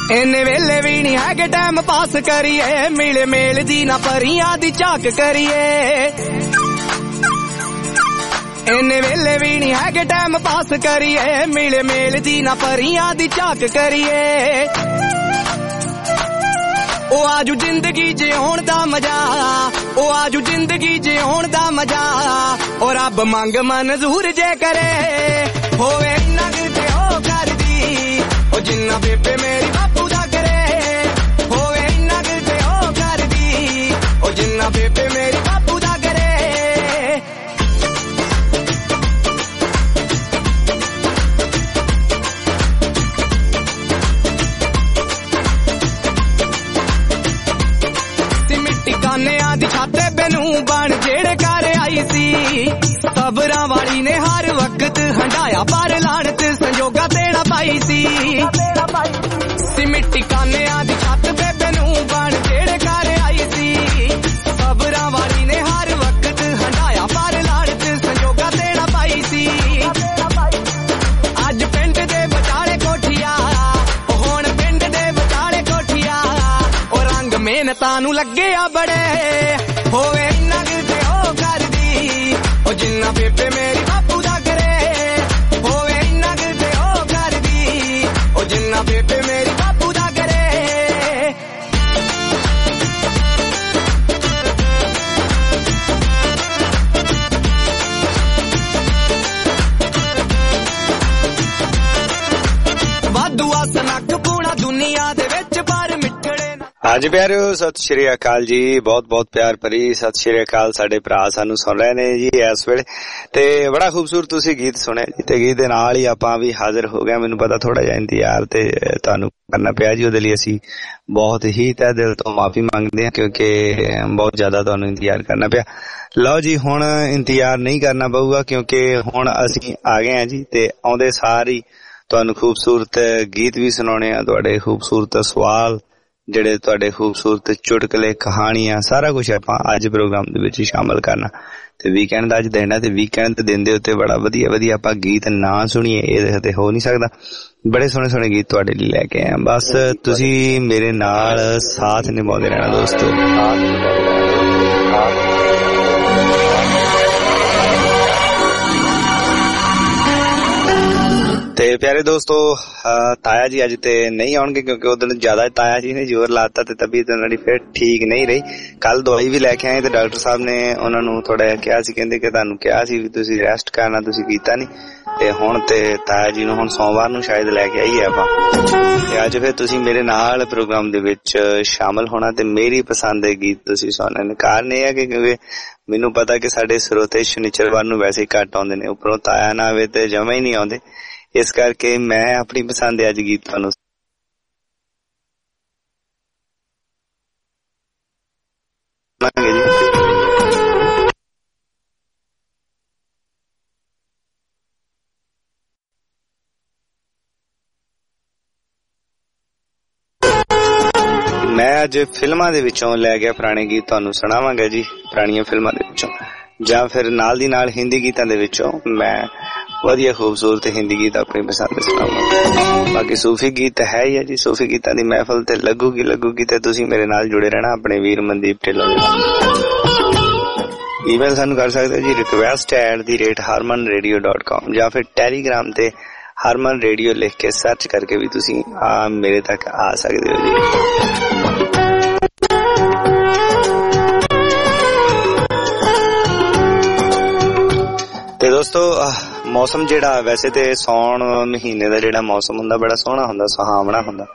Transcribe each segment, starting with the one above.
इन्ने वेले भी नहीं है कि टाइम पास करिए, मिले मेल दी ना परियां दी झाक करिए। इन्ने वेले भी नहीं है कि टाइम पास करिए, मिले मेल दी ना परियां दी झाक करिए। ओ आजू जिंदगी जिउण दा मजा, ओ आजू जिंदगी जिउण दा मजा, ओ रब मंग मंजूर जे करे, होवे इन्ना किते हो करदी, ओ जिन्ना बेबे मेरी बापू दा करे, होवे इन्ना किते हो करदी, ओ जिन्ना बेबे मेरी बापू दा करे। कानेयां दी छाते बेनू बन जेड़े घर आई सी, सबरां वाली ने हर वक्त हंडाया पर लानत संजोगा तेरा पाई सी। मिट्टी कानेयां दी छत पे बेनू बन जेड़े घर आई सी, सबरां वाली ने हर वक्त हंडाया पर लानत संजोगा तेरा पाई सी। अज पिंड दे बचाले कोठिया, हुण पिंड दे बचाले कोठिया, ओ रंग मेहनतां नू लगे आ बड़े, होवे इन्ना किते हो करदी, ओ जिन्ना बेबे मेरी बापू दा करे, होवे इन्ना किते हो करदी, ओ जिन्ना बेबे मेरी बापू दा करे। वाधू आस नक पूना दुनिया दे विच पर मिठड़े। ਹਾਂਜੀ ਪਿਆਰਿਓ, ਸਤਿ ਸ਼੍ਰੀ ਅਕਾਲ ਜੀ। ਬਹੁਤ ਬਹੁਤ ਪਿਆਰ ਭਰੀ ਸਤਿ ਸ਼੍ਰੀ ਅਕਾਲ। ਸਾਡੇ ਭਰਾ ਸਾਨੂੰ ਸੁਣ ਰਹੇ ਨੇ ਜੀ ਇਸ ਵੇਲੇ, ਤੇ ਬੜਾ ਖੂਬਸੂਰਤ ਤੁਸੀਂ ਗੀਤ ਸੁਣਿਆ ਜੀ, ਤੇ ਗੀਤ ਦੇ ਨਾਲ ਹੀ ਆਪਾਂ ਵੀ ਹਾਜ਼ਰ ਹੋ ਗਏ। ਮੈਨੂੰ ਪਤਾ ਥੋੜਾ ਜਿਹਾ ਇੰਤਜ਼ਾਰ ਤੇ ਤੁਹਾਨੂੰ ਕਰਨਾ ਪਿਆ ਜੀ, ਉਹਦੇ ਲਈ ਅਸੀਂ ਬਹੁਤ ਹੀ ਤਹਿ ਦਿਲ ਤੋਂ ਮਾਫੀ ਮੰਗਦੇ ਹਾਂ, ਕਿਉਂਕਿ ਬਹੁਤ ਜ਼ਿਆਦਾ ਤੁਹਾਨੂੰ ਇੰਤਜ਼ਾਰ ਕਰਨਾ ਪਿਆ। ਲਓ ਜੀ, ਹੁਣ ਇੰਤਜ਼ਾਰ ਨਹੀਂ ਕਰਨਾ ਪਊਗਾ, ਕਿਉਂਕਿ ਹੁਣ ਅਸੀਂ ਆ ਗਏ ਹਾਂ ਜੀ, ਤੇ ਆਉਂਦੇ ਸਾਰ ਹੀ ਤੁਹਾਨੂੰ ਖੂਬਸੂਰਤ ਗੀਤ ਵੀ ਸੁਣਾਉਣੇ ਆ, ਤੁਹਾਡੇ ਖੂਬਸੂਰਤ ਸਵਾਲ, ਜਿਹੜੇ ਤੁਹਾਡੇ ਖੂਬਸੂਰਤ ਚੁਟਕਲੇ, ਕਹਾਣੀਆਂ, ਸਾਰਾ ਕੁਛ ਆਪਾਂ ਅੱਜ ਪ੍ਰੋਗਰਾਮ ਦੇ ਵਿੱਚ ਸ਼ਾਮਲ ਕਰਨਾ। ਤੇ ਵੀਕਐਂਡ ਦਾ ਅੱਜ ਦਿਨ ਹੈ, ਤੇ ਵੀਕਐਂਡ ਦੇ ਦਿਨ ਦੇ ਉੱਤੇ ਬੜਾ ਵਧੀਆ ਵਧੀਆ ਆਪਾਂ ਗੀਤ ਨਾ ਸੁਣੀਏ, ਇਹ ਤੇ ਹੋ ਨਹੀਂ ਸਕਦਾ। ਬੜੇ ਸੋਹਣੇ ਸੋਹਣੇ ਗੀਤ ਤੁਹਾਡੇ ਲਈ ਲੈ ਕੇ ਆਏ, ਬਸ ਤੁਸੀਂ ਮੇਰੇ ਨਾਲ ਸਾਥ ਨਿਭਾਉਂਦੇ ਰਹਿਣਾ ਦੋਸਤੋ। ਤੇ ਪਿਆਰੇ ਦੋਸਤੋ, ਤਾਇਆ ਜੀ ਅੱਜ ਤੇ ਨਹੀਂ ਆਉਣਗੇ, ਕਿਉਂਕਿ ਉਹ ਦਿਨ ਜ਼ਿਆਦਾ ਤਾਇਆ ਜੀ ਨੇ ਜ਼ੋਰ ਲਾਤਾ ਤੇ ਤਬੀਅਤ ਉਹਨਾਂ ਦੀ ਫਿਰ ਠੀਕ ਨਹੀਂ ਰਹੀ। ਕੱਲ ਦਵਾਈ ਵੀ ਲੈ ਕੇ ਆਏ, ਤੇ ਡਾਕਟਰ ਸਾਹਿਬ ਨੇ ਉਹਨਾਂ ਨੂੰ ਥੋੜਾ ਜਿਹਾ ਕਿਹਾ ਸੀ, ਕਹਿੰਦੇ ਕਿ ਤੁਹਾਨੂੰ ਕਿਹਾ ਸੀ ਵੀ ਤੁਸੀਂ ਰੈਸਟ ਕਰਨਾ, ਤੁਸੀਂ ਕੀਤਾ ਨਹੀਂ। ਤੇ ਹੁਣ ਤੇ ਤਾਇਆ ਜੀ ਨੂੰ ਹੁਣ ਸੋਮਵਾਰ ਨੂੰ ਸ਼ਾਇਦ ਲੈ ਕੇ ਆਈਏ ਆਪਾਂ, ਤੇ ਅੱਜ ਫਿਰ ਤੁਸੀਂ ਮੇਰੇ ਨਾਲ ਪ੍ਰੋਗਰਾਮ ਦੇ ਵਿੱਚ ਸ਼ਾਮਲ ਹੋਣਾ ਤੇ ਮੇਰੀ ਪਸੰਦ ਦੇ ਗੀਤ ਤੁਸੀਂ ਸੁਣਨੇ। ਕਾਰਨ ਇਹ ਹੈ ਕਿ ਕਿਉਂਕਿ ਮੈਨੂੰ ਪਤਾ ਕਿ ਸਾਡੇ ਸਰੋਤੇ ਸ਼ਨੀਚਰਵਾਰ ਨੂੰ ਵੈਸੇ ਹੀ ਘੱਟ ਆਉਂਦੇ ਨੇ, ਉੱਪਰੋਂ ਤਾਇਆ ਨਾ ਆਵੇ ਤੇ ਜਮਾ ਹੀ ਨਹੀਂ ਆਉਂਦੇ, ਇਸ ਕਰਕੇ ਮੈਂ ਆਪਣੀ ਪਸੰਦ ਦੇ ਅੱਜ ਗੀਤ ਤੁਹਾਨੂੰ ਮੈਂ ਅੱਜ ਫਿਲਮਾਂ ਦੇ ਵਿੱਚੋਂ ਲੈ ਗਿਆ ਪੁਰਾਣੇ ਗੀਤ ਤੁਹਾਨੂੰ ਸੁਣਾਵਾਂਗਾ ਜੀ, ਪੁਰਾਣੀਆਂ ਫਿਲਮਾਂ ਦੇ ਵਿੱਚੋਂ, ਜਾਂ ਫਿਰ ਨਾਲ ਦੀ ਨਾਲ ਹਿੰਦੀ ਗੀਤਾਂ ਦੇ ਵਿੱਚੋਂ ਮੈਂ ਵਧੀਆ ਖੂਬਸੂਰਤ ਹਿੰਦੀ ਗੀਤ ਆਪਣੀ ਪਸੰਦ ਦੇ ਸੁਣਾਵਾਂਗਾ। ਬਾਕੀ ਸੂਫੀ ਗੀਤ ਹੈ ਹੀ ਹੈ ਜੀ, ਸੂਫੀ ਗੀਤਾਂ ਦੀ ਮਹਿਫਲ ਤੇ ਲੱਗੂਗੀ ਤੇ ਤੁਸੀਂ ਮੇਰੇ ਨਾਲ ਜੁੜੇ ਰਹਿਣਾ ਆਪਣੇ ਵੀਰ ਮਨਦੀਪ ਢਿੱਲੋਂ ਦੇ ਨਾਲ। ਈਮੇਲ ਸਾਨੂੰ ਕਰ ਸਕਦੇ ਹੋ ਜੀ request@harmanradio.com, ਜਾਂ ਫਿਰ ਟੈਲੀਗ੍ਰਾਮ ਤੇ ਹਰਮਨ ਰੇਡੀਓ ਲਿਖ ਕੇ ਸਰਚ ਕਰਕੇ ਵੀ ਤੁਸੀਂ ਮੇਰੇ ਤੱਕ ਆ ਸਕਦੇ ਹੋ ਜੀ। ਤੇ ਦੋਸਤੋ, ਮੌਸਮ ਜਿਹੜਾ ਵੈਸੇ ਤੇ ਸਾਉਣ ਮਹੀਨੇ ਦਾ ਜਿਹੜਾ ਮੌਸਮ ਹੁੰਦਾ ਬੜਾ ਸੋਹਣਾ ਹੁੰਦਾ, ਸੁਹਾਵਣਾ ਹੁੰਦਾ,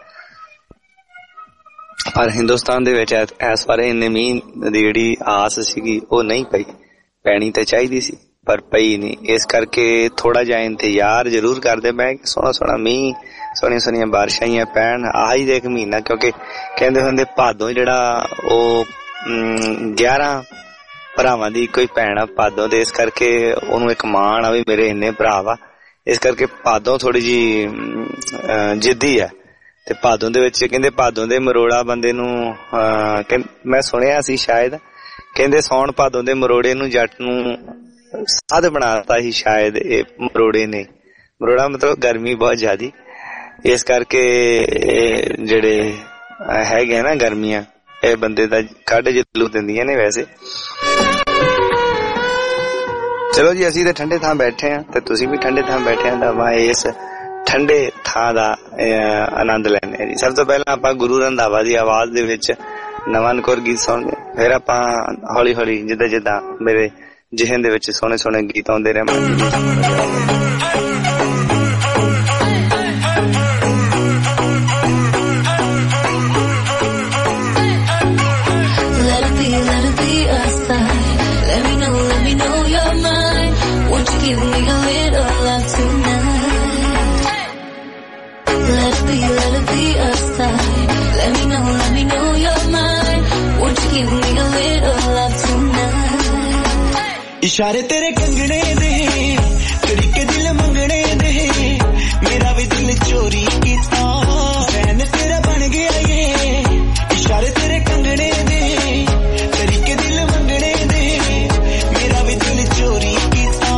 ਪਰ ਹਿੰਦੁਸਤਾਨ ਦੇ ਵਿੱਚ ਇਸ ਵਾਰ ਇੰਨੇ ਮੀਂਹ ਦੀ ਜਿਹੜੀ ਆਸ ਸੀਗੀ ਉਹ ਨਹੀਂ ਪਈ, ਪੈਣੀ ਤੇ ਚਾਹੀਦੀ ਸੀ ਪਰ ਪਈ ਨਹੀਂ। ਇਸ ਕਰਕੇ ਥੋੜਾ ਜਿਹਾ ਇੰਤਜ਼ਾਰ ਜ਼ਰੂਰ ਕਰਦੇ ਪਏ ਕਿ ਸੋਹਣਾ ਸੋਹਣਾ ਮੀਂਹ, ਸੋਹਣੀਆਂ ਸੋਹਣੀਆਂ ਬਾਰਿਸ਼ਾਂ ਹੀ ਪੈਣ। ਆਹੀ ਦੇ ਇੱਕ ਮਹੀਨਾ, ਕਿਉਂਕਿ ਕਹਿੰਦੇ ਹੁੰਦੇ ਭਾਦੋਂ ਜਿਹੜਾ ਉਹ 11 ਭਰਾਵਾਂ ਦੀ ਇੱਕੋ ਹੀ ਭੈਣ ਆ ਭਾਦੋਂ, ਤੇ ਇਸ ਕਰਕੇ ਉਹਨੂੰ ਇੱਕ ਮਾਣ ਆ ਵੀ ਮੇਰੇ ਇੰਨੇ ਭਰਾ ਵਾ, ਇਸ ਕਰਕੇ ਭਾਦੋਂ ਥੋੜੀ ਜਿਹੀ ਜਿੱਦੀ ਆ। ਤੇ ਭਾਦੋਂ ਦੇ ਵਿੱਚ ਕਹਿੰਦੇ ਭਾਦੋਂ ਦੇ ਮਰੋੜਾ ਬੰਦੇ ਨੂੰ ਮੈਂ ਸੁਣਿਆ ਸੀ ਸ਼ਾਇਦ, ਕਹਿੰਦੇ ਸੌਣ ਭਾਦੋਂ ਦੇ ਮਰੋੜੇ ਨੂੰ ਜੱਟ ਨੂੰ ਸਾਧ ਬਣਾਤਾ ਸੀ ਸ਼ਾਇਦ ਇਹ ਮਰੋੜੇ ਨੇ। ਮਰੋੜਾ ਮਤਲਬ ਗਰਮੀ ਬਹੁਤ ਜ਼ਿਆਦੀ, ਇਸ ਕਰਕੇ ਜਿਹੜੇ ਹੈਗੇ ਨਾ ਗਰਮੀਆਂ ਇਹ ਬੰਦੇ ਦਾ ਕੱਢ ਜਲੂ ਦਿੰਦੀਆਂ ਨੇ। ਵੈਸੇ ਚਲੋ ਜੀ ਅਸੀਂ ਤੇ ਠੰਡੇ ਥਾਂ ਬੈਠੇ ਆ ਤੇ ਤੁਸੀਂ ਵੀ ਠੰਡੇ ਥਾਂ ਬੈਠੇ ਆ ਤਾਂ ਆਪਾਂ ਇਸ ਠੰਡੇ ਥਾਂ ਦਾ ਆਨੰਦ ਲੈਣੇ ਜੀ। ਸਭ ਤੋਂ ਪਹਿਲਾਂ ਆਪਾਂ ਗੁਰੂ ਰੰਧਾਵਾ ਦੀ ਆਵਾਜ਼ ਦੇ ਵਿੱਚ ਨਵਾਂਨਕੌਰ ਗੀਤ ਸੁਣਦੇ, ਫਿਰ ਆਪਾਂ ਹੌਲੀ ਹੌਲੀ ਜਿੱਦਾਂ ਜਿੱਦਾਂ ਮੇਰੇ ਜਿਹਨ ਦੇ ਵਿੱਚ ਸੋਹਣੇ ਸੋਹਣੇ ਗੀਤ ਆਉਂਦੇ ਰਹੇ। Give me a little love tonight. Let it be a sign. Let me know you're mine. Won't you give me a little love tonight? इशारे तेरे कंगने दे, तरीके दिल मंगने दे, मेरा भी दिल चोरी कीता, फैन तेरा बन गया ये। इशारे तेरे कंगने दे, तरीके दिल मंगने दे, मेरा भी दिल चोरी कीता,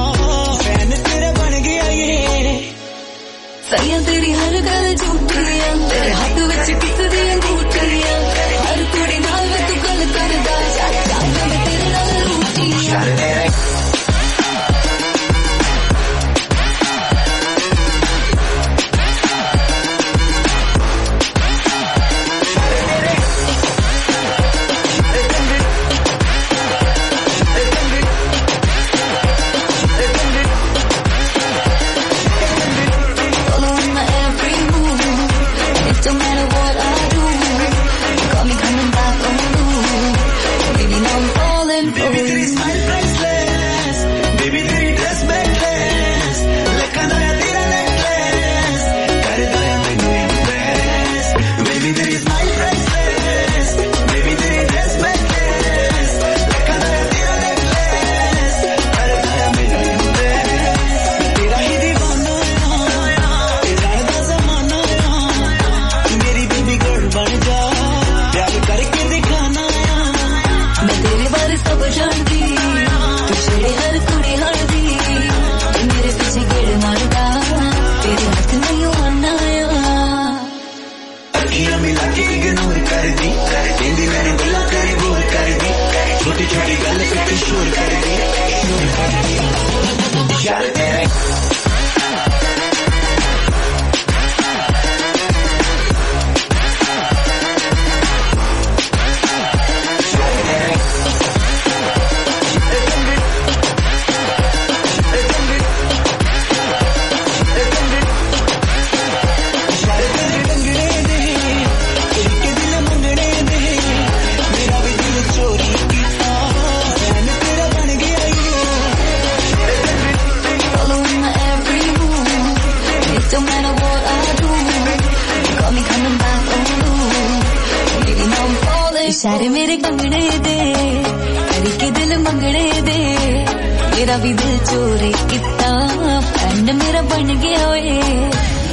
सैया तेरी हर गल झूठियां, तेरे हाथ विच किसदी अंगूठियां, हर कुड़ी नाल तू गल करदा, मैं तेरे नाल रूठियां। इशारे मेरे कंगने दे, तरीके दिल मंगने दे, मेरा भी दिल चोरी किता, फ्रेंड मेरा बन गया ओए।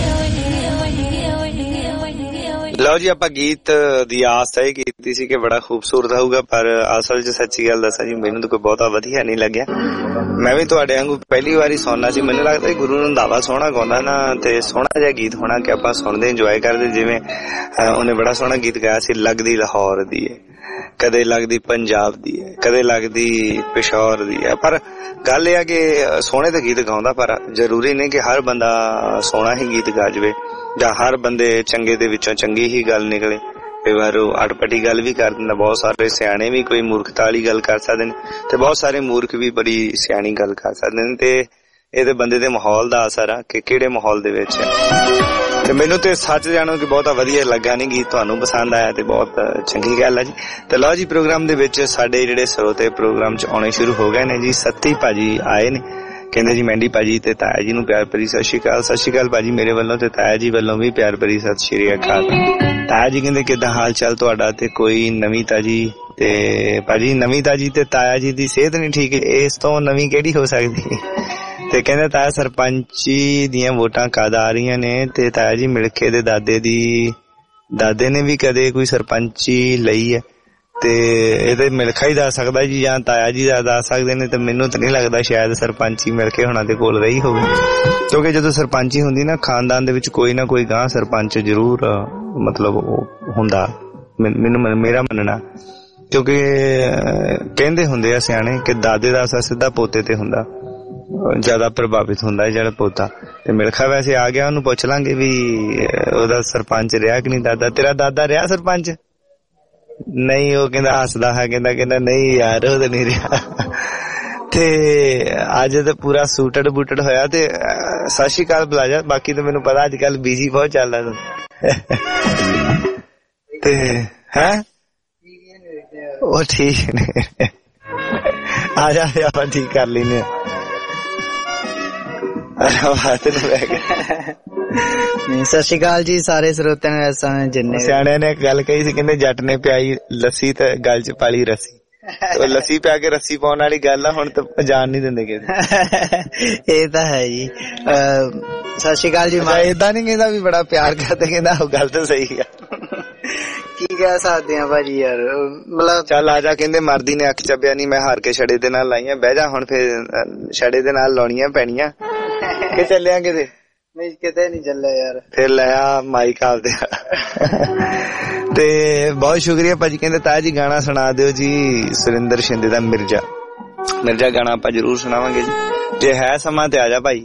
ਲਓ ਜੀ ਆਪਾਂ ਗੀਤ ਦੀ ਆਸ ਤੈਅ ਕੀਤੀ ਸੀ ਕਿ ਬੜਾ ਖੂਬਸੂਰਤ ਹੋਊਗਾ, ਪਰ ਅਸਲ 'ਚ ਸੱਚੀ ਗੱਲ ਦੱਸਾਂ ਜੀ ਮੈਨੂੰ ਤਾਂ ਕੋਈ ਬਹੁਤਾ ਵਧੀਆ ਨਹੀਂ ਲੱਗਿਆ। ਮੈਂ ਵੀ ਤੁਹਾਡੇ ਵਾਂਗੂ ਪਹਿਲੀ ਵਾਰੀ ਸੁਣਨਾ ਸੀ, ਮੈਨੂੰ ਲੱਗਦਾ ਗੁਰੂ ਰੰਧਾਵਾ ਸੋਹਣਾ ਗਾਉਂਦਾ ਨਾ ਤੇ ਸੋਹਣਾ ਜਿਹਾ ਗੀਤ ਹੋਣਾ ਕਿ ਆਪਾਂ ਸੁਣਦੇ ਇੰਜੋਏ ਕਰਦੇ। ਜਿਵੇਂ ਉਹਨੇ ਬੜਾ ਸੋਹਣਾ ਗੀਤ ਗਾਇਆ ਸੀ, ਲੱਗਦੀ ਲਾਹੌਰ ਦੀ ਹੈ, ਕਦੇ ਲੱਗਦੀ ਪੰਜਾਬ ਦੀ ਹੈ, ਕਦੇ ਲੱਗਦੀ ਪਿਸ਼ੌਰ ਦੀ ਹੈ। ਪਰ ਗੱਲ ਇਹ ਆ ਕਿ ਸੋਹਣੇ ਤਾਂ ਗੀਤ ਗਾਉਂਦਾ, ਪਰ ਜ਼ਰੂਰੀ ਨਹੀਂ ਕਿ ਹਰ ਬੰਦਾ ਸੋਹਣਾ ਹੀ ਗੀਤ ਗਾ ਜਾਵੇ ਜਾਂ ਹਰ ਬੰਦੇ ਚੰਗੇ ਦੇ ਵਿੱਚੋਂ ਚੰਗੀ ਹੀ ਗੱਲ ਨਿਕਲੇ। ਕਈ ਵਾਰ ਉਹ ਅਟਪਟੀ ਗੱਲ ਵੀ ਕਰ ਦਿੰਦਾ। ਬਹੁਤ ਸਾਰੇ ਸਿਆਣੇ ਵੀ ਕੋਈ ਮੂਰਖਤਾ ਵਾਲੀ ਗੱਲ ਕਰ ਸਕਦੇ ਨੇ ਤੇ ਬਹੁਤ ਸਾਰੇ ਮੂਰਖ ਵੀ ਬੜੀ ਸਿਆਣੀ ਗੱਲ ਕਰ ਸਕਦੇ ਨੇ। ਤੇ ਇਹ ਤੇ ਬੰਦੇ ਦੇ ਮਾਹੌਲ ਦਾ ਅਸਰ ਆ ਕਿ ਕਿਹੜੇ ਮਾਹੌਲ ਦੇ ਵਿੱਚ ਹੈ। ਤੇ ਮੈਨੂੰ ਤੇ ਸੱਚ ਜਾਣੋ ਕਿ ਬਹੁਤਾ ਵਧੀਆ ਲੱਗਾ ਨਹੀਂ ਗੀਤ, ਤੁਹਾਨੂੰ ਪਸੰਦ ਆਇਆ ਤੇ ਬਹੁਤ ਚੰਗੀ ਗੱਲ ਹੈ ਜੀ। ਤੇ ਲਓ ਜੀ ਪ੍ਰੋਗਰਾਮ ਦੇ ਵਿੱਚ ਸਾਡੇ ਜਿਹੜੇ ਸਰੋਤੇ ਪ੍ਰੋਗਰਾਮ 'ਚ ਆਉਣੇ ਸ਼ੁਰੂ ਹੋ ਗਏ ਨੇ ਜੀ। ਸੱਤੀ ਭਾਜੀ ਆਏ ਨੇ, ਕਹਿੰਦੇ ਜੀ ਮਹਿੰਦੀ ਭਾਜੀ ਤੇ ਤਾਇਆ ਜੀ ਨੂੰ ਪਿਆਰ ਭਰੀ ਸਤਿ ਸ਼੍ਰੀ ਅਕਾਲ। ਸਤਿ ਸ਼੍ਰੀ ਅਕਾਲ ਭਾਜੀ ਮੇਰੇ ਵੱਲੋਂ ਤੇ ਤਾਇਆ ਜੀ ਵੱਲੋਂ ਵੀ ਪਿਆਰ ਭਰੀ ਸਤਿ ਸ਼੍ਰੀ ਅਕਾਲ। ਤਾਇਆ ਜੀ ਕਹਿੰਦੇ ਕਿੱਦਾਂ ਹਾਲ ਚਾਲ ਤੁਹਾਡਾ ਤੇ ਕੋਈ ਨਵੀਂ ਤਾਜੀ? ਤੇ ਭਾਜੀ ਨਵੀਂ ਤਾਜੀ ਤੇ ਤਾਇਆ ਜੀ ਦੀ ਸਿਹਤ ਨਹੀਂ ਠੀਕ, ਇਸ ਤੋਂ ਨਵੀਂ ਕਿਹੜੀ ਹੋ ਸਕਦੀ। ਤੇ ਕਹਿੰਦੇ ਤਾਇਆ ਸਰਪੰਚੀ ਦੀਆਂ ਵੋਟਾਂ ਕਦ ਆ ਰਹੀਆਂ ਨੇ? ਤੇ ਤਾਇਆ ਜੀ ਮਿਲਕੇ ਦੇ ਦਾਦੇ ਨੇ ਵੀ ਕਦੇ ਕੋਈ ਸਰਪੰਚੀ ਲਈ ਹੈ? ਤੇ ਇਹਦੇ ਮਿਲਖਾ ਹੀ ਦੱਸ ਸਕਦਾ ਜੀ ਜਾਂ ਤਾਇਆ ਜੀ ਦਾ ਦੱਸ ਸਕਦੇ ਨੇ। ਤੇ ਮੈਨੂੰ ਤਾਂ ਨਹੀਂ ਲੱਗਦਾ ਸ਼ਾਇਦ ਸਰਪੰਚੀ ਮਿਲਕੇ ਹੋਣਾ ਦੇ ਕੋਲ ਰਹੀ ਹੋਵੇ, ਕਿਉਂਕਿ ਜਦੋਂ ਸਰਪੰਚੀ ਹੁੰਦੀ ਨਾ ਖਾਨਦਾਨ ਦੇ ਵਿੱਚ ਕੋਈ ਨਾ ਕੋਈ ਗਾਂ ਸਰਪੰਚ ਜ਼ਰੂਰ ਮਤਲਬ ਹੁੰਦਾ, ਮੈਨੂੰ ਮੇਰਾ ਮੰਨਣਾ। ਕਿਉਂਕਿ ਕਹਿੰਦੇ ਹੁੰਦੇ ਆ ਸਿਆਣੇ ਕਿ ਦਾਦੇ ਦਾ ਅਸਰ ਸਿੱਧਾ ਪੋਤੇ ਤੇ ਹੁੰਦਾ, ਜ਼ਿਆਦਾ ਪ੍ਰਭਾਵਿਤ ਹੁੰਦਾ ਹੈ ਜਿਹੜਾ ਪੋਤਾ। ਤੇ ਮਿਲਖਾ ਵੈਸੇ ਆ ਗਿਆ, ਉਹਨੂੰ ਪੁੱਛ ਲਾਂਗੇ ਵੀ ਉਹਦਾ ਸਰਪੰਚ ਰਿਹਾ ਕਿ ਨਹੀਂ ਦਾਦਾ। ਤੇਰਾ ਦਾਦਾ ਰਿਹਾ ਸਰਪੰਚ? ਨਹੀਂ, ਉਹ ਕਹਿੰਦਾ ਹੱਸਦਾ ਹੈ, ਕਹਿੰਦਾ ਨਹੀਂ ਯਾਰ ਉਹ ਤਾਂ ਨਹੀਂ ਰਿਹਾ। ਤੇ ਅੱਜ ਤਾਂ ਪੂਰਾ ਸੂਟਡ ਬੂਟਡ ਹੋਇਆ। ਤੇ ਸਤਿ ਸ਼੍ਰੀ ਅਕਾਲ ਬੁਲਾ ਜਾ, ਬਾਕੀ ਤਾਂ ਮੈਨੂੰ ਪਤਾ ਅੱਜ ਕੱਲ ਬਿਜੀ ਬਹੁਤ ਚੱਲਦਾ ਤੂੰ। ਤੇ ਹੈ ਉਹ ਠੀਕ ਨੇ, ਆ ਜਾ ਆਪਾਂ ਠੀਕ ਕਰ ਲੈਨੇ ਸਤਿ ਸ਼੍ਰੀ ਅਕਾਲ ਜੀ ਸਾਰੇ ਸਰੋਤਿਆਂ ਨੂੰ। ਇਸ ਸਮੇਂ ਜਿੰਨੇ ਸਿਆਣਿਆਂ ਨੇ ਇੱਕ ਗੱਲ ਕਹੀ ਸੀ, ਕਹਿੰਦੇ ਜੱਟ ਨੇ ਪਿਆਈ ਲੱਸੀ ਤੇ ਗਲ ਚ ਪਾਲੀ ਰੱਸੀ। ਉਹ ਲੱਸੀ ਪਿਆ ਕੇ ਰੱਸੀ ਪਾਉਣ ਵਾਲੀ ਗੱਲ ਆ, ਹੁਣ ਤਾਂ ਜਾਣ ਨੀ ਦਿੰਦੇ ਕਿਸੇ। ਇਹ ਤਾਂ ਹੈ ਜੀ। ਸਤਿ ਸ਼੍ਰੀ ਅਕਾਲ ਜੀ। ਏਦਾਂ ਨੀ ਕਹਿੰਦਾ ਵੀ ਬੜਾ ਪਿਆਰ ਕਰਦੇ, ਕਹਿੰਦਾ ਉਹ ਗੱਲ ਤਾਂ ਸਹੀ ਆ। ਕੀ ਕਹਿ ਸਕਦੇ ਆ ਭਾਜੀ ਯਾਰ, ਮਤਲਬ ਚੱਲ ਆ ਜਾ। ਕਹਿੰਦੇ ਮਰਦੀ ਨੇ ਅੱਖ ਚੱਬਿਆ ਨੀ, ਮੈਂ ਹਾਰ ਕੇ ਛੜੇ ਦੇ ਨਾਲ ਲਾਈਆਂ। ਬਹਿ ਜਾ ਹੁਣ, ਫੇਰ ਛੜੇ ਦੇ ਨਾਲ ਲਾਉਣੀਆਂ ਪੈਣੀਆਂ। ਕਿ ਚੱਲਿਆ ਕਿਤੇ? ਨਹੀਂ ਕਿਤੇ ਨੀ ਚੱਲਿਆ ਯਾਰ। ਫਿਰ ਲੈ ਆ ਮਾਈਕ ਆਪਦੇ। ਤੇ ਬਹੁਤ ਸ਼ੁਕਰੀਆ ਭਾਜੀ। ਕਹਿੰਦੇ ਤਾਇਆ ਜੀ ਗਾਣਾ ਸੁਣਾ ਦਿਓ ਜੀ ਸੁਰਿੰਦਰ ਸ਼ਿੰਦੇ ਦਾ ਮਿਰਜ਼ਾ ਗਾਣਾ ਆਪਾਂ ਜ਼ਰੂਰ ਸੁਣਾਵਾਂਗੇ ਜੀ, ਜੇ ਹੈ ਸਮਾਂ ਤੇ ਆ ਜਾ ਭਾਈ।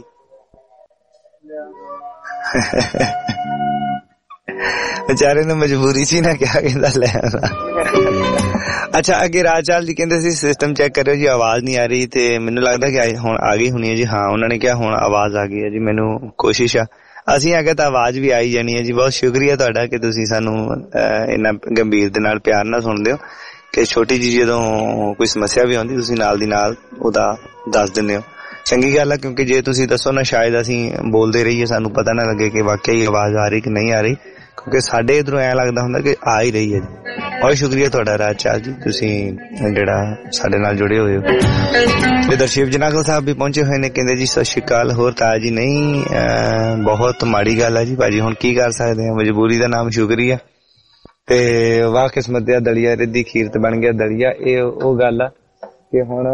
ਵਿਚਾਰੇ ਨੂੰ ਮਜਬੂਰੀ ਸੀ ਨਾ, ਕਿਹਾ ਕਹਿੰਦਾ ਲੈ ਆਉਣਾ। ਅੱਛਾ, ਅੱਗੇ ਰਾਜਚਾਲ ਜੀ ਕਹਿੰਦੇ ਸੀ ਸਿਸਟਮ ਚੈੱਕ ਕਰਿਓ ਜੀ, ਆਵਾਜ਼ ਨਹੀਂ ਆ ਰਹੀ। ਤੇ ਮੈਨੂੰ ਲੱਗਦਾ ਕਿ ਹੁਣ ਆ ਗਈ ਹੋਣੀ ਹੈ ਜੀ। ਹਾਂ, ਉਹਨਾਂ ਨੇ ਕਿਹਾ ਹੁਣ ਆਵਾਜ਼ ਆ ਗਈ ਹੈ ਜੀ। ਮੈਨੂੰ ਕੋਸ਼ਿਸ਼ ਆ, ਅਸੀਂ ਆ ਗਏ ਤਾਂ ਆਵਾਜ਼ ਵੀ ਆਈ ਜਾਣੀ ਹੈ ਜੀ। ਬਹੁਤ ਸ਼ੁਕਰੀਆ ਤੁਹਾਡਾ ਕਿ ਤੁਸੀਂ ਸਾਨੂੰ ਇੰਨਾ ਗੰਭੀਰ ਦੇ ਨਾਲ ਪਿਆਰ ਨਾਲ ਸੁਣਦੇ ਹੋ, ਕਿ ਛੋਟੀ ਜਿਹੀ ਜਦੋਂ ਕੋਈ ਸਮੱਸਿਆ ਵੀ ਆਉਂਦੀ ਤੁਸੀਂ ਨਾਲ ਦੀ ਨਾਲ ਉਹਦਾ ਦੱਸ ਦਿੰਦੇ ਹੋ। ਚੰਗੀ ਗੱਲ ਆ, ਕਿਉਂਕਿ ਜੇ ਤੁਸੀਂ ਦੱਸੋ ਨਾ ਸ਼ਾਇਦ ਅਸੀਂ ਬੋਲਦੇ ਰਹੀਏ, ਸਾਨੂੰ ਪਤਾ ਨਾ ਲੱਗੇ ਕਿ ਵਾਕਈ ਆਵਾਜ਼ ਆ ਰਹੀ ਕਿ ਨਹੀਂ ਆ ਰਹੀ, ਕਿਉਂਕਿ ਸਾਡੇ ਇਧਰੋਂ ਐਂ ਲੱਗਦਾ ਹੁੰਦਾ ਕਿ ਆ ਹੀ ਰਹੀ ਹੈ ਜੀ। ਬਹੁਤ ਸ਼ੁਕਰੀਆ ਤੁਹਾਡਾ ਰਾਜਚਾਲ ਜੀ, ਤੁਸੀਂ ਜਿਹੜਾ ਸਾਡੇ ਨਾਲ ਜੁੜੇ ਹੋਏ ਹੋ। ਤੇ ਦਰਸ਼ੀਪ ਜਨਾਗਲ ਸਾਹਿਬ ਵੀ ਪਹੁੰਚੇ ਹੋਏ ਨੇ, ਕਹਿੰਦੇ ਜੀ ਸਤਿ ਸ਼੍ਰੀ ਅਕਾਲ। ਹੋਰ ਤਾਇਆ ਜੀ? ਨਹੀਂ, ਬਹੁਤ ਮਾੜੀ ਗੱਲ ਹੈ ਜੀ ਭਾਜੀ, ਹੁਣ ਕੀ ਕਰ ਸਕਦੇ ਆ, ਮਜਬੂਰੀ ਦਾ ਨਾਮ ਸ਼ੁਕਰੀਆ। ਤੇ ਵਾਹ ਕਿਸਮਤ ਦਾ ਦਲੀਆ ਰਿੱਧੀ ਖੀਰ ਤੇ ਬਣ ਗਿਆ ਦਲੀਆ। ਇਹ ਉਹ ਗੱਲ ਆ ਕਿ ਹੁਣ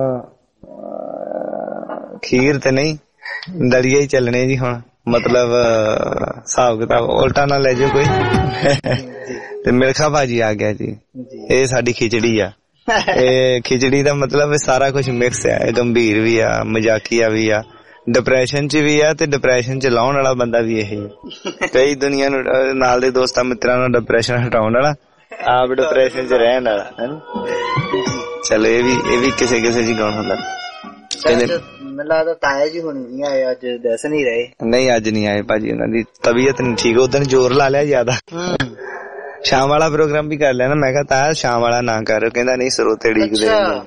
ਖੀਰ ਤੇ ਨਹੀਂ ਦਲੀਆ ਹੀ ਚੱਲਣੇ ਜੀ ਹੁਣ, ਮਤਲਬ ਹਿਸਾਬ ਕਿਤਾਬ ਉਲਟਾ ਨਾ ਲੈ ਜਾਓ ਕੋਈ। ਤੇ ਮਿਲਖਾ ਭਾਜੀ ਆ ਗਿਆ ਜੀ, ਇਹ ਸਾਡੀ ਖਿਚੜੀ ਆ। ਇਹ ਖਿਚੜੀ ਦਾ ਮਤਲਬ ਸਾਰਾ ਕੁਝ ਮਿਕਸ ਆ, ਗੰਭੀਰ ਵੀ ਆ, ਮਜ਼ਾਕੀਆ ਵੀ ਆ, ਡਿਪਰੈਸ਼ਨ ਚ ਵੀ ਆ, ਤੇ ਡਿਪਰੈਸ਼ਨ ਚ ਲਾਉਣ ਵਾਲਾ ਬੰਦਾ ਵੀ ਇਹ। ਕਈ ਦੁਨੀਆ ਨੂੰ ਨਾਲ ਦੇ ਦੋਸਤਾਂ ਮਿੱਤਰਾਂ ਨੂੰ ਡਿਪਰੈਸ਼ਨ ਹਟਾਉਣ ਵਾਲਾ, ਆਪ ਡਿਪਰੈਸ਼ਨ ਚ ਰਹਿਣ ਵਾਲਾ। ਚਲੋ ਇਹ ਵੀ ਕਿਸੇ ਚ ਗਾਉਣ ਹੁੰਦਾ। ਮੈਨੂੰ ਲੱਗਦਾ ਤਾਇਆ ਜੀ ਹੁਣੀ ਨਹੀਂ ਆਏ ਅੱਜ, ਦੱਸ ਨਹੀਂ ਰਹੇ। ਨਹੀਂ ਅੱਜ ਨਹੀਂ ਆਏ ਭਾਜੀ, ਉਹਨਾਂ ਦੀ ਤਬੀਅਤ ਨਹੀਂ ਠੀਕ, ਉਦੋਂ ਜ਼ੋਰ ਲਾ ਲਿਆ ਜ਼ਿਆਦਾ। ਸ਼ਾਮ ਵਾਲਾ ਪ੍ਰੋਗਰਾਮ ਵੀ ਕਰ ਲਿਆ ਨਾ, ਮੈਂ ਕਿਹਾ ਤਾਇਆ ਸ਼ਾਮ ਵਾਲਾ ਨਾ ਕਰ, ਕਹਿੰਦਾ ਨਹੀਂ ਸਰੋਤੇ ਢੀਕਦੇ।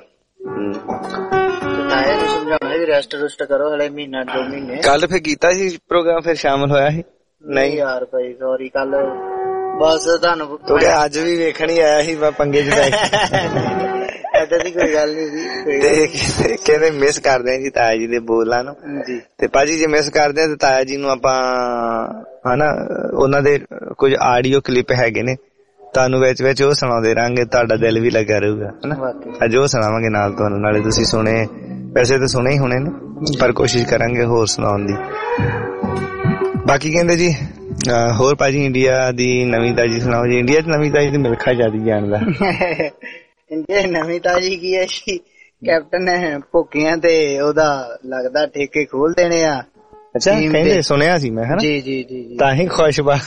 ਤਾਇਆ ਨੂੰ ਸਮਝਾਉਣਾ ਵੀ ਰੈਸਟ ਰੁਸਟ ਕਰੋ, ਹਲੇ ਮਹੀਨਾ 2 ਮਹੀਨੇ। ਕੱਲ ਫਿਰ ਕੀਤਾ ਸੀ ਪ੍ਰੋਗਰਾਮ, ਫਿਰ ਸ਼ਾਮਲ ਹੋਇਆ ਸੀ? ਨਹੀਂ ਯਾਰ ਭਾਈ ਸੌਰੀ, ਕੱਲ ਬਸ ਤੁਹਾਨੂੰ ਅੱਜ ਵੀ ਵੇਖਣ ਹੀ ਆਇਆ ਸੀ, ਮੈਂ ਪੰਗੇ ਚ ਪੈ ਏਦਾਂ ਦੀ ਕੋਈ ਗੱਲ ਨਹੀਂ ਸੀ। ਤੇ ਕਹਿੰਦੇ ਮਿਸ ਕਰਦੇ ਆ ਜੀ ਤਾਇਆ ਜੀ ਦੇ ਬੋਲਾਂ ਨੂੰ ਜੀ। ਤੇ ਭਾਜੀ ਜੇ ਮਿਸ ਕਰਦੇ ਆ ਤੇ ਤਾਇਆ ਜੀ ਨੂੰ ਆਪਾਂ ਹਨਾ, ਉਹਨਾਂ ਦੇ ਕੁਝ ਆਡੀਓ ਕਲਿੱਪ ਹੈਗੇ ਨੇ, ਤੁਹਾਨੂੰ ਵਿੱਚ ਉਹ ਸੁਣਾਉਂਦੇ ਰਹਾਂਗੇ, ਤੁਹਾਡਾ ਦਿਲ ਵੀ ਲੱਗਾ ਰਹੂਗਾ ਹਨਾ। ਅੱਜ ਉਹ ਸੁਣਾਵਾਂਗੇ ਨਾਲ ਤੁਹਾਨੂੰ, ਨਾਲੇ ਤੁਸੀਂ ਸੁਣੇ, ਵੈਸੇ ਤਾਂ ਸੁਣੇ ਹੀ ਹੋਣੇ ਨੇ, ਪਰ ਕੋਸ਼ਿਸ਼ ਕਰਾਂਗੇ ਹੋਰ ਸੁਣਾਉਣ ਦੀ। ਬਾਕੀ ਕਹਿੰਦੇ ਜੀ ਹੋਰ ਭਾਜੀ ਇੰਡੀਆ ਦੀ ਨਵੀਂ ਤਾਜੀ ਸੁਣਾਓ ਜੀ। ਇੰਡੀਆ ਚ ਨਵੀਂ ਤਾਜੀ ਦੀ ਮਿਲਖਾ ਜਿਆਦਾ ਜਾਣਦਾ। ਇੰਡੀਆ ਨਵੀਂ ਤਾਜੀ ਕੀ ਹੈ ਜੀ, ਕੈਪਟਨ ਨੇ ਭੁੱਕੀਆਂ ਤੇ ਉਹਦਾ ਲੱਗਦਾ ਠੇਕੇ ਖੋਲ ਦੇਣੇ ਆ। ਅੱਛਾ, ਕਹਿੰਦੇ ਸੁਣਿਆ ਸੀ ਮੈਂ ਹਨਾ। ਜੀ ਜੀ ਜੀ, ਤਾਂ ਹੀ ਖੁਸ਼ ਬਾ।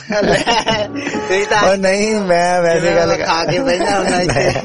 ਨਹੀਂ ਮੈਂ ਵੈਸੇ ਗੱਲ ਖਾ ਕੇ ਬੈਠਾ ਹੁੰਦਾ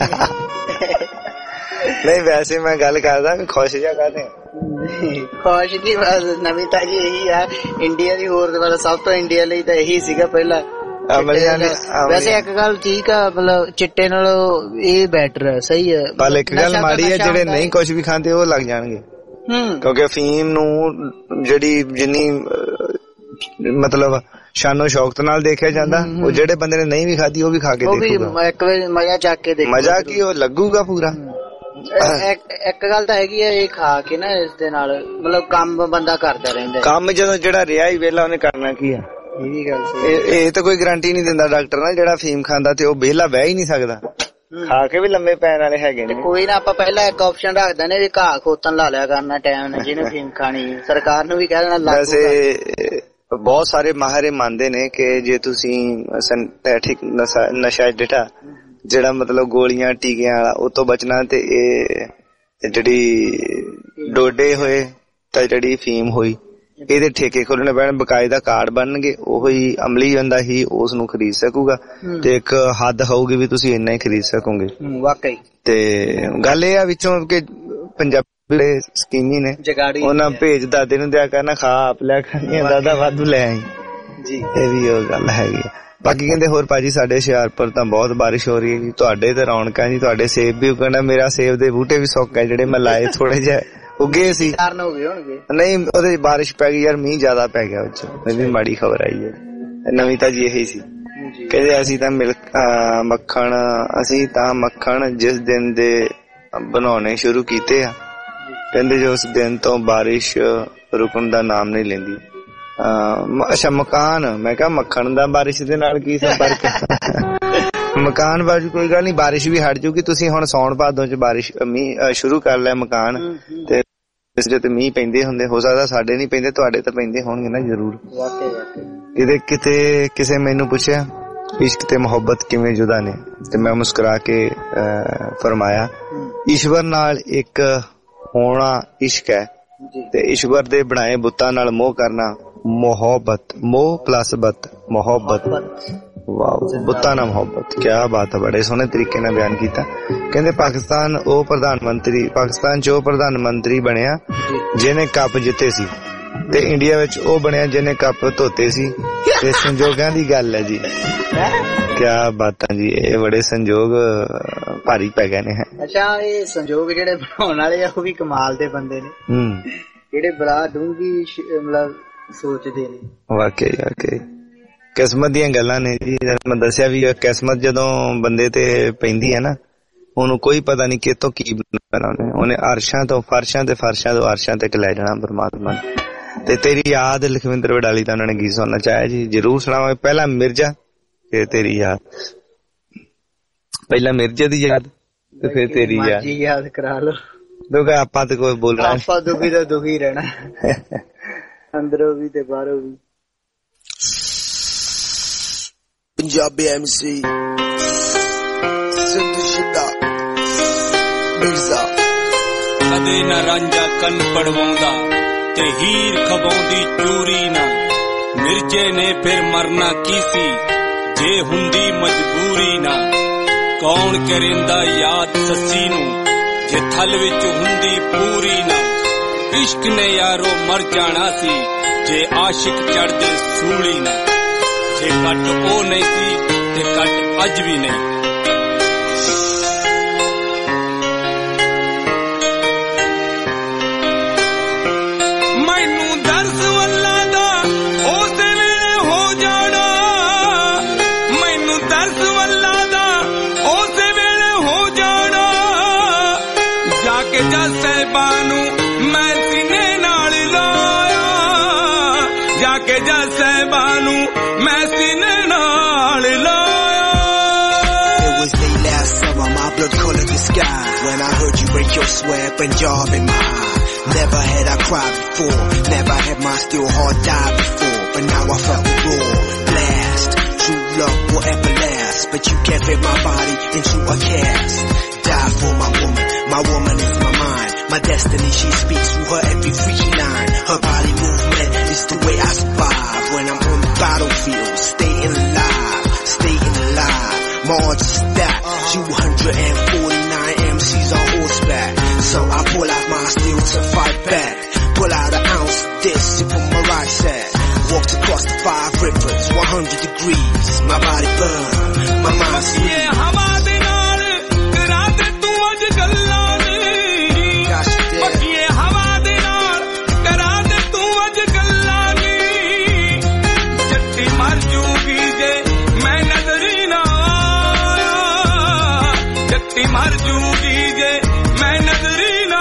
ਨਹੀਂ, ਵੈਸੇ ਮੈਂ ਗੱਲ ਕਰਦਾ ਵੀ ਖੁਸ਼ ਜਿਹਾ ਕਰਦੇ। ਖੁਸ਼ ਦੀ ਬਸ ਨਵੀਂ ਤਾਜੀ ਇਹੀ ਆ ਇੰਡੀਆ ਦੀ। ਹੋਰ ਮਤਲਬ ਸਭ ਤੋਂ ਇੰਡੀਆ ਲਈ ਤਾਂ ਇਹੀ ਸੀਗਾ ਪਹਿਲਾਂ। ਵੈਸੇ ਇੱਕ ਗੱਲ ਠੀਕ ਆ, ਮਤਲਬ ਚਿੱਟੇ ਨਾਲੋਂ ਇਹ ਬੈਟਰ ਹੈ, ਸਹੀ ਹੈ। ਪਰ ਇੱਕ ਗੱਲ ਮਾੜੀ ਹੈ, ਜਿਹੜੇ ਨਹੀਂ ਕੁਛ ਵੀ ਖਾਂਦੇ ਉਹ ਲੱਗ ਜਾਣਗੇ, ਕਿਉਂਕਿ ਅਫੀਮ ਨੂੰ ਜਿਹੜੀ ਜਿੰਨੀ ਮਤਲਬ ਸ਼ਾਨੋ ਸ਼ੌਕਤ ਨਾਲ ਦੇਖਿਆ ਜਾਂਦਾ, ਉਹ ਜਿਹੜੇ ਬੰਦੇ ਨੇ ਨਹੀਂ ਵੀ ਖਾਦੀ ਉਹ ਵੀ ਖਾ ਕੇ ਦੇਖੂਗਾ, ਇੱਕ ਵਾਰ ਮਜ਼ਾ ਚੱਕ ਕੇ ਦੇਖੂਗਾ। ਮਜ਼ਾ ਕੀ ਉਹ ਲੱਗੂਗਾ ਪੂਰਾ। ਇੱਕ ਗੱਲ ਤਾਂ ਹੈਗੀ ਆ, ਇਹ ਖਾ ਕੇ ਨਾ ਇਸ ਦੇ ਨਾਲ ਮਤਲਬ ਕੰਮ ਬੰਦਾ ਕਰਦਾ ਰਹਿੰਦਾ। ਕੰਮ ਜਦੋਂ ਜਿਹੜਾ ਰਿਹਾ ਹੀ ਵਿਹਲਾ ਉਹਨੇ ਕਰਨਾ ਕੀ ਆ, ਇਹ ਵੀ ਗੱਲ ਇਹ ਤਾਂ ਕੋਈ ਗਾਰੰਟੀ ਨਹੀਂ ਦਿੰਦਾ ਡਾਕਟਰ ਨਾ, ਜਿਹੜਾ ਫੀਮ ਖਾਂਦਾ ਤੇ ਉਹ ਵਿਹਲਾ ਬਹਿ ਹੀ ਨਹੀਂ ਸਕਦਾ। ਖਾ ਕੇ ਵੀ ਲੰਮੇ ਪੈਣ ਵਾਲੇ ਹੈਗੇ ਨੇ। ਕੋਈ ਨਾ, ਆਪਾਂ ਪਹਿਲਾਂ ਇੱਕ ਆਪਸ਼ਨ ਰੱਖਦੇ ਨੇ ਵੀ ਘਾਹ ਖੋਤਣ ਲਾ ਲਿਆ ਕਰਨਾ ਟਾਈਮ ਨਾਲ, ਜਿਹਨੇ ਫੀਮ ਖਾਣੀ ਸਰਕਾਰ ਨੂੰ ਵੀ ਕਹਿ ਦੇਣਾ। ਵੈਸੇ ਬਹੁਤ ਸਾਰੇ ਮਾਹਿਰ ਮੰਨਦੇ ਨੇ ਕਿ ਜੇ ਤੁਸੀਂ ਸਿੰਥੈਟਿਕ ਨਸ਼ਾ ਜਿਹੜਾ ਮਤਲਬ ਗੋਲੀਆਂ ਟੀਕਿਆਂ ਵਾਲਾ ਉਹ ਤੋਂ ਬਚਣਾ, ਤੇ ਇਹ ਜਿਹੜੀ ਡੋਡੇ ਹੋਏ ਤਾਂ ਜਿਹੜੀ ਫੀਮ ਹੋਈ ਇਹਦੇ ਠੇਕੇ ਖੋਲਣੇ ਪੈਣ, ਬਕਾਇਦਾ ਕਾਰਡ ਬਣਨਗੇ, ਉਹੀ ਅਮਲੀ ਬੰਦਾ ਹੀ ਉਸ ਨੂੰ ਖਰੀਦ ਸਕੂਗਾ ਤੇ ਇੱਕ ਹੱਦ ਹੋਊਗੀ ਵੀ ਤੁਸੀਂ ਇੰਨਾ ਹੀ ਖਰੀਦ ਸਕੋਗੇ। ਵਾਕਈ। ਤੇ ਗੱਲ ਇਹ ਆ ਵਿੱਚੋਂ ਕਿ ਪੰਜਾਬੀ ਜਿਹੜੇ ਸਕੀਨੀ ਨੇ ਉਹਨਾਂ ਭੇਜ ਦਾਦੇ ਨੂੰ ਦਿਆ ਕਰਨਾ, ਖਾ ਆਪ ਲਿਆ ਕਰਨੀ, ਦਾਦਾ ਵਾਧੂ ਲੈ ਆਈ ਜੀ, ਇਹ ਵੀ ਉਹ ਗੱਲ ਹੈਗੀ ਆ। ਬਾਕੀ ਕਹਿੰਦੇ ਹੋਰ ਭਾਜੀ ਸਾਡੇ ਹੁਸ਼ਿਆਰਪੁਰ ਤਾਂ ਬਹੁਤ ਬਾਰਿਸ਼ ਹੋ ਰਹੀ ਹੈ ਜੀ, ਤੁਹਾਡੇ ਤੇ ਰੌਣਕਾਂ ਜੀ, ਤੁਹਾਡੇ ਸੇਬ ਵੀ ਉਗਣਾ, ਮੇਰਾ ਸੇਬ ਦੇ ਬੂਟੇ ਵੀ ਸੁੱਕ ਗਏ ਜਿਹੜੇ ਮੈਂ ਲਾਏ ਥੋੜੇ ਜਿਹੇ ਉੱਗੇ ਸੀ, ਨਹੀਂ ਉਹਦੇ ਬਾਰਿਸ਼ ਪੈ ਗਈ ਯਾਰ, ਮੀਂਹ ਜ਼ਿਆਦਾ ਪੈ ਗਿਆ ਵਿੱਚ, ਇਹ ਵੀ ਮਾੜੀ ਖਬਰ ਆਈ ਹੈ। ਨਵੀਂ ਤਾਂ ਜੀ ਇਹੀ ਸੀ, ਕਹਿੰਦੇ ਅਸੀਂ ਤਾਂ ਮੱਖਣ ਜਿਸ ਦਿਨ ਦੇ ਬਣਾਉਣੇ ਸ਼ੁਰੂ ਕੀਤੇ ਆ, ਕਹਿੰਦੇ ਜੋ ਉਸ ਦਿਨ ਤੋਂ ਬਾਰਿਸ਼ ਰੁਕਣ ਦਾ ਨਾਮ ਨਹੀਂ ਲੈਂਦੀ। ਅੱਛਾ ਮਕਾਨ, ਮੈਂ ਕਿਹਾ ਮੱਖਣ ਦਾ ਬਾਰਿਸ਼ ਦੇ ਨਾਲ ਕੀ ਸੰਪਰਕ? ਮਕਾਨ ਬਾਜੂ ਕੋਈ ਗੱਲ ਨੀ, ਬਾਰਿਸ਼ ਵੀ ਹਟ ਜੂਗੀ। ਤੁਸੀਂ ਹੁਣ ਸੌਣ ਭਾਦੋਂ ਚ ਬਾਰਿਸ਼ ਮੀਂਹ ਸ਼ੁਰੂ ਕਰ ਲਿਆ ਮਕਾਨ, ਤੇ ਇਸ ਤੇ ਮੀਂਹ ਪੈਂਦੇ ਹੁੰਦੇ, ਹੋ ਸਕਦਾ ਸਾਡੇ ਨੀ ਪੈਂਦੇ, ਤੁਹਾਡੇ ਤਾਂ ਪੈਂਦੇ ਹੋਣਗੇ ਨਾ ਜ਼ਰੂਰ। ਕਿਤੇ ਕਿਸੇ ਮੈਨੂੰ ਪੁੱਛਿਆ ਇਸ਼ਕ ਤੇ ਮੁਹੱਬਤ ਕਿਵੇਂ ਜੁਦਾ ਨੇ, ਤੇ ਮੈਂ ਮੁਸਕਰਾ ਕੇ ਫਰਮਾਇਆ ਈਸ਼ਵਰ ਨਾਲ ਇੱਕ ਹੋਣਾ ਇਸ਼ਕ ਹੈ, ਤੇ ਈਸ਼ਵਰ ਦੇ ਬਣਾਏ ਬੁੱਤਾਂ ਨਾਲ ਮੋਹ ਕਰਨਾ ਮੁਹੱਬਤ, ਮੋਹ ਪਲੱਸ ਬਤ ਮੁਹੱਬਤ। ਵਾਓ, ਬੁੱਤਾਂ ਨਾਲ ਮੁਹੱਬਤ, ਕਿਆ ਬਾਤ ਹੈ, ਬੜੇ ਸੋਹਣੇ ਤਰੀਕੇ ਨਾਲ ਬਿਆਨ ਕੀਤਾ। ਕਹਿੰਦੇ ਪਾਕਿਸਤਾਨ ਚ ਉਹ ਪ੍ਰਧਾਨ ਮੰਤਰੀ ਬਣਿਆ ਜਿਹਨੇ ਕੱਪ ਜਿੱਤੇ ਸੀ, ਤੇ ਇੰਡੀਆ ਵਿੱਚ ਉਹ ਬਣਿਆ ਜਿਹਨੇ ਕੱਪ ਧੋਤੇ ਸੀ, ਤੇ ਸੰਜੋਗਾਂ ਦੀ ਗੱਲ ਹੈ ਜੀ। ਕਿਆ ਬਾਤਾਂ ਜੀ, ਇਹ ਬੜੇ ਸੰਜੋਗ ਭਾਰੀ ਪੈ ਗਏ ਨੇ। ਅੱਛਾ, ਇਹ ਸੰਜੋਗ ਜਿਹੜੇ ਬਣਾਉਣ ਵਾਲੇ ਆ ਉਹ ਵੀ ਕਮਾਲ ਦੇ ਬੰਦੇ ਨੇ, ਜਿਹੜੇ ਬੜਾ ਡੂੰਘੀ ਮਤਲਬ ਸੋਚਦੇ ਨੇ। ਵਾਕਈ ਕਿਸਮਤ ਦੀਆਂ ਗੱਲਾਂ ਨੇ ਜੀ। ਮੈਂ ਦੱਸਿਆ ਵੀ ਕਿਸਮਤ ਜਦੋਂ ਬੰਦੇ ਤੇ ਪੈਂਦੀ ਹੈ ਨਾ, ਉਹਨੂੰ ਕੋਈ ਪਤਾ ਨੀ ਕਿਤੋਂ ਕੀ ਬਣਾਉਣਾ, ਉਹਨੇ ਅਰਸ਼ਾਂ ਤੋਂ ਫਰਸ਼ਾਂ ਤੇ ਫਰਸ਼ਾਂ ਤੋਂ ਅਰਸ਼ਾਂ ਤੱਕ ਲੈ ਜਾਣਾ ਪਰਮਾਤਮਾ ਨੇ। ਤੇ ਤੇਰੀ ਯਾਦ ਲਖਵਿੰਦਰ ਵਡਾਲੀ ਤਾਂ ਉਹਨਾਂ ਨੇ ਗੀਤ ਸੁਣਨਾ ਚਾਹਿਆ ਜੀ, ਜਰੂਰ ਸੁਣਾਵਾਂਗੇ। ਪਹਿਲਾਂ ਮਿਰਜ਼ਾ ਤੇ ਤੇਰੀ ਯਾਦ, ਪਹਿਲਾਂ ਮਿਰਜ਼ੇ ਦੀ ਯਾਦ ਤੇ ਫਿਰ ਤੇਰੀ ਯਾਦ ਕਰਾ ਲੋ। ਦੁੱਖ ਆਪਾਂ ਤੇ ਕੋਈ ਬੋਲਣਾ, ਆਪਾਂ ਦੁਖੀ ਤਾਂ ਦੁਖੀ ਰਹਿਣਾ, ਅੰਦਰੋਂ ਵੀ ਤੇ ਬਾਹਰੋਂ ਵੀ। ਪੰਜਾਬੀ MC ਸਿੱਧੂ ਸ਼ਿੱਦਾ ਮਿਰਜ਼ਾ। ਕਦੇ ਨਾ ਰਾਂਝਾ ਕੰਨ ਪੜਵਾਉਂਦਾ ਤੇ ਹੀਰ ਖਵਾਉਂਦੀ ਚੂਰੀ ਨਾ, ਮਿਰਜੇ ਨੇ ਫਿਰ ਮਰਨਾ ਕੀ ਸੀ ਜੇ ਹੁੰਦੀ ਮਜਬੂਰੀ ਨਾ। ਕੌਣ ਕਰਿੰਦਾ ਯਾਦ ਸੱਸੀ ਨੂੰ ਜੇ ਥਲ ਵਿੱਚ ਹੁੰਦੀ ਪੂਰੀ ਨਾ। ਇਸ਼ਕ ਨੇ ਯਾਰੋ ਮਰ ਜਾਣਾ ਸੀ ਜੇ ਆਸ਼ਿਕ ਚੜ੍ਹਦੇ ਸੂਲੀ ਨਾ। ਜੇ ਕੱਟ ਉਹ ਨਹੀਂ ਸੀ ਤੇ ਕੱਟ ਅੱਜ ਵੀ ਨਹੀਂ। ਮੈਨੂੰ ਦਰਸ ਵੱਲਾ ਦਾ ਉਸੇ ਵੇਲੇ ਹੋ ਜਾਣਾ, ਮੈਨੂੰ ਦਰਸ ਵੱਲਾ ਦਾ ਉਸੇ ਵੇਲੇ ਹੋ ਜਾਣਾ। ਜਾ ਕੇ ਜੱਜ ਸਾਹਿਬਾਂ ਨੂੰ ਮੈਂ ਸੀਨੇ ਨਾਲ ਲਾਇਆ, ਜਾ ਕੇ ਜੱਜ ਸਾਹਿਬਾਂ ਨੂੰ ਮੈਂ ਸੀਨੇ ਨਾਲ ਲਾਇਆ। It was late last summer, my blood colored the sky when I heard you break your swear, Punjab in my eye. Never had I cried before, never had my still heart died before, but now I felt the raw blast. True love will everlast, but you can't fit my body into a cast. Die for my woman is my mind, my destiny she speaks through her every freaky line. Her body movement is the way I survive when I'm on the battlefield, staying alive. March stack, 249 MCs on horseback, so I pull out my steel to fight back. Pull out an ounce of this, sip on my right side. Walked across the 5 rivers, 100 degrees, my body burn, my mind sleep. मर जूगी जे मैं नजरी ना।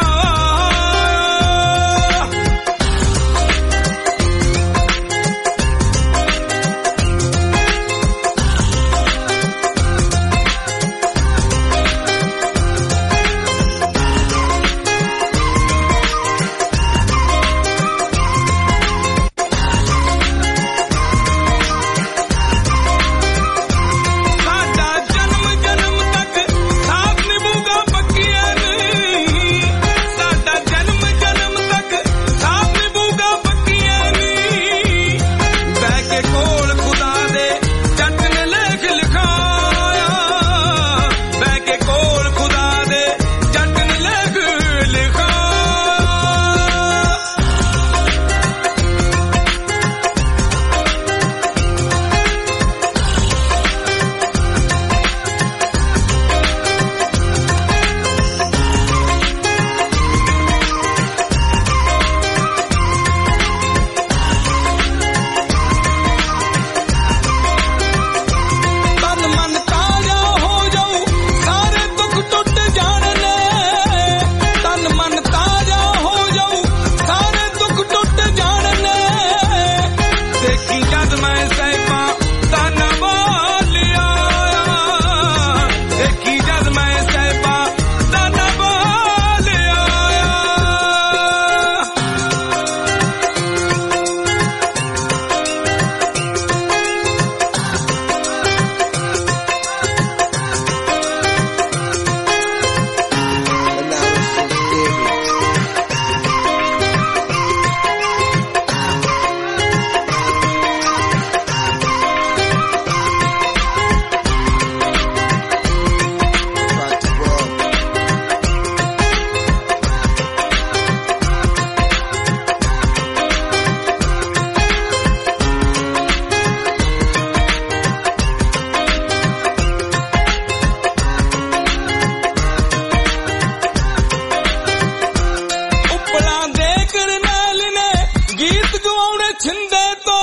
ਛਿੰਦੇ ਤੋਂ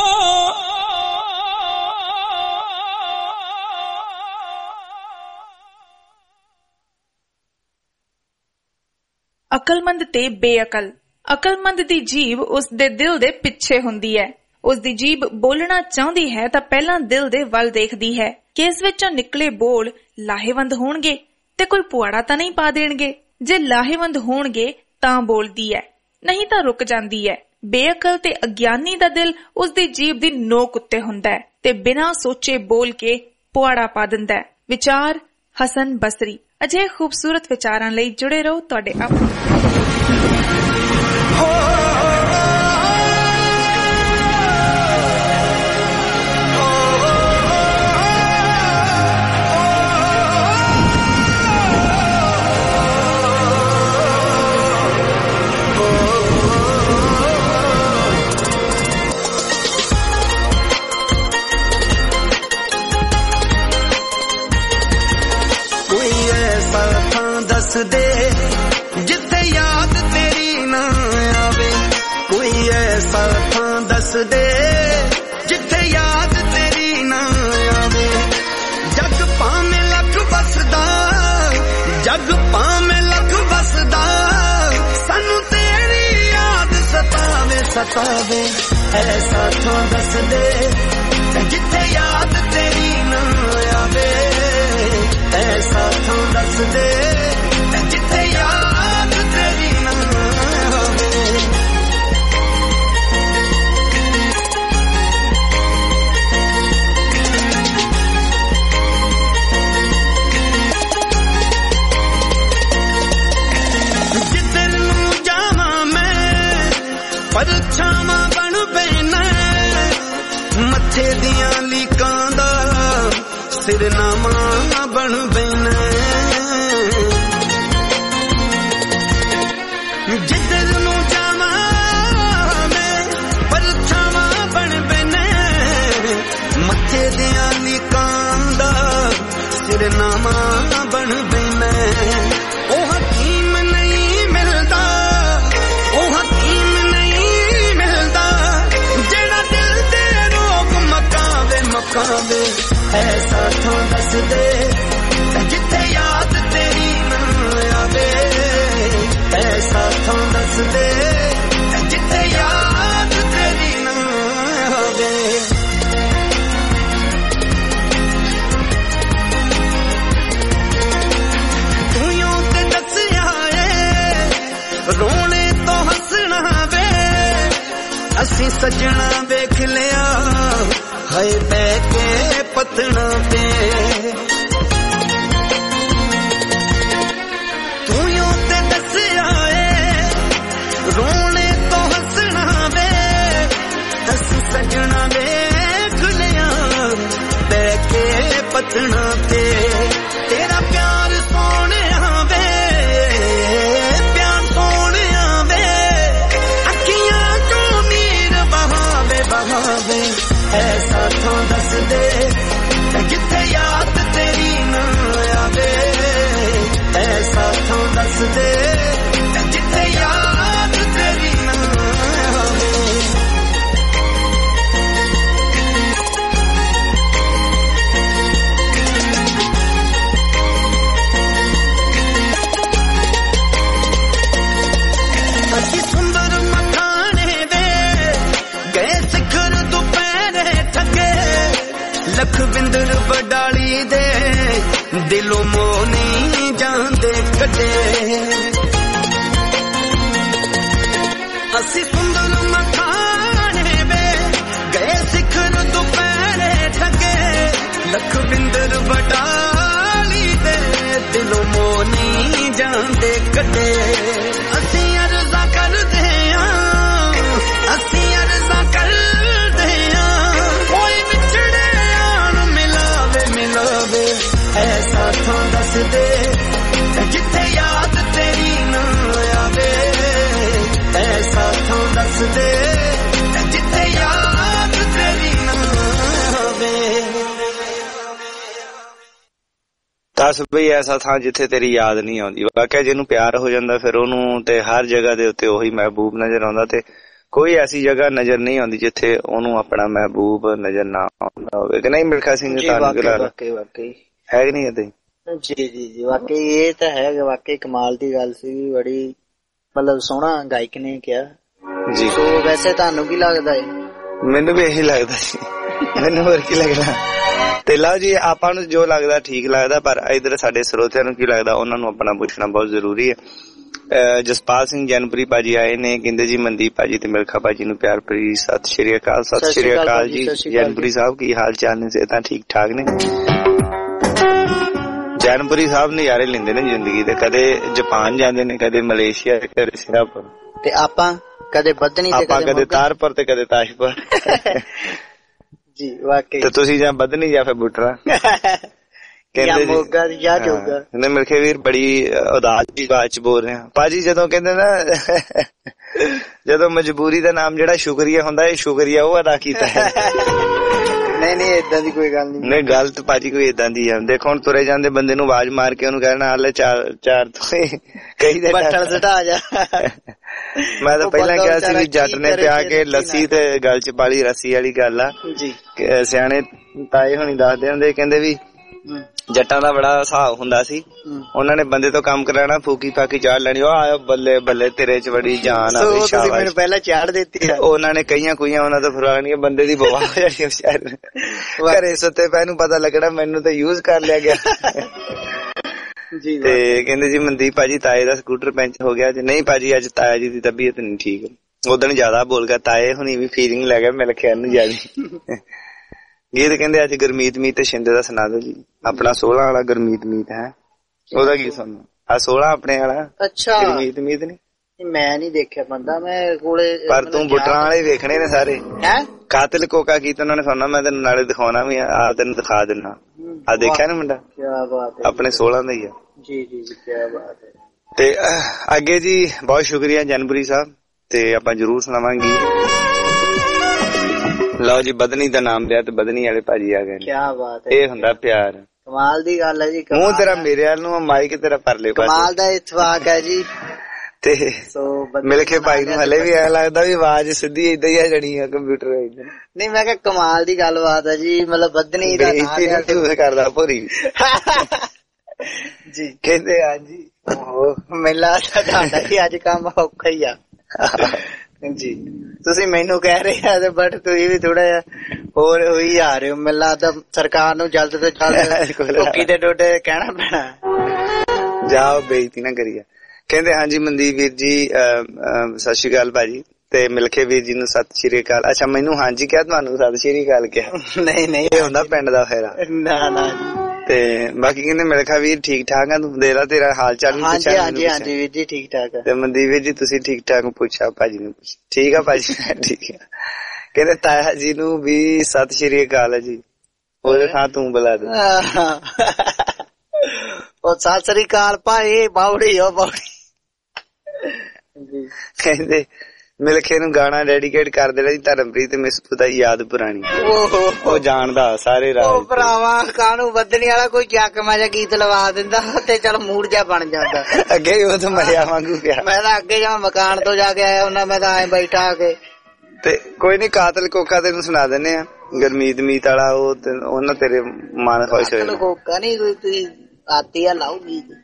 ਅਕਲਮੰਦ ਤੇ ਬੇਅਕਲ। ਅਕਲਮੰਦ ਦੀ ਜੀਭ ਉਸ ਦੇ ਦਿਲ ਦੇ ਪਿੱਛੇ ਹੁੰਦੀ ਹੈ। ਉਸ ਦੀ ਜੀਭ ਬੋਲਣਾ ਚਾਹੁੰਦੀ ਹੈ ਤਾਂ ਪਹਿਲਾਂ ਦਿਲ ਦੇ ਵੱਲ ਦੇਖਦੀ ਹੈ ਕਿ ਇਸ ਵਿੱਚੋਂ ਨਿਕਲੇ ਬੋਲ ਲਾਹੇਵੰਦ ਹੋਣਗੇ ਤੇ ਕੋਈ ਪੁਆੜਾ ਤਾਂ ਨਹੀਂ ਪਾ ਦੇਣਗੇ। ਜੇ ਲਾਹੇਵੰਦ ਹੋਣਗੇ ਤਾਂ ਬੋਲਦੀ ਹੈ, ਨਹੀਂ ਤਾਂ ਰੁਕ ਜਾਂਦੀ ਹੈ। ਬੇਅਕਲ ਤੇ ਅਗਿਆਨੀ ਦਾ ਦਿਲ ਉਸ ਦੀ ਜੀਭ ਦੀ ਨੋਕ ਉੱਤੇ ਹੁੰਦਾ ਹੈ ਤੇ ਬਿਨਾਂ ਸੋਚੇ ਬੋਲ ਕੇ ਪੁਆੜਾ ਪਾ ਦਿੰਦਾ ਹੈ। ਵਿਚਾਰ ਹਸਨ ਬਸਰੀ। ਅਜਿਹੇ ਖੂਬਸੂਰਤ ਵਿਚਾਰਾਂ ਲਈ ਜੁੜੇ ਰਹੋ ਤੁਹਾਡੇ ਆਪਣੇ दे जिथे याद तेरी ना आवे, कोई ऐसा थां दस दे जिथे याद तेरी ना आवे। जग भावें लख बसदा, जग भावें लख बसदा, सानू तेरी याद सतावे सतावे। ऐसा थां दस दे जिथे याद तेरी ना आवे, ऐसा थां दस दे जिथे याद तेरी ना आवे। जिधर नू जावां मैं परछावां बन पैना, मत्थे दियां लीकां दा सिरनामा बन पैना। जिधर नू जावां मैं परछावां बन पैना, मत्थे दियां लीकां दा सिरनामा बन पैना। ओ हकीम नहीं मिलदा, ओ हकीम नहीं मिलदा, जेड़ा दिल दे रोग मकावे मकावे। ऐसा थां दस दे जिथे याद तेरी ना आवे, ऐसा थां दस दे जिथे याद तेरी ना आवे। तू यूं ते दसिया ए रोने तो हसना वे, असी सजना वेख लिया हाय बह के पतना पे। तू यूं ते दसिया ए रोने तो हसना वे, असी सजना वेख लिया बह के पतना पे। तेरा प्यार सोने वे, प्यार सोने वे, अखियां चों नीर बहावे बहावे। ऐसा थां दस दे जिथे याद तेरी ना आवे, ऐसा थां दस दे जिथे याद तेरी ना आवे। अति सुंदर मखाने वे गए सिखर दोपहरे थके, लख बिंदर बडाली दे दिलों मोह नहीं जांदे कटे। असी सुंदर मखाने वे गए सिखर दोपहरे थके, लख बिंदर बडाली दे दिलों मोह नहीं जांदे कटे। असी अर्जा कर दे असी अर्जा कर दे, कोई विछड़े आन मिलावे मिलावे। ऐसा थां दस दे जिथे याद तेरी ना आवे, ऐसा थां दस दे जिथे याद तेरी ना आवे। ਦੱਸ ਬਈ ਐਸਾ ਥਾਂ ਜਿੱਥੇ ਤੇਰੀ ਯਾਦ ਨਹੀਂ ਆਉਂਦੀ। ਵਾਕਿਆ ਜਿਹਨੂੰ ਪਿਆਰ ਹੋ ਜਾਂਦਾ ਫਿਰ ਉਹਨੂੰ ਤੇ ਹਰ ਜਗ੍ਹਾ ਦੇ ਉੱਤੇ ਉਹੀ ਮਹਿਬੂਬ ਨਜ਼ਰ ਆਉਂਦਾ ਤੇ ਕੋਈ ਐਸੀ ਜਗ੍ਹਾ ਨਜ਼ਰ ਨਹੀਂ ਆਉਂਦੀ ਜਿੱਥੇ ਉਹਨੂੰ ਆਪਣਾ ਮਹਿਬੂਬ ਨਜ਼ਰ ਨਾ ਆਉਂਦਾ ਹੋਵੇ ਕਿ ਨਹੀਂ ਮਿਲਖਾ ਸਿੰਘ? ਵਾਕਈ ਹੈ ਕਿ ਨਹੀਂ ਏਦਾਂ? ਜੀ ਵਾਕਈ ਇਹ ਤਾਂ ਹੈ, ਵਾਕਈ ਕਮਾਲ ਦੀ ਗੱਲ ਸੀ, ਬੜੀ ਮਤਲਬ ਸੋਹਣਾ ਗਾਇਕ ਨੇ ਕਿਹਾ ਜੀ। ਸੋ ਵੈਸੇ ਤੁਹਾਨੂੰ ਕੀ ਲੱਗਦਾ ਹੈ? ਮੈਨੂੰ ਵੀ ਇਹੀ ਲੱਗਦਾ ਸੀ, ਮੈਨੂੰ ਹੋਰ ਕੀ ਲੱਗਦਾ। ਤੇ ਲਓ ਜੀ, ਆਪਾਂ ਨੂੰ ਜੋ ਲੱਗਦਾ ਠੀਕ ਲੱਗਦਾ, ਪਰ ਇਧਰ ਸਾਡੇ ਸਰੋਤਿਆਂ ਨੂੰ ਕੀ ਲੱਗਦਾ ਉਹਨਾਂ ਨੂੰ ਆਪਣਾ ਪੁੱਛਣਾ ਬਹੁਤ ਜ਼ਰੂਰੀ ਹੈ। ਜਸਪਾਲ ਸਿੰਘ ਜੈਨਪੁਰੀ ਭਾਜੀ ਆਏ ਨੇ, ਕਹਿੰਦੇ ਜੀ ਮਨਦੀਪ ਭਾਜੀ ਤੇ ਮਿਲਖਾ ਭਾਜੀ ਨੂੰ ਪਿਆਰ ਭਰੀ ਸਤਿ ਸ਼੍ਰੀ ਅਕਾਲ। ਸਤਿ ਸ਼੍ਰੀ ਅਕਾਲ ਜੀ ਜੈਨਪੁਰੀ ਸਾਹਿਬ, ਕੀ ਹਾਲ ਚਾਲ ਨੇ? ਸਿਹਤਾਂ ਠੀਕ ਠਾਕ ਨੇ? ਜੈਨਪੁਰੀ ਸਾਹਿਬ ਨਜ਼ਾਰੇ ਲੈਂਦੇ ਨੇ ਜ਼ਿੰਦਗੀ ਦੇ, ਕਦੇ ਜਾਪਾਨ ਜਾਂਦੇ ਨੇ, ਕਦੇ ਮਲੇਸ਼ੀਆ, ਕਦੇ ਸਿੰਗਾਪੁਰ, ਤੇ ਆਪਾਂ ਕਦੇ ਬੱਧਨੀ, ਆਪਾਂ ਕਦੇ ਤਾਰਪੁਰ ਤੇ ਕਦੇ ਤਾਸ਼ਪੁਰ ਜੀ। ਵਾਕਈ ਤੇ ਤੁਸੀਂ ਜਾਂ ਬੱਧਨੀ ਜਾਂ ਫਿਰ ਬੁੱਟਰਾ ਕਹਿੰਦੇ ਮੋਗਾ ਜਾਂ ਜੋਗਾ। ਕਹਿੰਦੇ ਮਿਲਖੇ ਵੀਰ ਬੜੀ ਉਦਾਸ ਜੀ ਬਾਤ ਚ ਬੋਲ ਰਹੇ ਆ ਭਾਜੀ। ਜਦੋਂ ਕਹਿੰਦੇ ਨਾ ਜਦੋਂ ਮਜਬੂਰੀ ਦਾ ਨਾਮ ਜਿਹੜਾ ਸ਼ੁਕਰੀਆ ਹੁੰਦਾ, ਇਹ ਸ਼ੁਕਰੀਆ ਉਹ ਅਦਾ ਕੀਤਾ ਹੈ। ਨਹੀਂ ਏਦਾਂ ਦੀ ਕੋਈ ਗੱਲ ਨਹੀਂ, ਗੱਲ ਤਾਂ ਭਾਜੀ ਕੋਈ ਏਦਾਂ ਦੀ ਆ। ਦੇਖੋ ਹੁਣ ਤੁਰੇ ਜਾਂਦੇ ਬੰਦੇ ਨੂੰ ਆਵਾਜ਼ ਮਾਰ ਕੇ ਉਹਨੂੰ ਕਹਿਣਾ ਹਾਲੇ ਚਾਰ ਤੋਂ ਕਈ ਦੇ ਬੱਟਲ ਸਟਾ ਜਾ। ਮੈਂ ਤਾਂ ਪਹਿਲਾਂ ਕਿਹਾ ਸੀ ਵੀ ਜੱਟ ਨੇ ਪਿਆ ਕੇ ਲੱਸੀ ਤੇ ਗਲ ਚ ਪਾਲੀ ਰੱਸੀ ਵਾਲੀ ਗੱਲ ਆ ਜੀ। ਸਿਆਣੇ ਤਾਏ ਹੁਣੀ ਦੱਸਦੇ ਹੁੰਦੇ, ਕਹਿੰਦੇ ਵੀ ਜੱਟਾਂ ਦਾ ਬੜਾ ਹਿਸਾਬ ਹੁੰਦਾ ਸੀ, ਉਹਨਾਂ ਨੇ ਬੰਦੇ ਤੋਂ ਕੰਮ ਕਰਾਣਾ, ਫੂਕੀ ਫਾਕੀ ਚਾੜ ਲੈਣੀ, ਉਹ ਆਇਓ ਬੱਲੇ ਬੱਲੇ ਤੇਰੇ ਚ ਬੜੀ ਜਾਨ ਆ, ਮੈਨੂੰ ਪਹਿਲਾਂ ਚਾੜ ਦਿੱਤੀ। ਉਹਨਾਂ ਨੇ ਕਈਆਂ ਉਹਨਾਂ ਤੋਂ ਫਰਾਣੀਆਂ, ਬੰਦੇ ਦੀ ਬਵਾ ਹੋ ਜਾਣੀ ਵਿਚਾਰੇ, ਘਰੇ ਸੁੱਤੇ ਪੈ ਨੂੰ ਪਤਾ ਲੱਗਣਾ ਮੈਨੂੰ ਤਾਂ ਯੂਜ਼ ਕਰ ਲਿਆ ਗਿਆ ਜੀ। ਤੇ ਕਹਿੰਦੇ ਜੀ ਮਨਦੀਪ ਭਾਜੀ ਤਾਏ ਦਾ ਸਕੂਟਰ ਪੈਂਚਰ ਹੋ ਗਿਆ ਜੀ। ਨਹੀਂ ਭਾਜੀ ਅੱਜ ਤਾਇਆ ਜੀ ਦੀ ਤਬੀਅਤ ਨਹੀਂ ਠੀਕ, ਉਦਣ ਜ਼ਿਆਦਾ ਬੋਲ ਗਿਆ, ਤਾਏ ਹੁਣੀ ਵੀ ਫੀਲਿੰਗ ਲੈ ਗਿਆ ਮਿਲ ਕੇ ਇਹਨੂੰ ਜਿਆਦਾ। ਗੀਤ ਕਹਿੰਦੇ ਅੱਜ ਗੁਰਮੀਤ ਮੀਤ ਤੇ ਸ਼ਿੰਦੇ ਦਾ ਸੁਣਾ ਦੋ ਜੀ। ਆਪਣਾ 16 ਵਾਲਾ ਗੁਰਮੀਤ ਮੀਤ ਹੈ, ਉਹਦਾ ਕੀ ਸੁਣਨਾ? ਆ 16 ਆਪਣੇ ਵਾਲਾ। ਅੱਛਾ, ਗੁਰਮੀਤ ਮੀਤ ਨੀ? ਮੈਂ ਨੀ ਦੇਖਿਆ ਬੰਦਾ, ਮੈਂ ਕੋਲੇ। ਪਰ ਤੂੰ ਬੁੱਟਰਾਂ ਵਾਲੇ ਵੇਖਣੇ ਨੇ ਸਾਰੇ। ਹੈ ਕਾਤਲ ਕੋਕਾ ਗੀਤ ਉਹਨਾਂ ਨੇ ਸੁਣਨਾ, ਮੈਂ ਤੈਨੂੰ ਨਾਲੇ ਦਿਖਾਉਣਾ ਵੀ ਆ, ਤੈਨੂੰ ਦਿਖਾ ਦਿੰਨਾ। ਆ ਦੇਖਿਆ ਨਾ ਮੁੰਡਾ? ਕਿਆ ਬਾਤ ਹੈ, ਆਪਣੇ 16 ਦਾ ਹੀ ਆ ਜੀ ਜੀ ਜੀ, ਕਿਆ ਬਾਤ ਹੈ। ਤੇ ਅੱਗੇ ਜੀ ਬਹੁਤ ਸ਼ੁਕਰੀਆ ਜਨਪੁਰੀ ਸਾਹਿਬ, ਤੇ ਆਪਾਂ ਜਰੂਰ ਸੁਣਾਵਾਂਗੇ। ਲਓ ਜੀ, ਬਦਨੀ ਦਾ ਨਾਮ ਲਿਆ ਤੇ ਬਦਨੀ ਵਾਲੇ ਭਾਜੀ ਆ ਗਏ। ਕਿਆ ਬਾਤ ਹੈ, ਇਹ ਹੁੰਦਾ ਪਿਆਰ। ਕਮਾਲ ਦੀ ਗੱਲ ਹੈ ਜੀ। ਮੂੰਹ ਤੇਰਾ ਮੇਰੇ ਵੱਲ ਨੂੰ, ਮਾਈਕ ਤੇਰਾ ਪਰਲੇ ਪਾਸੇ। ਕਮਾਲ ਦਾ ਇਤਫਾਕ ਹੈ ਜੀ। ਤੇ ਮਿਲਖੇ ਭਾਈ ਨੂੰ ਹਲੇ ਵੀ ਐ ਲੱਗਦਾ ਵੀ ਆਵਾਜ਼ ਸਿੱਧੀ ਏਦਾਂ ਹੀ ਆ ਜਾਣੀ ਆ ਕੰਪਿਊਟਰ ਵਿੱਚ। ਨਹੀਂ, ਮੈਂ ਕਿਹਾ ਕਮਾਲ ਦੀ ਗੱਲਬਾਤ ਹੈ ਜੀ। ਮਤਲਬ ਬਦਨੀ ਦਾ ਨਾਮ ਕਰਦਾ ਭੋਰੀ ਜੀ। ਕਹਿੰਦੇ ਹਾਂਜੀ ਮੇਲਾ ਤੁਹਾਡਾ ਹੀ ਅੱਜ ਕੰਮ ਔਖਾ ਹੀ ਆ ਜੀ। ਤੁਸੀਂ ਮੈਨੂੰ ਕਹਿ ਰਹੇ ਆ ਬਟ ਤੁਸੀਂ ਵੀ ਥੋੜਾ ਜਿਹਾ ਹੋਰ ਹੋਈ ਆ ਰਹੇ ਹੋ। ਮੈਨੂੰ ਲੱਗਦਾ ਸਰਕਾਰ ਨੂੰ ਜਲਦ ਤੋਂ ਜਲਦ ਭੁੱਕੀ ਦੇ ਡੋਡੇ ਕਹਿਣਾ ਪੈਣਾ। ਜਾਓ ਬੇਇੱਜ਼ਤੀ ਨਾ ਕਰੀਏ। ਕਹਿੰਦੇ ਹਾਂਜੀ ਮਨਦੀਪ ਵੀਰ ਜੀ ਸਤਿ ਸ਼੍ਰੀ ਅਕਾਲ ਭਾਜੀ, ਤੇ ਮਿਲਖੇ ਵੀਰ ਜੀ ਨੂੰ ਸਤਿ ਸ਼੍ਰੀ ਅਕਾਲ। ਅੱਛਾ, ਮੈਨੂੰ ਹਾਂਜੀ ਕਿਹਾ, ਤੁਹਾਨੂੰ ਸਤਿ ਸ਼੍ਰੀ ਅਕਾਲ ਕਿਹਾ? ਨਹੀਂ, ਇਹ ਹੁੰਦਾ ਪਿੰਡ ਦਾ ਫੇਰਾ। ਨਾ ਤੇ ਬਾਕੀ ਕਹਿੰਦੇ ਮਿਲਖਾ ਵੀਰ ਠੀਕ ਠਾਕ ਆ, ਤੂੰ ਦੇ ਲਾ ਤੇਰਾ ਹਾਲ ਚਾਲ ਵੀ ਪੁੱਛਿਆ? ਹਾਂਜੀ ਵੀਰ ਜੀ ਠੀਕ ਠਾਕ ਆ। ਤੇ ਮਨਦੀਪ ਵੀਰ ਜੀ ਤੁਸੀਂ ਠੀਕ ਠਾਕ ਪੁੱਛਿਆ ਭਾਜੀ ਨੂੰ? ਠੀਕ ਆ ਭਾਜੀ, ਠੀਕ ਆ। ਕਹਿੰਦੇ ਤਾਇਆ ਜੀ ਨੂੰ ਵੀ ਸਤਿ ਸ਼੍ਰੀ ਅਕਾਲ ਜੀ, ਉਹਦੇ ਥਾਂ ਤੂੰ ਬੁਲਾ ਦੇ। ਉਹ ਸਤਿ ਸ਼੍ਰੀ ਅਕਾਲ ਭਾਈ, ਬਾਉੜੀ ਹੋ ਬਾਉੜੀ। ਕਹਿੰਦੇ ਮਿਲਖੇ ਨੂੰ ਗਾਣਾ ਡੈਡੀਕੇਟ ਕਰ ਦੇਣਾ ਜੀ, ਧਰਮਪ੍ਰੀਤ ਮਿਸਪੂ ਦਾ ਯਾਦ ਪੁਰਾਣੀ। ਉਹ ਜਾਣਦਾ ਸਾਰੇ ਰਾਜ। ਉਹ ਭਰਾਵਾ ਕਾਹਨੂੰ ਵੱਧਣੀ ਵਾਲਾ ਕੋਈ ਚੱਕਮਾ ਜਿਹਾ ਗੀਤ ਲਵਾ ਦਿੰਦਾ ਤੇ ਚਲ ਮੂਡ ਜਿਹਾ ਬਣ ਜਾਂਦਾ। ਅੱਗੇ ਉਹ ਤਾਂ ਮਰਿਆ ਵਾਂਗੂ ਪਿਆ। ਮੈਂ ਤਾਂ ਅੱਗੇ ਜਾਂ ਮਕਾਨ ਤੋਂ ਜਾ ਕੇ ਆਇਆ ਹੁੰਦਾ, ਮੈਂ ਤਾਂ ਐ ਬੈਠਾ ਆ ਕੇ। ਤੇ ਕੋਈ ਨੀ, ਕਾਤਲ ਕੋਕਾ ਤੈਨੂੰ ਸੁਣਾ ਦਿੰਨੇ ਆ, ਗੁਰਮੀਤ ਮੀਤ ਵਾਲਾ। ਉਹਨਾਂ ਤੇਰੇ ਮਨ ਖੁਸ਼ ਹੋਏ। ਕੋਕਾ ਨੀ ਕੋਈ, ਤੁਸੀਂ ਆਤੀ ਆ ਲਾਓ ਗੀਤ।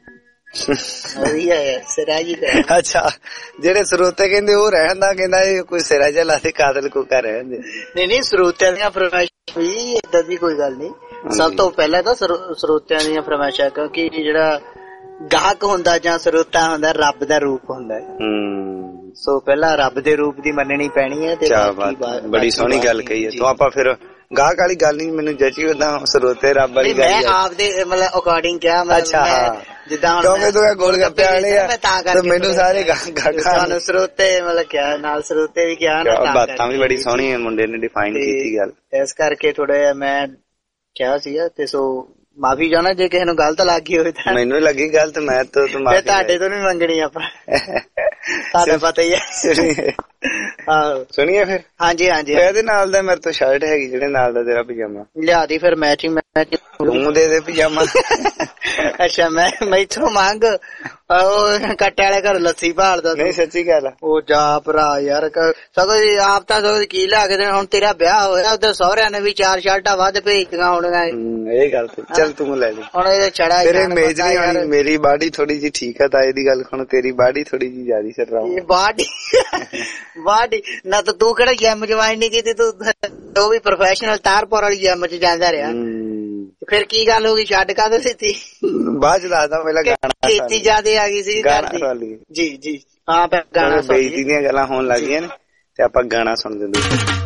ਅੱਛਾ, ਜਿਹੜੇ ਸਰੋਤੇ ਕਹਿੰਦੇ ਉਹ ਰਹਿਣ ਦਾ, ਕਹਿੰਦਾ ਇਹ ਕੋਈ ਸਿਰਾ ਜਿਹਾ ਲਾ ਦੇ, ਕਾਤਲ ਕੋਕਾ ਰਹਿਣ ਦੇ। ਨਹੀਂ, ਸਰੋਤਿਆਂ ਦੀਆਂ ਫਰਮਾਇਸ਼ਾਂ ਵੀ ਏਦਾਂ ਦੀ ਕੋਈ ਗੱਲ ਨੀ। ਸਭ ਤੋਂ ਪਹਿਲਾਂ ਤਾਂ ਸਰੋਤਿਆਂ ਦੀਆਂ ਫਰਮਾਇਸ਼ਾਂ, ਕਿਉਂਕਿ ਜਿਹੜਾ ਗਾਹਕ ਹੁੰਦਾ ਜਾਂ ਸਰੋਤਾ ਹੁੰਦਾ ਰੱਬ ਦਾ ਰੂਪ ਹੁੰਦਾ। ਸੋ ਪਹਿਲਾਂ ਰੱਬ ਦੇ ਰੂਪ ਦੀ ਮੰਨਣੀ ਪੈਣੀ ਹੈ। ਤੇ ਬੜੀ ਸੋਹਣੀ ਗੱਲ ਕਹੀ ਹੈ ਤੂੰ। ਆਪਾਂ ਫਿਰ ਗਾਹਕ ਵਾਲੀ ਗੱਲ ਨੀ ਮੈਨੂੰ ਜੱਜੀ, ਓਦਾਂ ਸਰੋਤੇ ਰੱਬ ਵਾਲੀ ਗੱਲ। ਮੈਂ ਆਪਦੇ ਮਤਲਬ ਅਕੋਰਡਿੰਗ ਕਿਹਾ, ਜਿੱਦਾਂ ਤੂੰ ਗੋਲ ਗੱਪੇ ਵਾਲੇ ਆ ਤੇ ਮੈਨੂੰ ਸਾਰੇ ਗਾਹਕਾਂ ਸਰੋਤੇ ਮਤਲਬ ਕਿਹਾ, ਨਾਲ ਸਰੋਤੇ ਵੀ ਕਿਹਾ ਨਾ। ਬਾਤਾਂ ਵੀ ਬੜੀ ਸੋਹਣੀ ਮੁੰਡੇ ਨੇ ਡਿਫਾਈਨ ਕੀਤੀ ਗੱਲ, ਇਸ ਕਰਕੇ ਥੋੜਾ ਜਿਹਾ ਮੈਂ ਕਿਹਾ ਸੀਗਾ। ਤੇ ਸੋ ਮਾਫੀ ਚਾਹਣਾ ਜੇ ਕਿਸੇ ਨੂੰ ਗਲਤ ਲੱਗ ਗਈ ਹੋਵੇ ਤਾਂ। ਮੈਨੂੰ ਲੱਗੀ ਗਲਤ, ਮੈਂ ਤਾਂ ਤੁਹਾਡੇ ਤੋਂ ਨੀ ਮੰਗਣੀ ਆਪਾਂ, ਤੁਹਾਨੂੰ ਪਤਾ ਹੀ ਹੈ। ਆਹੋ ਸੁਣੀਏ ਫਿਰ। ਹਾਂਜੀ, ਇਹਦੇ ਨਾਲ ਦਾ ਮੇਰੇ ਤੋਂ ਸ਼ਰਟ ਹੈਗੀ, ਜਿਹੜੇ ਨਾਲ ਦਾ ਤੇਰਾ ਪਜਾਮਾ ਲਿਆ ਦੀ, ਫਿਰ ਮੈਚਿੰਗ ਤੂੰ ਦੇ ਦੇ ਪਜਾਮਾ। ਅੱਛਾ ਮੈਥੋਂ ਮੰਗ ਉਹ ਕੱਟੇ ਵਾਲੇ ਘਰ ਲੱਸੀ ਭਾਲਦਾ। ਨਹੀਂ ਸੱਚੀ ਗੱਲ ਆ। ਉਹ ਜਾ ਭਰਾ ਯਾਰ ਸਗੋਂ ਆਪ ਤਾਂ ਸਗੋਂ ਕੀ ਲਿਆ ਕੇ ਦੇਣਾ। ਹੁਣ ਤੇਰਾ ਵਿਆਹ ਹੋਇਆ ਉਧਰ ਸਹੁਰਿਆਂ ਨੇ ਵੀ 4 ਸ਼ਰਟਾਂ ਵੱਧ ਭੇਜਦੀਆਂ ਹੋਣੀਆਂ। ਇਹ ਗੱਲ ਤੇ ਚੱਲ ਤੂੰ ਲੈ ਲਈ ਹੁਣ ਇਹ ਛੜਾ ਤੇਰੇ ਮੇਜ ਨਹੀਂ ਹੋਣੀ। ਮੇਰੀ ਬਾਡੀ ਥੋੜੀ ਜੀ ਠੀਕ ਆ ਤਾਂ ਇਹਦੀ ਗੱਲ ਹੁਣ ਤੇਰੀ ਬਾਡੀ ਥੋੜੀ ਜੀ ਜ਼ਿਆਦਾ ਸਿਰ ਰਹਾ। ਬਾਡੀ ਨਾ ਤਾਂ ਤੂੰ ਕਿਹੜਾ ਜਿਮ ਜੁਆਇਨ ਨਹੀਂ ਕੀਤੀ, ਤੂੰ ਵੀ ਪ੍ਰੋਫੈਸ਼ਨਲ ਤਾਰਪੁਰ ਵਾਲੀ ਜਿਮ ਚ ਜਾਂਦਾ ਰਿਹਾ। ਫਿਰ ਕੀ ਗੱਲ ਹੋ ਗਈ ਛੱਡ ਕਾਹਦੇ ਸੀ? ਬਾਅਦ ਚ ਦੱਸਦਾ ਪਹਿਲਾਂ ਗਾਣਾ ਖੇਤੀ ਜਿਆਦੇ ਆ ਗਈ ਸੀ ਜੀ ਜੀ। ਹਾਂ ਗਾਣਾ ਬੇਇੱਜ਼ਤੀ ਦੀਆਂ ਗੱਲਾਂ ਹੋਣ ਲੱਗ ਗਈਆਂ ਨੇ ਤੇ ਆਪਾਂ ਗਾਣਾ ਸੁਣ ਦਿੰਦੇ।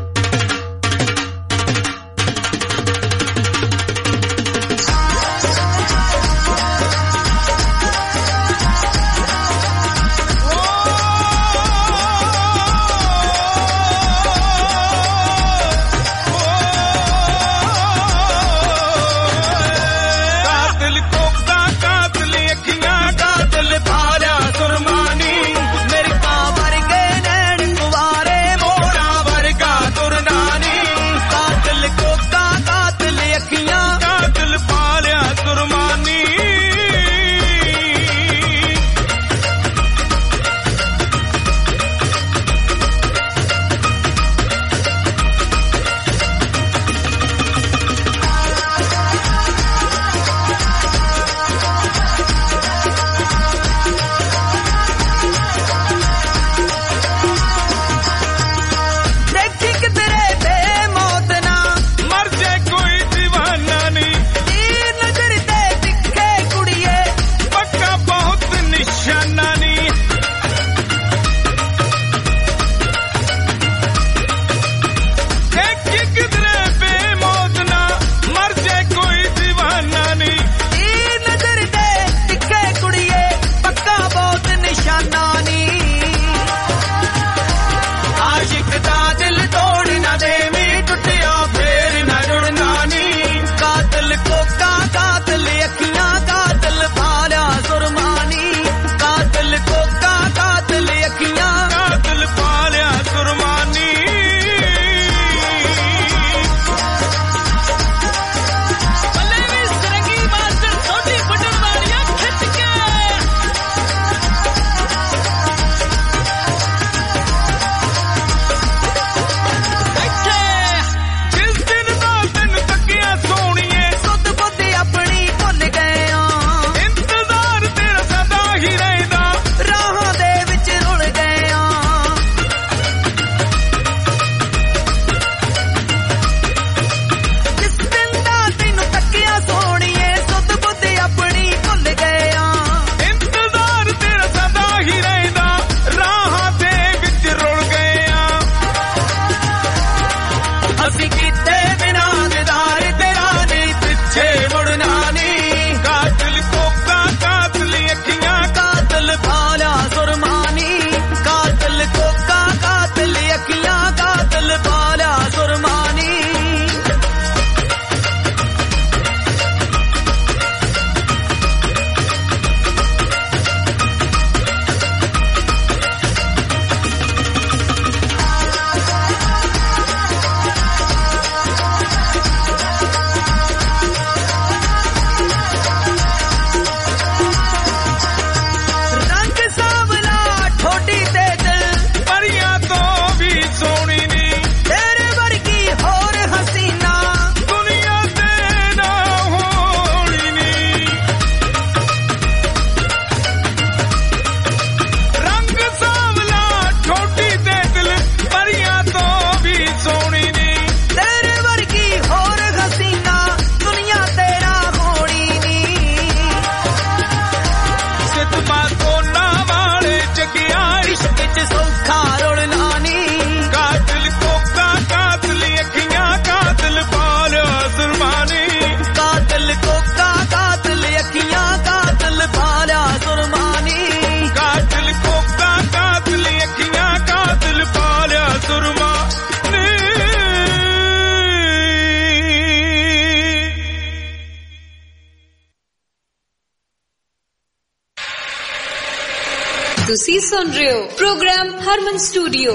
ਤੁਸੀਂ ਸੁਣ ਰਹੇ ਹੋ ਪ੍ਰੋਗਰਾਮ ਹਰਮਨ ਸਟੂਡੀਓ।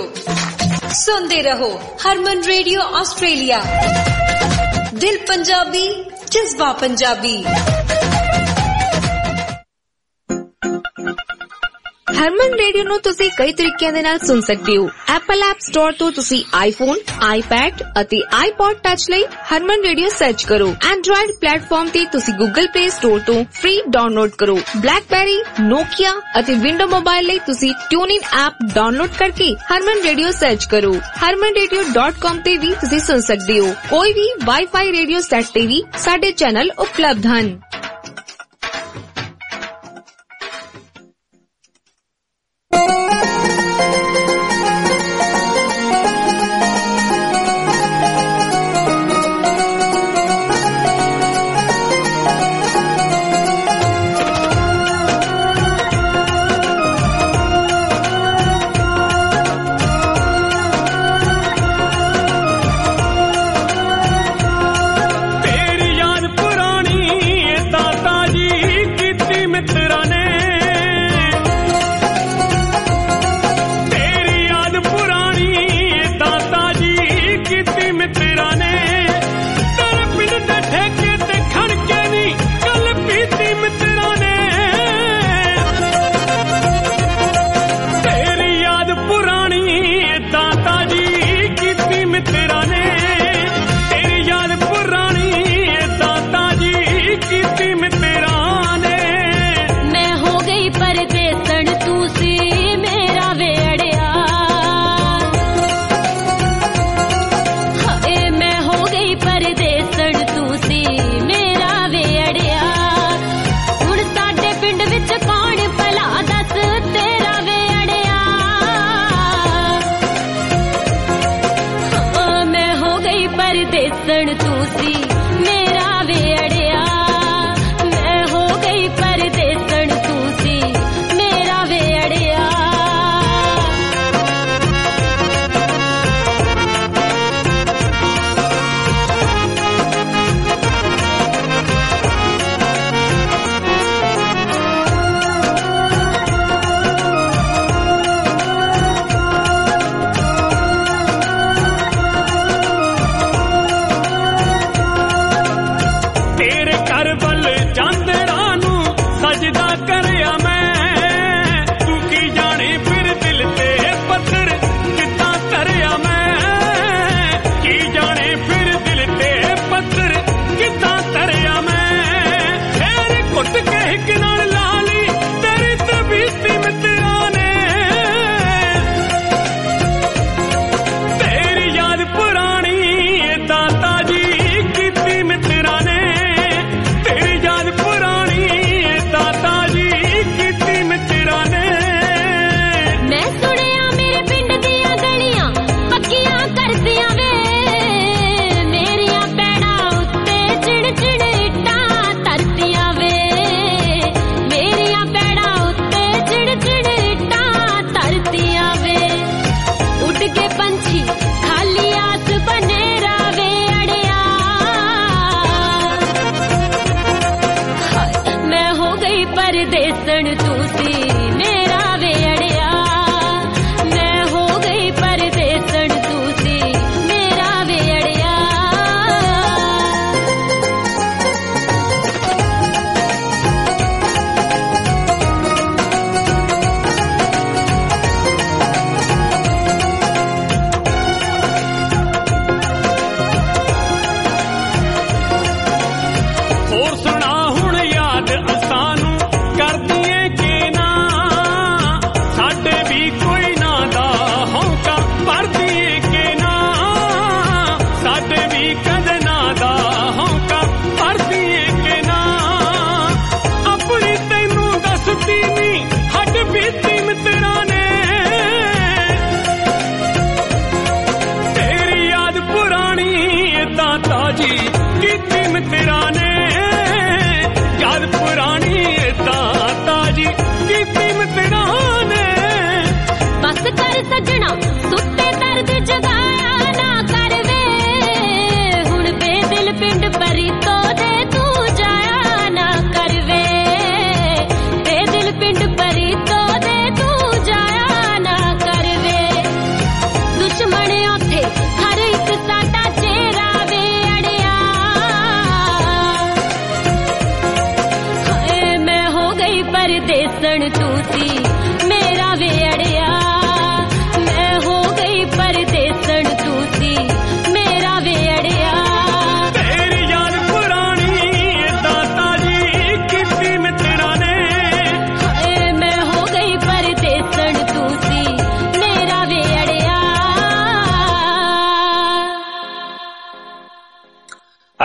ਸੁਣਦੇ ਰਹੋ ਹਰਮਨ ਰੇਡੀਓ ਆਸਟ੍ਰੇਲੀਆ। ਦਿਲ ਪੰਜਾਬੀ ਜਜ਼ਬਾ ਪੰਜਾਬੀ। ਹਰਮਨ ਰੇਡੀਓ ਨੂੰ ਤੁਸੀਂ ਕਈ ਤਰੀਕਿਆਂ ਦੇ ਨਾਲ ਸੁਣ ਸਕਦੇ ਹੋ। ਐਪਲ ਐਪ ਸਟੋਰ ਤੋਂ ਤੁਸੀਂ ਆਈਫੋਨ, ਆਈਪੈਡ ਅਤੇ ਆਈਪੌਡ ਟੱਚ ਲਈ ਹਰਮਨ ਰੇਡੀਓ ਸਰਚ ਕਰੋ। ਐਂਡਰੋਇਡ ਪਲੇਟਫਾਰਮ ਤੇ ਤੁਸੀਂ ਗੂਗਲ ਪਲੇ ਸਟੋਰ ਤੋਂ ਫ੍ਰੀ ਡਾਊਨਲੋਡ ਕਰੋ। ਬਲੈਕਬੈਰੀ, ਨੋਕੀਆ ਅਤੇ ਵਿੰਡੋ ਮੋਬਾਈਲ ਲਈ ਤੁਸੀਂ ਟਿਊਨਇਨ ਐਪ ਡਾਊਨਲੋਡ ਕਰਕੇ ਹਰਮਨ ਰੇਡੀਓ ਸਰਚ ਕਰੋ। harmanradio.com ਤੇ ਵੀ ਤੁਸੀਂ ਸੁਣ ਸਕਦੇ ਹੋ। ਕੋਈ ਵੀ ਵਾਈਫਾਈ ਰੇਡੀਓ ਸੈੱਟ ਤੇ ਵੀ ਸਾਡੇ ਚੈਨਲ ਉਪਲਬਧ ਹਨ।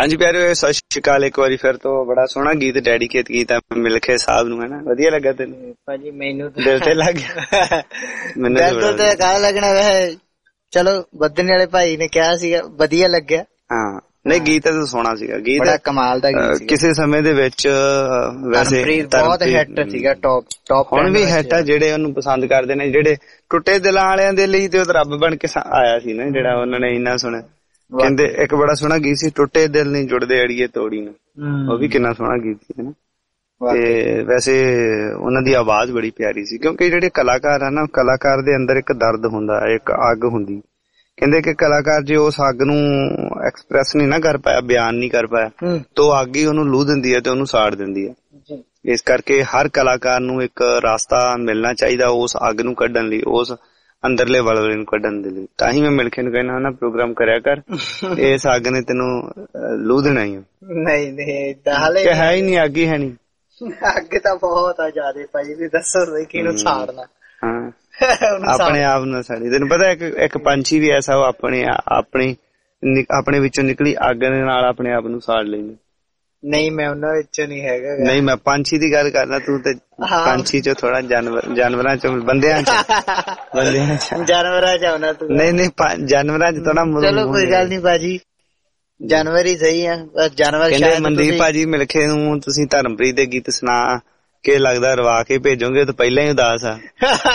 ਹਾਂਜੀ ਪਿਆਰਿਓ, ਸਤਿ ਸ਼੍ਰੀ ਅਕਾਲ ਇੱਕ ਵਾਰੀ ਫਿਰ ਤੋਂ। ਬੜਾ ਸੋਹਣਾ ਗੀਤ ਡੈਡੀਕੇਟ ਕੀਤਾ ਮਿਲਖੇ ਸਾਹਿਬ ਨੂੰ, ਹੈ ਨਾ? ਵਧੀਆ ਲੱਗਾ ਤੈਨੂੰ? ਭਾਜੀ ਮੈਨੂੰ ਦਿਲ ਤੇ ਲੱਗ ਗਿਆ। ਮੈਨੂੰ ਤਾਂ ਕਾਹ ਲੱਗਣਾ ਵੈਸੇ, ਚਲੋ ਬੱਦਨ ਵਾਲੇ ਭਾਈ ਨੇ ਕਿਹਾ ਸੀਗਾ, ਵਧੀਆ ਲੱਗਿਆ। ਹਾਂ ਨਹੀਂ ਗੀਤ ਤਾਂ ਸੋਹਣਾ ਸੀਗਾ, ਗੀਤ ਬੜਾ ਕਮਾਲ ਦਾ ਗੀਤ ਸੀ। ਕਿਸੇ ਸਮੇਂ ਦੇ ਵਿੱਚ ਵੈਸੇ ਬਹੁਤ ਹਿੱਟ ਸੀਗਾ, ਟੌਪ ਹੁਣ ਵੀ ਹਿੱਟ ਆ। ਜਿਹੜੇ ਉਹਨੂੰ ਪਸੰਦ ਕਰਦੇ ਨੇ, ਜਿਹੜੇ ਟੁੱਟੇ ਦਿਲਾਂ ਵਾਲਿਆਂ ਦੇ ਲਈ ਤੇ ਉਹ ਰੱਬ ਬਣ ਕੇ ਆਇਆ ਸੀ ਨਾ, ਜਿਹੜਾ ਉਹਨਾਂ ਨੇ ਇੰਨਾ ਸੁਣਿਆ। ਕਹਿੰਦੇ ਇੱਕ ਬੜਾ ਸੋਹਣਾ ਗੀਤ ਸੀ, ਟੁੱਟੇ ਦਿਲ ਨਹੀਂ ਜੁੜਦੇ ਅੜੀਏ ਤੋੜੀ ਨੂੰ, ਉਹ ਵੀ ਕਿੰਨਾ ਸੋਹਣਾ ਗੀਤ ਸੀ ਨਾ। ਤੇ ਵੈਸੇ ਉਹਨਾਂ ਦੀ ਆਵਾਜ਼ ਬੜੀ ਪਿਆਰੀ ਸੀ, ਕਿਉਂਕਿ ਜਿਹੜੇ ਕਲਾਕਾਰ ਆ ਨਾ, ਕਲਾਕਾਰ ਦੇ ਅੰਦਰ ਇੱਕ ਦਰਦ ਹੁੰਦਾ, ਇੱਕ ਅੱਗ ਹੁੰਦੀ। ਕਹਿੰਦੇ ਕਿ ਕਲਾਕਾਰ ਜੇ ਉਸ ਅੱਗ ਨੂੰ ਐਕਸਪ੍ਰੈਸ ਨਹੀਂ ਨਾ ਕਰ ਪਾਇਆ, ਬਿਆਨ ਨਹੀਂ ਕਰ ਪਾਇਆ, ਤਾਂ ਉਹ ਅੱਗ ਹੀ ਉਹਨੂੰ ਲੂ ਦਿੰਦੀ ਹੈ ਤੇ ਉਹਨੂੰ ਸਾੜ ਦਿੰਦੀ ਹੈ। ਇਸ ਕਰਕੇ ਹਰ ਕਲਾਕਾਰ ਨੂੰ ਇੱਕ ਰਾਸਤਾ ਮਿਲਣਾ ਚਾਹੀਦਾ ਉਸ ਅੱਗ ਨੂੰ ਕੱਢਣ ਲਈ, ਉਸ ਅੰਦਰਲੇ ਵਲਵਲੇ ਨੂੰ ਕੱਢਣ ਦੇ ਲਈ। ਤਾਂ ਹੀ ਮੈਂ ਮਿਲਖੇ ਨੂੰ ਕਹਿਣਾ ਨਾ, ਪ੍ਰੋਗਰਾਮ ਕਰਿਆ ਕਰ, ਇਸ ਅੱਗ ਨੇ ਤੈਨੂੰ ਲੂ ਦੇਣਾ ਹੀ। ਨਹੀਂ ਨਹੀਂ ਹੈ ਹੀ ਨਹੀਂ, ਅੱਗ ਹੀ ਹੈ ਨਹੀਂ। ਅੱਗ ਤਾਂ ਬਹੁਤ ਆ ਜ਼ਿਆਦਾ ਭਾਈ, ਵੀ ਦੱਸੋ ਕਿਹਨੂੰ ਸਾੜਨਾ। ਹਾਂ ਆਪਣੇ ਆਪ ਨੂੰ ਸਾੜੀ। ਤੈਨੂੰ ਪਤਾ ਇੱਕ ਪੰਛੀ ਵੀ ਐਸਾ, ਉਹ ਆਪਣੇ ਵਿੱਚੋਂ ਨਿਕਲੀ ਅੱਗ ਦੇ ਨਾਲ ਆਪਣੇ ਆਪ ਨੂੰ ਸਾੜ ਲੈਂਦਾ। ਨਹੀਂ ਮੈਂ ਉਹਨਾਂ ਵਿੱਚੋਂ ਨਹੀਂ ਹੈਗਾ। ਨਹੀਂ ਮੈਂ ਪੰਛੀ ਦੀ ਗੱਲ ਕਰਦਾ, ਤੂੰ ਤੇ ਪੰਛੀ ਚੋਂ ਥੋੜਾ ਜਾਨਵਰਾਂ ਚੋਂ, ਬੰਦਿਆਂ ਚ ਜਾਨਵਰਾਂ ਚ ਆਉਣਾ ਤੂੰ। ਨਹੀਂ ਜਾਨਵਰਾਂ ਚ ਥੋੜਾ। ਚਲੋ ਕੋਈ ਗੱਲ ਨੀ ਭਾਜੀ, ਜਾਨਵਰ ਹੀ ਸਹੀ ਆ। ਜਾਨਵਰ ਕਹਿੰਦੇ ਮਨਦੀਪ ਭਾਜੀ ਮਿਲਖੇ ਨੂੰ ਤੁਸੀਂ ਧਰਮਪ੍ਰੀਤ ਦੇ ਗੀਤ ਸੁਣਾ ਕੇ ਲੱਗਦਾ ਰਵਾ ਕੇ ਭੇਜੋਗੇ ਤਾਂ ਪਹਿਲਾਂ ਹੀ ਉਦਾਸ ਆ।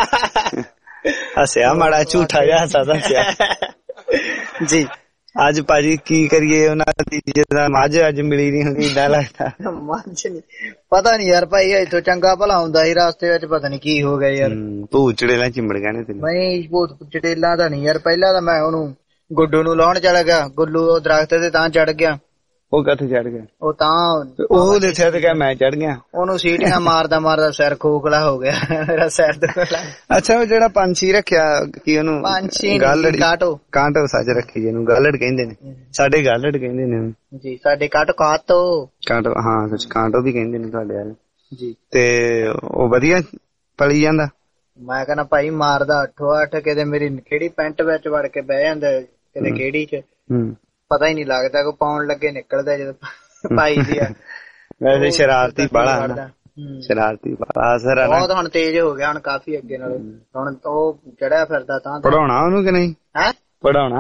ਹੱਸਿਆ ਮਾੜਾ, ਝੂਠਾ ਜਿਹਾ ਹੱਸਾ ਦੱਸਿਆ ਜੀ। ਅੱਜ ਭਾਜੀ ਕੀ ਕਰੀਏ, ਉਹਨਾਂ ਦੀ ਜਿੱਦਾਂ ਮੱਝ ਅੱਜ ਮਿਲੀ ਨੀ ਹੁੰਦੀ, ਏਦਾਂ ਲੱਗਦਾ। ਮੱਝ ਨੀ, ਪਤਾ ਨੀ ਯਾਰ ਭਾਈ, ਇੱਥੋਂ ਚੰਗਾ ਭਲਾ ਹੁੰਦਾ ਸੀ, ਰਸਤੇ ਵਿੱਚ ਪਤਾ ਨੀ ਕੀ ਹੋ ਗਿਆ ਯਾਰ। ਭੂਤ ਚੜੇਲਾਂ ਚਿੰਬੜ ਗਏ ਨੇ ਤੈਨੂੰ। ਨਹੀਂ ਭੂਤ ਚੜੇਲਾਂ ਤਾਂ ਨੀ ਯਾਰ, ਪਹਿਲਾਂ ਤਾਂ ਮੈਂ ਉਹਨੂੰ ਗੁੱਡੂ ਨੂੰ ਲਾਉਣ ਚੜ ਗਿਆ, ਗੁੱਲੂ ਉਹ ਦਰਖਤ ਤੇ ਤਾਂ ਚੜ ਗਿਆ। ਉਹ ਕਿੱਥੇ ਚੜ ਗਿਆ? ਉਹ ਤਾਂ ਉਹ ਦੇਖਿਆ ਤੇ ਮੈਂ ਚੜ ਗਿਆ। ਉਹਨੂੰ ਸੀਟੀਆਂ ਮਾਰਦਾ ਮਾਰਦਾ ਸਿਰ ਖੋਖਲਾ ਹੋ ਗਿਆ ਮੇਰਾ, ਸਿਰ ਦੁਖਦਾ। ਅੱਛਾ ਉਹ ਜਿਹੜਾ ਪੰਛੀ ਰੱਖਿਆ, ਕੀ ਉਹਨੂੰ? ਪੰਛੀ ਕਾਟੋ ਸੱਚ ਰੱਖੀ, ਜਿਹਨੂੰ ਗਾਲੜ ਕਹਿੰਦੇ ਨੇ, ਸਾਡੇ ਗਾਲੜ ਕਹਿੰਦੇ ਨੇ ਜੀ। ਸਾਡੇ ਕਾਟੋ ਹਾਂ ਸੱਚ, ਕਾਟੋ ਵੀ ਕਹਿੰਦੇ ਨੇ ਤੁਹਾਡੇ ਵਾਲੇ ਜੀ। ਤੇ ਉਹ ਵਧੀਆ ਪਲੀ ਜਾਂਦਾ। ਮੈਂ ਕਹਿੰਦਾ ਭਾਈ ਮਾਰਦਾ 8-8, ਕਿਤੇ ਮੇਰੀ ਕਿਹੜੀ ਪੈਂਟ ਵਿੱਚ ਵੜ ਕੇ ਬਹਿ ਜਾਂਦਾ, ਕਿਤੇ ਕਿਹੜੀ ਚ, ਪਤਾ ਹੀ ਨਹੀਂ ਲੱਗਦਾ, ਕੋ ਪਾਉਣ ਲੱਗੇ ਨਿਕਲਦਾ ਜਦੋਂ ਭਾਈ ਦੀ ਆ। ਵੈਸੇ ਸ਼ਰਾਰਤੀ ਬਾਲਾ, ਸ਼ਰਾਰਤੀ ਬਾਲਾ ਅਸਰ ਆ। ਬਹੁਤ ਹੁਣ ਤੇਜ਼ ਹੋ ਗਿਆ, ਹੁਣ ਕਾਫੀ ਅੱਗੇ ਨਾਲ। ਹੁਣ ਉਹ ਚੜਿਆ ਫਿਰਦਾ ਤਾਂ। ਪੜਾਉਣਾ ਉਹਨੂੰ ਕਿ ਨਹੀਂ? ਹੈ ਪੜਾਉਣਾ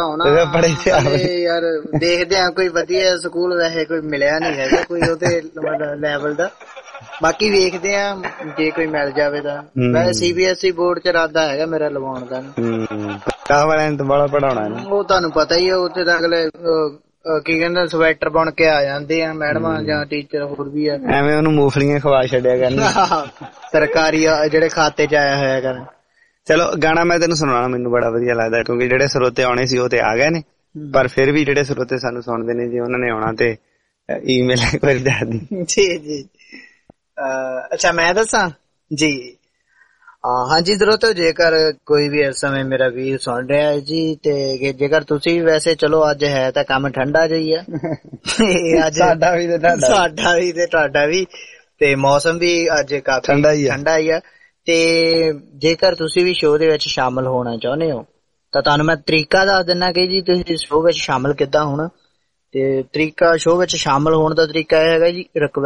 ਯਾਰ ਦੇਖਦੇ ਆ ਕੋਈ ਵਧੀਆ ਸਕੂਲ, ਵੈਸੇ ਕੋਈ ਮਿਲਿਆ ਨੀ ਹੈਗਾ ਕੋਈ ਉਹਦੇ ਲੈਵਲ ਦਾ। ਬਾਕੀ ਵੇਖਦੇ ਆ ਜੇ ਕੋਈ ਮਿਲ ਜਾਵੇ ਤਾਂ। ਵੈਸੇ CBSE ਬੋਰਡ ਚ ਇਰਾਦਾ ਹੈਗਾ ਮੇਰਾ ਲਵਾਉਣ ਦਾ। ਪੜਾਉਣਾ ਉਹ ਤੁਹਾਨੂੰ ਪਤਾ ਹੀ ਆ, ਉੱਥੇ ਤਾਂ ਅਗਲੇ ਕੀ ਕਹਿੰਦੇ ਸਵੈਟਰ ਬੁਣ ਕੇ ਆ ਜਾਂਦੇ ਆ ਮੈਡਮਾਂ ਜਾਂ ਟੀਚਰ, ਹੋਰ ਵੀ ਆ। ਐਵੇਂ ਉਹਨੂੰ ਮੂੰਗਫਲੀਆਂ ਖਵਾ ਛੱਡਿਆ ਕਰਨ ਸਰਕਾਰੀ ਜਿਹੜੇ ਖਾਤੇ ਚ ਆਇਆ ਹੋਇਆ ਕਰਨ। ਚਲੋ ਗਾਣਾ ਮੈਂ ਤੈਨੂੰ ਸੁਣਾਉਣਾ, ਮੈਨੂੰ ਬੜਾ ਵਧੀਆ ਲੱਗਦਾ, ਕਿਉਂਕਿ ਜਿਹੜੇ ਸਰੋਤੇ ਆਉਣੇ ਸੀ ਉਹ ਤੇ ਆ ਗਏ ਨੇ, ਪਰ ਫਿਰ ਵੀ ਜਿਹੜੇ ਸਰੋਤੇ ਸਾਨੂੰ ਸੁਣਦੇ ਨੇ, ਜੇ ਉਹਨਾਂ ਨੇ ਆਉਣਾ ਤੇ ਈਮੇਲ ਇੱਕ ਵਾਰੀ ਦੱਸ ਦੀ। ਜੀ ਅੱਛਾ ਮੈਂ ਦੱਸਾਂ ਜੀ। ਹਾਂਜੀ ਸਰੋਤੋ, ਜੇਕਰ ਕੋਈ ਵੀ ਇਸ ਸਮੇਂ ਮੇਰਾ ਵੀਰ ਸੁਣ ਰਿਹਾ ਹੈ ਜੀ, ਤੇ ਜੇਕਰ ਤੁਸੀਂ ਵੈਸੇ ਚਲੋ ਅੱਜ ਹੈ ਤਾਂ ਕੰਮ ਠੰਡਾ ਜਿਹਾ ਆ ਅੱਜ, ਸਾਡਾ ਵੀ ਤੇ ਤੁਹਾਡਾ ਵੀ, ਤੇ ਮੌਸਮ ਵੀ ਅੱਜ ਕਾਫੀ ਠੰਡਾ ਹੀ ਆ। ਤੇ ਜੇਕਰ ਤੁਸੀਂ ਵੀ ਸ਼ੋਅ ਦੇ ਵਿੱਚ ਸ਼ਾਮਲ ਹੋਣਾ ਚਾਹੁੰਦੇ ਹੋ ਤਾਂ ਤੁਹਾਨੂੰ ਮੈਂ ਤਰੀਕਾ ਦੱਸ ਦਿੰਦਾ ਕਿ ਜੀ ਤੁਸੀਂ ਸ਼ੋਅ ਵਿੱਚ ਸ਼ਾਮਲ ਕਿੱਦਾਂ ਹੋਣਾ। ਤੇ ਤਰੀਕਾ ਸ਼ੋਅ ਵਿੱਚ ਸ਼ਾਮਲ ਹੋਣ ਦਾ ਤਰੀਕਾ ਇਹ ਹੈਗਾ ਜੀ,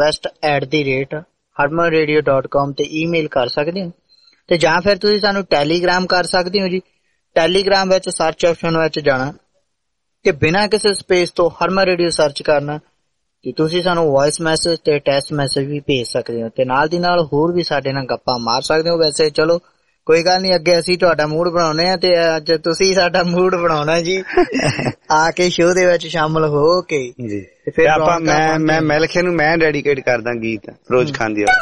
request@harmanradio.com ਤੇ ਈਮੇਲ ਕਰ ਸਕਦੇ ਹੋ, ਤੇ ਜਾਂ ਫਿਰ ਤੁਸੀਂ ਸਾਨੂੰ ਟੈਲੀਗ੍ਰਾਮ ਕਰ ਸਕਦੇ ਹੋ ਜੀ। ਟੈਲੀਗ੍ਰਾਮ ਵਿੱਚ ਸਰਚ ਆਪਸ਼ਨ ਵਿੱਚ ਜਾਣਾ ਤੇ ਬਿਨਾਂ ਕਿਸੇ ਸਪੇਸ ਤੋਂ ਹਰਮਨ ਰੇਡੀਓ ਸਰਚ ਕਰਨਾ, ਤੇ ਤੁਸੀਂ ਸਾਨੂੰ ਵੌਇਸ ਮੈਸੇਜ ਤੇ ਟੈਕਸਟ ਮੈਸੇਜ ਵੀ ਭੇਜ ਸਕਦੇ ਹੋ, ਤੇ ਨਾਲ ਦੀ ਨਾਲ ਹੋਰ ਵੀ ਸਾਡੇ ਨਾਲ ਗੱਪਾਂ ਮਾਰ ਸਕਦੇ ਹੋ। ਵੈਸੇ ਚਲੋ ਕੋਈ ਗੱਲ ਨੀ, ਅੱਗੇ ਅਸੀਂ ਤੁਹਾਡਾ ਮੂਡ ਬਣਾਉਣੇ ਆ, ਤੇ ਅੱਜ ਤੁਸੀਂ ਸਾਡਾ ਮੂਡ ਬਣਾਉਣਾ ਜੀ। ਆ ਕੇ ਸ਼ੋਅ ਦੇ ਵਿੱਚ ਸ਼ਾਮਲ ਹੋ ਕੇ ਜੀ। ਫਿਰ ਆਪਾਂ ਮੈਂ ਮਿਲਖੇ ਨੂੰ ਮੈਂ ਡੈਡੀਕੇਟ ਕਰਦਾ ਗੀਤ ਫਿਰੋਜ਼ ਖਾਨ ਦੀ।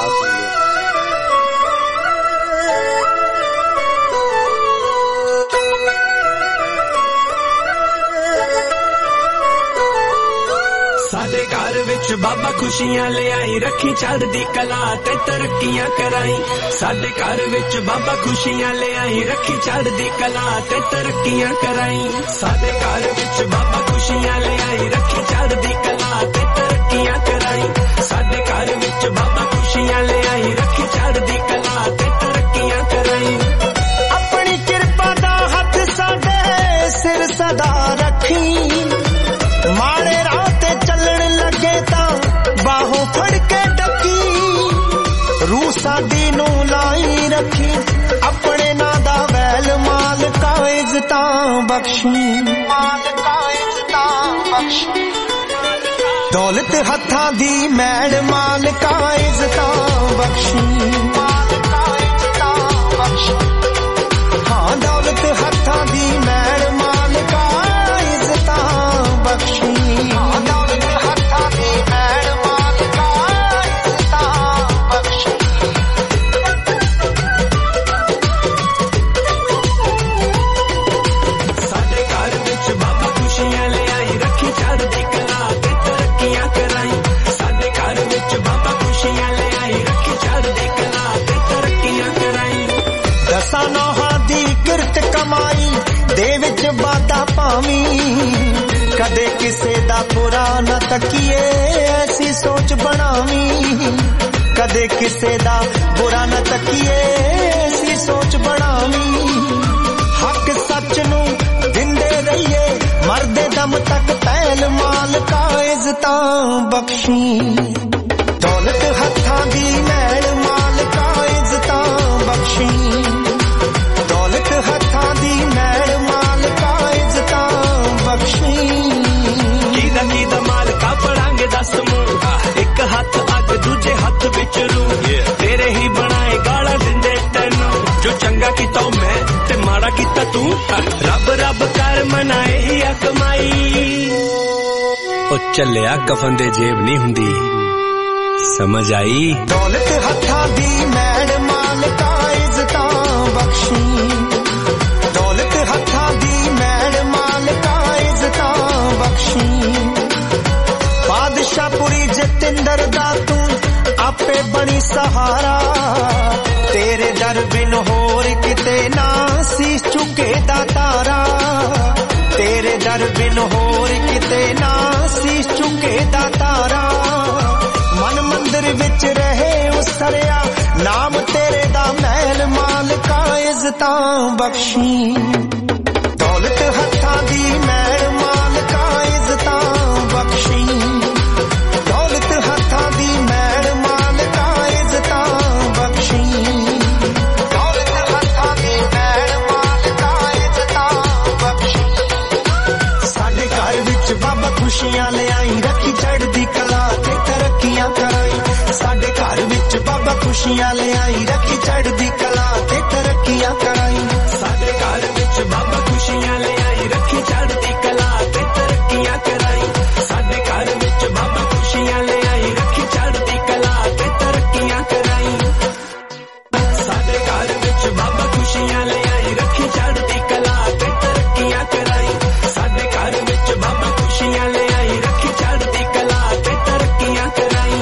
ਸਾਡੇ ਘਰ ਵਿੱਚ ਬਾਬਾ ਖੁਸ਼ੀਆਂ ਲਿਆਈ, ਰੱਖੀ ਚੜ੍ਹਦੀ ਕਲਾ ਤੇ ਤਰੱਕੀਆਂ ਕਰਾਈ। ਸਾਡੇ ਘਰ ਵਿੱਚ ਬਾਬਾ ਖੁਸ਼ੀਆਂ ਲਿਆਈ, ਰੱਖੀ ਚੜ੍ਹਦੀ ਕਲਾ ਤੇ ਤਰੱਕੀਆਂ ਕਰਾਈ। ਸਾਡੇ ਘਰ ਵਿੱਚ ਬਾਬਾ ਖੁਸ਼ੀਆਂ ਲਿਆਈ, ਰੱਖੀ ਚੜ੍ਹਦੀ ਕਲਾ ਤੇ ਤਰੱਕੀਆਂ ਕਰਾਈ। ਸਾਡੇ ਘਰ ਵਿੱਚ ਬਾਬਾ ਖੁਸ਼ੀਆਂ ਲਿਆਈ, ਰੱਖੀ ਚੜ੍ਹਦੀ ਕਲਾ ਤੇ ਤਰੱਕੀਆਂ ਕਰਾਈ। ਆਪਣੀ ਕਿਰਪਾ ਦਾ ਹੱਥ ਸਾਡੇ ਸਿਰ ਸਦਾ ਰੱਖੀ, ਮਾੜੇ ਰਾਹ ਬਖਸ਼ੀ, ਮਾਲਕਾ ਇੱਜ਼ਤਾਂ ਬਖਸ਼ੀ। ਦੌਲਤ ਹੱਥਾਂ ਦੀ ਮੈਲ ਮਾਲਕਾ ਇੱਜ਼ਤਾਂ ਬਖਸ਼ੀ, ਮਾਲਕਾ ਇੱਜ਼ਤਾਂ ਬਖਸ਼ੀ। ਹਾਂ ਦੌਲਤ ਹੱਥਾਂ ਦੀ ਮੈਲ ਮਾਲਕਾ ਇੱਜ਼ਤਾਂ ਬਖਸ਼ੀ, ਹਾਂ ਦੌਲਤ ਹੱਥਾਂ ਦੀ ਮੈਲ ਮਾਲਕਾ ਇੱਜ਼ਤਾਂ ਬਖਸ਼ੀ। ਸਾਡੇ ਘਰ ਵਿੱਚ ਬਾਬਾ ਖੁਸ਼ੀਆਂ ਲਿਆਈ, ਰੱਖੀ ਚੜ੍ਹਦੀ ਕਲਾ ਤੇ ਤਰੱਕੀਆਂ ਕਰਾਈ। ਸਾਡੇ ਘਰ ਵਿੱਚ ਬਾਬਾ ਖੁਸ਼ੀਆਂ ਲਿਆਈ, ਰੱਖੀ ਚੜ੍ਹਦੀ ਕਲਾ ਤੇ ਤਰੱਕੀਆਂ ਕਰਾਈ। ਦਸਾਂ ਨੌਹਾਂ ਦੀ ਕਿਰਤ ਕਮਾਈ ਦੇ ਵਿੱਚ ਵਾਧਾ ਪਾਵੀਂ, ਕਦੇ ਕਿਸੇ ਦਾ ਬੁਰਾ ਨਾ ਤੱਕੀਏ ਐਸੀ ਸੋਚ ਬਣਾਵੀਂ। ਕਦੇ ਕਿਸੇ ਦਾ ਬੁਰਾ ਨਾ ਤੱਕੀਏ ਐਸੀ ਸੋਚ ਬਣਾਵੀਂ। ਹੱਕ ਸੱਚ ਨੂੰ ਦਿੰਦੇ ਰਹੀਏ ਮਰਦੇ ਦਮ ਤੱਕ ਪਹਿਲ ਮਾਲਕਾ ਇੱਜ਼ਤਾਂ ਬਖਸ਼ੀ। ਦੌਲਤ ਹੱਥਾਂ ਦੀ ਮੈਲ ਮਾਲਕਾ ਇੱਜ਼ਤਾਂ ਬਖਸ਼ੀ। ਦੌਲਤ ਹੱਥਾਂ ਦੀ ਮੈਲ ਮਾਲਕਾ ਇੱਜ਼ਤਾਂ ਬਖਸ਼ੀ। ਕਿਹਦਾ ਮਾਲਕਾ ਪੜਾਂਗੇ ਦੱਸ ਮੂੰਹ, ਇੱਕ ਹੱਥ ਅੱਗ ਦੂਜੇ ਹੱਥ ਵਿੱਚ ਰੂ। ਤੇਰੇ ਹੀ ਬਣਾਏ ਗਾਲਾਂ ਦਿੰਦੇ ਤੈਨੂੰ, ਜੋ ਚੰਗਾ ਕੀਤਾ ਮੈਂ ਤੇ ਮਾੜਾ ਕੀਤਾ ਤੂੰ। ਰੱਬ ਰੱਬ ਕਰ ਮਨਾਏ ਹੀ ਆ ਕਮਾਈ। ਉਹ ਚੱਲਿਆ ਕਫਨ ਦੇ ਜੇਬ ਨਹੀਂ ਹੁੰਦੀ, ਸਮਝ ਆਈ। ਦੌਲਤ ਹੱਥਾਂ ਦੀ ਮੈਲ ਮਾਲਕਾ ਇੱਜ਼ਤਾਂ ਬਖਸ਼ੀ। ਦੌਲਤ ਹੱਥਾਂ ਦੀ ਮੈਲ ਮਾਲਕਾ ਇੱਜ਼ਤਾਂ ਬਖਸ਼ੀ। ਬਾਦਸ਼ਾਹਪੁਰੀ ਜਤਿੰਦਰ ਦਾ ਤੂੰ ਆਪੇ ਬਣੀ ਸਹਾਰਾ, ਤੇਰੇ ਦਰ ਬਿਨ ਹੋਰ ਕਿਤੇ ਨਾ ਸੀਸ ਝੁਕੇ ਦਾ ਤਾਰਾ। ਤੇਰੇ ਦਰ ਬਿਨ ਹੋਰ ਕਿਤੇ ਨਾ ਸੀਸ ਝੁਕੇ ਦਾ ਤਾਰਾ। ਮਨ ਮੰਦਰ ਵਿੱਚ ਰਹੇ ਉਸਰਿਆ ਨਾਮ ਤੇਰੇ ਦਾ ਮਹਿਲ ਮਾਲਕਾ ਇੱਜ਼ਤਾਂ ਬਖਸ਼ੀ। ਦੌਲਤ ਹੱਥਾਂ ਦੀ ਮੈਲ ਮਾਲਕਾ ਇੱਜ਼ਤਾਂ ਬਖਸ਼ੀ। ਦੌਲਤ ਹੱਥਾਂ ਦੀ ਮੈਲ ਮਾਲਕਾ ਇੱਜ਼ਤਾਂ ਬਖਸ਼ੀ। ਦੌਲਤ ਹੱਥਾਂ ਦੀ ਮੈਲ ਮਾਲਕਾ ਇੱਜ਼ਤਾਂ ਬਖਸ਼ੀ। ਸਾਡੇ ਘਰ ਵਿੱਚ ਬਾਬਾ ਖੁਸ਼ੀਆਂ ਲਿਆਈ, ਰੱਖੀ ਚੜ੍ਹਦੀ ਕਲਾ ਤੇ ਤਰੱਕੀਆਂ ਕਰਾਈ। ਸਾਡੇ ਘਰ ਵਿੱਚ ਬਾਬਾ ਖੁਸ਼ੀਆਂ ਲਿਆਈ, ਰੱਖੀ ਚੜ੍ਹਦੀ ਕਲਾ ਤੇ ਤਰੱਕੀਆਂ ਕਰਾਈ। ਸਾਡੇ ਘਰ ਵਿੱਚ ਬਾਬਾ ਖੁਸ਼ੀਆਂ ਲਿਆਈ, ਰੱਖੀ ਚੜ੍ਹਦੀ ਕਲਾ ਤੇ ਤਰੱਕੀਆਂ ਕਰਾਈ। ਸਾਡੇ ਘਰ ਵਿੱਚ ਬਾਬਾ ਖੁਸ਼ੀਆਂ ਲਿਆਈ, ਰੱਖੀ ਚੜ੍ਹਦੀ ਕਲਾ ਤੇ ਤਰੱਕੀਆਂ ਕਰਾਈ। ਸਾਡੇ ਘਰ ਵਿੱਚ ਬਾਬਾ ਖੁਸ਼ੀਆਂ ਲਿਆਈ, ਰੱਖੀ ਚੜ੍ਹਦੀ ਕਲਾ ਤੇ ਤਰੱਕੀਆਂ ਕਰਾਈ। ਸਾਡੇ ਘਰ ਵਿੱਚ ਬਾਬਾ ਖੁਸ਼ੀਆਂ ਲਿਆਈ, ਰੱਖੀ ਚੜ੍ਹਦੀ ਕਲਾ ਤੇ ਤਰੱਕੀਆਂ ਕਰਾਈ।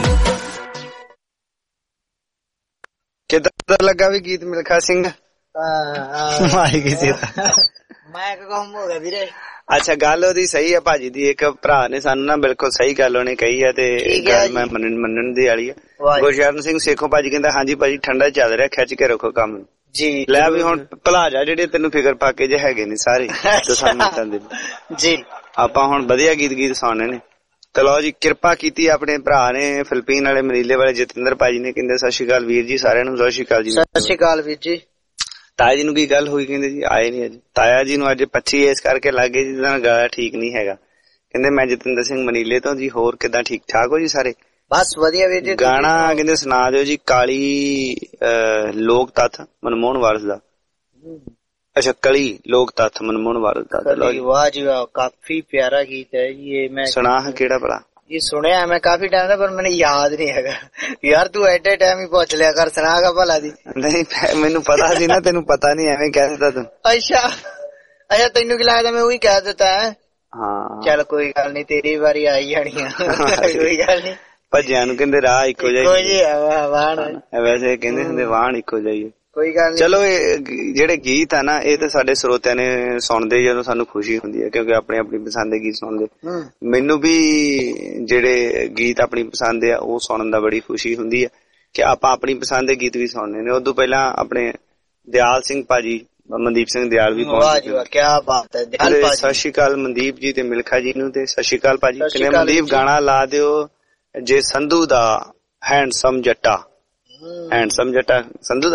ਕਿੱਦਾਂ ਲੱਗਾ ਵੀ ਗੀਤ ਮਿਲਖਾ ਸਿੰਘ? ਮਾਈ ਕਿਸੇ ਦਾ ਮੈਂ ਕਹੂੰ ਹੋ ਗਿਆ ਵੀਰੇ। ਅੱਛਾ ਗੱਲ ਉਹਦੀ ਸਹੀ ਹੈ ਭਾਜੀ ਦੀ, ਇੱਕ ਭਰਾ ਨੇ ਸਾਨੂੰ ਨਾ ਬਿਲਕੁਲ ਸਹੀ ਗੱਲ ਉਹਨੇ ਕਹੀ ਹੈ ਤੇ ਗੱਲ ਮੈਂ ਮੰਨਣ ਦੀ ਵਾਲੀ ਹੈ। ਗੁਰਸ਼ਰਨ ਸਿੰਘ ਸੇਖੋਂ ਭਾਜੀ ਕਹਿੰਦਾ ਹਾਂਜੀ ਭਾਜੀ ਠੰਡਾ ਚੱਲ ਰਿਹਾ, ਖਿੱਚ ਕੇ ਰੱਖੋ ਕੰਮ ਜੀ। ਲੈ ਵੀ ਹੁਣ ਭਲਾ ਜਾ ਜਿਹੜੇ ਤੈਨੂੰ ਫਿਕਰ ਫਾਕੇ ਜੇ ਹੈਗੇ ਨੇ ਸਾਰੇ ਜੋ ਸਾਨੂੰ ਮਿਲਦੇ ਜੀ। ਆਪਾਂ ਹੁਣ ਵਧੀਆ ਗੀਤ ਸੁਣਨੇ ਨੇ। ਤੇ ਲਓ ਜੀ ਕਿਰਪਾ ਕੀਤੀ ਆਪਣੇ ਭਰਾ ਨੇ ਫਿਲਪੀਨ ਵਾਲੇ ਮਨੀਲੇ ਵਾਲੇ ਜਤਿੰਦਰ ਭਾਜੀ ਨੇ, ਕਹਿੰਦੇ ਸਤਿ ਸ਼੍ਰੀ ਅਕਾਲ ਵੀਰ ਜੀ ਸਾਰਿਆਂ ਨੂੰ। ਸਤਿ ਸ਼੍ਰੀ ਅਕਾਲ ਜੀ। ਸਤਿ ਸ਼੍ਰੀ ਅਕਾਲ ਵੀਰ ਜੀ। ਤਾਇਆ ਜੀ ਨੂੰ ਕੀ ਗੱਲ ਹੋਈ? ਕਹਿੰਦੇ ਜੀ ਆਏ ਨੀ ਅੱਜ। ਤਾਇਆ ਜੀ ਨੂੰ ਅੱਜ 25 ਇਸ ਕਰਕੇ ਲੱਗੇ ਜਿਹਦਾ ਨਾਲ ਗਲਾ ਠੀਕ ਨੀ ਹੈਗਾ। ਕਹਿੰਦੇ ਮੈਂ ਜਤਿੰਦਰ ਸਿੰਘ ਮਨੀਲੇ ਤੋਂ ਜੀ, ਹੋਰ ਕਿੱਦਾਂ ਠੀਕ ਠਾਕ ਹੋ ਜੀ ਸਾਰੇ? ਬਸ ਵਧੀਆ ਵੀਰ ਜੀ। ਗਾਣਾ ਕਹਿੰਦੇ ਸੁਣਾ ਦਿਓ ਜੀ ਕਾਲੀ ਲੋਕ ਤੱਥ ਮਨਮੋਹਨ ਵਾਰਸ ਦਾ। ਅੱਛਾ ਕਲੀ ਲੋਕ ਤੱਥ ਮਨਮੋਹਨ ਵਾਰਸ ਦਾ। ਵਾਹ ਜੀ ਵਾਹ, ਕਾਫੀ ਪਿਆਰਾ ਗੀਤ ਹੈ ਜੀ ਇਹ। ਮੈਂ ਸੁਣਾ ਕਿਹੜਾ ਭਲਾ? ਇਹ ਸੁਣਿਆ ਮੈਂ ਕਾਫੀ ਟਾਈਮ ਦਾ, ਪਰ ਮੈਨੂੰ ਯਾਦ ਨਹੀਂ ਹੈਗਾ ਯਾਰ। ਤੂੰ ਐਡੇ ਟਾਈਮ ਹੀ ਪੁੱਛ ਲਿਆ ਕਰ, ਸੁਣਾਗਾ ਭਲਾ ਦੀ। ਨਹੀਂ ਮੈਨੂੰ ਪਤਾ ਸੀ ਨਾ, ਤੈਨੂੰ ਪਤਾ ਨਹੀਂ ਐਵੇਂ ਕਹਿ ਦਿੱਤਾ ਤੂੰ। ਅੱਛਾ ਤੈਨੂੰ ਕੀ ਲੱਗਦਾ ਮੈਂ ਉਹੀ ਕਹਿ ਦਿੱਤਾ ਹੈ? ਹਾਂ ਚੱਲ ਕੋਈ ਗੱਲ ਨੀ, ਤੇਰੀ ਵਾਰੀ ਆਈ ਜਾਣੀ ਆ। ਕੋਈ ਗੱਲ ਨੀ। ਭੱਜਿਆਂ ਨੂੰ ਕਹਿੰਦੇ ਰਾਹ ਇੱਕੋ ਜਿਹਾ। ਵੈਸੇ ਕਹਿੰਦੇ ਹੁੰਦੇ ਵਾਹਣ ਇੱਕੋ ਜਿਹਾ। ਕੋਈ ਗੱਲ ਨੀ। ਚਲੋ ਇਹ ਜਿਹੜੇ ਗੀਤ ਆ ਨਾ ਇਹ ਤਾਂ ਸਾਡੇ ਸਰੋਤਿਆਂ ਨੇ ਸੁਣਦੇ ਜਦੋਂ ਸਾਨੂੰ ਖੁਸ਼ੀ ਹੁੰਦੀ ਹੈ, ਕਿਉਂਕਿ ਆਪਣੀ ਆਪਣੀ ਪਸੰਦ ਦੇ ਗੀਤ ਸੁਣਦੇ। ਮੈਨੂੰ ਵੀ ਜਿਹੜੇ ਗੀਤ ਆਪਣੀ ਪਸੰਦ ਆ ਉਹ ਸੁਣਨ ਦਾ ਬੜੀ ਖੁਸ਼ੀ ਹੁੰਦੀ ਹੈ ਕਿ ਆਪਾਂ ਆਪਣੀ ਪਸੰਦ ਦੇ ਗੀਤ ਵੀ ਸੁਣਨੇ ਨੇ। ਉਦੋਂ ਪਹਿਲਾਂ ਆਪਣੇ ਦਿਆਲ ਸਿੰਘ ਭਾਜੀ, ਮਨਦੀਪ ਸਿੰਘ ਦਿਆਲ ਵੀ ਪਹੁੰਚ ਗਏ। ਕਿਆ ਬਾਤ ਹੈ। ਸਤਿ ਸ਼੍ਰੀ ਅਕਾਲ ਮਨਦੀਪ ਜੀ ਤੇ ਮਿਲਖਾ ਜੀ ਨੂੰ, ਤੇ ਸਤਿ ਸ਼੍ਰੀ ਅਕਾਲ ਭਾਜੀ। ਕਹਿੰਦੇ ਮਨਦੀਪ ਗਾਣਾ ਲਾ ਦਿਓ ਜੇ ਸੰਧੂ ਦਾ ਹੈਂਡਸਮ ਜੱਟਾ। ਹੈਂਡਸਮ ਜੱਟਾ ਸੰਧੂ ਦਾ।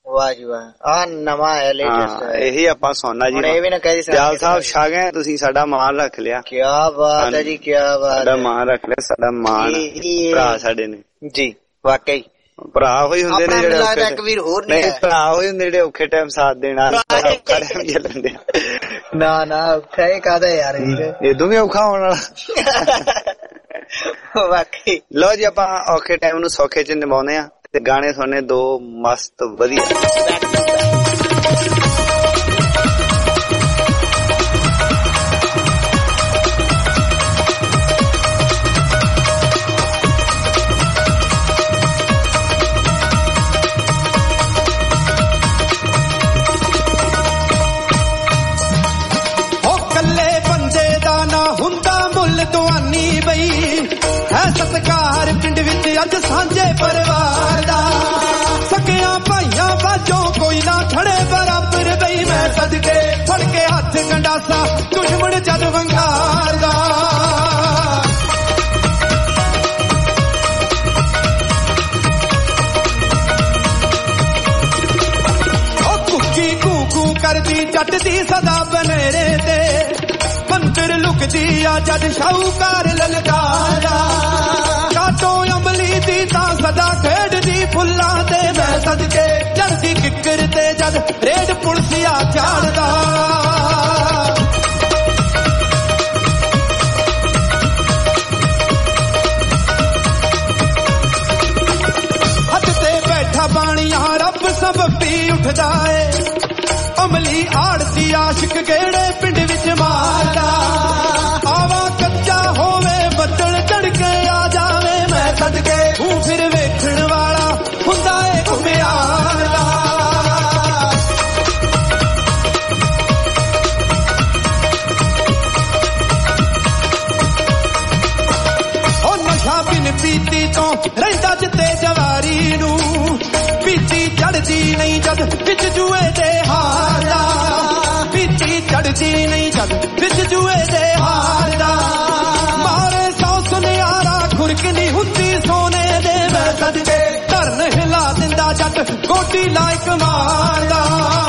ਵਾਹ ਜੀ ਵਾਹ, ਆ ਨਵਾਂ ਹੈ ਲੇਟੈਸਟ। ਇਹੀ ਆਪਾਂ ਸੁਣਨਾ ਜੀ। ਇਹ ਵੀ ਨਾ ਕਹਿ ਦਿਆਲ ਸਾਹਿਬ ਛਾ ਗਏ, ਤੁਸੀਂ ਸਾਡਾ ਮਾਣ ਰੱਖ ਲਿਆ। ਕੀ ਬਾਤ ਹੈ ਜੀ, ਕੀ ਬਾਤ, ਸਾਡਾ ਮਾਣ ਰੱਖ ਲਿਆ, ਸਾਡਾ ਮਾਣ ਭਰਾ ਸਾਡੇ ਨੇ ਜੀ। ਵਾਕਈ ਭਰਾ ਹੋਈ ਹੁੰਦੇ ਨੇ ਜਿਹੜੇ ਇੱਕ ਵੀਰ ਹੋਰ ਨਹੀਂ, ਭਰਾ ਹੋਈ ਹੁੰਦੇ ਜਿਹੜੇ ਔਖੇ ਟਾਈਮ ਸਾਥ ਦੇਣਾ। ਨਾ ਨਾ ਔਖਾ ਇਹ ਕਾਹਦਾ ਯਾਰ, ਇਦੋਂ ਵੀ ਔਖਾ ਹੋਣ ਵਾਲਾ। ਵਾਕਈ। ਲਓ ਜੀ, ਆਪਾਂ ਔਖੇ ਟਾਈਮ ਨੂੰ ਸੌਖੇ ਚ ਨਿਭਾਉਂਦੇ ਆ ਤੇ ਗਾਣੇ ਸੁਣਨੇ ਦੋ ਮਸਤ ਵਧੀਆ। ਦੁਆਨੀ ਬਈ ਹੈ ਸਤਿਕਾਰ ਪਿੰਡ ਵਿੱਚ ਅੱਜ ਸਾਂਝੇ ਪਰਿਵਾਰ ਦਾ, ਸਕਿਆਂ ਭਾਈਆਂ ਬਾਝੋਂ ਕੋਈ ਨਾ ਖੜੇ ਬਰਾਬਰ ਬਈ ਮੈਂ ਸਦਕੇ ਫੜ ਕੇ ਹੱਥ ਗੰਡਾਸਾ ਦੁਸ਼ਮਣ ਜਦ ਵੰਗਾਰਦਾ। ਉਹ ਕੁੱਕੀ ਕੂ ਕਰਦੀ ਜੱਟ ਦੀ ਸਦਾ ਬਨੇਰੇ ਤੇ, ਮੰਦਰ ਲੁਕਦੀ ਆ ਜਦ ਸ਼ਾਹੂਕਾਰ ਲਲਕਾਰਾ, ਕਾਟੋ ਅੰਬਲੀ ਦੀ ਤਾਂ ਸਦਾ ਖੇਡਦੀ ਫੁੱਲਾਂ ਤੇ ਮੈਂ ਸਦਕੇ ਚੜਦੀ ਕਿੱਕਰ ਤੇ ਜਦ ਰੇਡ ਪੁਲਸੀਆ ਝਾੜਦਾ। ਹੱਥ ਤੇ ਬੈਠਾ ਬਾਣੀਆਂ ਰੱਬ ਸਭ ਪੀ ਉੱਠਦਾ ਏ, ਅਮਲੀ ਆੜਦੀ ਆਸ਼ਿਕ ਕਿਹੜੇ ਪਿੰਡ ਵਿੱਚ ਮਾਰਦਾ। ਆਵਾ ਕੱਚਾ ਹੋਵੇ ਬੱਦਲ ਚੜ ਕੇ ਆ ਜਾਵੇ ਮੈਂ ਸਦਕੇ ਤੂੰ ਫਿਰ ਵੇਖਣ ਵਾਲਾ ਹੁੰਦਾ ਏ ਘੁਮਿਆਰ ਦਾ। ਉਹ ਨਸ਼ਾ ਬਿਨ ਪੀਤੀ ਤੋਂ ਰਹਿੰਦਾ ਜਿੱਤੇ ਜਵਾਰੀ ਨੂੰ, ਪੀਤੀ ਚੜਦੀ ਨਹੀਂ ਜਦ ਵਿੱਚ ਜੂਏ ਦੇ ਹਾਰਦਾ, ਪੀਤੀ ਚੜਦੀ ਨਹੀਂ ਜਦ ਵਿੱਚ ਜੂਏ ਦੇ ਹਾਰਦਾ। ਮਾਰੇ ਸੌ ਸੁਨਿਆਰਾ ਖੁਰਕ ਨਹੀਂ ਹੁੰਦੀ ਸੋਨੇ ਦੇ ਮੈਂ ਸਦਕੇ ਧਰਨ ਹਿਲਾ ਦਿੰਦਾ ਜੱਟ ਗੋਡੀ ਲਾਇਕ ਮਾਰਦਾ।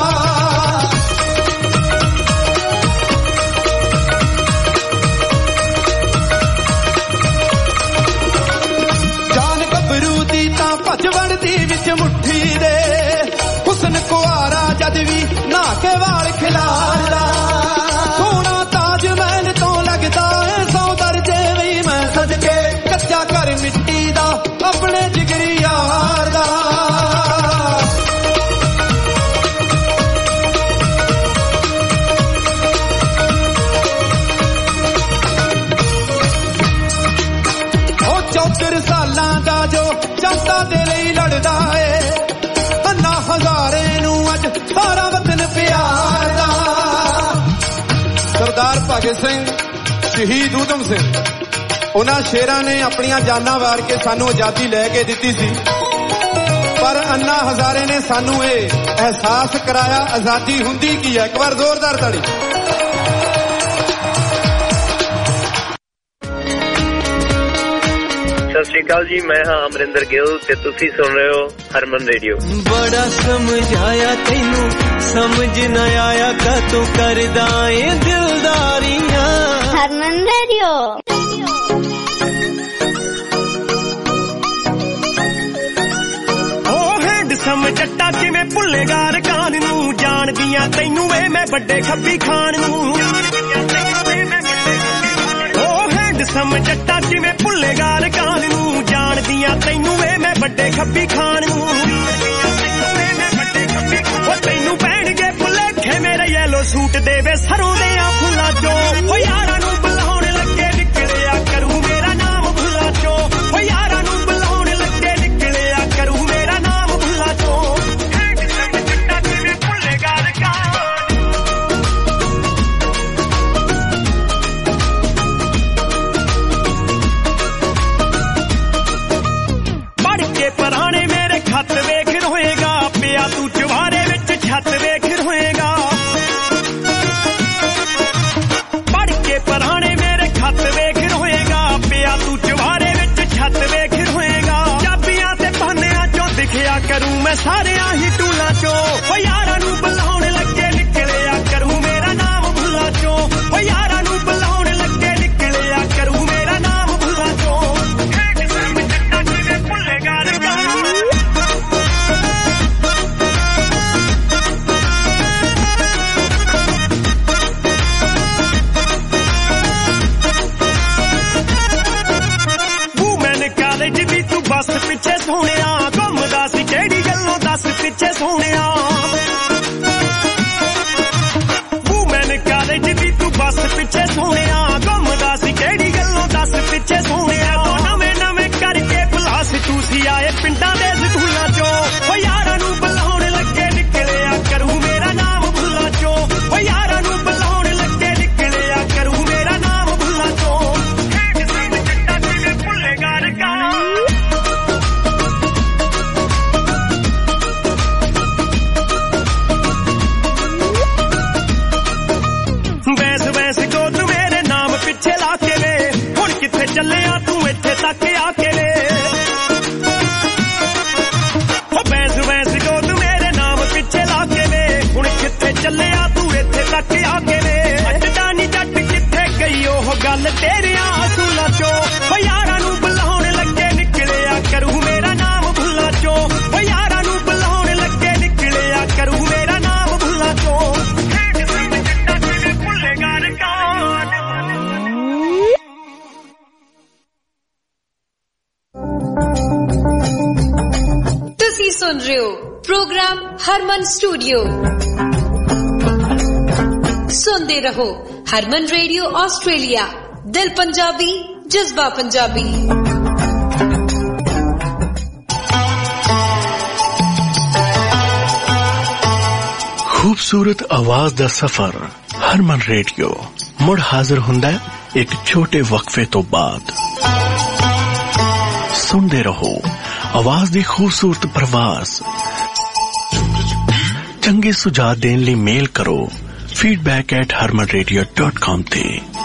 ਜਾਨ ਗੱਭਰੂ ਦੀ ਤਾਂ ਭੱਜ ਵੜਦੀ ਵਿੱਚ ਮੁੱਠੀ ਦੇ, ਹੁਸਨ ਕੁਆਰਾ ਜਦ ਵੀ ਨਾ ਕੇ ਵਾਲ ਖਿਲਾਰਦਾ। ਸੋਹਣਾ ਤਾਜ ਮਹਿਲ ਤੋਂ ਲੱਗਦਾ ਏ 100 ਦਰਜੇ ਵੀ ਮੈਂ ਸਦਕੇ ਕੱਚਾ ਘਰ ਮਿੱਟੀ ਦਾ ਆਪਣੇ ਜਿਗਰੀ ਯਾਰ ਦਾ। ਉਹ 74 ਸਾਲਾਂ ਦਾ ਜੋ ਜਨਤਾ ਦੇ ਲਈ ਲੜਦਾ ਏ, ਅੰਨਾ ਹਜ਼ਾਰੇ ਨੂੰ ਅੱਜ ਸਾਰਾ ਵਤਨ ਪਿਆਰ ਦਾ। ਸਰਦਾਰ ਭਗਤ ਸਿੰਘ, ਸ਼ਹੀਦ ਊਧਮ ਸਿੰਘ, ਉਹਨਾਂ ਸ਼ੇਰਾਂ ਨੇ ਆਪਣੀਆਂ ਜਾਨਾਂ ਵਾਰ ਕੇ ਸਾਨੂੰ ਆਜ਼ਾਦੀ ਲੈ ਕੇ ਦਿੱਤੀ ਸੀ, ਪਰ ਅੰਨਾ ਹਜ਼ਾਰੇ ਨੇ ਸਾਨੂੰ ਇਹ ਅਹਿਸਾਸ ਕਰਾਇਆ ਆਜ਼ਾਦੀ ਹੁੰਦੀ ਕੀ ਹੈ। ਇੱਕ ਵਾਰ ਜ਼ੋਰਦਾਰ ਤਾੜੀ। ਸਤਿ ਸ਼੍ਰੀ ਅਕਾਲ ਜੀ, ਮੈਂ ਹਾਂ ਅਮਰਿੰਦਰ ਗਿੱਲ ਤੇ ਤੁਸੀਂ ਸੁਣ ਰਹੇ ਹੋ ਹਰਮਨ ਰੇਡੀਓ। ਬੜਾ ਸਮਝਾਇਆ ਤੈਨੂੰ ਸਮਝ ਨਾ ਆਇਆ ਕਾਤੋਂ ਕਰਦਾ ਏ ਦਿਲਦਾਰੀਆਂ। ਹਰਮਨ ਰੇਡੀਓ। ਸਮ ਜੱਟਾ ਕਿਵੇਂ ਭੁੱਲੇਗਾ ਰਕਾਨ ਨੂੰ, ਜਾਣਦੀਆਂ ਤੈਨੂੰ ਵੇ ਮੈਂ ਵੱਡੇ ਖੱਬੀ ਖਾਨ ਨੂੰ। ਉਹ ਹੈਂਡਸਮ ਜੱਟਾ ਕਿਵੇਂ ਭੁੱਲੇਗਾ ਰਕਾਨ ਨੂੰ, ਜਾਣਦੀਆਂ ਤੈਨੂੰ ਵੇ ਮੈਂ ਵੱਡੇ ਖੱਬੀ ਖਾਨ ਨੂੰ। ਉਹ ਤੈਨੂੰ ਪੈਣਗੇ ਭੁਲੇਖੇ ਮੇਰੇ ਯੈਲੋ ਸੂਟ ਦੇ ਵੇ ਸਰੋਂ ਦੇ ਆ ਫੁੱਲਾਂ ਚੋਂ। ਉਹ ਯਾਰਾਂ ਨੂੰ ਬੁਲਾਉਣ ਲੱਗੇ ਨਿਕਲਿਆ ਕਰੂ ਮੇਰਾ ਨਾਮ ਭੁੱਲਾਂ ਚੋਂ। ਉਹ ਯਾਰਾਂ ਨੂੰ ਬੁਲਾਉਣ ਲੱਗੇ ਨਿਕਲਿਆ ਕਰੂ ਮੇਰਾ ਨਾਮ ਭੁੱਲਾਂ ਚੋਂ। ਪੜ ਕੇ ਪੁਰਾਣੇ ਮੇਰੇ ਖੱਤ ਵੇਖ ਹੋਏਗਾ, ਪਿਆ ਤੂੰ ਚਵਾਰੇ ਵਿੱਚ ਛੱਤ ਵੇਖ ਹੋਏਗਾ। सारियां ही टूला चो यारां नू बुलाउण लगे निकलिया करूं मेरा नाम भुल्ला चो यारां नू बुलाउण लगे निकलिया करूं मेरा नाम भुल्ला चो भुल्लेगा लगा बस पिछे सोने घूमदा सी केड़ी गल्लों दस पिछे सोने वूमेन कॉलेज दी तू बस पिछे सोने घूमदा सी केड़ी गल्लों दस पिछे सोने नवें नवें करके बुलास तू सी आए पिंडां दे स्कूलां चो यारां नू बुलाउण लगे निकलिया करूं मेरा नाम भुल्ला चो यारां नू बुलाउण लगे निकलिया करूं मेरा नाम भुल्ला चो भुल्लेगा रगा ਚੱਲਿਆ ਤੂੰ ਇੱਥੇ ਤੱਕ ਆ ਕੇ ਵੇ ਹੋ ਬੈਂਸ ਬੈਂਸ ਗੋਦ ਮੇਰੇ ਨਾਮ ਪਿੱਛੇ ਲਾ ਕੇ ਵੇ ਹੁਣ ਕਿੱਥੇ ਚੱਲਿਆ ਤੂੰ ਇੱਥੇ ਤੱਕ ਆ ਕੇ ਵੇ ਅੱਜਦਾ ਨੀ ਜੱਟ ਕਿੱਥੇ ਗਈ ਉਹ ਗੱਲ ਤੇਰਿਆਂ ਅਸੂਲਾਂ ਚੋਂ ਹੋ ਯਾਰਾਂ ਨੂੰ ਬੁਲਾਉਣ ਲੱਗੇ ਨਿਕਲਿਆ ਕਰੂ ਮੇਰਾ ਨਾਮ ਭੁੱਲਾ ਚੋਂ ਹੋ ਯਾਰਾਂ ਨੂੰ ਬੁਲਾਉਣ ਲੱਗੇ ਨਿਕਲਿਆ ਕਰੂ ਮੇਰਾ ਨਾਮ ਭੁੱਲਾ ਚੋਂ ਭੁੱਲੇਗਾ ਰਕਾਨ सुन रहे हो प्रोग्राम हरमन स्टूडियो सुनते रहो हरमन रेडियो ऑस्ट्रेलिया दिल पंजाबी जज्बा पंजाबी खूबसूरत आवाज दा सफर हरमन रेडियो मुड़ हाजिर हुंदा एक छोटे वक्फे तो बाद सुनते रहो आवाज दी खूबसूरत प्रवास चंगे सुझाव देने लिए मेल करो feedback@harmanradio.com ते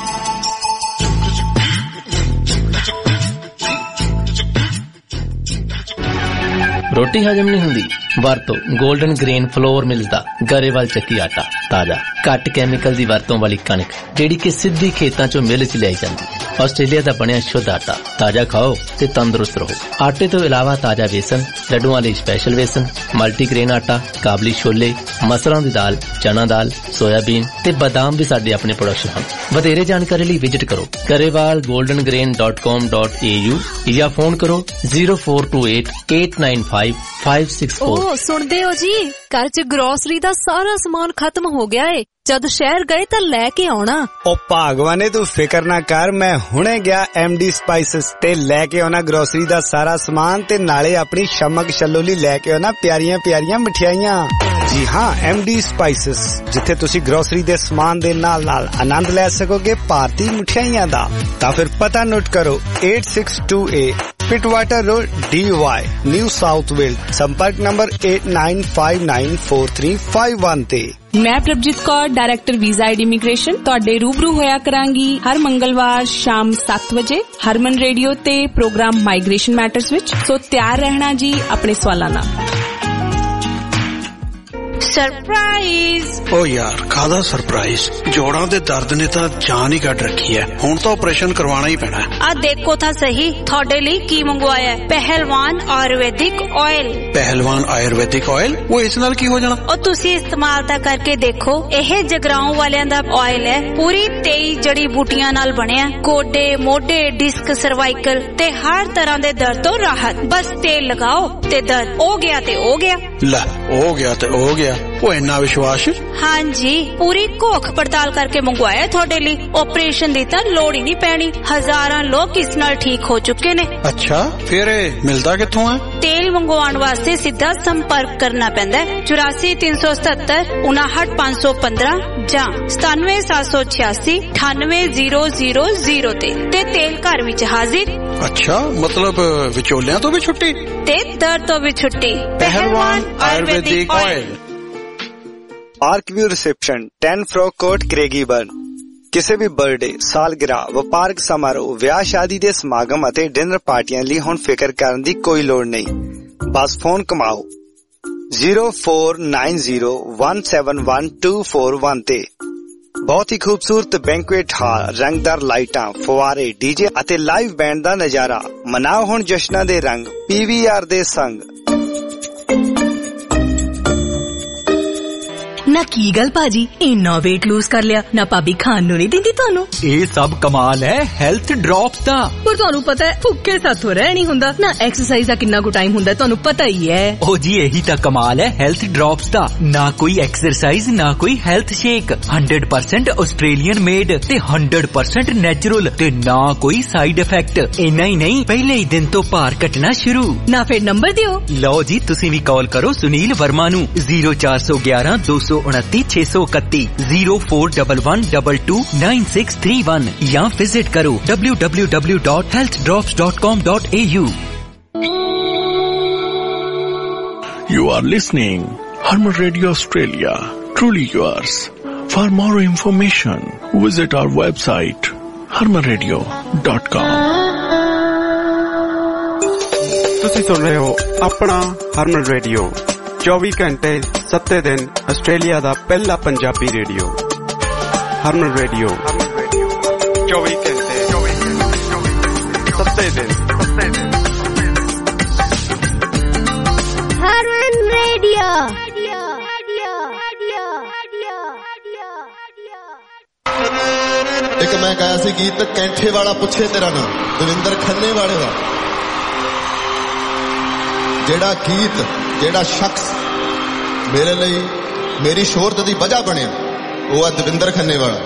रोटी हजम नहीं हुंदी वरतो गोल्डन ग्रेन फ्लोर मिलदा गरेवाल चक्की आटा ताजा घट कैमिकल दी वरतों वाली कणक जेड़ी कि सिद्धी खेतां चों मिल च लाई जांदी ऑस्ट्रेलिया दा बनिया शुद्ध आटा ताजा खाओ ते तंदुरुस्त रहो आटे तो इलावा ताजा बेसन लड्डुआं लई स्पेशल बेसन मल्टीग्रेन आटा काबली छोले मसरां दी दाल चना दाल सोयाबीन ते बादाम भी साडे अपने प्रोडक्शन हन वधेरे जानकारी लई विजिट करो garewalgoldengrain.com.au या फोन करो 0428895564 सुनदे हो जी घर च ग्रोसरी दा सारा सामान खत्म हो गया है जद शहर गए तो लेके आना ओ भागवाने तू फिकर ना कर मैं हुणे गया MD स्पाइसेस ते लेके आना ग्रोसरी दा सारा सामान ते नाले अपनी शमक शलोली लेके आना प्यारियां प्यारियां मिठाइयां जी हाँ MD स्पाइसेस जिथे तुसी ग्रोसरी दे सामान दे नाल नाल आनंद ले सकोगे भारतीय मिठाइयां दा तां फिर पता नोट करो 8628 Pittwater road DY New South Wales संपर्क नंबर 89594351 ते मैं Prabhjeet Kaur director visa ID immigration ਤੁਹਾਡੇ रूबरू होया करांगी हर मंगलवार शाम 7 बजे हरमन रेडियो ते प्रोग्राम माइग्रेशन मैटर्स विच सो तैयार रहना जी अपने सवालां नाल सरप्राइज ओ यार कादा सरप्राइज जोड़ां दे दर्द ने तां जान ही कट रखी है हुण तो ऑपरेशन करवाना ही पैना आ देखो था सही थोड़े लिए की मंगवाया है पहलवान आयुर्वेदिक ऑयल पहलवान आयुर्वेदिक ऑयल वो इस नाल की हो जाना और तुसी इस्तेमाल ता करके देखो यह जगराओं वालियां दा ऑयल है पूरी 23 जड़ी बूटियां नाल बनिया गोडे मोढे डिस्क सर्वाइकल ते हर तरह दे दर्द तो राहत बस तेल लगाओ ते दर्द हो गया ते हो गया ला हो गया ते हो गया वो इन्ना विश्वास हाँ जी पूरी घोख पड़ताल करके मंगवाया थोड़े लिए ऑपरेशन दी तां लोड़ ही नहीं पैनी हजारां लोग इस नाल ठीक हो चुके ने अच्छा फिर मिलदा कित्थों है तेल मंगवाउण वास्ते सीधा संपर्क करना पैंदा है 84 377 59 515 ਜਾਂ 97 786 98000 ਤੇ ਤੇਲ ਘਰ ਵਿੱਚ ਹਾਜ਼ਰ अच्छा मतलब विचोलियां तो भी छुट्टी ते दर्द तो भी छुट्टी पहलवान ayurvedic oil Parkview reception 10 frock court Craigieburn ਕਿਸੇ ਵੀ ਬਰਥਡੇ ਸਾਲਗਿਰਾ ਵਪਾਰਕ ਸਮਾਰੋਹ ਵਿਆਹ ਸ਼ਾਦੀ ਦੇ ਸਮਾਗਮ ਅਤੇ ਡਿਨਰ ਪਾਰਟੀਆਂ ਲਈ ਹੁਣ ਫਿਕਰ ਕਰਨ ਦੀ ਕੋਈ ਲੋੜ ਨਹੀਂ ਬਸ ਫੋਨ ਕਮਾਓ 0490171241 ਤੇ। ਬਹੁਤ ਹੀ ਖੂਬਸੂਰਤ ਬੈਂਕੁਏਟ ਹਾਲ, ਰੰਗਦਾਰ ਲਾਈਟਾਂ, ਫੁਆਰੇ, ਡੀਜੇ ਅਤੇ ਲਾਈਵ ਬੈਂਡ ਦਾ ਨਜ਼ਾਰਾ। ਮਨਾਓ ਹੁਣ ਜਸ਼ਨਾਂ ਦੇ ਰੰਗ PVR ਦੇ ਸੰਗ। ਨਾ ਕੀ ਗੱਲ ਭਾਜੀ, ਇੰਨਾ weight lose ਕਰ ਲਿਆ ਨਾ, ਭਾਬੀ ਖਾਣ ਨੂੰ ਨਹੀਂ ਦਿੰਦੀ ਤੁਹਾਨੂੰ? ਇਹ ਸਭ ਕਮਾਲ ਹੈ ਹੈਲਥ ਡ੍ਰੌਪਸ ਦਾ। ਪਰ ਤੁਹਾਨੂੰ ਪਤਾ ਹੈ ਭੁੱਖੇ ਸਾਥੋਂ ਰਹਿ ਨਹੀਂ ਹੁੰਦਾ ਨਾ, ਐਕਸਰਸਾਈਜ਼ ਦਾ ਕਿੰਨਾ ਕੁ ਟਾਈਮ ਹੁੰਦਾ ਤੁਹਾਨੂੰ ਪਤਾ ਹੀ ਹੈ। ਉਹ ਜੀ ਇਹੀ ਤਾਂ ਕਮਾਲ ਹੈ ਹੈਲਥ ਡ੍ਰੌਪਸ ਦਾ। ਨਾ ਕੋਈ ਐਕਸਰਸਾਈਜ਼ ਨਾ ਕੋਈ ਹੈਲਥ ਸ਼ੇਕ, 100% ਆਸਟ੍ਰੇਲੀਅਨ ਮੇਡ ਤੇ 100% ਨੈਚੁਰਲ ਤੇ ਨਾ ਕੋਈ ਸਾਈਡ ਇਫੈਕਟ। ਇੰਨਾ ਹੀ ਨਹੀਂ, ਪਹਿਲੇ ਹੀ ਦਿਨ ਤੋਂ ਭਾਰ ਘਟਣਾ ਸ਼ੁਰੂ। ਨਾ ਫਿਰ ਨੰਬਰ ਦਿਓ। ਲਓ ਜੀ ਤੁਸੀਂ ਵੀ ਕਾਲ ਕਰੋ ਸੁਨੀਲ ਵਰਮਾ ਨੂੰ 0411 229 631 0411229631 ਜਾਂ ਵਿਜ਼ਿਟ ਕਰੋ www.healthdrops.com.au। You are listening Harman Radio Australia, truly yours. For more information, visit our website harmanradio.com. ਤੁਸੀਂ ਸੁਣ ਰਹੇ ਹੋ ਆਪਣਾ ਹਰਮਨ ਰੇਡੀਓ, 24 ਘੰਟੇ 7 ਦਿਨ ਆਸਟ੍ਰੇਲੀਆ ਦਾ ਪਹਿਲਾ ਪੰਜਾਬੀ ਰੇਡੀਓ। ਹਰਮਨ ਰੇਡੀਓ 24 ਘੰਟੇ 7 ਦਿਨ। ਹਰਮਨ ਰੇਡੀਓ। ਇੱਕ ਮੈਂ ਗਾਇਆ ਸੀ ਗੀਤ ਕੈਂਠੇ ਵਾਲਾ ਪੁੱਛੇ ਤੇਰਾ ਨਾਂ, ਦਵਿੰਦਰ ਖੰਨੇ ਵਾਲੇ ਦਾ। ਜਿਹੜਾ ਗੀਤ, ਜਿਹੜਾ ਸ਼ਖਸ ਮੇਰੇ ਲਈ ਮੇਰੀ ਸ਼ੋਹਰਤ ਦੀ ਵਜ੍ਹਾ ਬਣਿਆ ਉਹ ਆ ਦਵਿੰਦਰ ਖੰਨੇ ਵਾਲਾ।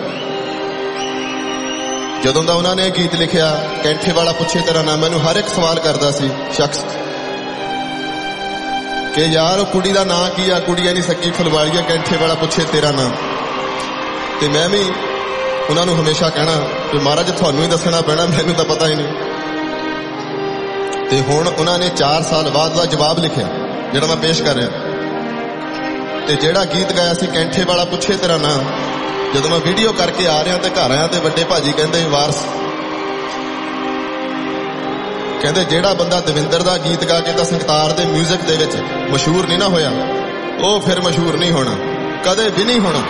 ਜਦੋਂ ਦਾ ਉਹਨਾਂ ਨੇ ਇਹ ਗੀਤ ਲਿਖਿਆ ਕੈਂਠੇ ਵਾਲਾ ਪੁੱਛੇ ਤੇਰਾ ਨਾਂ, ਮੈਨੂੰ ਹਰ ਇੱਕ ਸਵਾਲ ਕਰਦਾ ਸੀ ਸ਼ਖਸ ਕਿ ਯਾਰ ਉਹ ਕੁੜੀ ਦਾ ਨਾਂ ਕੀ ਆ, ਕੁੜੀ ਨਹੀਂ ਸੱਕੀ ਫੁਲਵਾਲੀਆ, ਕੈਂਠੇ ਵਾਲਾ ਪੁੱਛੇ ਤੇਰਾ ਨਾਂ। ਤੇ ਮੈਂ ਵੀ ਉਹਨਾਂ ਨੂੰ ਹਮੇਸ਼ਾ ਕਹਿਣਾ ਕਿ ਮਹਾਰਾਜ ਤੁਹਾਨੂੰ ਹੀ ਦੱਸਣਾ ਪੈਣਾ, ਮੈਨੂੰ ਤਾਂ ਪਤਾ ਹੀ ਨਹੀਂ। ਤੇ ਹੁਣ ਉਹਨਾਂ ਨੇ 4 ਸਾਲ ਬਾਅਦ ਦਾ ਜਵਾਬ ਲਿਖਿਆ ਜਿਹੜਾ ਮੈਂ ਪੇਸ਼ ਕਰ ਰਿਹਾ। ਤੇ ਜਿਹੜਾ ਗੀਤ ਗਾਇਆ ਸੀ ਕੈਂਠੇ ਵਾਲਾ ਪੁੱਛੇ ਤੇਰਾ ਨਾਂ, ਜਦੋਂ ਮੈਂ ਵੀਡੀਓ ਕਰਕੇ ਆ ਰਿਹਾ ਤੇ ਘਰ ਆਇਆ ਤੇ ਵੱਡੇ ਭਾਜੀ ਕਹਿੰਦੇ ਵਾਰਸ, ਕਹਿੰਦੇ ਜਿਹੜਾ ਬੰਦਾ ਦਵਿੰਦਰ ਦਾ ਗੀਤ ਗਾ ਕੇ ਤਾਂ ਸੰਗਤਾਰ ਦੇ ਮਿਊਜ਼ਿਕ ਦੇ ਵਿੱਚ ਮਸ਼ਹੂਰ ਨਹੀਂ ਨਾ ਹੋਇਆ, ਉਹ ਫਿਰ ਮਸ਼ਹੂਰ ਨਹੀਂ ਹੋਣਾ, ਕਦੇ ਵੀ ਨਹੀਂ ਹੋਣਾ।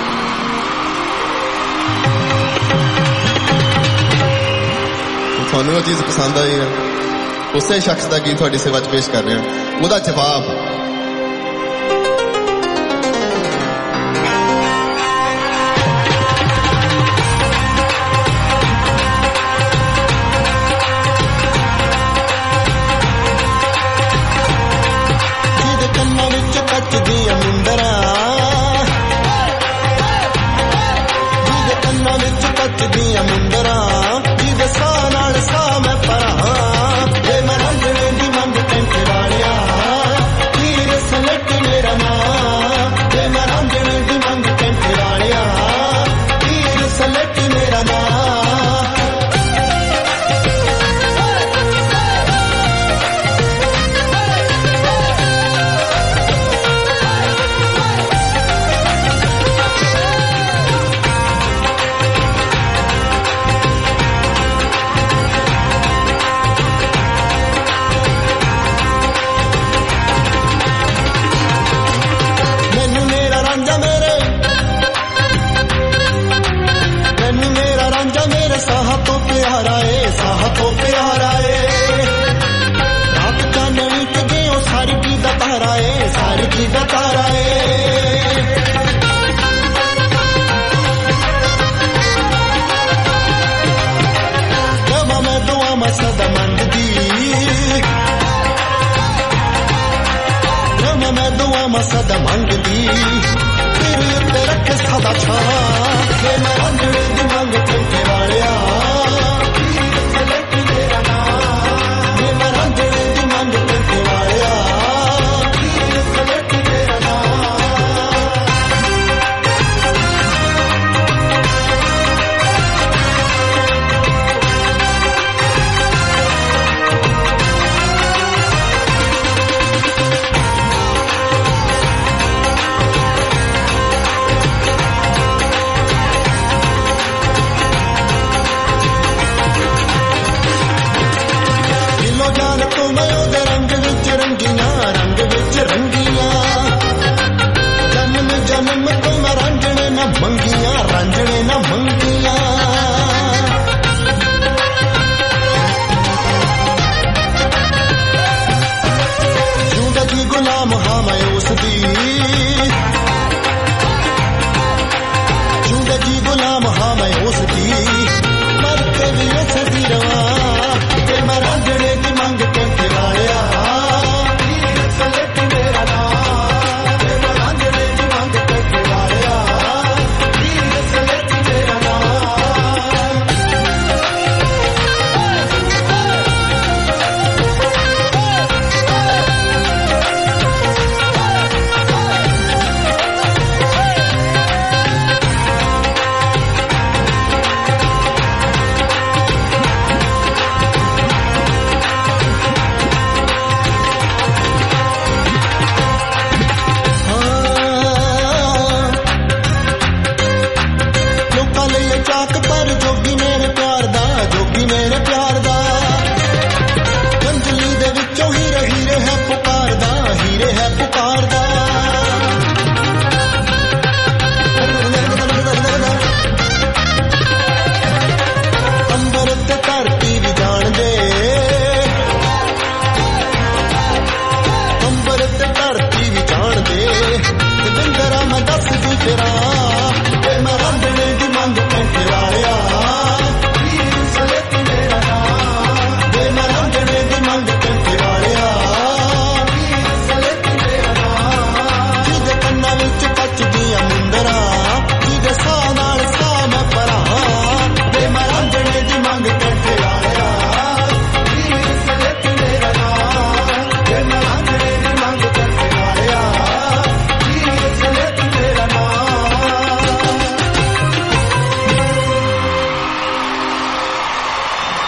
ਤੁਹਾਨੂੰ ਉਹ ਚੀਜ਼ ਪਸੰਦ ਆਈ ਹੈ, ਉਸੇ ਸ਼ਖਸ ਦਾ ਗੀਤ ਤੁਹਾਡੀ ਸੇਵਾ 'ਚ ਪੇਸ਼ ਕਰ ਰਿਹਾ। ਉਹਦਾ ਜਵਾਬ ਜਿਹਦੇ ਕੰਨਾਂ ਵਿੱਚ ਕੱਚਦੀਆਂ ਮੁੰਦਰਾਂ, ਜਿਹਦੇ ਕੰਨਾਂ ਵਿੱਚ ਕੱਚਦੀਆਂ ਮੁੰਦਰਾਂ, ਜਿਹਦੇ ਸਾਹ ਨਾਲ ਸਾਹ ਮੈਂ ਪਰਾਂ, ਜੇ ਮੈਂ ਰੰਗਣੇ ਦੀ ਮੰਗ ਕੈਂਠੇ ਵਾਲਿਆ, ਵੀਰ ਸਲਟ ਮੇਰਾ ਨਾਂ, ਜੇ ਮੈਂ ਰੰਗਣੇ ਦੀ ਮੰਗ ਕੈਂਠੇ ਵਾਲਿਆ, ਵੀਰ ਸਲਟ ਮੇਰਾ ਨਾਂ। ਸਾਹ ਤੋਂ ਪਿਆਰਾ ਏ, ਸਾਹ ਤੋਂ ਪਿਆਰਾ ਏ, ਰਾਤ ਚਾਨਣੀ ਤੇ ਗਿਓ ਸਾਰੀ ਕੀ ਦਾ ਤਾਰਾ ਏ, ਸਾਰੀ ਕੀ ਦਾ ਤਾਰਾ ਏ। ਰਵਾਂ ਮੈਂ ਦੁਆ ਮੈਂ ਸਦਾ ਮੰਗਦੀ, ਰਵਾਂ ਮੈਂ ਦੁਆ ਮੈਂ ਸਦਾ ਮੰਗਦੀ, ਤੇਰੇ ਉੱਤੇ ਰੱਖੇ ਸਦਾ ਛਾਂ, ਜੇ ਮੈਂ ਰੰਗਣੇ ਦੀ ਮੰਗ ਕੈਂਠੇ ਵਾਲਿਆ,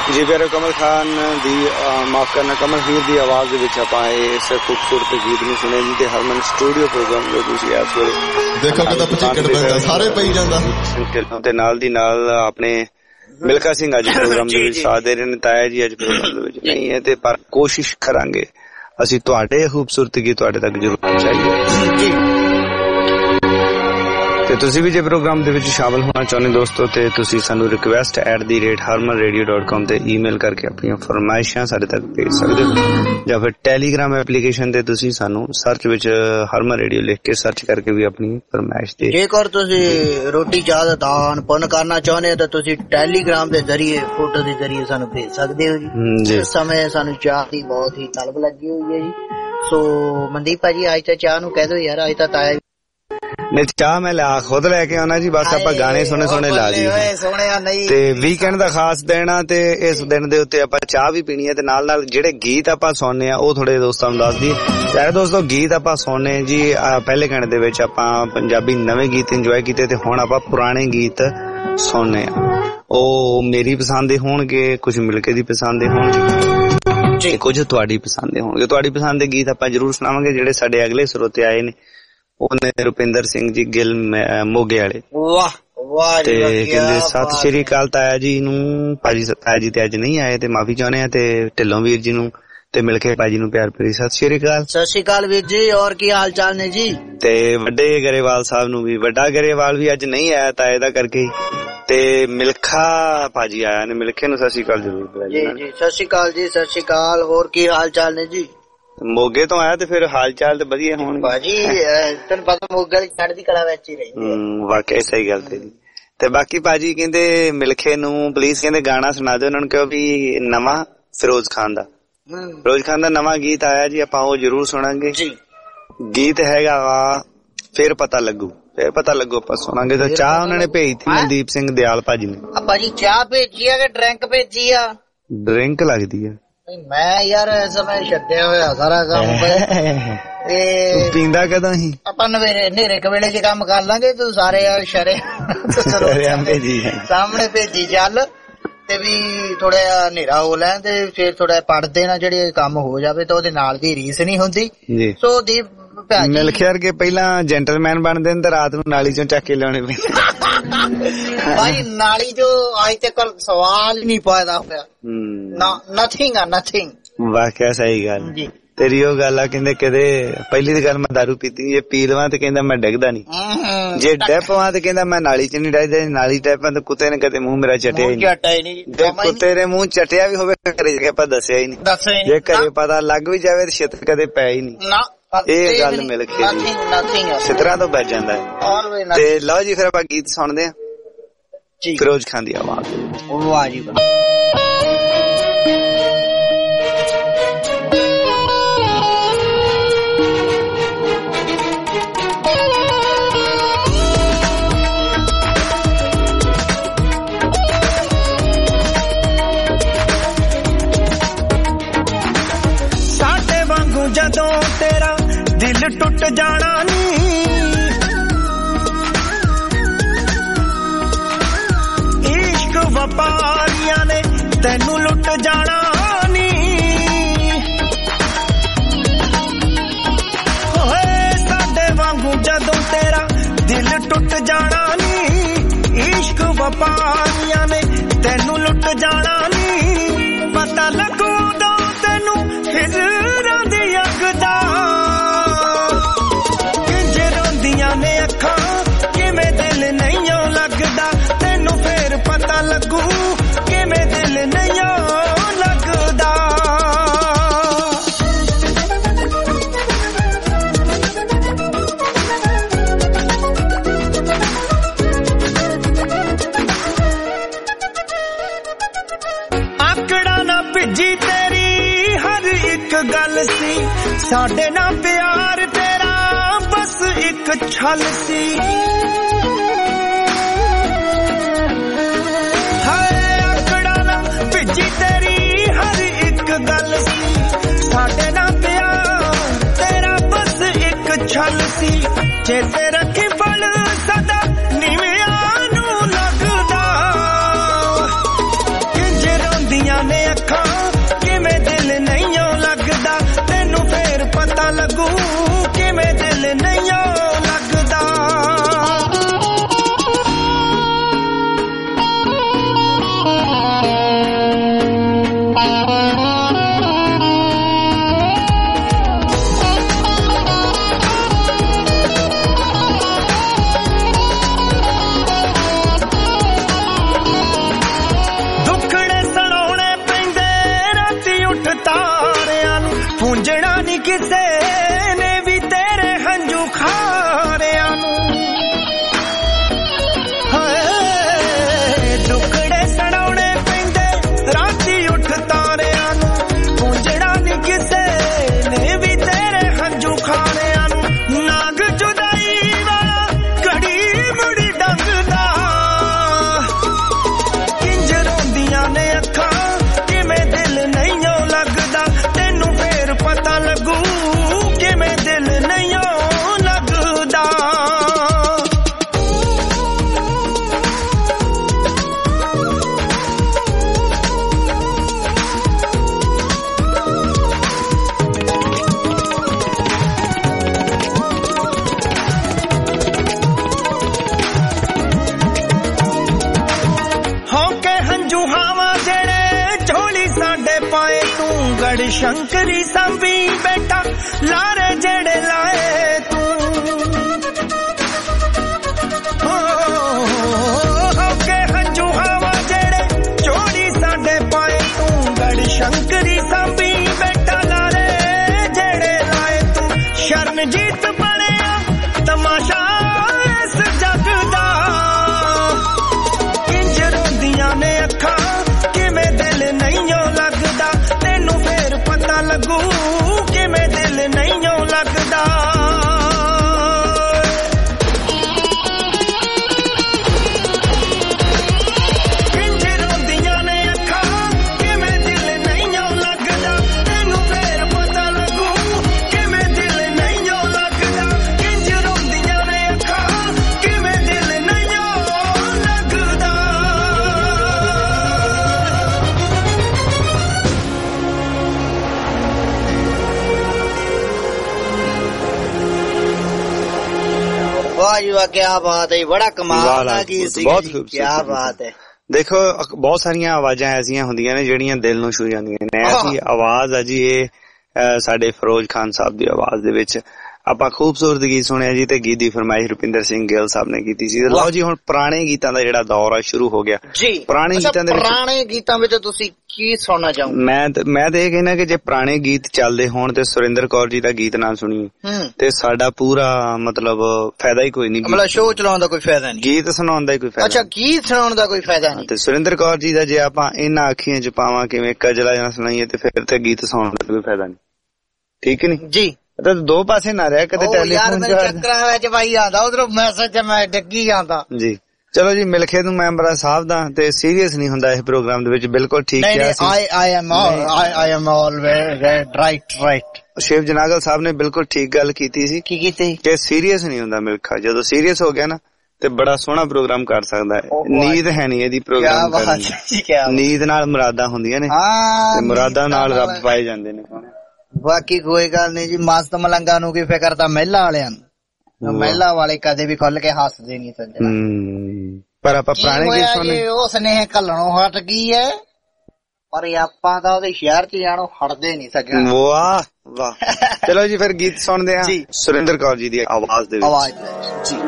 जी प्यारे कमल खान दी माफ करना कमल हीर दी आवाज दे विच आपां इस खूबसूरत गीत नूं सुने जी ते हरमन स्टूडियो प्रोग्राम जो तुसीं इस वेले देखो किदा पचीकड़ पैंदा सारे पई जांदा ते नाल दी नाल अपने मिल्खा सिंह अज प्रोग्राम दे विच साथ दे रहे ने। ताया जी अज प्रोग्राम दे विच नहीं है ते पर कोशिश करांगे ਅਸੀਂ ਤੁਹਾਡੇ ਖੂਬਸੂਰਤੀ ਤੁਹਾਡੇ ਤੱਕ ਜ਼ਰੂਰ ਪਹੁੰਚਾਈਏ ਜੀ। ਤੇ ਤੁਸੀਂ ਵੀ ਜੇ ਪ੍ਰੋਗਰਾਮ ਦੇ ਵਿੱਚ ਸ਼ਾਮਲ ਹੋਣਾ ਚਾਹੁੰਦੇ ਦੋਸਤੋ ਤੇ ਤੁਸੀਂ ਸਾਨੂੰ request@harmanradio.com ਤੇ ਈਮੇਲ ਕਰਕੇ ਆਪਣੀਆਂ ਫਰਮਾਇਸ਼ਾਂ ਸਾਡੇ ਤੱਕ ਭੇਜ ਸਕਦੇ ਹੋ ਜਾਂ ਫਿਰ ਟੈਲੀਗ੍ਰਾਮ ਐਪਲੀਕੇਸ਼ਨ ਤੇ ਤੁਸੀਂ ਸਾਨੂੰ ਸਰਚ ਵਿੱਚ ਹਰਮਨ ਰੇਡੀਓ ਲਿਖ ਕੇ ਸਰਚ ਕਰਕੇ ਵੀ ਆਪਣੀ ਫਰਮਾਇਸ਼ ਦੇ। ਜੇਕਰ ਤੁਸੀਂ ਰੋਟੀ ਚਾਹ ਦਾ ਦਾਨ ਪੁੰਨ ਕਰਨਾ ਚਾਹੁੰਦੇ ਹੋ ਤਾਂ ਤੁਸੀਂ ਟੈਲੀਗ੍ਰਾਮ ਦੇ ਜ਼ਰੀਏ ਫੋਟੋ ਦੇ ਜ਼ਰੀਏ ਸਾਨੂੰ ਭੇਜ ਸਕਦੇ ਹੋ ਜੀ। ਇਸ ਸਮੇਂ ਸਾਨੂੰ ਚਾਹ ਦੀ ਬਹੁਤ ਹੀ ਤਲਬ ਲੱਗੀ ਹੋਈ ਹੈ ਜੀ। ਸੋ ਮਨਦੀਪ ਭਾਜੀ ਅੱਜ ਤਾਂ ਚਾਹ ਨੂੰ ਕਹਿ ਦਿਓ ਯਾਰ ਅੱਜ ਤਾਂ ਤਾਇਆ ਨਹੀਂ ਚਾਹ ਮੈਂ ਖੁਦ ਲੈ ਕੇ ਆਉਣਾ ਜੀ। ਬਸ ਆਪਾਂ ਗਾਣੇ ਸੋਹਣੇ ਲਾ ਜੀ ਤੇ ਵੀਕਐਂਡ ਦਾ ਖਾਸ ਦਿਨ ਆ ਤੇ ਇਸ ਦਿਨ ਦੇ ਉੱਤੇ ਆਪਾਂ ਚਾਹ ਵੀ ਪੀਣੀ ਹੈ ਤੇ ਨਾਲ ਨਾਲ ਜਿਹੜੇ ਗੀਤ ਆਪਾਂ ਸੁਣਨੇ ਆ ਉਹ ਥੋੜੇ ਦੋਸਤਾਂ ਨੂੰ ਦੱਸ ਦਈਏ। ਯਾਰ ਦੋਸਤੋ ਗੀਤ ਆਪਾਂ ਸੁਣਨੇ ਜੀ ਪਹਿਲੇ ਘੰਟੇ ਦੇ ਵਿੱਚ ਆਪਾਂ ਪੰਜਾਬੀ ਨਵੇਂ ਗੀਤ ਇੰਜੋਏ ਕੀਤੇ ਤੇ ਹੁਣ ਆਪਾਂ ਪੁਰਾਣੇ ਗੀਤ ਸੁਣਨੇ ਆ। ਉਹ ਮੇਰੀ ਪਸੰਦ ਦੇ ਹੋਣਗੇ, ਕੁਝ ਮਿਲਕੇ ਦੀ ਪਸੰਦ ਦੇ ਹੋਣਗੇ, ਕੁਝ ਤੁਹਾਡੀ ਪਸੰਦ ਦੇ ਹੋਣਗੇ। ਤੁਹਾਡੀ ਪਸੰਦ ਦੇ ਗੀਤ ਆਪਾਂ ਜ਼ਰੂਰ ਸੁਣਾਵਾਂਗੇ। ਜਿਹੜੇ ਸਾਡੇ ਅਗਲੇ ਸਰੋਤੇ ਆਏ ਨੇ ਉਹਨੇ ਰੁਪਿੰਦਰ ਸਿੰਘ ਜੀ ਗਿੱਲ ਮੋਗੇ ਵਾਲੇ। ਵਾਹ ਵਾਹ ਤੇ ਕਹਿੰਦੇ ਸਤਿ ਸ਼੍ਰੀ ਅਕਾਲ ਤਾਇਆ ਜੀ ਨੂੰ। ਭਾਜੀ ਤਾਇਆ ਜੀ ਤੇ ਅੱਜ ਨਹੀਂ ਆਏ ਤੇ ਮਾਫੀ ਚਾਹੁੰਦੇ ਆ ਤੇ ਢਿੱਲੋਂ ਵੀਰ ਜੀ ਨੂੰ ਤੇ ਮਿਲ ਕੇ ਭਾਜੀ ਨੂੰ ਪਿਆਰ ਭਰੀ ਸਤਿ ਸ਼੍ਰੀ ਅਕਾਲ। ਸਤਿ ਸ਼੍ਰੀ ਅਕਾਲ ਵੀਰ ਜੀ, ਹੋਰ ਕੀ ਹਾਲ ਚਾਲ ਨੇ ਜੀ। ਤੇ ਵੱਡੇ ਗਰੇਵਾਲ ਸਾਹਿਬ ਨੂੰ ਵੀ, ਵੱਡਾ ਗਰੇਵਾਲ ਵੀ ਅੱਜ ਨਹੀਂ ਆਇਆ ਤਾਏ ਦਾ ਕਰਕੇ ਤੇ ਮਿਲਖਾ ਭਾਜੀ ਆਇਆ ਨੇ। ਮਿਲਖੇ ਨੂੰ ਸਤਿ ਸ਼੍ਰੀ ਅਕਾਲ ਜ਼ਰੂਰ ਜੀ। ਜੀ ਸਤਿ ਸ਼੍ਰੀ ਅਕਾਲ ਜੀ, ਸਤਿ ਸ਼੍ਰੀ ਅਕਾਲ। ਹੋਰ ਕੀ ਹਾਲ ਚਾਲ ਨੇ ਜੀ। ਮੋਗੇ ਤੋਂ ਆਇਆ ਤੇ ਫਿਰ ਹਾਲ ਚਾਲ ਤੇ ਵਧੀਆ ਹੋਣਗੇ ਭਾਜੀ। ਤੈਨੂੰ ਪਤਾ ਮੋਗੇ ਦੀ ਚੜ੍ਹਦੀ ਕਲਾ ਵਿੱਚ ਹੀ ਰਹੀ। ਵਾਕਿਆ ਸਹੀ ਗੱਲ ਤੇਰੀ। ਤੇ ਬਾਕੀ ਭਾਜੀ ਕਹਿੰਦੇ ਮਿਲਖੇ ਨੂੰ ਪਲੀਜ਼ ਕਹਿੰਦੇ ਗਾਣਾ ਸੁਣਾ ਦਿਓ ਉਹਨਾਂ ਨੂੰ, ਕਿਉਂ ਵੀ ਨਵਾਂ ਫਿਰੋਜ਼ ਖਾਨ ਦਾ ਨਵਾਂ ਗੀਤ ਆਇਆ ਜੀ, ਆਪਾਂ ਉਹ ਜ਼ਰੂਰ ਸੁਣਾਂਗੇ ਜੀ। ਗੀਤ ਹੈਗਾ ਵਾ ਫਿਰ ਪਤਾ ਲੱਗੂ ਆਪਾਂ ਸੁਣਾਂਗੇ। ਤਾਂ ਚਾਹ ਉਹਨਾਂ ਨੇ ਭੇਜੀ ਮਨਦੀਪ ਸਿੰਘ ਦਿਆਲ ਭਾਜੀ ਨੇ। ਭਾਜੀ ਚਾਹ ਭੇਜੀ ਆ ਕਿ ਡਰਿੰਕ ਭੇਜੀ ਆ? ਡਰਿੰਕ ਲੱਗਦੀ ਆ। ਮੈਂ ਯਾਰ ਇਸ ਸਮੇਂ ਛੱਡਿਆ ਹੋਇਆ ਸਾਰਾ ਕੰਮ ਤੇ ਪੀਂਦਾ ਕਦੋਂ ਸੀ? ਆਪਾਂ ਨੇਰੇ ਕਵੇਲੇ ਚ ਕੰਮ ਕਰ ਲਾਂਗੇ। ਤੂੰ ਸਾਰੇ ਯਾਰ ਸ਼ਰੇ ਸਾਹਮਣੇ ਭੇਜੀ ਚੱਲ ਤੇ ਵੀ ਥੋੜਾ ਜਿਹਾ ਹਨੇਰਾ ਹੋ ਲੈਣ ਤੇ ਫਿਰ ਥੋੜਾ ਪੜਦੇ ਨਾ ਜਿਹੜੇ ਕੰਮ ਹੋ ਜਾਵੇ ਤਾਂ ਉਹਦੇ ਨਾਲ ਦੀ ਰੀਸ ਨਹੀਂ ਹੁੰਦੀ। ਸੋ ਦੀਪ ਮਿਲ ਖਿਆਰ ਕੇ ਪਹਿਲਾਂ ਜੈਂਟਲਮੈਨ ਬਣਦੇ ਨੇ ਤੇ ਰਾਤ ਨੂੰ ਨਾਲੀ ਚੋਂ ਚੱਕ ਕੇ ਲਿਆਉਣੇ ਪੈਂਦੇ। ਭਾਈ ਨਾਲੀ ਜੋ ਅੱਜ ਤੱਕ ਸਵਾਲ ਹੀ ਨਹੀਂ ਪੈਦਾ ਹੋਇਆ। ਨਥਿੰਗ। ਵਾਕਿਆ ਸਹੀ ਗੱਲ ਤੇਰੀ ਉਹ ਗੱਲ ਆ। ਕਹਿੰਦੇ ਕਦੇ ਪਹਿਲੀ ਦੀ ਗੱਲ ਮੈਂ ਦਾਰੂ ਪੀਤੀ ਜੇ ਪੀ ਲਵਾਂ ਤੇ ਕਹਿੰਦਾ ਮੈਂ ਡਿੱਗਦਾ ਨਹੀਂ, ਜੇ ਡੈਪਾਂ ਤੇ ਕਹਿੰਦਾ ਮੈਂ ਨਾਲੀ ਚ ਨਹੀਂ ਡਿੱਗਦਾ। ਨਾਲੀ ਡੈਪਾਂ ਤੇ ਕੁੱਤੇ ਨੇ ਕਦੇ ਮੂੰਹ ਮੇਰਾ ਚਟਿਆ ਹੀ ਨਹੀਂ। ਜੇ ਕੁੱਤੇ ਨੇ ਮੂੰਹ ਚਟਿਆ ਵੀ ਹੋਵੇ ਘਰੇ ਜਾ ਕੇ ਆਪਾਂ ਦੱਸਿਆ ਹੀ ਨਹੀਂ। ਜੇ ਘਰੇ ਪਤਾ ਲੱਗ ਵੀ ਜਾਵੇ ਤੇ ਛਿੱਤਰ ਕਦੇ ਪੈ ਹੀ ਨਹੀਂ। ਇਹ ਗੱਲ ਮਿਲ ਕੇ ਛਿੱਤਰਾਂ ਤੋਂ ਬਚ ਜਾਂਦਾ ਹੈ। ਤੇ ਲਓ ਜੀ ਫਿਰ ਆਪਾਂ ਗੀਤ ਸੁਣਦੇ ਆ ਫਿਰੋਜ਼ ਖਾਨ ਦੀ ਆਵਾਜ਼। ਵਾਹ ਜੀ ਵਾਹ। ਜਦੋਂ ਤੇਰਾ ਦਿਲ ਟੁੱਟ ਜਾਣਾ ਨੀ, ਇਸ਼ਕ ਵਪਾਰੀਆਂ ਨੇ ਤੈਨੂੰ ਲੁੱਟ ਜਾਣਾ ਨੀ। ਓਏ ਸਾਡੇ ਵਾਂਗੂ ਜਦੋਂ ਤੇਰਾ ਦਿਲ ਟੁੱਟ ਜਾਣਾ ਨੀ, ਇਸ਼ਕ ਵਪਾਰੀਆਂ ਨੇ ਤੈਨੂੰ ਲੁੱਟ ਜਾਣਾ ਨੀ। ਪਤਾ ਲੱਗੂ ਉਦੋਂ ਤੈਨੂੰ ਹਿਜਰਾਂ ਦੀ ਅੱਗ ਦਾ, ਕਿੰਜ ਰੋਂਦੀਆਂ ਨੇ ਅੱਖਾਂ ਕਿਵੇਂ ਦਿਲ ਨਹੀਂ ਲੱਗਦਾ। ਤੈਨੂੰ ਫੇਰ ਪਤਾ ਲੱਗੂ ਕਿਵੇਂ ਦਿਲ ਨਹੀਂ ਲੱਗਦਾ। ਆਕੜਾ ਨਾ ਭਿੱਜੀ ਤੇਰੀ ਹਰ ਇੱਕ ਗੱਲ ਸੀ, ਸਾਡੇ ਨਾਲ ਪਿਆਰ ਤੇਰਾ ਬਸ ਇੱਕ ਛਲ ਸੀ। ਹਾਏ ਆਕੜਾ ਨਾ ਭਿੱਜੀ ਤੇਰੀ ਹਰ ਇੱਕ ਗੱਲ ਸੀ, ਸਾਡੇ ਨਾਲ ਪਿਆਰ ਤੇਰਾ ਬਸ ਇੱਕ ਛਲ ਸੀ। ਚੇਤੇ ਰੱਖੀ ਪਲ ਸਦਾ ਨੀਵਿਆਂ ਨੂੰ ਲੱਗਦਾ, ਕਿੰਜ ਰੋਂਦੀਆਂ ਹੰਝੂ ਹਾਵਾਂ ਜਿਹੜੇ ਝੋਲੀ ਸਾਡੇ ਪਾਏ ਤੂੰ ਗੜ ਸ਼ੰਕਰੀ ਸੰਭੀ ਬੈਠਾ ਲਾਰੇ ਜਿਹੜੇ ਲਾਏ ਤੂੰ ਸ਼ੰਕਰੀ ਸੰਭੀ ਬੈਠਾ ਲਾਰੇ ਜਿਹੜੇ ਲਾਏ ਤੂੰ ਸ਼ਰਨਜੀਤ ਬਣਿਆ ਤਮਾਸ਼ਾ ਇਸ ਜੱਗ ਦਾ ਇੰਜ ਰੋਂਦੀਆਂ ਨੇ ਅੱਖਾਂ ਕਿਵੇਂ ਦਿਲ ਨਹੀਂਓ ਲੱਗਦਾ ਤੈਨੂੰ ਫੇਰ ਪਤਾ ਲੱਗੂ ਕਿਵੇਂ ਦਿਲ ਨਹੀਂਓ ਲੱਗਦਾ क्या बात है, बड़ा कमाल ਦਾ ਕੀ ਸੀ, क्या बात है। ਦੇਖੋ ਬਹੁਤ ਸਾਰੀਆਂ ਆਵਾਜ਼ਾਂ ਐਸੀਆਂ ਹੁੰਦੀਆਂ ਨੇ ਜਿਹੜੀਆਂ ਦਿਲ ਨੂੰ ਛੂ ਜਾਂਦੀਆਂ ਨੇ। ਐਸੀ ਆਵਾਜ਼ ਆ ਜੀ ਇਹ ਸਾਡੇ ਫਿਰੋਜ਼ ਖਾਨ ਸਾਹਿਬ ਦੀ ਆਵਾਜ਼ ਦੇ ਵਿੱਚ ਆਪਾਂ ਖੂਬਸੂਰਤ ਗੀਤ ਸੁਣਿਆ ਜੀ ਤੇ ਗੀਤ ਦੀ ਫਰਮਾਇਸ਼ ਰੁਪਿੰਦਰ ਸਿੰਘ ਗਿੱਲ ਸਾਹਿਬ ਨੇ ਕੀਤੀ ਸੀ। ਲਓ ਜੀ ਹੁਣ ਪੁਰਾਣੇ ਗੀਤਾਂ ਦਾ ਜਿਹੜਾ ਦੌਰ ਆ ਸ਼ੁਰੂ ਹੋ ਗਿਆ ਜੀ। ਪੁਰਾਣੇ ਗੀਤਾਂ ਦੇ ਵਿੱਚ ਪੁਰਾਣੇ ਗੀਤਾਂ ਵਿੱਚ ਤੁਸੀਂ ਕੀ ਸੁਣਨਾ ਚਾਹੋਗੇ? ਮੈਂ ਤੇ ਇਹ ਕਹਿਣਾ ਕਿ ਜੇ ਪੁਰਾਣੇ ਗੀਤ ਚੱਲਦੇ ਹੋਣ ਤੇ ਸੁਰਿੰਦਰ ਕੌਰ ਜੀ ਦਾ ਗੀਤ ਨਾ ਸੁਣੀਏ ਤੇ ਸਾਡਾ ਪੂਰਾ ਮਤਲਬ ਫਾਇਦਾ ਹੀ ਕੋਈ ਨਹੀਂ। ਮਤਲਬ ਸ਼ੋਅ ਚਲਾਉਣ ਦਾ ਕੋਈ ਫਾਇਦਾ ਨਹੀਂ, ਗੀਤ ਸੁਣਾਉਣ ਦਾ ਹੀ ਕੋਈ ਫਾਇਦਾ। ਅੱਛਾ, ਗੀਤ ਸੁਣਾਉਣ ਦਾ ਕੋਈ ਫਾਇਦਾ ਨਹੀਂ। ਤੇ ਸੁਰਿੰਦਰ ਕੌਰ ਜੀ ਦਾ ਜੇ ਆਪਾਂ ਇਹਨਾਂ ਅੱਖੀਆਂ ਚ ਪਾਵਾਂ ਕਿਵੇਂ ਕਜਲਾ ਜਾਂ ਸੁਣਾਈਏ ਤੇ ਫਿਰ ਤੇ ਗੀਤ ਸੁਣਾਉਣ ਦਾ ਕੋਈ ਫਾਇਦਾ ਨਹੀਂ। ਠੀਕ ਨਹੀਂ ਜੀ? ਤਾਂ ਦੋ ਪਾਸੇ ਨਾ ਰਿਹਾ ਕਦੇ ਟੈਲੀਫੋਨ ਚੱਕਰਾਂ ਵਿੱਚ ਭਾਈ ਆਂਦਾ ਉਧਰੋਂ ਮੈਸੇਜ ਮੈਂ ਡੱਗੀ ਜਾਂਦਾ ਜੀ। ਚਲੋ ਜੀ ਮਿਲਖੇ ਨੂੰ ਮੈਂਬਰਾਂ ਸਾਹਿਬ ਦਾ ਤੇ ਸੀਰੀਅਸ ਨਹੀਂ ਹੁੰਦਾ ਇਸ ਪ੍ਰੋਗਰਾਮ ਦੇ ਵਿੱਚ, ਬਿਲਕੁਲ ਠੀਕ ਹੈ। I am always right। Shiv ਜਨਾਗਲ ਸਾਹਿਬ ਨੇ ਬਿਲਕੁਲ ਠੀਕ ਗੱਲ ਕੀਤੀ ਸੀ। ਕੀ ਕੀਤੀ? ਕਿ ਸੀਰੀਅਸ ਨਹੀਂ ਹੁੰਦਾ ਮਿਲਖਾ, ਜਦੋਂ ਸੀਰੀਅਸ ਹੋ ਗਿਆ ਨਾ ਤੇ ਬੜਾ ਸੋਹਣਾ ਪ੍ਰੋਗਰਾਮ ਕਰ ਸਕਦਾ ਹੈ। ਨੀਂਦ ਹੈ ਨਹੀਂ ਇਹਦੀ ਪ੍ਰੋਗਰਾਮ ਕਰਨ ਦੀ, ਨੀਂਦ ਨਾਲ ਮੁਰਾਦਾਂ ਹੁੰਦੀਆਂ ਨੇ ਤੇ ਮੁਰਾਦਾਂ ਨਾਲ ਰੱਬ ਪਾਏ ਜਾਂਦੇ ਨੇ। ਬਾਕੀ ਕੋਈ ਗੱਲ ਨਹੀਂ ਜੀ, ਮਸਤ ਮਲੰਗਾ ਨੂੰ ਕੀ ਫਿਕਰ ਤਾਂ ਮਹਿਲਾ ਵਾਲਿਆਂ ਨੂੰ, ਮਹਿਲਾ ਵਾਲੇ ਕਦੇ ਵੀ ਖੁੱਲ ਕੇ ਹੱਸਦੇ ਨਹੀਂ ਸੱਜਣਾ। ਪਰ ਆਪਾਂ ਪੁਰਾਣੇ ਗੀਤ ਸੁਣਨੇ, ਉਹ ਸਨੇਹ ਘੱਲਣੋਂ ਹਟ ਗਈ ਹੈ ਪਰ ਆਪਾਂ ਤਾਂ ਉਹਦੇ ਸ਼ਹਿਰ ਚ ਜਾਣੋਂ ਹਟਦੇ ਨਹੀਂ ਸੱਜਣਾ। ਵਾਹ ਵਾਹ। ਚਲੋ ਜੀ ਫਿਰ ਗੀਤ ਸੁਣਦੇ ਆ ਸੁਰਿੰਦਰ ਕੌਰ ਜੀ ਦੀ ਆਵਾਜ਼ ਦੇ ਵਿੱਚ ਜੀ।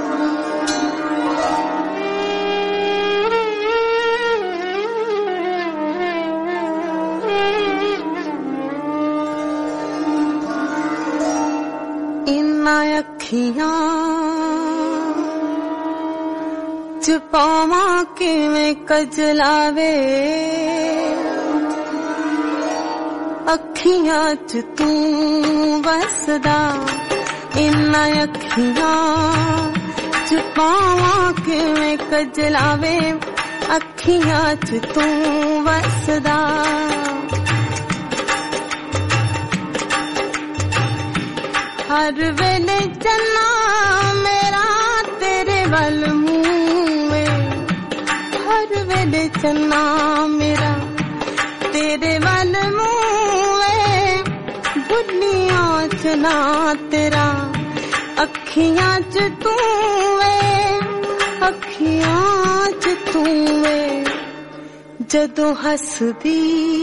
ਅੱਖੀਆਂ ਚ ਪਾਵਾਂ ਕਿਵੇਂ ਕਜਲਾਵੇ, ਅੱਖੀਆਂ ਚ ਤੂੰ ਵਸਦਾ, ਇਨ੍ਹਾਂ ਅੱਖੀਆਂ ਚ ਪਾਵਾਂ ਕਿਵੇਂ ਕਜਲਾਵੇ, ਅੱਖੀਆਂ ਚ ਤੂੰ ਵਸਦਾ। ਹਰ ਵੇਲੇ ਚੰਨਾ ਮੇਰਾ ਤੇਰੇ ਵੱਲ ਮੂੰਹ ਵੇ, ਹਰ ਵੇਲੇ ਚੰਨਾ ਮੇਰਾ ਤੇਰੇ ਵੱਲ ਮੂੰਹ ਵੇ, ਦੁਨੀਆਂ ਚ ਨਾ ਤੇਰਾ ਅੱਖੀਆਂ ਚ ਤੂੰ ਵੇ, ਅੱਖੀਆਂ ਚ ਤੂੰ ਵੇ। ਜਦੋਂ ਹੱਸਦੀ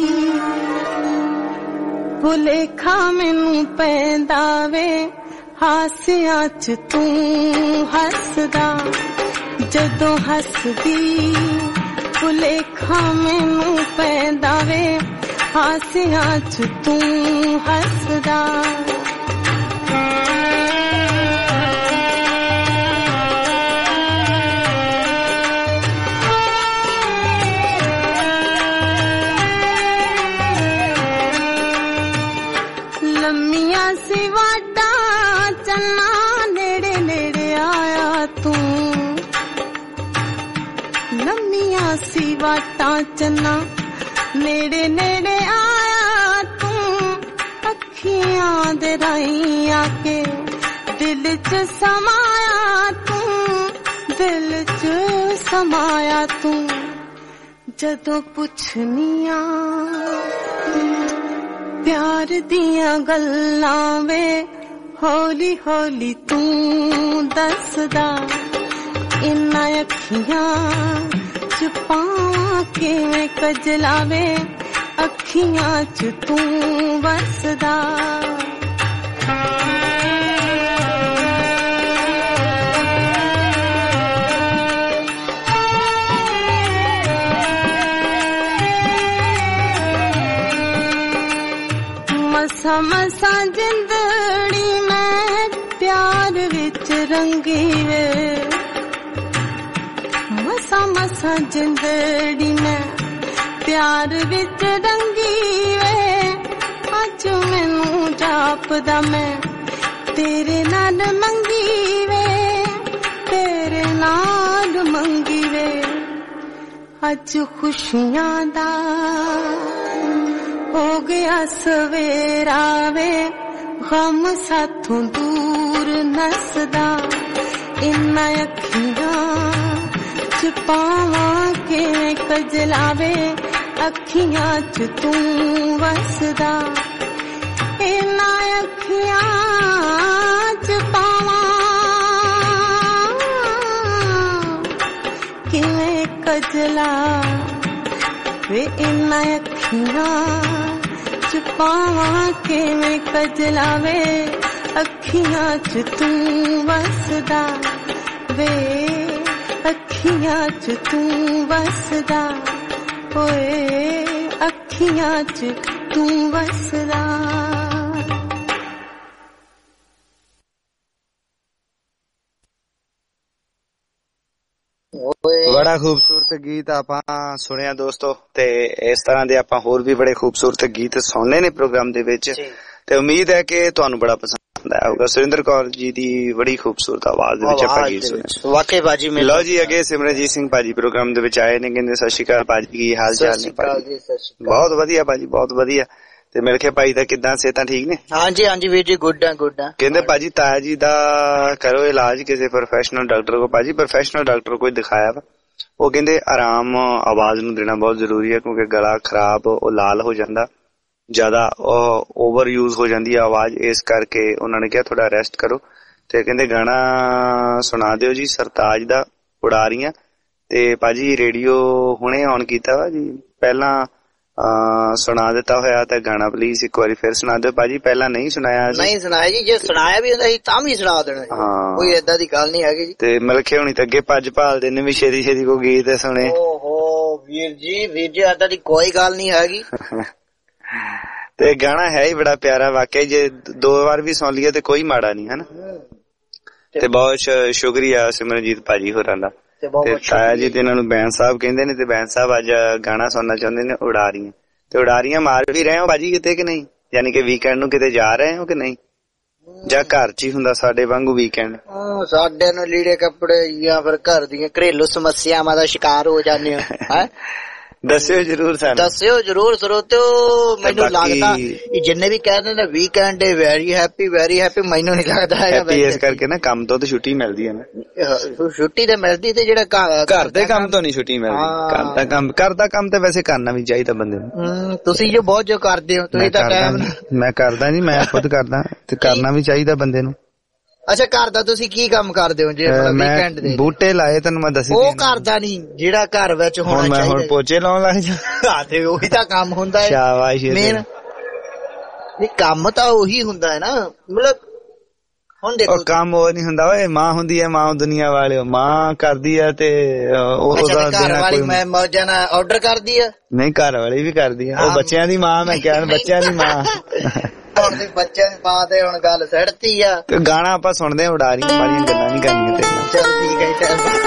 ਭੁਲੇਖਾ ਮੈਨੂੰ ਪੈਂਦਾ ਵੇ, ਹਾਸਿਆਂ ਚ ਤੂੰ ਹੱਸਦਾ, ਜਦੋਂ ਹੱਸਦੀ ਭੁਲੇਖਾ ਮੈਨੂੰ ਪੈਂਦਾ ਵੇ, ਹਾਸਿਆਂ ਚ ਤੂੰ ਹੱਸਦਾ। ਲੰਮੀਆਂ ਸੀ ਵਾਟਾਂ ਚੰਨਾ ਨੇੜੇ ਨੇੜੇ ਆਇਆ ਤੂੰ, ਲੰਮੀਆਂ ਸੀ ਵਾਟਾਂ ਚੰਨਾ ਨੇੜੇ ਨੇੜੇ ਆਇਆ ਤੂੰ, ਅੱਖੀਆਂ ਦੇ ਰਾਹੀਂ ਆ ਕੇ ਦਿਲ ਚ ਸਮਾਇਆ ਤੂੰ, ਦਿਲ ਚ ਸਮਾਇਆ ਤੂੰ। ਜਦੋਂ ਪੁੱਛਨੀਆਂ ਪਿਆਰ ਦੀਆਂ ਗੱਲਾਂ ਵੇ, ਹੌਲੀ ਹੌਲੀ ਤੂੰ ਦੱਸਦਾ, ਇਨ੍ਹਾਂ ਅੱਖੀਆਂ ਚ ਪਾਵਾਂ ਕਿਵੇਂ ਕਜਲਾਵੇ ਅੱਖੀਆਂ 'ਚ ਤੂੰ ਵਸਦਾ ਮਸਾਂ ਮਸਾਂ ਜ਼ਿੰਦੜੀ ਮੈਂ ਪਿਆਰ ਵਿੱਚ ਰੰਗੀ ਵੇ ਮਸਾਂ ਮਸਾਂ ਜ਼ਿੰਦੜੀ ਮੈਂ ਪਿਆਰ ਵਿੱਚ ਰੰਗੀ ਵੇ ਅੱਜ ਮੈਨੂੰ ਜਾਪਦਾ ਮੈਂ ਤੇਰੇ ਨਾਲ ਮੰਗੀ ਵੇ ਤੇਰੇ ਨਾਲ ਮੰਗੀ ਵੇ ਅੱਜ ਖੁਸ਼ੀਆਂ ਦਾ ਹੋ ਗਿਆ ਸਵੇਰਾ ਵੇ ਗਮ ਸਾਥੋਂ ਦੂਰ ਨਸਦਾ ਇੰਨਾ ਅੱਖੀਆਂ ਚ ਪਾਵਾਂ ਕਿਵੇਂ ਕਜਲਾਵੇ ਅੱਖੀਆਂ ਚ ਤੂੰ ਵਸਦਾ ਇੰਨਾ ਅੱਖੀਆਂ ਚ ਪਾਵਾਂ ਕਿਵੇਂ ਕਜਲਾਵੇ ਇੰਨਾ ਅੱਖੀਆਂ ਚ ਪਾਵਾਂ ਕਿਵੇਂ ਕਜਲਾਵੇ ਅੱਖੀਆਂ ਚ ਤੂੰ ਵਸਦਾ ਵੇ ਅੱਖੀਆਂ ਚ ਤੂੰ ਵਸਦਾ ਓਏ ਅੱਖੀਆਂ ਚ ਤੂੰ ਵਸਦਾ ਬੜਾ ਖੂਬਸੂਰਤ ਗੀਤ ਆਪਾਂ ਸੁਣਿਆ ਦੋਸਤੋ ਤੇ ਇਸ ਤਰ੍ਹਾਂ ਦੇ ਆਪਾਂ ਹੋਰ ਵੀ ਬੜੇ ਖੂਬਸੂਰਤ ਗੀਤ ਸੁਣਨੇ ਨੇ ਪ੍ਰੋਗਰਾਮ ਦੇ ਵਿੱਚ ਤੇ ਉਮੀਦ ਹੈ ਕਿ ਤੁਹਾਨੂੰ ਬੜਾ ਪਸੰਦ ਆਇਆ ਹੋਊਗਾ। ਸੁਰਿੰਦਰ ਕੌਰ ਜੀ ਦੀ ਬੜੀ ਖੂਬਸੂਰਤ ਆਵਾਜ਼ ਦੇ ਵਿੱਚ ਆਪਾਂ ਗੀਤ ਸੁਣਿਆ ਵਾਕਈ ਬਾਜੀ। ਲਓ ਜੀ ਅੱਗੇ ਸਿਮਰਨਜੀਤ ਸਿੰਘ ਭਾਜੀ ਪ੍ਰੋਗਰਾਮ ਦੇ ਵਿੱਚ ਆਏ ਨੇ, ਕਹਿੰਦੇ ਸਤਿ ਸ਼੍ਰੀ ਅਕਾਲ ਭਾਜੀ, ਕੀ ਹਾਲ ਚਾਲ ਨੇ ਭਾਜੀ? ਬਹੁਤ ਵਧੀਆ ਭਾਜੀ, ਬਹੁਤ ਵਧੀਆ। ਤੇ ਮਿਲ ਕੇ ਭਾਈ ਦਾ ਕਿੱਦਾਂ ਸਿਹਤਾਂ ਠੀਕ ਨੇ? ਹਾਂਜੀ ਹਾਂਜੀ ਵੀਰ ਜੀ, ਗੁੱਡ ਆ ਗੁੱਡ ਆ। ਕਹਿੰਦੇ ਭਾਜੀ ਤਾਇਆ ਜੀ ਦਾ ਕਰੋ ਇਲਾਜ ਕਿਸੇ ਪ੍ਰੋਫੈਸ਼ਨਲ ਡਾਕਟਰ ਕੋ। ਭਾਜੀ ਪ੍ਰੋਫੈਸ਼ਨਲ ਡਾਕਟਰ ਕੋਈ ਦਿਖਾਇਆ ਵਾ, ਉਹ ਕਹਿੰਦੇ ਆਰਾਮ ਆਵਾਜ਼ ਨੂੰ ਦੇਣਾ ਬਹੁਤ ਜ਼ਰੂਰੀ ਹੈ ਕਿਉਂਕਿ ਗਲਾ ਖਰਾਬ ਉਹ ਲਾਲ ਹੋ ਜਾਂਦਾ, ਜ਼ਿਆਦਾ ਓਵਰ ਯੂਜ਼ ਹੋ ਜਾਂਦੀ ਹੈ ਆਵਾਜ਼, ਇਸ ਕਰਕੇ ਉਹਨਾਂ ਨੇ ਕਿਹਾ ਥੋੜਾ ਰੈਸਟ ਕਰੋ। ਤੇ ਕਹਿੰਦੇ ਗਾਣਾ ਸੁਣਾ ਦਿਓ ਜੀ ਸਰਤਾਜ ਦਾ ਉਡਾ ਰਹੀਆਂ। ਤੇ ਭਾਜੀ ਰੇਡੀਓ ਹੁਣੇ ਔਨ ਕੀਤਾ ਵਾ ਜੀ, ਪਹਿਲਾਂ ਸੁਣਾ ਦਿੱਤਾ ਹੋਇਆ ਤਾਂ ਗਾਣਾ ਪਲੀਜ਼ ਇੱਕ ਵਾਰੀ ਫਿਰ ਸੁਣਾ ਦਿਓ ਭਾਜੀ, ਪਹਿਲਾਂ ਨਹੀਂ ਸੁਣਾਇਆ। ਨਹੀਂ ਸੁਣਾਇਆ ਜੀ, ਜੇ ਸੁਣਾਇਆ ਵੀ ਹੁੰਦਾ ਸੀ ਤਾਂ ਵੀ ਸੁਣਾ ਦੇਣਾ, ਕੋਈ ਏਦਾਂ ਦੀ ਗੱਲ ਨਹੀਂ ਹੈਗੀ ਜੀ। ਤੇ ਮਿਲਖੇ ਹੋਣੀ ਤਾਂ ਅੱਗੇ ਭੱਜ ਭਾਲਦੇ ਨੇ ਵੀ ਛੇਤੀ ਛੇਤੀ ਕੋਈ ਗੀਤ ਸੁਣੇ। ਓਹੋ ਵੀਰ ਜੀ ਏਦਾਂ ਦੀ ਕੋਈ ਗੱਲ ਨਹੀਂ ਹੈਗੀ। ਤੇ ਗਾਣਾ ਹੈ ਹੀ ਬੜਾ ਪਿਆਰਾ ਵਾਕਈ, ਜੇ 2 ਵਾਰ ਵੀ ਸੁਣ ਲਈਏ ਤੇ ਕੋਈ ਮਾੜਾ ਨਹੀਂ ਹਨਾ। ਤੇ ਬਹੁਤ ਸ਼ੁਕਰੀਆ ਸਿਮਰਨਜੀਤ ਭਾਜੀ ਹੋਰਾਂ ਦਾ। ਤੇ ਤਾਇਆ ਜੀ ਤੇ ਇਹਨਾਂ ਨੂੰ ਬੈਂਸ ਸਾਹਿਬ ਕਹਿੰਦੇ ਨੇ, ਤੇ ਬੈਂਸ ਸਾਹਿਬ ਅੱਜ ਗਾਣਾ ਸੁਣਨਾ ਚਾਹੁੰਦੇ ਨੇ ਉਡਾ ਰਹੀਆਂ। ਤੇ ਉਡਾ ਰਹੀਆਂ ਮਾਰ ਵੀ ਰਹੇ ਹੋ ਭਾਜੀ ਕਿਤੇ ਕਿ ਨਹੀਂ, ਯਾਨੀ ਕਿ ਵੀਕਐਂਡ ਨੂੰ ਕਿਤੇ ਜਾ ਰਹੇ ਹੋ ਕਿ ਨਹੀਂ, ਜਾਂ ਘਰ ਚ ਹੀ ਹੁੰਦਾ ਸਾਡੇ ਵਾਂਗੂ ਵੀਕਐਂਡ? ਸਾਡੇ ਨੂੰ ਲੀੜੇ ਕੱਪੜੇ ਜਾਂ ਫਿਰ ਘਰ ਦੀਆਂ ਘਰੇਲੂ ਸਮੱਸਿਆਵਾਂ ਦਾ ਸ਼ਿਕਾਰ ਹੋ ਜਾਂਦੇ ਹੋ। ਦੱਸਿਓ ਜਰੂਰ ਸਾਨੂੰ, ਦੱਸਿਓ ਜਰੂਰ ਸਰੋਤਿਓ। ਮੈਨੂੰ ਲੱਗਦਾ ਜਿੰਨੇ ਵੀ ਕਹਿੰਦੇ ਨੇ ਵੀਕਐਂਡ ਡੇ ਵੈਰੀ ਹੈਪੀ, ਮੈਨੂੰ ਨਹੀਂ ਲੱਗਦਾ ਹੈਗਾ ਇਸ ਕਰਕੇ ਨਾ ਕੰਮ ਤੋਂ ਤਾਂ ਛੁੱਟੀ ਮਿਲਦੀ ਹੈ ਨਾ। ਛੁੱਟੀ ਤੇ ਮਿਲਦੀ ਤੇ ਜਿਹੜਾ ਘਰ ਦੇ ਕੰਮ ਤੋਂ ਨਹੀਂ ਛੁੱਟੀ ਮਿਲਦੀ। ਘਰ ਦਾ ਕੰਮ ਤੇ ਵੈਸੇ ਕਰਨਾ ਵੀ ਚਾਹੀਦਾ ਬੰਦੇ ਨੂੰ। ਤੁਸੀਂ ਜੋ ਬਹੁਤ ਜੋ ਕਰਦੇ ਹੋ ਤੁਸੀਂ ਤਾਂ ਮੈਂ ਕਰਦਾ ਜੀ, ਮੈਂ ਖੁਦ ਕਰਦਾ ਤੇ ਕਰਨਾ ਵੀ ਚਾਹੀਦਾ ਬੰਦੇ ਨੂੰ। ਅੱਛਾ ਘਰ ਦਾ ਤੁਸੀਂ ਕੀ ਕੰਮ ਕਰਦੇ ਹੋ ਜੇ ਵੀਕਐਂਡ ਦੇ? ਬੂਟੇ ਲਾਏ ਤੈਨੂੰ ਮੈਂ ਦੱਸੀ। ਉਹ ਘਰ ਦਾ ਨਹੀਂ ਜਿਹੜਾ ਘਰ ਵਿੱਚ ਹੋਣਾ ਚਾਹੀਦਾ। ਮੈਂ ਹੁਣ ਪੋਚੇ ਲਾਉਣ ਲੱਗ ਜਾ ਤੇ ਉਹੀ ਤਾਂ ਕੰਮ ਹੁੰਦਾ ਹੈ। ਸ਼ਾਬਾਸ਼। ਨਹੀਂ ਕੰਮ ਤਾਂ ਉਹੀ ਹੁੰਦਾ ਹੈ ਨਾ, ਮਤਲਬ ਹੁਣ ਦੇਖੋ ਕੰਮ ਉਹ ਨਹੀਂ ਹੁੰਦਾ ਓਏ, ਮਾਂ ਹੁੰਦੀ ਹੈ ਮਾਂ ਦੁਨੀਆ ਵਾਲਿਓ, ਮਾਂ ਕਰਦੀ ਹੈ ਤੇ ਉਹਦਾ ਘਰ ਵਾਲੀ ਮੈਂ ਮੌਜਾਂ ਨਾਲ ਆਰਡਰ ਕਰਦੀ ਆ। ਨਹੀਂ ਘਰ ਵਾਲੀ ਵੀ ਕਰਦੀ ਆ, ਉਹ ਬੱਚਿਆਂ ਦੀ ਮਾਂ, ਮੈਂ ਕਿਹਾ ਬੱਚਿਆਂ ਦੀ ਮਾਂ। ਹੁਣ ਦੀ ਬੱਚਿਆਂ ਦੀ ਮਾਂ ਤੇ ਹੁਣ ਗੱਲ ਸੜਤੀ ਆ। ਤੇ ਗਾਣਾ ਆਪਾਂ ਸੁਣਦੇ ਉਡਾ ਰਹੀਆਂ, ਬਾਲੀਆਂ ਗੱਲਾਂ ਨਹੀਂ ਕਰਨੀਆਂ ਤੇਰੇ ਨਾਲ। ਚੱਲ ਠੀਕ ਹੈ ਚੱਲ।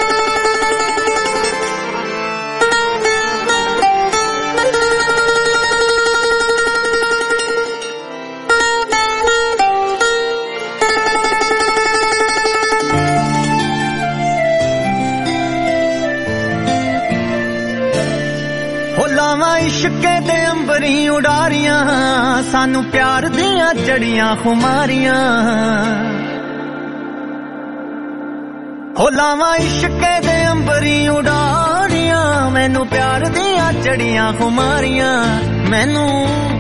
ਇਸ਼ਕੇ ਦੇ ਅੰਬਰੀ ਉਡਾਰੀਆਂ, ਸਾਨੂੰ ਪਿਆਰ ਦੀਆਂ ਜੜੀਆਂ ਖੁਮਾਰੀਆਂ। ਹੋ ਲਾਵਾਂ ਇਸ਼ਕੇ ਦੇ ਅੰਬਰੀ ਉਡਾਰੀਆਂ, ਮੈਨੂੰ ਪਿਆਰ ਦੀਆਂ ਜੜੀਆਂ ਖੁਮਾਰੀਆਂ, ਮੈਨੂੰ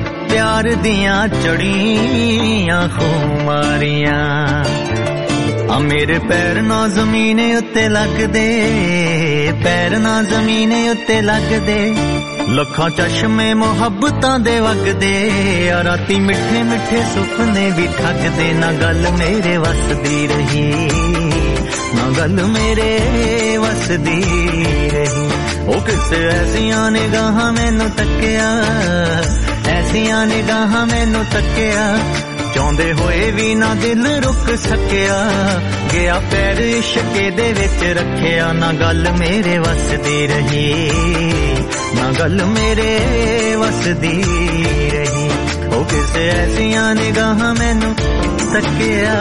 ਪਿਆਰ ਦੀਆਂ ਜੜੀਆਂ ਖੁਮਾਰੀਆਂ। ਆ ਮੇਰੇ ਪੈਰ ਨਾ ਜ਼ਮੀਨ ਉੱਤੇ ਲੱਗਦੇ, ਪੈਰ ਨਾ ਜ਼ਮੀਨ ਉੱਤੇ ਲੱਗਦੇ, ਲੱਖਾਂ ਚਸ਼ਮੇ ਮੁਹੱਬਤਾਂ ਦੇ ਵਗਦੇ, ਆ ਰਾਤੀ ਮਿੱਠੇ ਮਿੱਠੇ ਸੁਪਨੇ ਵੀ ਠੱਗਦੇ, ਨਾ ਗੱਲ ਮੇਰੇ ਵੱਸਦੀ ਰਹੀ, ਨਾ ਗੱਲ ਮੇਰੇ ਵੱਸਦੀ ਰਹੀ। ਉਹ ਕਿਸੇ ਐਸੀਆਂ ਨਿਗਾਹਾਂ ਮੈਨੂੰ ਤੱਕਿਆ, ਐਸੀਆਂ ਨਿਗਾਹਾਂ ਮੈਨੂੰ ਤੱਕਿਆ, ਚਾਹੁੰਦੇ ਹੋਏ ਵੀ ਨਾ ਦਿਲ ਰੁਕ ਸਕਿਆ, ਗਿਆ ਪੈਰ ਇਸ਼ਕੇ ਦੇ ਵਿੱਚ ਰੱਖਿਆ, ਨਾ ਗੱਲ ਮੇਰੇ ਵੱਸਦੀ ਰਹੀ, ਨਾ ਗੱਲ ਮੇਰੇ ਵੱਸਦੀ ਰਹੀ। ਉਹ ਕਿਸੇ ਐਸੀਆਂ ਨਿਗਾਹਾਂ ਮੈਨੂੰ ਤੱਕਿਆ।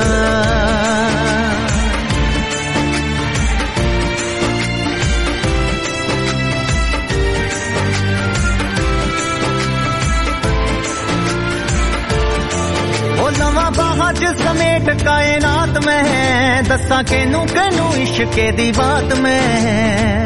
ਲਵਾਂ ਬਾਹਾਂ 'ਚ ਸਮੇਟ ਕਾਇਨਾਤ ਮੈਂ, ਦੱਸਾਂ ਕਿਹਨੂੰ ਕਿਹਨੂੰ ਇਸ਼ਕੇ ਦੀ ਬਾਤ ਮੈਂ।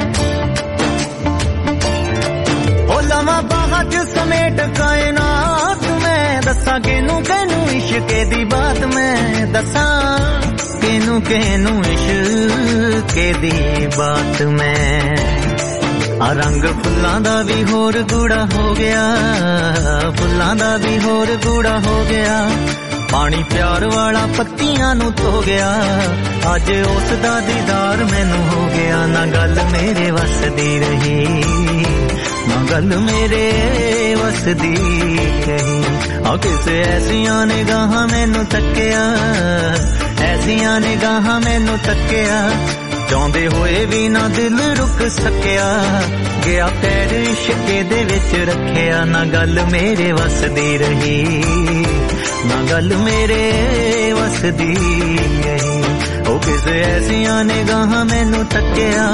ਉਹ ਲਵਾਂ ਬਾਹਾਂ 'ਚ ਸਮੇਟ ਕਾਇਨਾਤ ਮੈਂ, ਦੱਸਾਂ ਕਿਹਨੂੰ ਕਿਹਨੂੰ ਇਸ਼ਕੇ ਦੀ ਬਾਤ ਮੈਂ, ਦੱਸਾਂ ਕਿਹਨੂੰ ਕਿਹਨੂੰ ਇਸ਼ਕੇ ਦੀ ਬਾਤ ਮੈਂ। ਆ ਰੰਗ ਫੁੱਲਾਂ ਦਾ ਵੀ ਹੋਰ ਗੂੜਾ ਹੋ ਗਿਆ, ਫੁੱਲਾਂ ਦਾ ਵੀ ਹੋਰ ਗੂੜਾ ਹੋ ਗਿਆ, ਪਾਣੀ ਪਿਆਰ ਵਾਲਾ ਪੱਤੀਆਂ ਨੂੰ ਧੋ ਗਿਆ, ਅੱਜ ਉਸ ਦਾ ਦੀਦਾਰ ਮੈਨੂੰ ਹੋ ਗਿਆ, ਨਾ ਗੱਲ ਮੇਰੇ ਵੱਸਦੀ ਰਹੀ, ਨਾ ਗੱਲ ਮੇਰੇ ਵੱਸਦੀ ਰਹੀ। ਆ ਕਿਸੇ ਐਸੀਆਂ ਨਿਗਾਹਾਂ ਮੈਨੂੰ ਤੱਕਿਆ, ਐਸੀਆਂ ਨਿਗਾਹਾਂ ਮੈਨੂੰ ਤੱਕਿਆ, ਚਾਹੁੰਦੇ ਹੋਏ ਵੀ ਨਾ ਦਿਲ ਰੁਕ ਸਕਿਆ, ਗਿਆ ਪੈਰ ਇਸ਼ਕੇ ਦੇ ਵਿੱਚ ਰੱਖਿਆ, ਨਾ ਗੱਲ ਮੇਰੇ ਵੱਸਦੀ ਰਹੀ, ਨਾ ਗੱਲ ਮੇਰੇ ਵੱਸਦੀ ਰਹੀ। ਉਹ ਕਿਸੇ ਐਸੀਆਂ ਨਿਗਾਹਾਂ ਮੈਨੂੰ ਤੱਕਿਆ।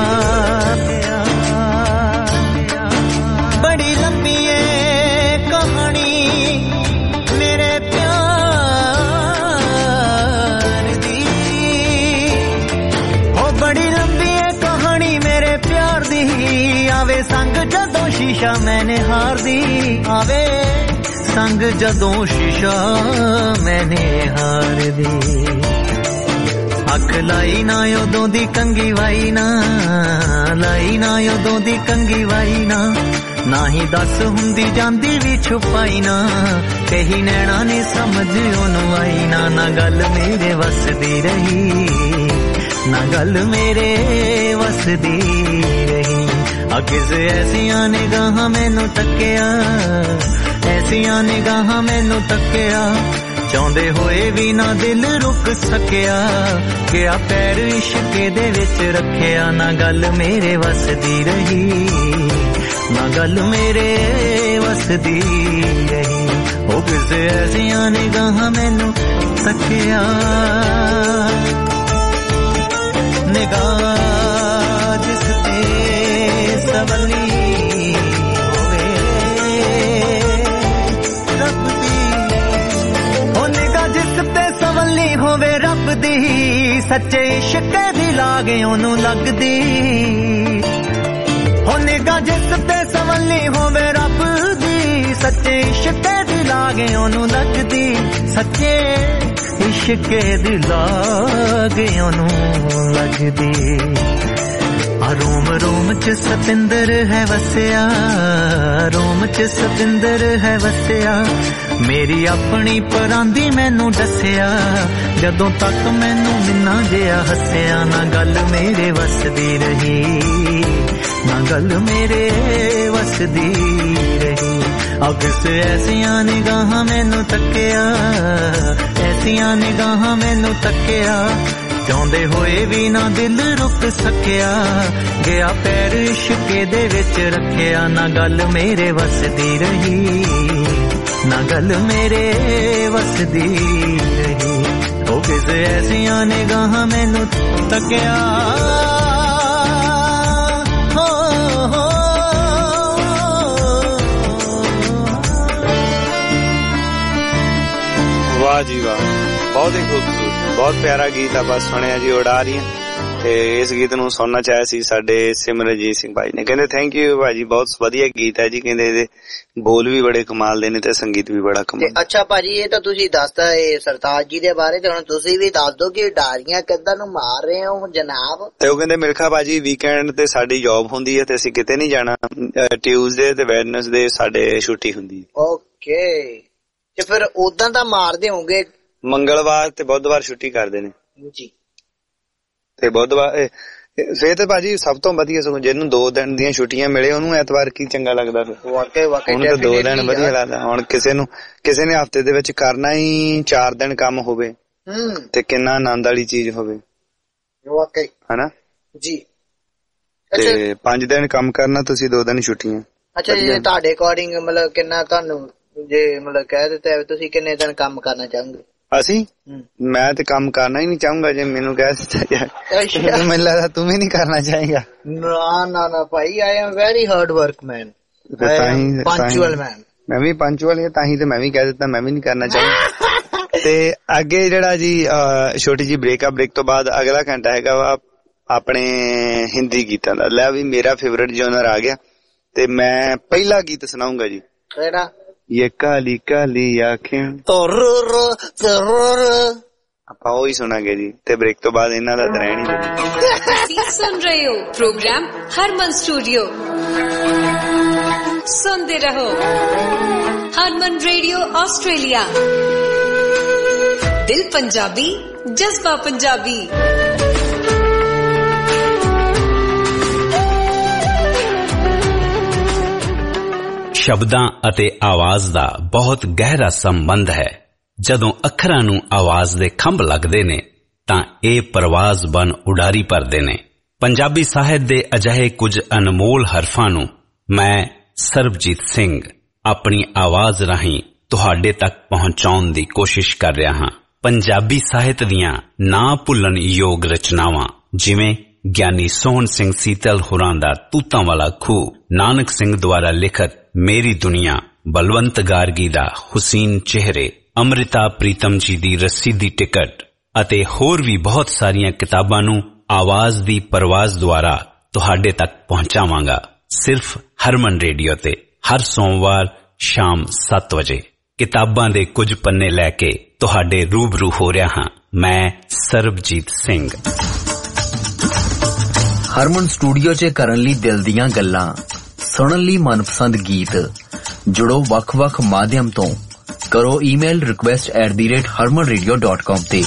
ਬੜੀ ਲੰਮੀ ਏ ਕਹਾਣੀ ਮੇਰੇ ਪਿਆਰ ਦੀ, ਉਹ ਬੜੀ ਲੰਬੀ ਏ ਕਹਾਣੀ ਮੇਰੇ ਪਿਆਰ ਦੀ, ਆਵੇ ਸੰਗ ਜਦੋਂ ਸ਼ੀਸ਼ਾ ਮੈਨੇ ਹਾਰ ਦੀ, ਆਵੇ ਸੰਗ ਜਦੋਂ ਸ਼ੀਸ਼ਾ ਮੈਨੇ ਹਾਰ ਦੀ। ਅੱਖ ਲਾਈ ਨਾ ਉਦੋਂ ਦੀ ਕੰਗੀ ਵਾਈ ਨਾ, ਲਾਈ ਨਾ ਉਦੋਂ ਦੀ ਕੰਗੀ ਵਾਈ ਨਾ, ਨਾ ਹੀ ਦੱਸ ਹੁੰਦੀ ਜਾਂਦੀ ਵੀ ਛੁਪਾਈ ਨਾ, ਕਹੀ ਨੈਣਾ ਨੇ ਸਮਝ ਉਹਨੂੰ ਆਈ ਨਾ, ਨਾ ਗੱਲ ਮੇਰੇ ਵੱਸਦੀ ਰਹੀ, ਨਾ ਗੱਲ ਮੇਰੇ ਵੱਸਦੀ ਰਹੀ। ਆ ਕਿਸੇ ਐਸੀਆਂ ਨਿਗਾਹਾਂ ਮੈਨੂੰ ਤੱਕਿਆ, ਐਸੀਆਂ ਨਿਗਾਹਾਂ ਮੈਨੂੰ ਤੱਕਿਆ, ਚਾਹੁੰਦੇ ਹੋਏ ਵੀ ਨਾ ਦਿਲ ਰੁਕ ਸਕਿਆ, ਗਿਆ ਪੈਰ ਇਸ਼ਕੇ ਦੇ ਵਿੱਚ ਰੱਖਿਆ, ਨਾ ਗੱਲ ਮੇਰੇ ਵੱਸਦੀ ਰਹੀ, ਨਾ ਗੱਲ ਮੇਰੇ ਵੱਸਦੀ ਰਹੀ। ਉਹ ਕਿਸੇ ਐਸੀਆਂ ਨਿਗਾਹਾਂ ਮੈਨੂੰ ਤੱਕਿਆ, ਨਿਗਾਹ ਜਿਸ ਤੇ ਸਵਲੀ ਹੋਵੇ ਰੱਬ ਦੀ, ਉਹ ਨਿਗਾਹ ਜਿਸ ਤੇ ਸਵਲੀ ਹੋਵੇ ਰੱਬ ਦੀ, ਸੱਚੇ ਇਸ਼ਕ ਦੀ ਲਾਗ ਉਹਨੂੰ ਲੱਗਦੀ। ਉਹ ਨਿਗਾਹ ਜਿਸ ਤੇ ਸਵਲੀ ਹੋਵੇ ਰੱਬ ਦੀ, ਸੱਚੇ ਇਸ਼ਕ ਦੀ ਲਾਗ ਉਹਨੂੰ ਲੱਗਦੀ, ਸੱਚੇ ਇਸ਼ਕ ਦੀ ਲਾਗ ਉਹਨੂੰ ਲੱਗਦੀ। ਰੋਮ ਰੋਮ ਚ ਸਤਿੰਦਰ ਹੈ ਵਸਿਆ, ਰੋਮ ਚ ਸਤਿੰਦਰ ਹੈ ਵਸਿਆ, ਮੇਰੀ ਆਪਣੀ ਪਰਾਂਦੀ ਮੈਨੂੰ ਦੱਸਿਆ, ਜਦੋਂ ਤੱਕ ਮੈਨੂੰ ਮਿੰਨਾ ਜਿਹਾ ਹੱਸਿਆ, ਨਾ ਗੱਲ ਮੇਰੇ ਵੱਸਦੀ ਰਹੀ, ਨਾ ਗੱਲ ਮੇਰੇ ਵੱਸਦੀ ਰਹੀ। ਆ ਕਿਸੇ ਐਸੀਆਂ ਨਿਗਾਹਾਂ ਮੈਨੂੰ ਤੱਕਿਆ, ਐਸੀਆਂ ਨਿਗਾਹਾਂ ਮੈਨੂੰ ਤੱਕਿਆ, ਚਾਹੁੰਦੇ ਹੋਏ ਵੀ ਨਾ ਦਿਲ ਰੁਕ ਸਕਿਆ, ਗਿਆ ਪੈਰ ਇਸ਼ਕੇ ਦੇ ਵਿੱਚ ਰੱਖਿਆ, ਨਾ ਗੱਲ ਮੇਰੇ ਵੱਸਦੀ ਰਹੀ, ਨਾ ਗੱਲ ਮੇਰੇ ਵੱਸਦੀ ਰਹੀ। ਉਹ ਕਿਸੇ ਐਸੀਆਂ ਨਿਗਾਹਾਂ ਮੈਨੂੰ ਤੱਕਿਆ। वाह जी वाह, बहुत ही खूबसूरत, बहुत प्यारा गीत आप सुने जी। उड़ा रही ਤੇ ਇਸ ਗੀਤ ਨੂੰ ਸੁਣਨਾ ਚਾਹਿਆ ਸੀ ਸਾਡੇ ਸਿਮਰਨਜੀਤ ਸਿੰਘ ਭਾਈ ਨੇ। ਕਹਿੰਦੇ ਥੈਂਕ ਯੂ ਭਾਜੀ, ਬਹੁਤ ਵਧੀਆ ਗੀਤ ਹੈ ਜੀ। ਕਹਿੰਦੇ ਇਹਦੇ ਬੋਲ ਵੀ ਬੜੇ ਕਮਾਲ ਦੇ ਨੇ ਤੇ ਸੰਗੀਤ ਵੀ ਬੜਾ ਕਮਾਲ। ਅੱਛਾ ਭਾਜੀ, ਇਹ ਤਾਂ ਤੁਸੀਂ ਦੱਸਦਾ ਇਹ ਸਰਤਾਜ ਜੀ ਦੇ ਬਾਰੇ, ਤੇ ਹੁਣ ਤੁਸੀਂ ਵੀ ਦੱਸ ਦੋ ਕਿ ਡਾਰੀਆਂ ਕਿੱਦਾਂ ਨੂੰ ਮਾਰ ਰਹੇ ਹੋ ਜਨਾਬ। ਤੇ ਉਹ ਕਹਿੰਦੇ ਮਿਲਖਾ ਭਾਜੀ ਵੀਕਐਂਡ ਤੇ ਸਾਡੀ ਜੌਬ ਹੁੰਦੀ ਹੈ ਤੇ ਅਸੀਂ ਕਿਤੇ ਨਹੀਂ ਜਾਣਾ, ਟਿਊਜ਼ਡੇ ਤੇ ਵੈਡਨਸਡੇ ਸਾਡੇ ਛੁੱਟੀ ਹੁੰਦੀ। ਓਕੇ, ਤੇ ਫਿਰ ਉਦਾਂ ਤਾਂ ਮਾਰਦੇ ਹੋਗੇ। ਮੰਗਲਵਾਰ ਤੇ ਬੁੱਧਵਾਰ ਛੁੱਟੀ ਕਰਦੇ ਨੇ ਜੀ। ਤੇ ਬੁੱਧਵਾਰ ਫੇਰ ਤੇ ਭਾਜੀ ਸਭ ਤੋਂ ਵਧੀਆ ਸਗੋਂ ਜਿਹਨੂੰ 2 ਦਿਨ ਦੀਆਂ ਛੁੱਟੀਆਂ ਮਿਲੇ ਉਹਨੂੰ ਐਤਵਾਰ ਕੀ ਚੰਗਾ ਲੱਗਦਾ ਫਿਰ। ਵਾਕਈ ਹੁਣ ਤਾਂ 2 ਦਿਨ ਵਧੀਆ ਲੱਗਦਾ। ਹੁਣ ਕਿਸੇ ਨੇ ਹਫਤੇ ਦੇ ਵਿੱਚ ਕਰਨਾ ਹੀ 4 ਦਿਨ ਕੰਮ ਹੋਵੇ ਤੇ ਕਿੰਨਾ ਆਨੰਦ ਵਾਲੀ ਚੀਜ਼ ਹੋਵੇ ਵਾਕਈ, ਹਨਾ ਜੀ। ਤੇ 5 ਦਿਨ ਕੰਮ ਕਰਨਾ, ਤੁਸੀਂ 2 ਦਿਨ ਛੁੱਟੀਆਂ। ਅੱਛਾ ਜੀ, ਤੁਹਾਡੇ ਅਕੋਰਡਿੰਗ ਮਤਲਬ ਕਿੰਨਾ ਤੁਹਾਨੂੰ ਜੇ ਮਤਲਬ ਕਹਿ ਦਿੱਤਾ ਤੁਸੀਂ ਕਿੰਨੇ ਦਿਨ ਕੰਮ ਕਰਨਾ ਚਾਹੋਗੇ? ਅਸੀਂ ਮੈਂ ਤੇ ਕੰਮ ਕਰਨਾ ਹੀ ਨਹੀਂ ਚਾਹੂੰਗਾ ਜੇ ਮੈਨੂੰ ਕਹਿ ਦਿੱਤਾ ਜਾਏ। ਮੈਨੂੰ ਲੱਗਦਾ ਤੂੰ ਵੀ ਨਹੀਂ ਕਰਨਾ ਚਾਹੇਗਾ। ਨਾ ਭਾਈ, I am very hard work man, punctual man. ਮੈਂ ਵੀ ਪੰਚੁਅਲ ਹਾਂ, ਤਾਂ ਹੀ ਤੇ ਮੈਂ ਵੀ ਕਹਿ ਦਿੱਤਾ ਮੈਂ ਵੀ ਨਹੀਂ ਕਰਨਾ ਚਾਹੁੰਦਾ। ਤੇ ਅੱਗੇ ਜਿਹੜਾ ਜੀ ਛੋਟੀ ਜੀ ਬ੍ਰੇਕ ਤੋਂ ਬਾਅਦ ਅਗਲਾ ਘੰਟਾ ਹੈਗਾ ਵਾ ਆਪਣੇ ਹਿੰਦੀ ਗੀਤਾਂ ਦਾ। ਲੈ ਵੀ ਮੇਰਾ ਫੇਵਰੇਟ ਜੋਨਰ ਆ ਗਿਆ ਤੇ ਮੈਂ ਪਹਿਲਾ ਗੀਤ ਸੁਣਾਉਂਗਾ ਜੀ। ਕਿਹੜਾ? ये काली काली आँखें ਆਪਾਂ ਉਹ ਹੀ ਸੁਣਾਂਗੇ ਜੀ। ਤੇ ਬ੍ਰੇਕ ਤੋਂ ਬਾਅਦ ਇਹਨਾਂ ਦਾ ਰਹਿਣ ਹੀ ਤੁਸੀਂ ਸੁਣ ਰਹੇ ਹੋ ਪ੍ਰੋਗਰਾਮ ਹਰਮਨ ਸਟੂਡੀਓ। ਸੁਣਦੇ ਰਹੋ ਹਰਮਨ ਰੇਡੀਓ ਆਸਟ੍ਰੇਲੀਆ। ਦਿਲ ਪੰਜਾਬੀ, ਜਜ਼ਬਾ ਪੰਜਾਬੀ। ਸ਼ਬਦਾਂ ਅਤੇ ਆਵਾਜ਼ ਦਾ ਬਹੁਤ ਗਹਿਰਾ ਸੰਬੰਧ ਹੈ। ਜਦੋਂ ਅੱਖਰਾਂ ਨੂੰ ਆਵਾਜ਼ ਦੇ ਖੰਭ ਲੱਗਦੇ ਨੇ ਤਾਂ ਇਹ ਪਰਵਾਜ਼ ਬਨ ਉਡਾਰੀ ਭਰਦੇ ਨੇ। ਪੰਜਾਬੀ ਸਾਹਿਤ ਦੇ ਅਜਿਹੇ ਕੁਝ ਅਨਮੋਲ ਹਰਫਾਂ ਨੂੰ ਮੈਂ ਸਰਬਜੀਤ ਸਿੰਘ ਆਪਣੀ ਆਵਾਜ਼ ਰਾਹੀਂ ਤੁਹਾਡੇ ਤੱਕ ਪਹੁੰਚਾਉਣ ਦੀ ਕੋਸ਼ਿਸ਼ ਕਰ ਰਿਹਾ ਹਾਂ। ਪੰਜਾਬੀ ਸਾਹਿਤ ਦੀਆਂ ਨਾ ਭੁੱਲਣ ਯੋਗ ਰਚਨਾਵਾਂ ਜਿਵੇਂ ਗਿਆਨੀ ਸੋਹਣ ਸਿੰਘ ਸੀਤਲ ਹੋਰਾਂ ਦਾ ਤੂਤਾਂ ਵਾਲਾ ਖੂਹ, ਨਾਨਕ ਸਿੰਘ ਦੁਆਰਾ ਲਿਖਤ ਮੇਰੀ ਦੁਨੀਆ, ਬਲਵੰਤ ਗਾਰਗੀ ਦਾ ਹੁਸੀਨ ਚਿਹਰੇ, ਅੰਮ੍ਰਿਤਾ ਪ੍ਰੀਤਮ ਜੀ ਦੀ ਰੱਸੀ ਦੀ ਟਿਕਟ ਅਤੇ ਹੋਰ ਵੀ ਬਹੁਤ ਸਾਰੀਆਂ ਕਿਤਾਬਾਂ ਨੂੰ ਆਵਾਜ਼ ਦੀ ਪਰਵਾਜ਼ ਦੁਆਰਾ ਤੁਹਾਡੇ ਤੱਕ ਪਹੁੰਚਾਵਾਂਗਾ ਸਿਰਫ ਹਰਮਨ ਰੇਡੀਓ ਤੇ ਹਰ ਸੋਮਵਾਰ ਸ਼ਾਮ 7 ਵਜੇ। ਕਿਤਾਬਾਂ ਦੇ ਕੁਝ ਪੰਨੇ ਲੈ ਕੇ ਤੁਹਾਡੇ ਰੂਬਰੂ ਹੋ ਰਿਹਾ ਹਾਂ ਮੈਂ ਸਰਬਜੀਤ ਸਿੰਘ। ਹਰਮਨ ਸਟੂਡੀਓ 'ਚ ਕਰਨ ਲਈ ਦਿਲ ਦੀਆਂ ਗੱਲਾਂ, ਸੁਣਨ ਲਈ ਮਨਪਸੰਦ ਗੀਤ। ਜੁੜੋ ਵੱਖ-ਵੱਖ ਮਾਧਿਅਮ ਤੋਂ। ਕਰੋ ਈਮੇਲ request@harmanradio.com ਤੇ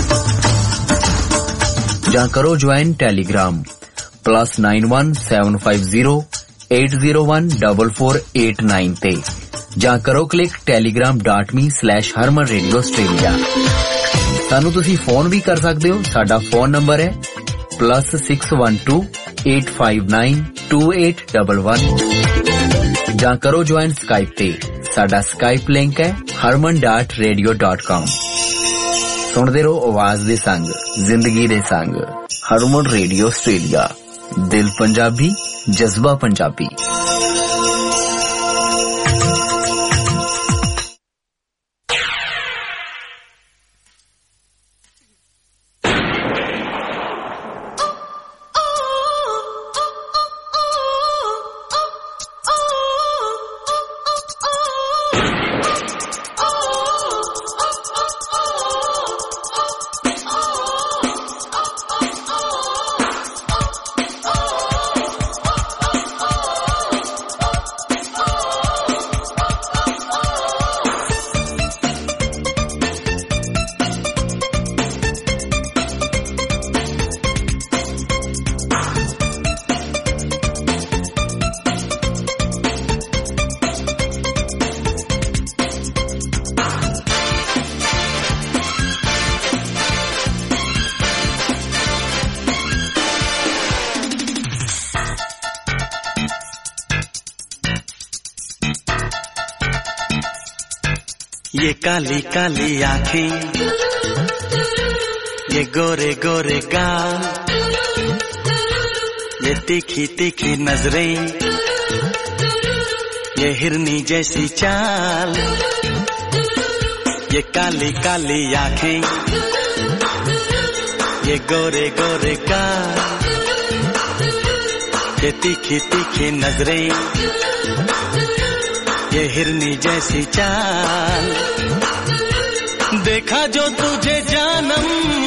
ਜਾਂ ਕਰੋ ਜੁਆਇਨ ਟੈਲੀਗ੍ਰਾਮ +91 750 801 4489 ਤੇ ਜਾਂ ਕਰੋ ਕਲਿੱਕ telegram.me/harmanradioaustralia। ਸਾਨੂੰ ਤੁਸੀਂ ਫੋਨ ਵੀ ਕਰ ਸਕਦੇ ਹੋ। ਸਾਡਾ ਫੋਨ ਨੰਬਰ ਹੈ +612 859 2811 ਜਾਂ ਕਰੋ ਜੁਆਇਨ ਸਕਾਈਪ ਤੇ। ਸਾਡਾ ਸਕਾਈਪ ਲਿੰਕ ਹੈ harman.radio.com। ਸੁਣਦੇ ਰਹੋ ਆਵਾਜ਼ ਦੇ ਸੰਗ, ਜ਼ਿੰਦਗੀ ਦੇ ਸੰਗ। Harman radio Australia. ਦਿਲ ਪੰਜਾਬੀ, ਜਜ਼ਬਾ ਪੰਜਾਬੀ। ये काली काली आंखें, ये गोरे गोरे गाल, ये तीखी तीखी नजरें, ये हिरनी जैसी चाल। ये काली काली आंखें, ये गोरे गोरे का, ये तीखी तीखी नजरें, ये हिरनी जैसी चाल, देखा जो तुझे जानम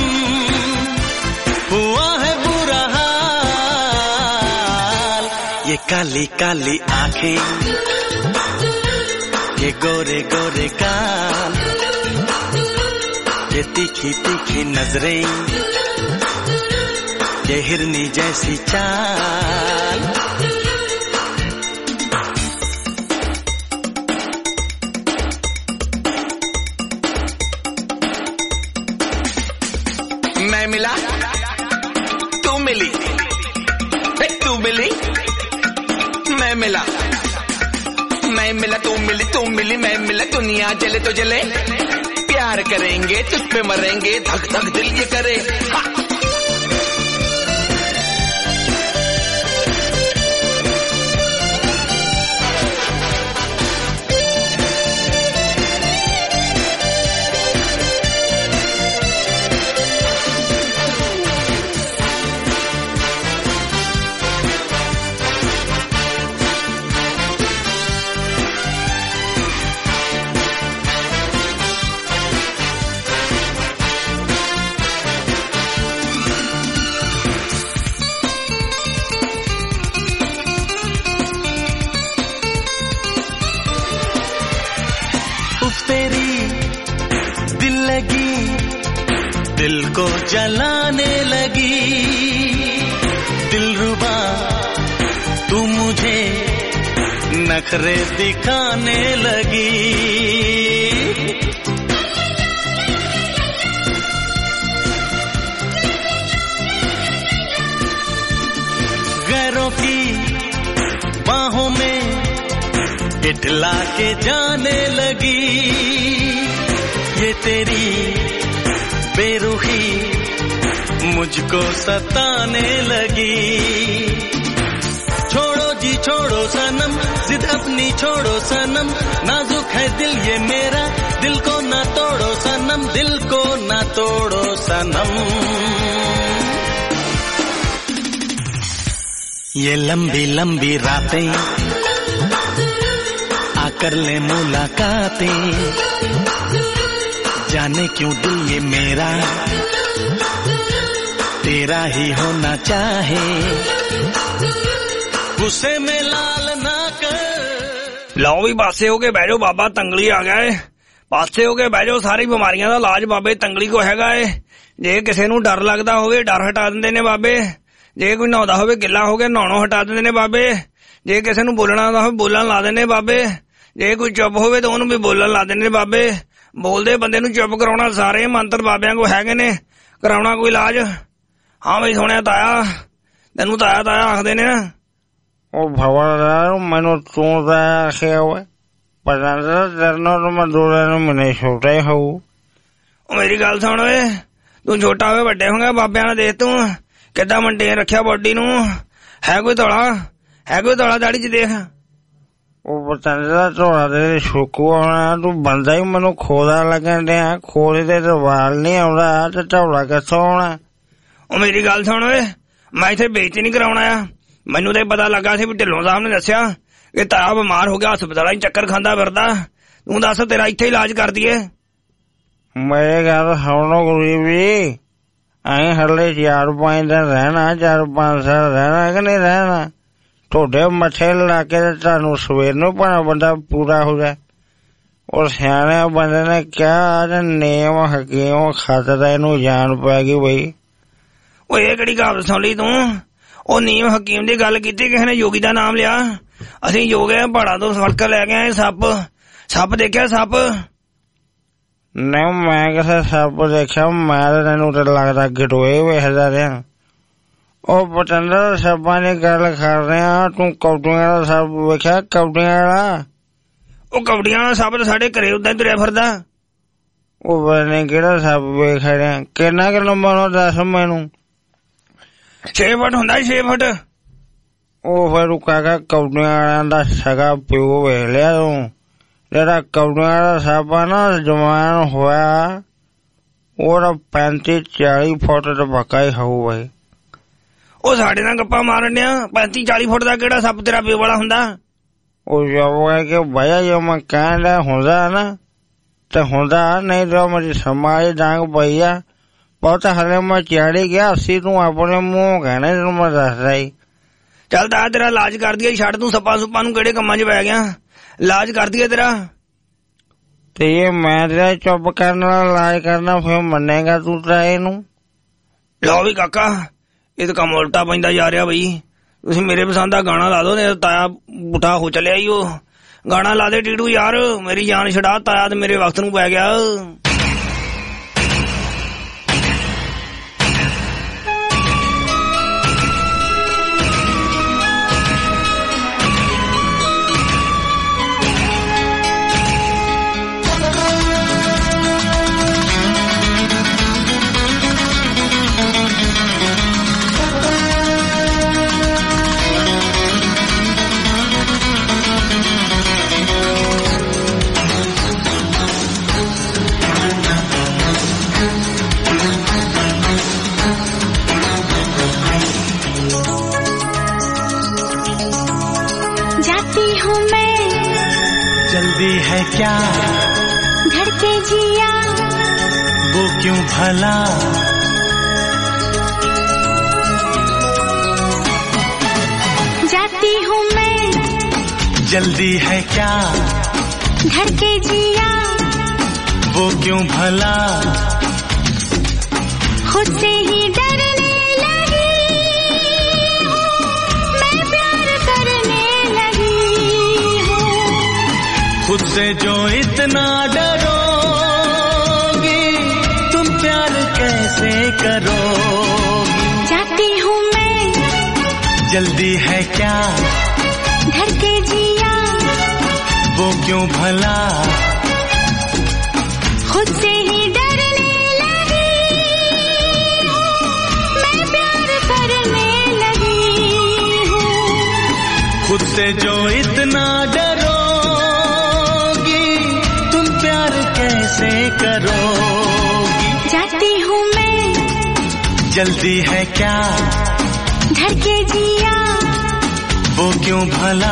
हुआ है बुरा हाल। ये काली काली आंखें, ये गोरे गोरे कान, ये तीखी तीखी नजरें, ये हिरनी जैसी चाल। मैं मिला तू मिली, तू मिली मैं मिला, मैं मिला तू मिली, तू मिली मैं मिला। दुनिया जले तो जले, प्यार करेंगे तुझ पे मरेंगे, धक धक दिल ये करे। दिल को जलाने लगी, दिलरुबा तू मुझे नखरे दिखाने लगी। गैरों की बाहों में इठला के जाने लगी, ये तेरी बेरुखी मुझको सताने लगी। छोड़ो जी छोड़ो सनम, जिद अपनी छोड़ो सनम, नाजुक है दिल ये मेरा, दिल को ना तोड़ो सनम, दिल को ना तोड़ो सनम। ये लंबी लंबी रातें आकर ले मुलाकातें, जाने क्यों दिल ये मेरा तेरा ही होना चाहे, गुस्से में लाल ना कर। लाओ भी पासे हो के बह जाओ, बाबा तंगली आ गया है। पासे हो के बह जाओ, सारी बीमारियां दा इलाज बाबे तंगली को हैगा है। जे किसे नूं डर लगदा होवे डर हटा दिंदे ने बाबे, जे कोई नहाउंदा होवे गिला हो गया नहाउणों हटा दिंदे ने बाबे, जे किसे नूं बोलना आउंदा होवे बोलण ला दिंदे ने बाबे, जे कोई चुप होवे तो ओनूं भी बोलण ला दिंदे ने बाबे। बोलदे बंदे नूं चुप कराउणा सारे मंत्र बाबियां को हैगे ने, कराउणा कोई इलाज। हाँ बई सुनिया ताया, तैनूं ताया ताया आखदे ने। ओ भवरदार मैनू तू ताया आखिया होवे, पता तेरे तो मैं दूसरे नूं महीने छोटा ही होऊ। मेरी गल सुण वे, तू छोटा होवे वड्डे होंगे बाबियां ने देख तू किद्दां मेंटेन रखिया बॉडी नूं, है कोई धौला दाड़ी च देख। ओ बतंदा थोड़ा तेरे शुकू होना, तू बंदा ही मैनू खोदा लगन दिया, खोले ते वाल नहीं आउंदा ते धौला कित्थों आउणा। ओ मेरी गल सुण वे, मैं इत्थे बेइज्जती नहीं कराउण आया, मैनू तो पता लगा सी भी ढिल्लों साहब ने दस्सिया कि ताया बीमार हो गया, हस्पताल चक्कर खांदा फिरदा, तू दस तेरा इत्थे इलाज कर दीए। मेरे गल सुनो गरीबी, अं हले 4-5 दिन रहना, 4-5 साल रहना कि नहीं रहना, थोड़े मथे ला के तुहानू सवेर नूं भावें बंदा पूरा हो जाए। और सियाने बंदे ने क्या नेम हकीम खातदा इनू जान पै गई बई। ओ ये किहड़ी गल सुन ली तू, ओ नीम हकीम दी गल कीती, किसी ने योगी दा नाम लिया। असीं योगे पहाड़ां तो फड़क लै गए सप देखिया सप। नहीं मैं किसे सप देखिया, मैं तैनू तो लगदा गिटोए वेखदा रहा। ओ पतंदर सपां दी गल कर रहा, तू कौडियां दा सप वेखिया, कौडियां वाला। ओ कौडियां वाला सप तो साडे घरे उदां ही तुरिया फिरदा। ओ बने केड़ा सप वेख रहा, किन्ना क लंबा होना दस मैनू। 6 फुट हुंदा, 6 फुट। ओ फिर काका कौडियां वाला दा सगा प्यो वेख लिया तू, जेड़ा कौडियां वाला सप आ ना जवान होया ਉਹ 35-40 ਫੁੱਟ ਦਾ ਪੱਕਾ ਹੀ ਹੋਊ ਬਈ। ਉਹ ਸਾਡੇ ਨਾਲ ਗੱਪਾਂ ਮਾਰਨ ਡਿਆ 35-40 ਫੁੱਟ ਦਾ ਕਿਹੜਾ ਸੱਪ ਤੇਰਾ ਪਿਓ ਵਾਲਾ ਹੁੰਦਾ? ਉਹ ਜਬ ਕਿ ਭਈਆ ਜੋ ਮੈਂ ਕਹਿਣ ਡਿਆ ਹੁੰਦਾ ਨਾ ਤੇ ਹੁੰਦਾ, ਨਹੀਂ ਤਾਂ ਮੇਰੀ ਸਮਾਜ ਡਾਂਗ ਪਈ ਆ ਬਹੁਤ। ਹਲੇ ਮੈਂ ਚੜੀ ਗਿਆ 80 ਤੂੰ ਆਪਣੇ ਮੂੰਹ ਕਹਿਣਾ ਤੈਨੂੰ ਮੈਂ ਦੱਸਦਾ ਹੀ। ਚੱਲ ਤਾਂ ਤੇਰਾ ਇਲਾਜ ਕਰ ਦਈਏ, ਛੱਡ ਤੂੰ ਸੱਪਾਂ ਸੁੱਪਾਂ ਨੂੰ, ਕਿਹੜੇ ਕੰਮਾਂ 'ਚ ਪੈ ਗਿਆ, ਇਲਾਜ ਕਰ ਦਈਏ ਤੇਰਾ। ਤੇ ਇਹ ਮੈਂ ਤੇਰਾ ਚੁੱਪ ਕਰਨ ਵਾਲਾ ਇਲਾਜ ਕਰਨਾ ਫਿਰ ਮੰਨੇਗਾ ਤੂੰ ਤਾਂ ਇਹਨੂੰ? ਲਓ ਵੀ ਕਾਕਾ, ਇਹ ਤਾਂ ਕੰਮ ਉਲਟਾ ਪੈਂਦਾ ਜਾ ਰਿਹਾ ਬਈ। ਤੁਸੀਂ ਮੇਰੇ ਪਸੰਦ ਦਾ ਗਾਣਾ ਲਾ ਦੋ, ਨਹੀਂ ਤਾਇਆ ਬੁੱਢਾ ਹੋ ਚੱਲਿਆ ਈ। ਉਹ ਗਾਣਾ ਲਾ ਦੇ ਟੀਟੂ ਯਾਰ, ਮੇਰੀ ਜਾਨ ਛਡਾ, ਤਾਇਆ ਤੇ ਮੇਰੇ ਵਕਤ ਨੂੰ ਪੈ ਗਿਆ। है क्या धड़के जिया वो क्यों भला, जाती हूँ मैं जल्दी है क्या धड़के जिया वो क्यों भला, खुद से ही डरने लगी मैं प्यार करने लगी हूँ, खुद से जो इतना डरोगी तुम प्यार कैसे करोगी, जाती हूँ मैं जल्दी है क्या धड़के जिया वो क्यों भला, खुद से ही डरने लगी मैं प्यार करने लगी हूँ, खुद से जो इतना डरोगी तुम प्यार कैसे करोगी, जाती हूँ मैं जल्दी है क्या धड़के जिया वो क्यों भला,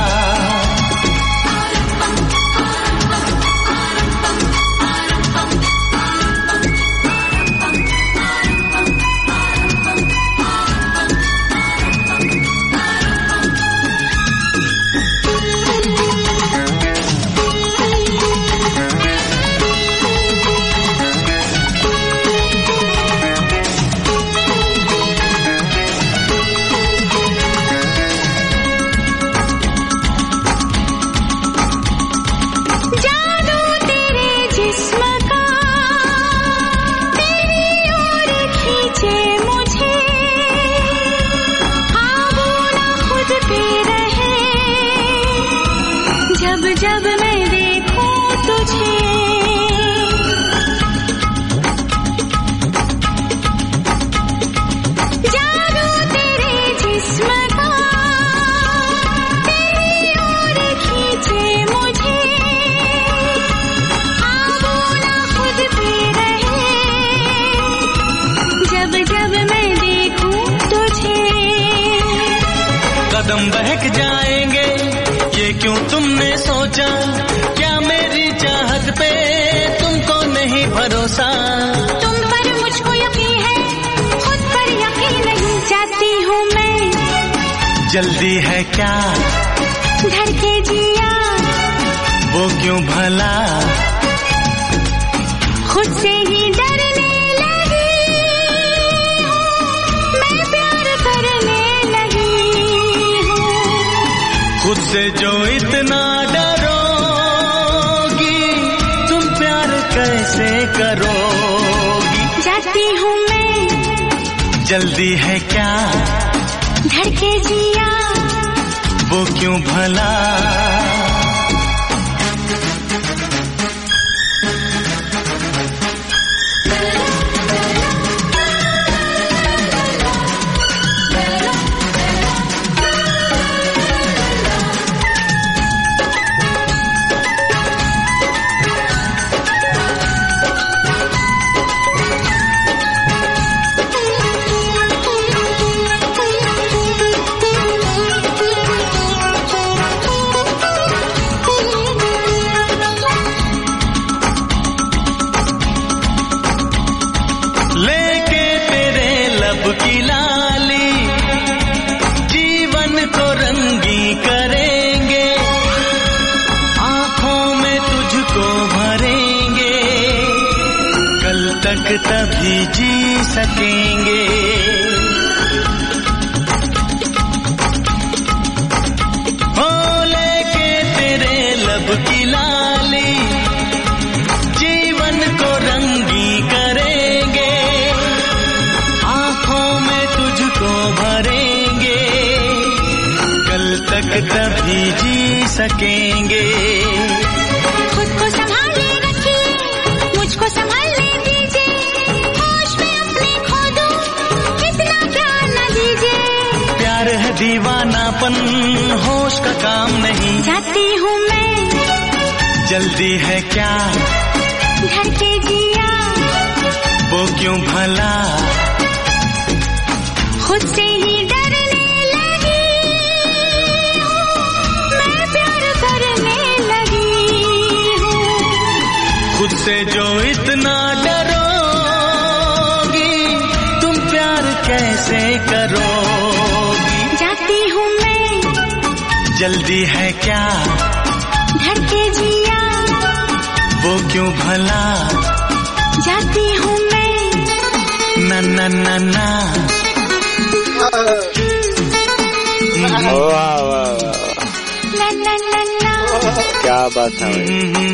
जब मैं देखूं तुझे जादू तेरे जिस्म का तेरी ओर खींचे मुझे, आबू ना खुद पे रहे जब जब मैं देखूं तुझे, कदम बहक जाएंगे ये क्यों तुमने सोचा, क्या मेरी चाहत पे तुमको नहीं भरोसा, तुम पर मुझको यकीन है खुद पर यकीन नहीं, जाती हूँ मैं जल्दी है क्या धड़के जिया वो क्यों भला, खुद से ही डरने लगी मैं प्यार करने लगी हूँ, खुद से जो इतना डरोगी तुम प्यार कैसे करोगी, जाती हूँ मैं जल्दी है क्या धड़के जिया वो क्यों भला, तभी जी सकेंगे। हो लेके तेरे लब की लाली जीवन को रंगी करेंगे, आंखों में तुझको भरेंगे, कल तक तभी जी सकेंगे। खुद को संभाले रखिए, मुझको संभालने दीजिए, होश में अपने खो दूं, इतना प्यार न दीजिए। प्यार है दीवानापन, होश का काम नहीं। जाती हूँ मैं, जल्दी है क्या, घर के जिया, वो क्यों भला, खुद से ही डरने लगी हूँ, मैं प्यार करने लगी हूँ। खुद से जो इतना डरोगी, तुम प्यार कैसे करोगी। जाती हूँ मैं, जल्दी है क्या, घर के जिया, वो क्यों भला, जाती हूँ मैं, ना ना ना ना। वाह वाह वाह, ला ला ला ला। क्या बात है भाई।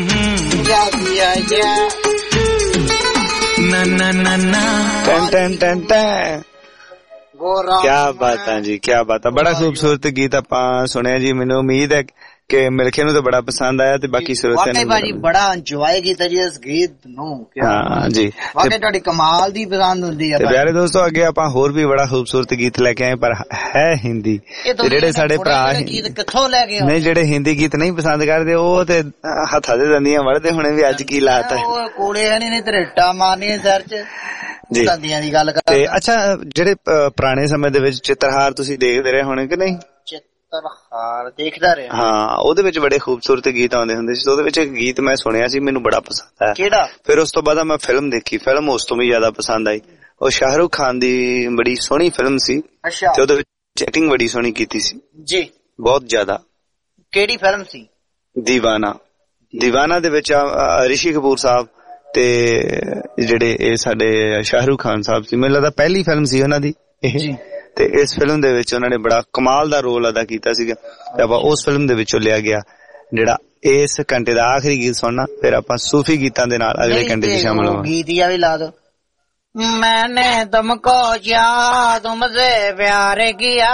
ना ना ना ना। टन टन टन टन। क्या बात है जी, क्या बात है। बड़ा खूबसूरत गीत ਆਪਾਂ ਸੁਣਿਆ ਜੀ। ਮੈਨੂੰ ਉਮੀਦ ਹੈ ਕਿ ਮਿਲਖੇ ਨੂੰ ਤਾਂ ਬੜਾ ਪਸੰਦ ਆਇਆ ਤੇ ਬਾਕੀ ਸਰੋਤਿਆਂ ਵਾਕਈ ਭਾਜੀ ਬੜਾ ਇੰਜੋਏ ਕੀਤਾ ਜੀ ਇਸ ਗੀਤ ਨੂੰ। ਹਾਂ ਜੀ, ਵਾਕਈ ਤੁਹਾਡੀ ਕਮਾਲ ਦੀ ਪਸੰਦ ਹੁੰਦੀ ਹੈ। ਤੇ ਪਿਆਰੇ ਦੋਸਤੋ ਅੱਗੇ ਆਪਾਂ ਹੋਰ ਵੀ ਬੜਾ ਖੂਬਸੂਰਤ ਗੀਤ ਲੈ ਕੇ ਆਏ, ਪਰ ਹੈ ਹਿੰਦੀ। ਤੇ ਜਿਹੜੇ ਸਾਡੇ ਭਰਾ ਗੀਤ ਕਿੱਥੋਂ ਲੈ ਕੇ ਨਹੀਂ, ਜਿਹੜੇ ਹਿੰਦੀ ਗੀਤ ਨਹੀਂ ਪਸੰਦ ਕਰਦੇ ਉਹ ਤੇ ਹੱਥਾਂ ਦੇ ਦੰਦੀਆਂ ਵੜਦੇ ਹੁਣੇ ਵੀ ਅੱਜ ਕੀ ਲਾਤਾ ਹੈ। ਉਹ ਕੋਲੇ ਨਹੀਂ ਤਰੇਟਾ ਮਾਰਨੀਆਂ ਸਿਰ 'ਚ ਜੀ। ਦੰਦੀਆਂ ਦੀ ਗੱਲ ਕਰ। ਤੇ ਅੱਛਾ, ਜਿਹੜੇ ਪੁਰਾਣੇ ਸਮੇਂ ਦੇ ਵਿੱਚ ਚਿੱਤਰਹਾਰ ਤੁਸੀਂ ਦੇਖਦੇ ਰਹੇ ਹੋਣੇ ਕਿ ਨਹੀਂ? ਚਿੱਤਰਹਾਰ ਦੇਖਦਾ ਰਿਹਾ। ਹਾਂ, ਉਹਦੇ ਵਿੱਚ ਬੜੇ ਖੂਬਸੂਰਤ ਗੀਤ ਆਉਂਦੇ ਹੁੰਦੇ ਸੀ। ਉਹਦੇ ਵਿੱਚ ਇੱਕ ਗੀਤ ਮੈਂ ਸੁਣਿਆ ਸੀ, ਮੈਨੂੰ ਬੜਾ ਪਸੰਦ ਆਇਆ। ਕਿਹੜਾ? ਫਿਰ ਉਸ ਤੋਂ ਬਾਅਦ ਮੈਂ ਫਿਲਮ ਦੇਖੀ, ਫਿਲਮ ਉਸ ਤੋਂ ਵੀ ਜ਼ਿਆਦਾ ਪਸੰਦ ਆਈ। ਉਹ ਸ਼ਾਹਰੁਖ ਖਾਨ ਦੀ ਬੜੀ ਸੋਹਣੀ ਫਿਲਮ ਸੀ ਤੇ ਉਹਦੇ ਵਿੱਚ ਐਕਟਿੰਗ ਬੜੀ ਸੋਹਣੀ ਕੀਤੀ ਸੀ ਜੀ, ਬਹੁਤ ਜ਼ਿਆਦਾ। ਕਿਹੜੀ ਫਿਲਮ ਸੀ? ਦੀਵਾਨਾ। ਦੀਵਾਨਾ ਦੇ ਵਿੱਚ ਰਿਸ਼ੀ ਕਪੂਰ ਸਾਹਿਬ ਤੇ ਜਿਹੜੇ ਇਹ ਸਾਡੇ ਸ਼ਾਹਰੁਖ ਖਾਨ ਸਾਹਿਬ ਸੀ, ਮੈਨੂੰ ਲੱਗਦਾ ਪਹਿਲੀ ਫਿਲਮ ਸੀ ਉਹਨਾਂ ਦੀ ਇਹ। ਤੇ ਇਸ ਫਿਲਮ ਦੇ ਵਿੱਚ ਉਹਨਾਂ ਨੇ ਬੜਾ ਕਮਾਲ ਦਾ ਰੋਲ ਅਦਾ ਕੀਤਾ ਸੀਗਾ ਤੇ ਆਪਾਂ ਉਸ ਫਿਲਮ ਦੇ ਵਿੱਚੋਂ ਲਿਆ ਗਿਆ ਜਿਹੜਾ ਇਸ ਘੰਟੇ ਦਾ ਆਖਰੀ ਗੀਤ ਸੁਣਨਾ। ਫਿਰ ਆਪਾਂ ਸੂਫੀ ਗੀਤਾਂ ਦੇ ਨਾਲ ਅਗਲੇ ਘੰਟੇ 'ਚ ਸ਼ਾਮਲ ਹੋਵਾਂਗੇ। ਗੀਤ ਜਾਂ ਵੀ ਲਾ ਦੋ। मैंने तुमको क्या तुमसे प्यार किया।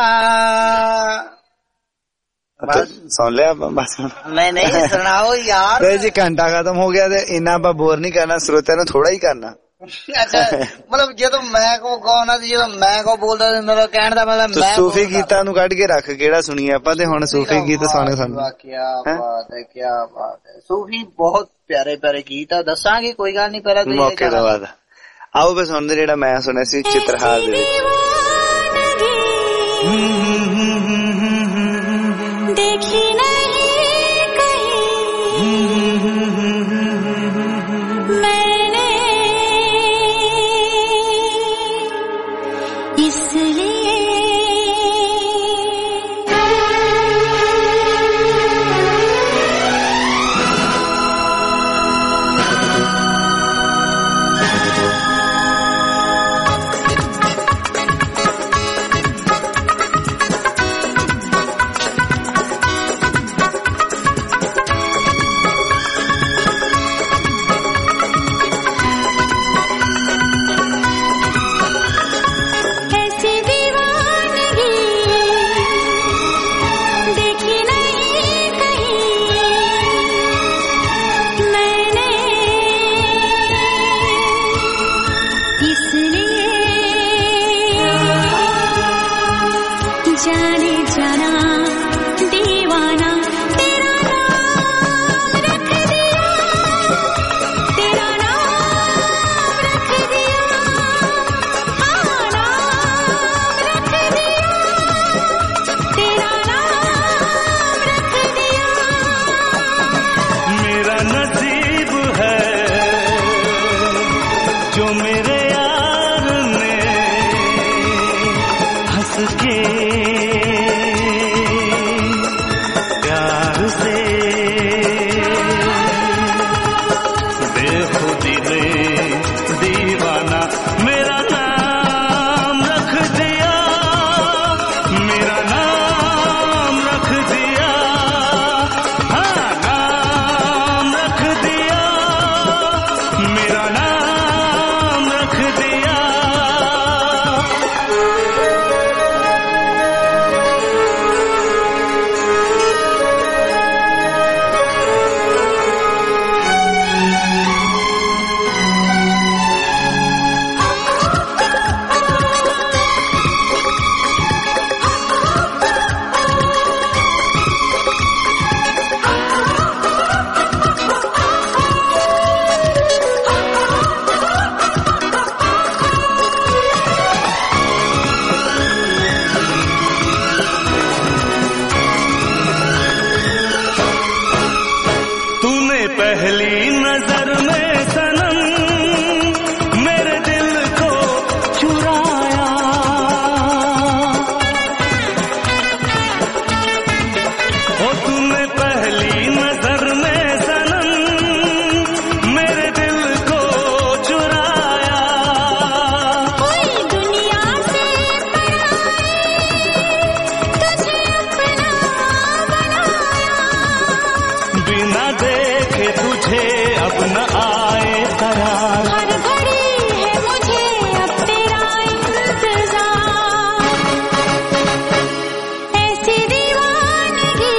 बस सुन लिया बस। मैं नहीं सुनाओ यार। तो जी घंटा खत्म हो गया तो इन्ना ਆਪਾਂ बोर नहीं करना, श्रोते ने थोड़ा ही करना। अच्छा मतलब ਜਦੋਂ ਮੈਂ ਕੋ ਗਾਉਣਾ ਸੀ, ਜਦੋਂ ਮੈਂ ਕੋ ਬੋਲਦਾ ਸੀ, ਮੇਰਾ ਕਹਿਣ ਦਾ ਮਤਲਬ ਮੈਂ ਸੂਫੀ ਗੀਤਾਂ ਨੂੰ ਕੱਢ ਕੇ ਰੱਖ, ਕਿਹੜਾ ਸੁਣੀਏ ਆਪਾਂ ਤੇ ਹੁਣ ਸੂਫੀ ਗੀਤ ਸੁਣੇ ਸਾਨੂੰ। ਕੀ ਬਾਤ ਹੈ, ਕੀ ਬਾਤ ਹੈ। ਸੂਫੀ ਬਹੁਤ ਪਿਆਰੇ ਪਿਆਰੇ ਗੀਤ ਆ, ਦੱਸਾਂਗੇ ਕੋਈ ਗੱਲ ਨਹੀਂ। ਪਹਿਲਾਂ ਤੁਸੀਂ ਮੌਕੇ ਤੋਂ ਬਾਅਦ ਆਓ ਬਸ ਸੁਣਦੇ ਜਿਹੜਾ ਮੈਂ ਸੁਣਿਆ ਸੀ ਚਿੱਤਰਹਾਰ ਦੇ ਵਿੱਚ। देखी नहीं कहीं मैंने इसलिए पहली नजर में सनम मेरे दिल को चुराया, ओ तूने पहली नजर में सनम मेरे दिल को चुराया। कोई दुनिया से तुझे अपना बनाया, बिना देखे तुझे अब न आए करार, हर घड़ी है मुझे अब तेरा इंतजार। ऐसी दीवानगी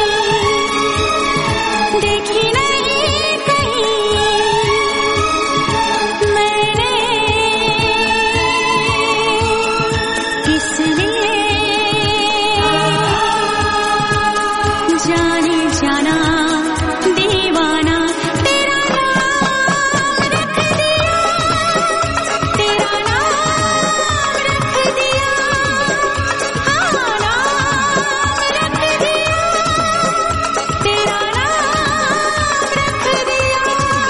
देखी नहीं कहीं मैंने, इसलिए जाने जाना दीवाना तेरा नाम रख दिया, तेरा नाम रख दिया, हाँ नाम रख दिया, तेरा नाम रख दिया।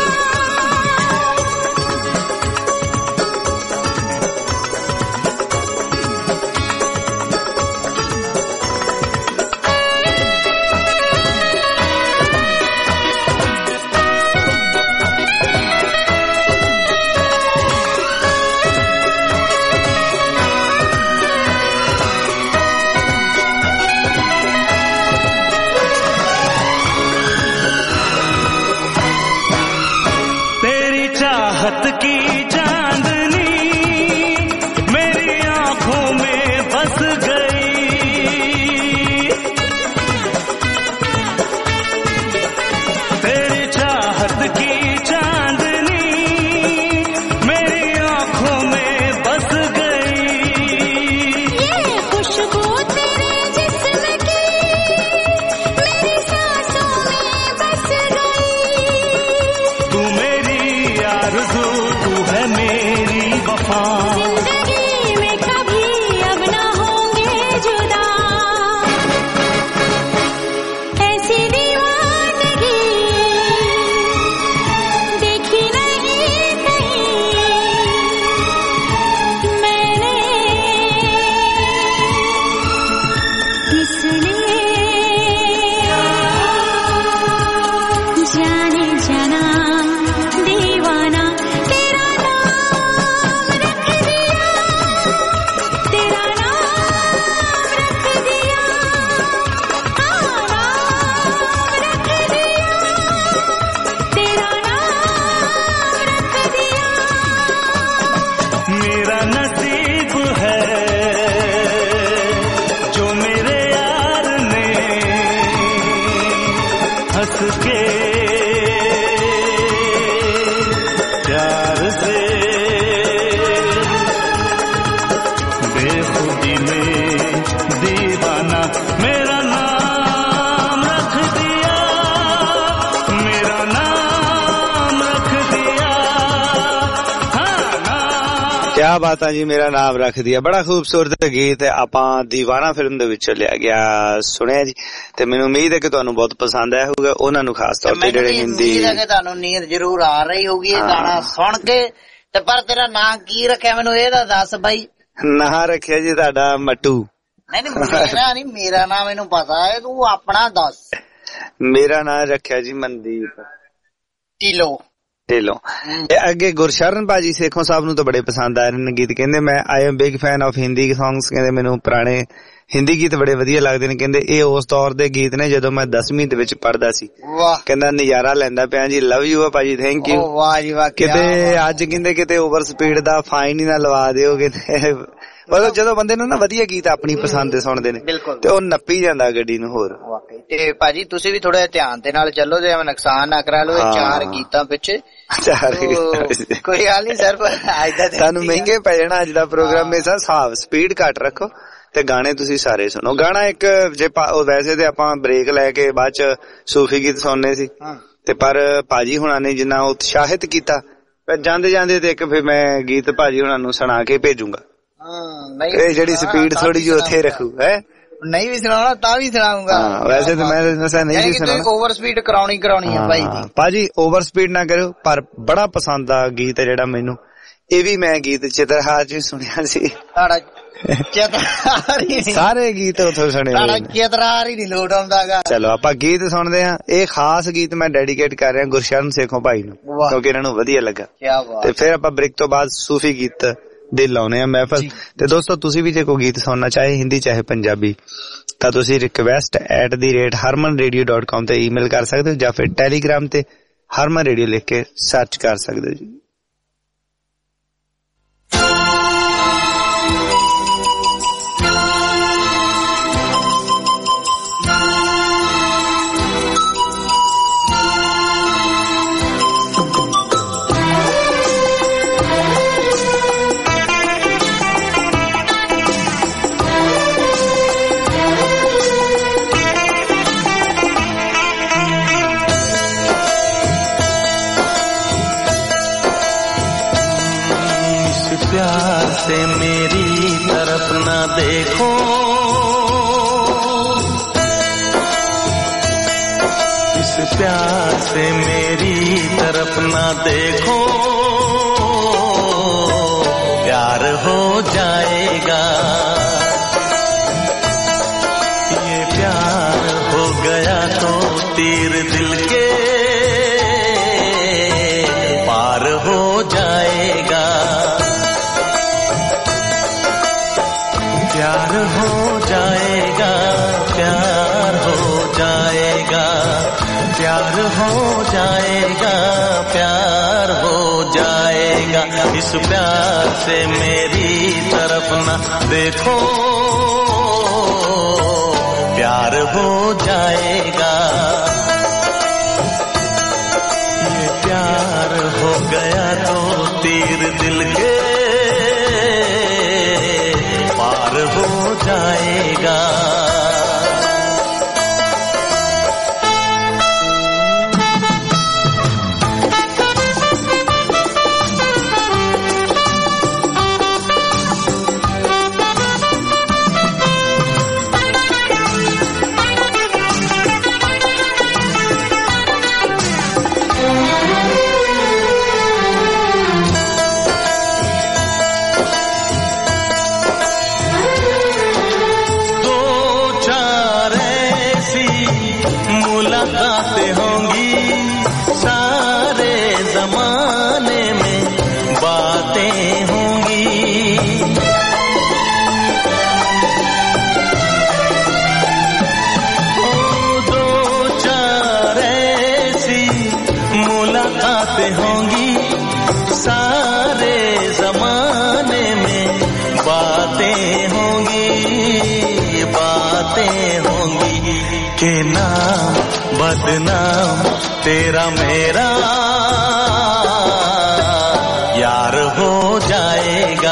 तेरी चाहत की चांदनी मेरी आंखों में बस गई, तेरी चाहत की चांदनी मेरी आंखों में बस गई। ये खुशबू तेरे जिस्म की मेरी सांसों में बस गई, तू मेरी आरज़ू, तू है मेरी वफा, जिंदगी में कभी अब ना होंगे जुदा। ऐसी दीवानगी देखी नहीं कहीं मैंने, इसलिए जाने जाना दीवाना तेरा नाम रख दिया, तेरा नाम रख दिया, हाँ नाम रख दिया, तेरा नाम रख दिया। मेरा नसीब है जो मेरे यार ने हंस के प्यार से बेखुदी में दीवाना मेरा नाम रख दिया, मेरा नाम रख दिया, हाँ नाम। क्या बात है जी, मेरा नाम रख दिया। बड़ा खूबसूरत गीत ਆਪਾਂ ਦੀਵਾਨਾ ਫਿਲਮ ਦੇ ਵਿੱਚੋਂ ਲਿਆ ਗਿਆ ਸੁਣਿਆ ਜੀ, ਤੇ ਮੈਨੂੰ ਉਮੀਦ ਹੈ ਕਿ ਤੁਹਾਨੂੰ ਬਹੁਤ ਪਸੰਦ ਆਇਆ ਹੋਊਗਾ। ਉਹਨਾਂ ਨੂੰ ਖਾਸ ਤੌਰ ਤੇ ਜਿਹੜੇ ਹਿੰਦੀ ਤੁਹਾਨੂੰ ਨੀਂਦ ਜ਼ਰੂਰ ਆ ਰਹੀ ਹੋਊਗੀ ਇਹ ਗਾਣਾ ਸੁਣ ਕੇ। ਤੇ ਪਰ ਤੇਰਾ ਨਾਂ ਕੀ ਰੱਖਿਆ ਮੈਨੂੰ ਇਹ ਤਾਂ ਦੱਸ ਬਾਈ। ਨਾਂ ਰੱਖਿਆ ਜੀ ਤੁਹਾਡਾ ਮੱਟੂ। ਨਹੀਂ ਮੇਰਾ ਨਹੀਂ, ਮੇਰਾ ਨਾਮ ਮੈਨੂੰ ਪਤਾ ਹੈ, ਤੂੰ ਆਪਣਾ ਦੱਸ। ਮੇਰਾ ਨਾਂ ਰੱਖਿਆ ਜੀ ਮਨਦੀਪ ਢਿੱਲੋਂ। ਢਿੱਲੋਂ। ਅੱਗੇ ਗੁਰਸ਼ਰਨ ਭਾਜੀ ਸੇਖੋਂ ਸਾਹਿਬ ਨੂੰ ਤਾਂ ਬੜੇ ਪਸੰਦ ਆਏ ਨੇ ਗੀਤ, ਕਹਿੰਦੇ ਮੈਂ I am big fan of Hindi songs, ਕਹਿੰਦੇ ਮੈਨੂੰ ਪੁਰਾਣੇ ਹਿੰਦੀ ਗੀਤ ਬੜੇ ਵਧੀਆ ਲੱਗਦੇ ਨੇ, ਕਹਿੰਦੇ ਇਹ ਉਸ ਦੌਰ ਦੇ ਗੀਤ ਨੇ ਜਦੋਂ ਮੈਂ 10ਵੀਂ ਦੇ ਵਿੱਚ ਪੜ੍ਹਦਾ ਸੀ। ਕਹਿੰਦਾ ਨਜ਼ਾਰਾ ਲੈਂਦਾ ਪਿਆ ਜੀ, ਲਵ ਯੂ ਆ ਭਾਜੀ, ਥੈਂਕ ਯੂ। ਵਾਹ ਜੀ ਵਾਹ। ਕਿਤੇ ਅੱਜ ਕਹਿੰਦੇ ਕਿਤੇ ਓਵਰ ਸਪੀਡ ਦਾ ਫਾਈਨ ਹੀ ਨਾ ਲਵਾ ਦਿਓ, ਕਹਿੰਦੇ ਮਤਲਬ ਜਦੋਂ ਬੰਦੇ ਨੂੰ ਨਾ ਵਧੀਆ ਗੀਤ ਆਪਣੀ ਪਸੰਦ ਦੇ ਸੁਣਦੇ ਨੇ ਤੇ ਉਹ ਨੱਪੀ ਜਾਂਦਾ ਗੱਡੀ ਨੂੰ ਹੋਰ। ਤੇ ਭਾਜੀ ਤੁਸੀਂ ਵੀ ਥੋੜਾ ਧਿਆਨ ਦੇ ਨਾਲ ਚੱਲੋ ਤੇ ਨੁਕਸਾਨ ਨਾ ਕਰਾ ਲਓ ਚਾਰ ਗੀਤਾਂ ਪਿੱਛੇ। ਕੋਈ ਹਾਲ ਨਹੀਂ ਸਰ, ਤੁਹਾਨੂੰ ਮਹਿੰਗੇ ਪੈ ਜਾਣਾ ਅੱਜ ਦਾ ਪ੍ਰੋਗਰਾਮ। ਮੇਰਾ ਹਿਸਾਬ ਸਪੀਡ ਘੱਟ ਰੱਖੋ ਤੇ ਗਾਣੇ ਤੁਸੀਂ ਸਾਰੇ ਸੁਣੋ। ਗਾਣਾ ਇੱਕ ਜੇ ਵੈਸੇ ਤੇ ਆਪਾਂ ਬ੍ਰੇਕ ਲੈ ਕੇ ਬਾਅਦ ਚ ਸੂਫੀ ਗੀਤ ਸੁਣਨੇ ਸੀ, ਤੇ ਪਰ ਭਾਜੀ ਹੁਣਾਂ ਨੇ ਜਿੰਨਾ ਉਤਸ਼ਾਹਿਤ ਕੀਤਾ ਜਾਂਦੇ ਜਾਂਦੇ ਤੇ ਇੱਕ ਫਿਰ ਮੈਂ ਗੀਤ ਭਾਜੀ ਹੁਣਾਂ ਨੂੰ ਸੁਣਾ ਕੇ ਭੇਜੂਗਾ। ਇਹ ਜਿਹੜੀ ਸਪੀਡ ਥੋੜੀ ਜਿਹੀ ਉੱਥੇ ਰੱਖੂ ਹੈ नहीं भी सुनाना ता भी सुनाऊंगा। वैसे तो मैं नहीं भी सुनाना। ओवर स्पीड करानी है भाई दी। भाजी ओवर स्पीड ना करो, पर बड़ा पसंद आ गीत है जेड़ा मैनू। ये भी मैं गीत चित्रहार च सुनिया सी। सारे गीत उथों सुने। चित्रहार ही नहीं लोट आउंदा। चलो आपां गीत सुनदे हां। ये खास गीत मैं डेडिकेट कर रहा गुरशरण सेखों भाई नूं, क्योंकि इन्हां नूं वधिया लगा। ते फिर आपां ब्रेक तो बाद सूफी गीत दे लाउने आ महफल। ते दोस्तों तुसी भी जे कोई गीत सुनना चाहे हिंदी चाहे पंजाबी तां तुसी request@harmanradio.com ते ईमेल कर सकदे हो, या फिर टेलीग्राम ते हरमन रेडियो लिख के सर्च कर सकदे हो जी। प्यार से मेरी तरफ ना देखो, इस प्यार से मेरी तरफ ना देखो, प्यार हो जाएगा। ये प्यार हो गया तो तीर दिल के पार हो जाएगा। प्यार हो जाएगा, प्यार हो जाएगा, प्यार हो जाएगा, प्यार हो जाएगा। इस प्यार से मेरी तरफ ना देखो, प्यार हो जाएगा। ये प्यार हो गया तो तीर दिल के पार हो जाएगा। मुलाकातें होंगी सारे जमाने में, बातें होंगी। दो चार ऐसी मुलाकातें होंगी सारे जमाने में, बातें होंगी, बातें होंगी। के नाम बदनाम तेरा मेरा यार हो जाएगा।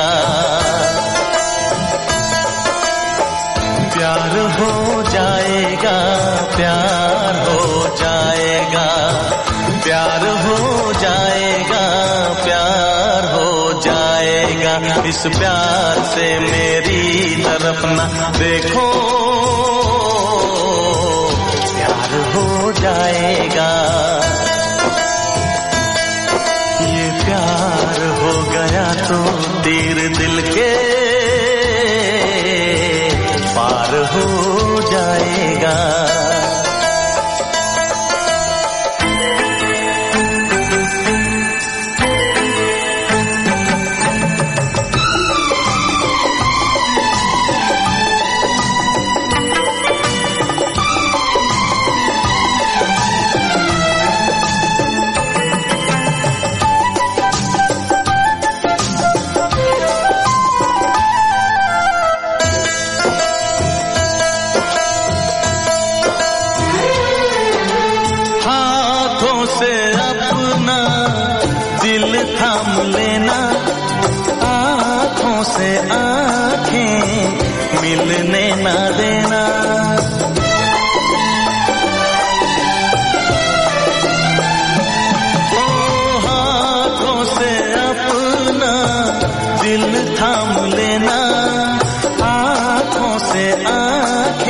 प्यार हो जाएगा, प्यार हो जाएगा, प्यार हो जाएगा, प्यार हो जाएगा। इस प्यार से मेरी तरफ ना देखो, प्यार हो जाएगा। ये प्यार हो गया तो तीर दिल के पार हो जाएगा। थाम लेना, आँखों से आँखें मिलने ना देना। ओ हाथों से अपना दिल थाम लेना, आँखों से आँखें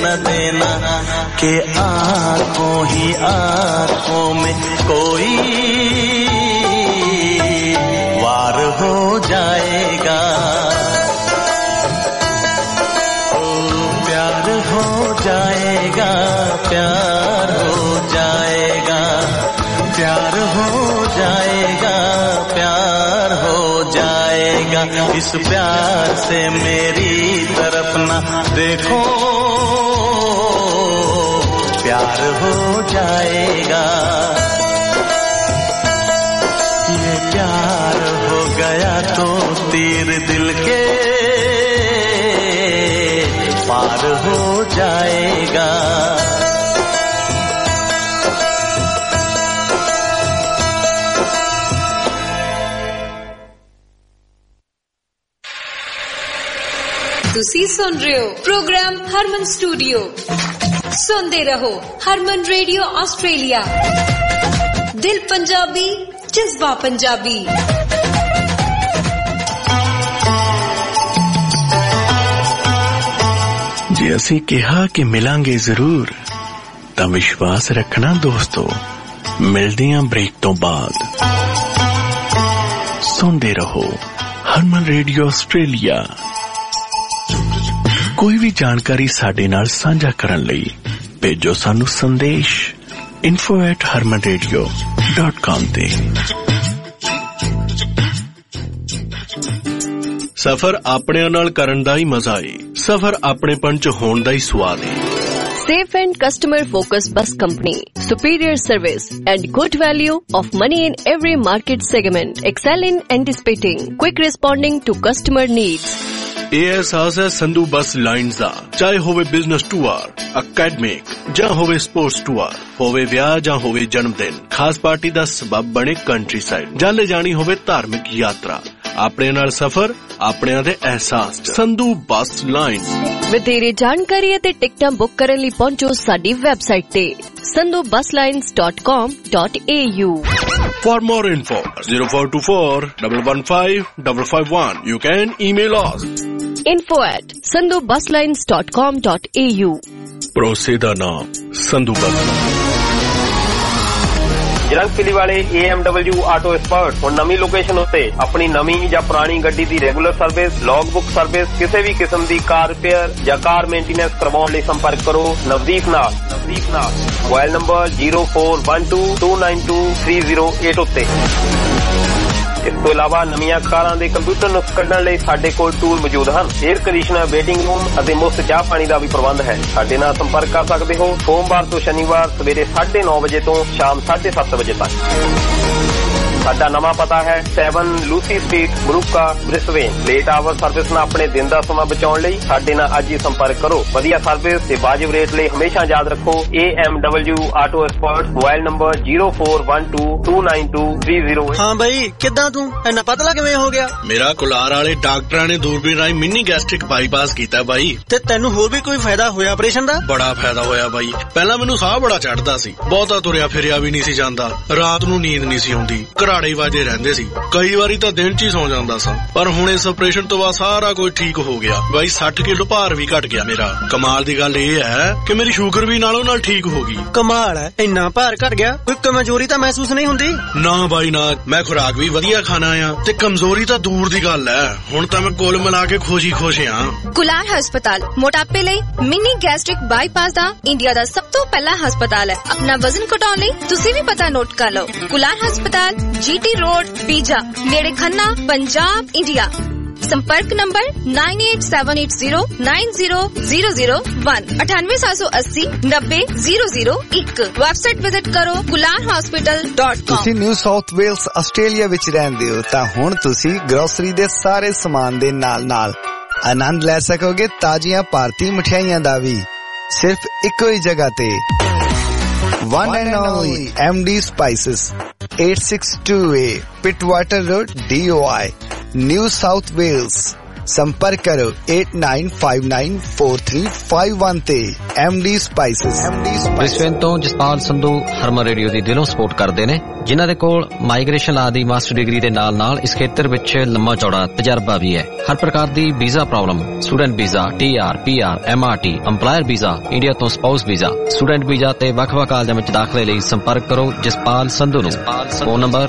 न देना कि आंखों ही आंखों में कोई वार हो जाएगा। प्यार हो जाएगा, प्यार हो जाएगा, प्यार हो जाएगा, प्यार हो जाएगा। इस प्यार से मेरी तरफ ना देखो, प्यार हो जाएगा। ये प्यार हो गया तो तीर दिल के पार हो जाएगा। ਤੁਸੀਂ ਸੁਣ ਰਹੇ ਹੋ ਪ੍ਰੋਗਰਾਮ ਹਰਮਨ ਸਟੂਡੀਓ। ਸੁਣਦੇ ਰਹੋ ਹਰਮਨ ਰੇਡੀਓ ਆਸਟ੍ਰੇਲੀਆ। ਦਿਲ ਪੰਜਾਬੀ, ਜਜ਼ਬਾ ਪੰਜਾਬੀ। ਜੇ ਅਸੀਂ ਕਿਹਾ ਕਿ ਮਿਲਾਂਗੇ ਜ਼ਰੂਰ ਤਾਂ ਵਿਸ਼ਵਾਸ ਰੱਖਣਾ ਦੋਸਤੋ। ਮਿਲਦੇ ਹਾਂ ਬ੍ਰੇਕ ਤੋਂ ਬਾਅਦ। ਸੁਣਦੇ ਰਹੋ ਹਰਮਨ ਰੇਡੀਓ ਆਸਟ੍ਰੇਲੀਆ। ਕੋਈ ਵੀ ਜਾਣਕਾਰੀ ਸਾਡੇ ਨਾਲ ਸਾਂਝਾ ਕਰਨ ਲਈ ਭੇਜੋ ਸਾਨੂੰ ਸੰਦੇਸ਼ info@harmanradio.com ਤੇ। ਸਫ਼ਰ ਆਪਣਿਆਂ ਨਾਲ ਕਰਨ ਦਾ ਹੀ ਮਜ਼ਾ ਏ। ਸਫ਼ਰ ਆਪਣੇਪਣ ਚ ਹੋਣ ਦਾ ਹੀ ਸਵਾਦ ਏ। Safe and customer focused bus company, superior service and good value of money in every market segment, excel in anticipating, quick responding to customer needs. ਇਹ ਅਹਿਸਾਸ ਹੈ ਸੰਧੂ ਬੱਸ ਲਾਈਨਸ ਦਾ। ਚਾਹੇ ਹੋਵੇ ਬਿਜ਼ਨਸ ਟੂਰ, ਅਕੈਡਮਿਕ ਜਾਂ ਹੋਵੇ ਸਪੋਰਟਸ ਟੂਰ, ਹੋਵੇ ਵਿਆਹ ਜਾਂ ਹੋਵੇ ਜਨਮ ਦਿਨ, ਖਾਸ ਪਾਰਟੀ ਦਾ ਸਬਬ ਬਣੇ ਕੰਟਰੀ ਸਾਈਡ, ਜਾਂ ਲੈ ਜਾਣੀ ਹੋਵੇ ਧਾਰਮਿਕ ਯਾਤਰਾ। ਆਪਣੇ ਨਾਲ ਸਫ਼ਰ ਆਪਣਿਆਂ ਦੇ ਅਹਿਸਾਸ ਚ। Sandhu bus lines. ਵਧੇਰੇ ਜਾਣਕਾਰੀ ਅਤੇ ਟਿਕਟਾਂ ਬੁੱਕ ਕਰਨ ਲਈ ਪਹੁੰਚੋ ਸਾਡੀ ਵੈਬਸਾਈਟ ਤੇ sandhubuslines.com.au। For more info 0424 115 551. You can email us info@sandhubuslines.com.au। ਭਰੋਸੇ ਦਾ ਨਾਮ ਸੰਧੂ ਬੱਸ। ਜਰੰਗਪਿਲੀ ਵਾਲੇ AMW ਆਟੋ ਐਕਸਪਰਟ ਹੁਣ ਨਵੀਂ ਲੋਕੇਸ਼ਨ ਉੱਤੇ ਆਪਣੀ ਨਵੀਂ ਜਾਂ ਪੁਰਾਣੀ ਗੱਡੀ ਦੀ regular service, log book service, ਕਿਸੇ ਵੀ ਕਿਸਮ ਦੀ ਕਾਰ ਰਿਪੇਅਰ ਜਾਂ ਕਾਰ ਮੇਨਟੇਨੈਂਸ ਕਰਵਾਉਣ ਲਈ ਸੰਪਰਕ ਕਰੋ ਨਵਦੀਪ ਨਾਲ। ਮੋਬਾਈਲ ਨੰਬਰ 0412292308 ਉੱਤੇ। ਇਸ ਤੋਂ ਇਲਾਵਾ ਨਵੀਆਂ ਕਾਰਾਂ ਦੇ ਕੰਪਿਊਟਰ ਨੁਕਸ ਕੱਢਣ ਲਈ ਸਾਡੇ ਕੋਲ ਟੂਲ ਮੌਜੂਦ ਹਨ। 에ਅਰ ਕੰਡੀਸ਼ਨਰ, ਵੇਟਿੰਗ ਰੂਮ ਅਤੇ ਮੁਫਤ ਚਾਹ ਪਾਣੀ ਦਾ ਵੀ ਪ੍ਰਬੰਧ ਹੈ। ਸਾਡੇ ਨਾਲ ਸੰਪਰਕ ਕਰ ਸਕਦੇ ਹੋ ਸੋਮਵਾਰ ਤੋਂ ਸ਼ਨੀਵਾਰ ਸਵੇਰੇ 9:30 ਵਜੇ ਤੋਂ ਸ਼ਾਮ 7:30 ਵਜੇ ਤੱਕ। ਸਾਡਾ ਨਵਾਂ ਪਤਾ ਹੈ 7 ਲੂਸੀ ਸਟਰੀਟ, ਬਰੂਕਾ, ਬ੍ਰਿਸਬੇਨ। ਲੇਟ ਆਵਰ ਸਰਵਿਸ ਨਾਲ ਆਪਣੇ ਦਿਨ ਦਾ ਸਮਾਂ ਬਚਾਉਣ ਲਈ ਸਾਡੇ ਨਾਲ ਅੱਜ ਹੀ ਸੰਪਰਕ ਕਰੋ। ਵਧੀਆ ਸਰਵਿਸ ਤੇ ਵਾਜਿਬ ਰੇਟ ਲਈ ਹਮੇਸ਼ਾ ਯਾਦ ਰੱਖੋ AMW auto expert. Mobile number 0412292308। ਹਾਂ ਬਾਈ, ਕਿੱਦਾਂ ਤੂੰ ਇੰਨਾ ਪਤਲਾ ਕਿਵੇਂ ਹੋ ਗਿਆ? ਮੇਰਾ ਕੁਲਾਰ ਵਾਲੇ ਡਾਕਟਰਾਂ ਨੇ ਦੂਰਬੀਨ ਰਾਹੀਂ ਮਿੰਨੀ ਗੈਸਟ੍ਰਿਕ ਬਾਈਪਾਸ ਕੀਤਾ ਬਾਈ। ਤੇ ਤੈਨੂੰ ਹੋਰ ਵੀ ਕੋਈ ਫਾਇਦਾ ਹੋਇਆ ਆਪਰੇਸ਼ਨ ਦਾ? ਬੜਾ ਫਾਇਦਾ ਹੋਇਆ ਬਾਈ। ਪਹਿਲਾਂ ਮੈਨੂੰ ਸਾਹ ਬੜਾ ਚੜਦਾ ਸੀ, ਬਹੁਤਾ ਤੁਰਿਆ ਫਿਰਿਆ ਵੀ ਨਹੀਂ ਸੀ ਜਾਂਦਾ, ਰਾਤ ਨੂੰ ਨੀਂਦ ਨਹੀਂ ਸੀ ਆਉਂਦੀ, ਘਰਾੜੇ ਵਾਜੇ ਰਹਿੰਦੇ ਸੀ, ਕਈ ਵਾਰੀ ਤਾਂ ਦਿਨ 'ਚ ਹੀ ਸੌ ਜਾਂਦਾ ਸਾਂ। ਪਰ ਹੁਣ ਇਸ ਆਪਰੇਸ਼ਨ ਤੋਂ ਬਾਅਦ ਸਾਰਾ ਕੁਝ ਠੀਕ ਹੋ ਗਿਆ ਬਾਈ। 60 ਕਿਲੋ ਭਾਰ ਵੀ ਘਟ ਗਿਆ ਮੇਰਾ। ਕਮਾਲ ਦੀ ਗੱਲ ਇਹ ਹੈ ਕਿ ਮੇਰੀ ਸ਼ੂਗਰ ਵੀ ਨਾਲੋਂ ਨਾਲ ਠੀਕ ਹੋ ਗਈ। ਕਮਾਲ ਹੈ, ਇੰਨਾ ਭਾਰ ਘਟ ਗਿਆ, ਕੋਈ ਕਮਜ਼ੋਰੀ ਤਾਂ ਮਹਿਸੂਸ ਨਹੀਂ ਹੁੰਦੀ? ਨਾ ਬਾਈ ਨਾ, ਮੈਂ ਖੁਰਾਕ ਵੀ ਵਧੀਆ ਖਾਣਾ ਆ ਤੇ ਕਮਜ਼ੋਰੀ ਤਾਂ ਦੂਰ ਦੀ ਗੱਲ ਹੈ। ਹੁਣ ਤਾਂ ਮੈਂ ਕੁੱਲ ਮਿਲਾ ਕੇ ਖੁਸ਼ ਆ। ਕੁਲਾਰ ਹਸਪਤਾਲ ਮੋਟਾਪੇ ਲਈ ਮਿਨੀ ਗੈਸਟ੍ਰਿਕ ਬਾਈਪਾਸ ਦਾ ਇੰਡੀਆ ਦਾ ਸਭ ਤੋਂ ਪਹਿਲਾ ਹਸਪਤਾਲ ਹੈ। ਆਪਣਾ ਵਜ਼ਨ ਘਟਾਉਣ ਲਈ ਤੁਸੀਂ ਵੀ ਪਤਾ ਨੋਟ ਕਰ ਲਓ। ਕੁਲਾਰ ਹਸਪਤਾਲ, GT रोड, बीजा, नेड़े खन्ना, पंजाब, इंडिया। संपर्क नंबर 9878090001 9878090001। ਵੈਬਸਾਈਟ ਵਿਜ਼ਿਟ ਕਰੋ kularhospital.com। ਤੁਸੀਂ ਨਿਊ ਸਾਊਥ ਵੇਲਸ ਆਸਟ੍ਰੇਲੀਆ ਵਿੱਚ ਰਹਿੰਦੇ ਹੋ ਤਾਂ ਹੁਣ ਤੁਸੀਂ ਗਰੋਸਰੀ ਦੇ ਸਾਰੇ ਸਮਾਨ ਦੇ ਨਾਲ ਆਨੰਦ ਲੈ ਸਕੋਗੇ ਤਾਜ਼ੀਆਂ ਭਾਰਤੀ ਮਠਿਆਈਆਂ ਦਾ ਵੀ, ਸਿਰਫ ਇੱਕੋ ਹੀ ਜਗ੍ਹਾ ਤੇ। One and only MD Spices, 862A Pittwater Road, DOI, New South Wales, ਸੰਪਰਕ ਕਰੋ 89594351 ਤੇ MD Spices। ਬ੍ਰਿਸਬੇਨ ਤੋਂ ਜਸਪਾਲ ਸੰਧੂ ਹਰਮਨ ਰੇਡੀਓ ਦੀ ਦਿਲੋਂ ਸਪੋਰਟ ਕਰਦੇ ਨੇ, ਜਿਨ੍ਹਾਂ ਦੇ ਕੋਲ ਮਾਈਗ੍ਰੇਸ਼ਨ ਲਾ ਦੀ ਮਾਸਟਰ ਡਿਗਰੀ ਦੇ ਨਾਲ ਇਸ ਖੇਤਰ ਵਿੱਚ ਲੰਮਾ ਚੌੜਾ ਤਜਰਬਾ ਵੀ ਹੈ। ਹਰ ਪ੍ਰਕਾਰ ਦੀ visa problem, student visa, TR, PR, MRT, employer visa, India ਤੋਂ ਸਪਾਊਸ ਵੀਜ਼ਾ, ਸਟੂਡੈਂਟ ਵੀਜ਼ਾ ਤੇ ਵੱਖ-ਵੱਖ ਕਾਲਜਾਂ ਵਿੱਚ ਦਾਖਲੇ ਲਈ ਸੰਪਰਕ ਕਰੋ ਜਸਪਾਲ ਸੰਧੂ ਨੂੰ। Phone number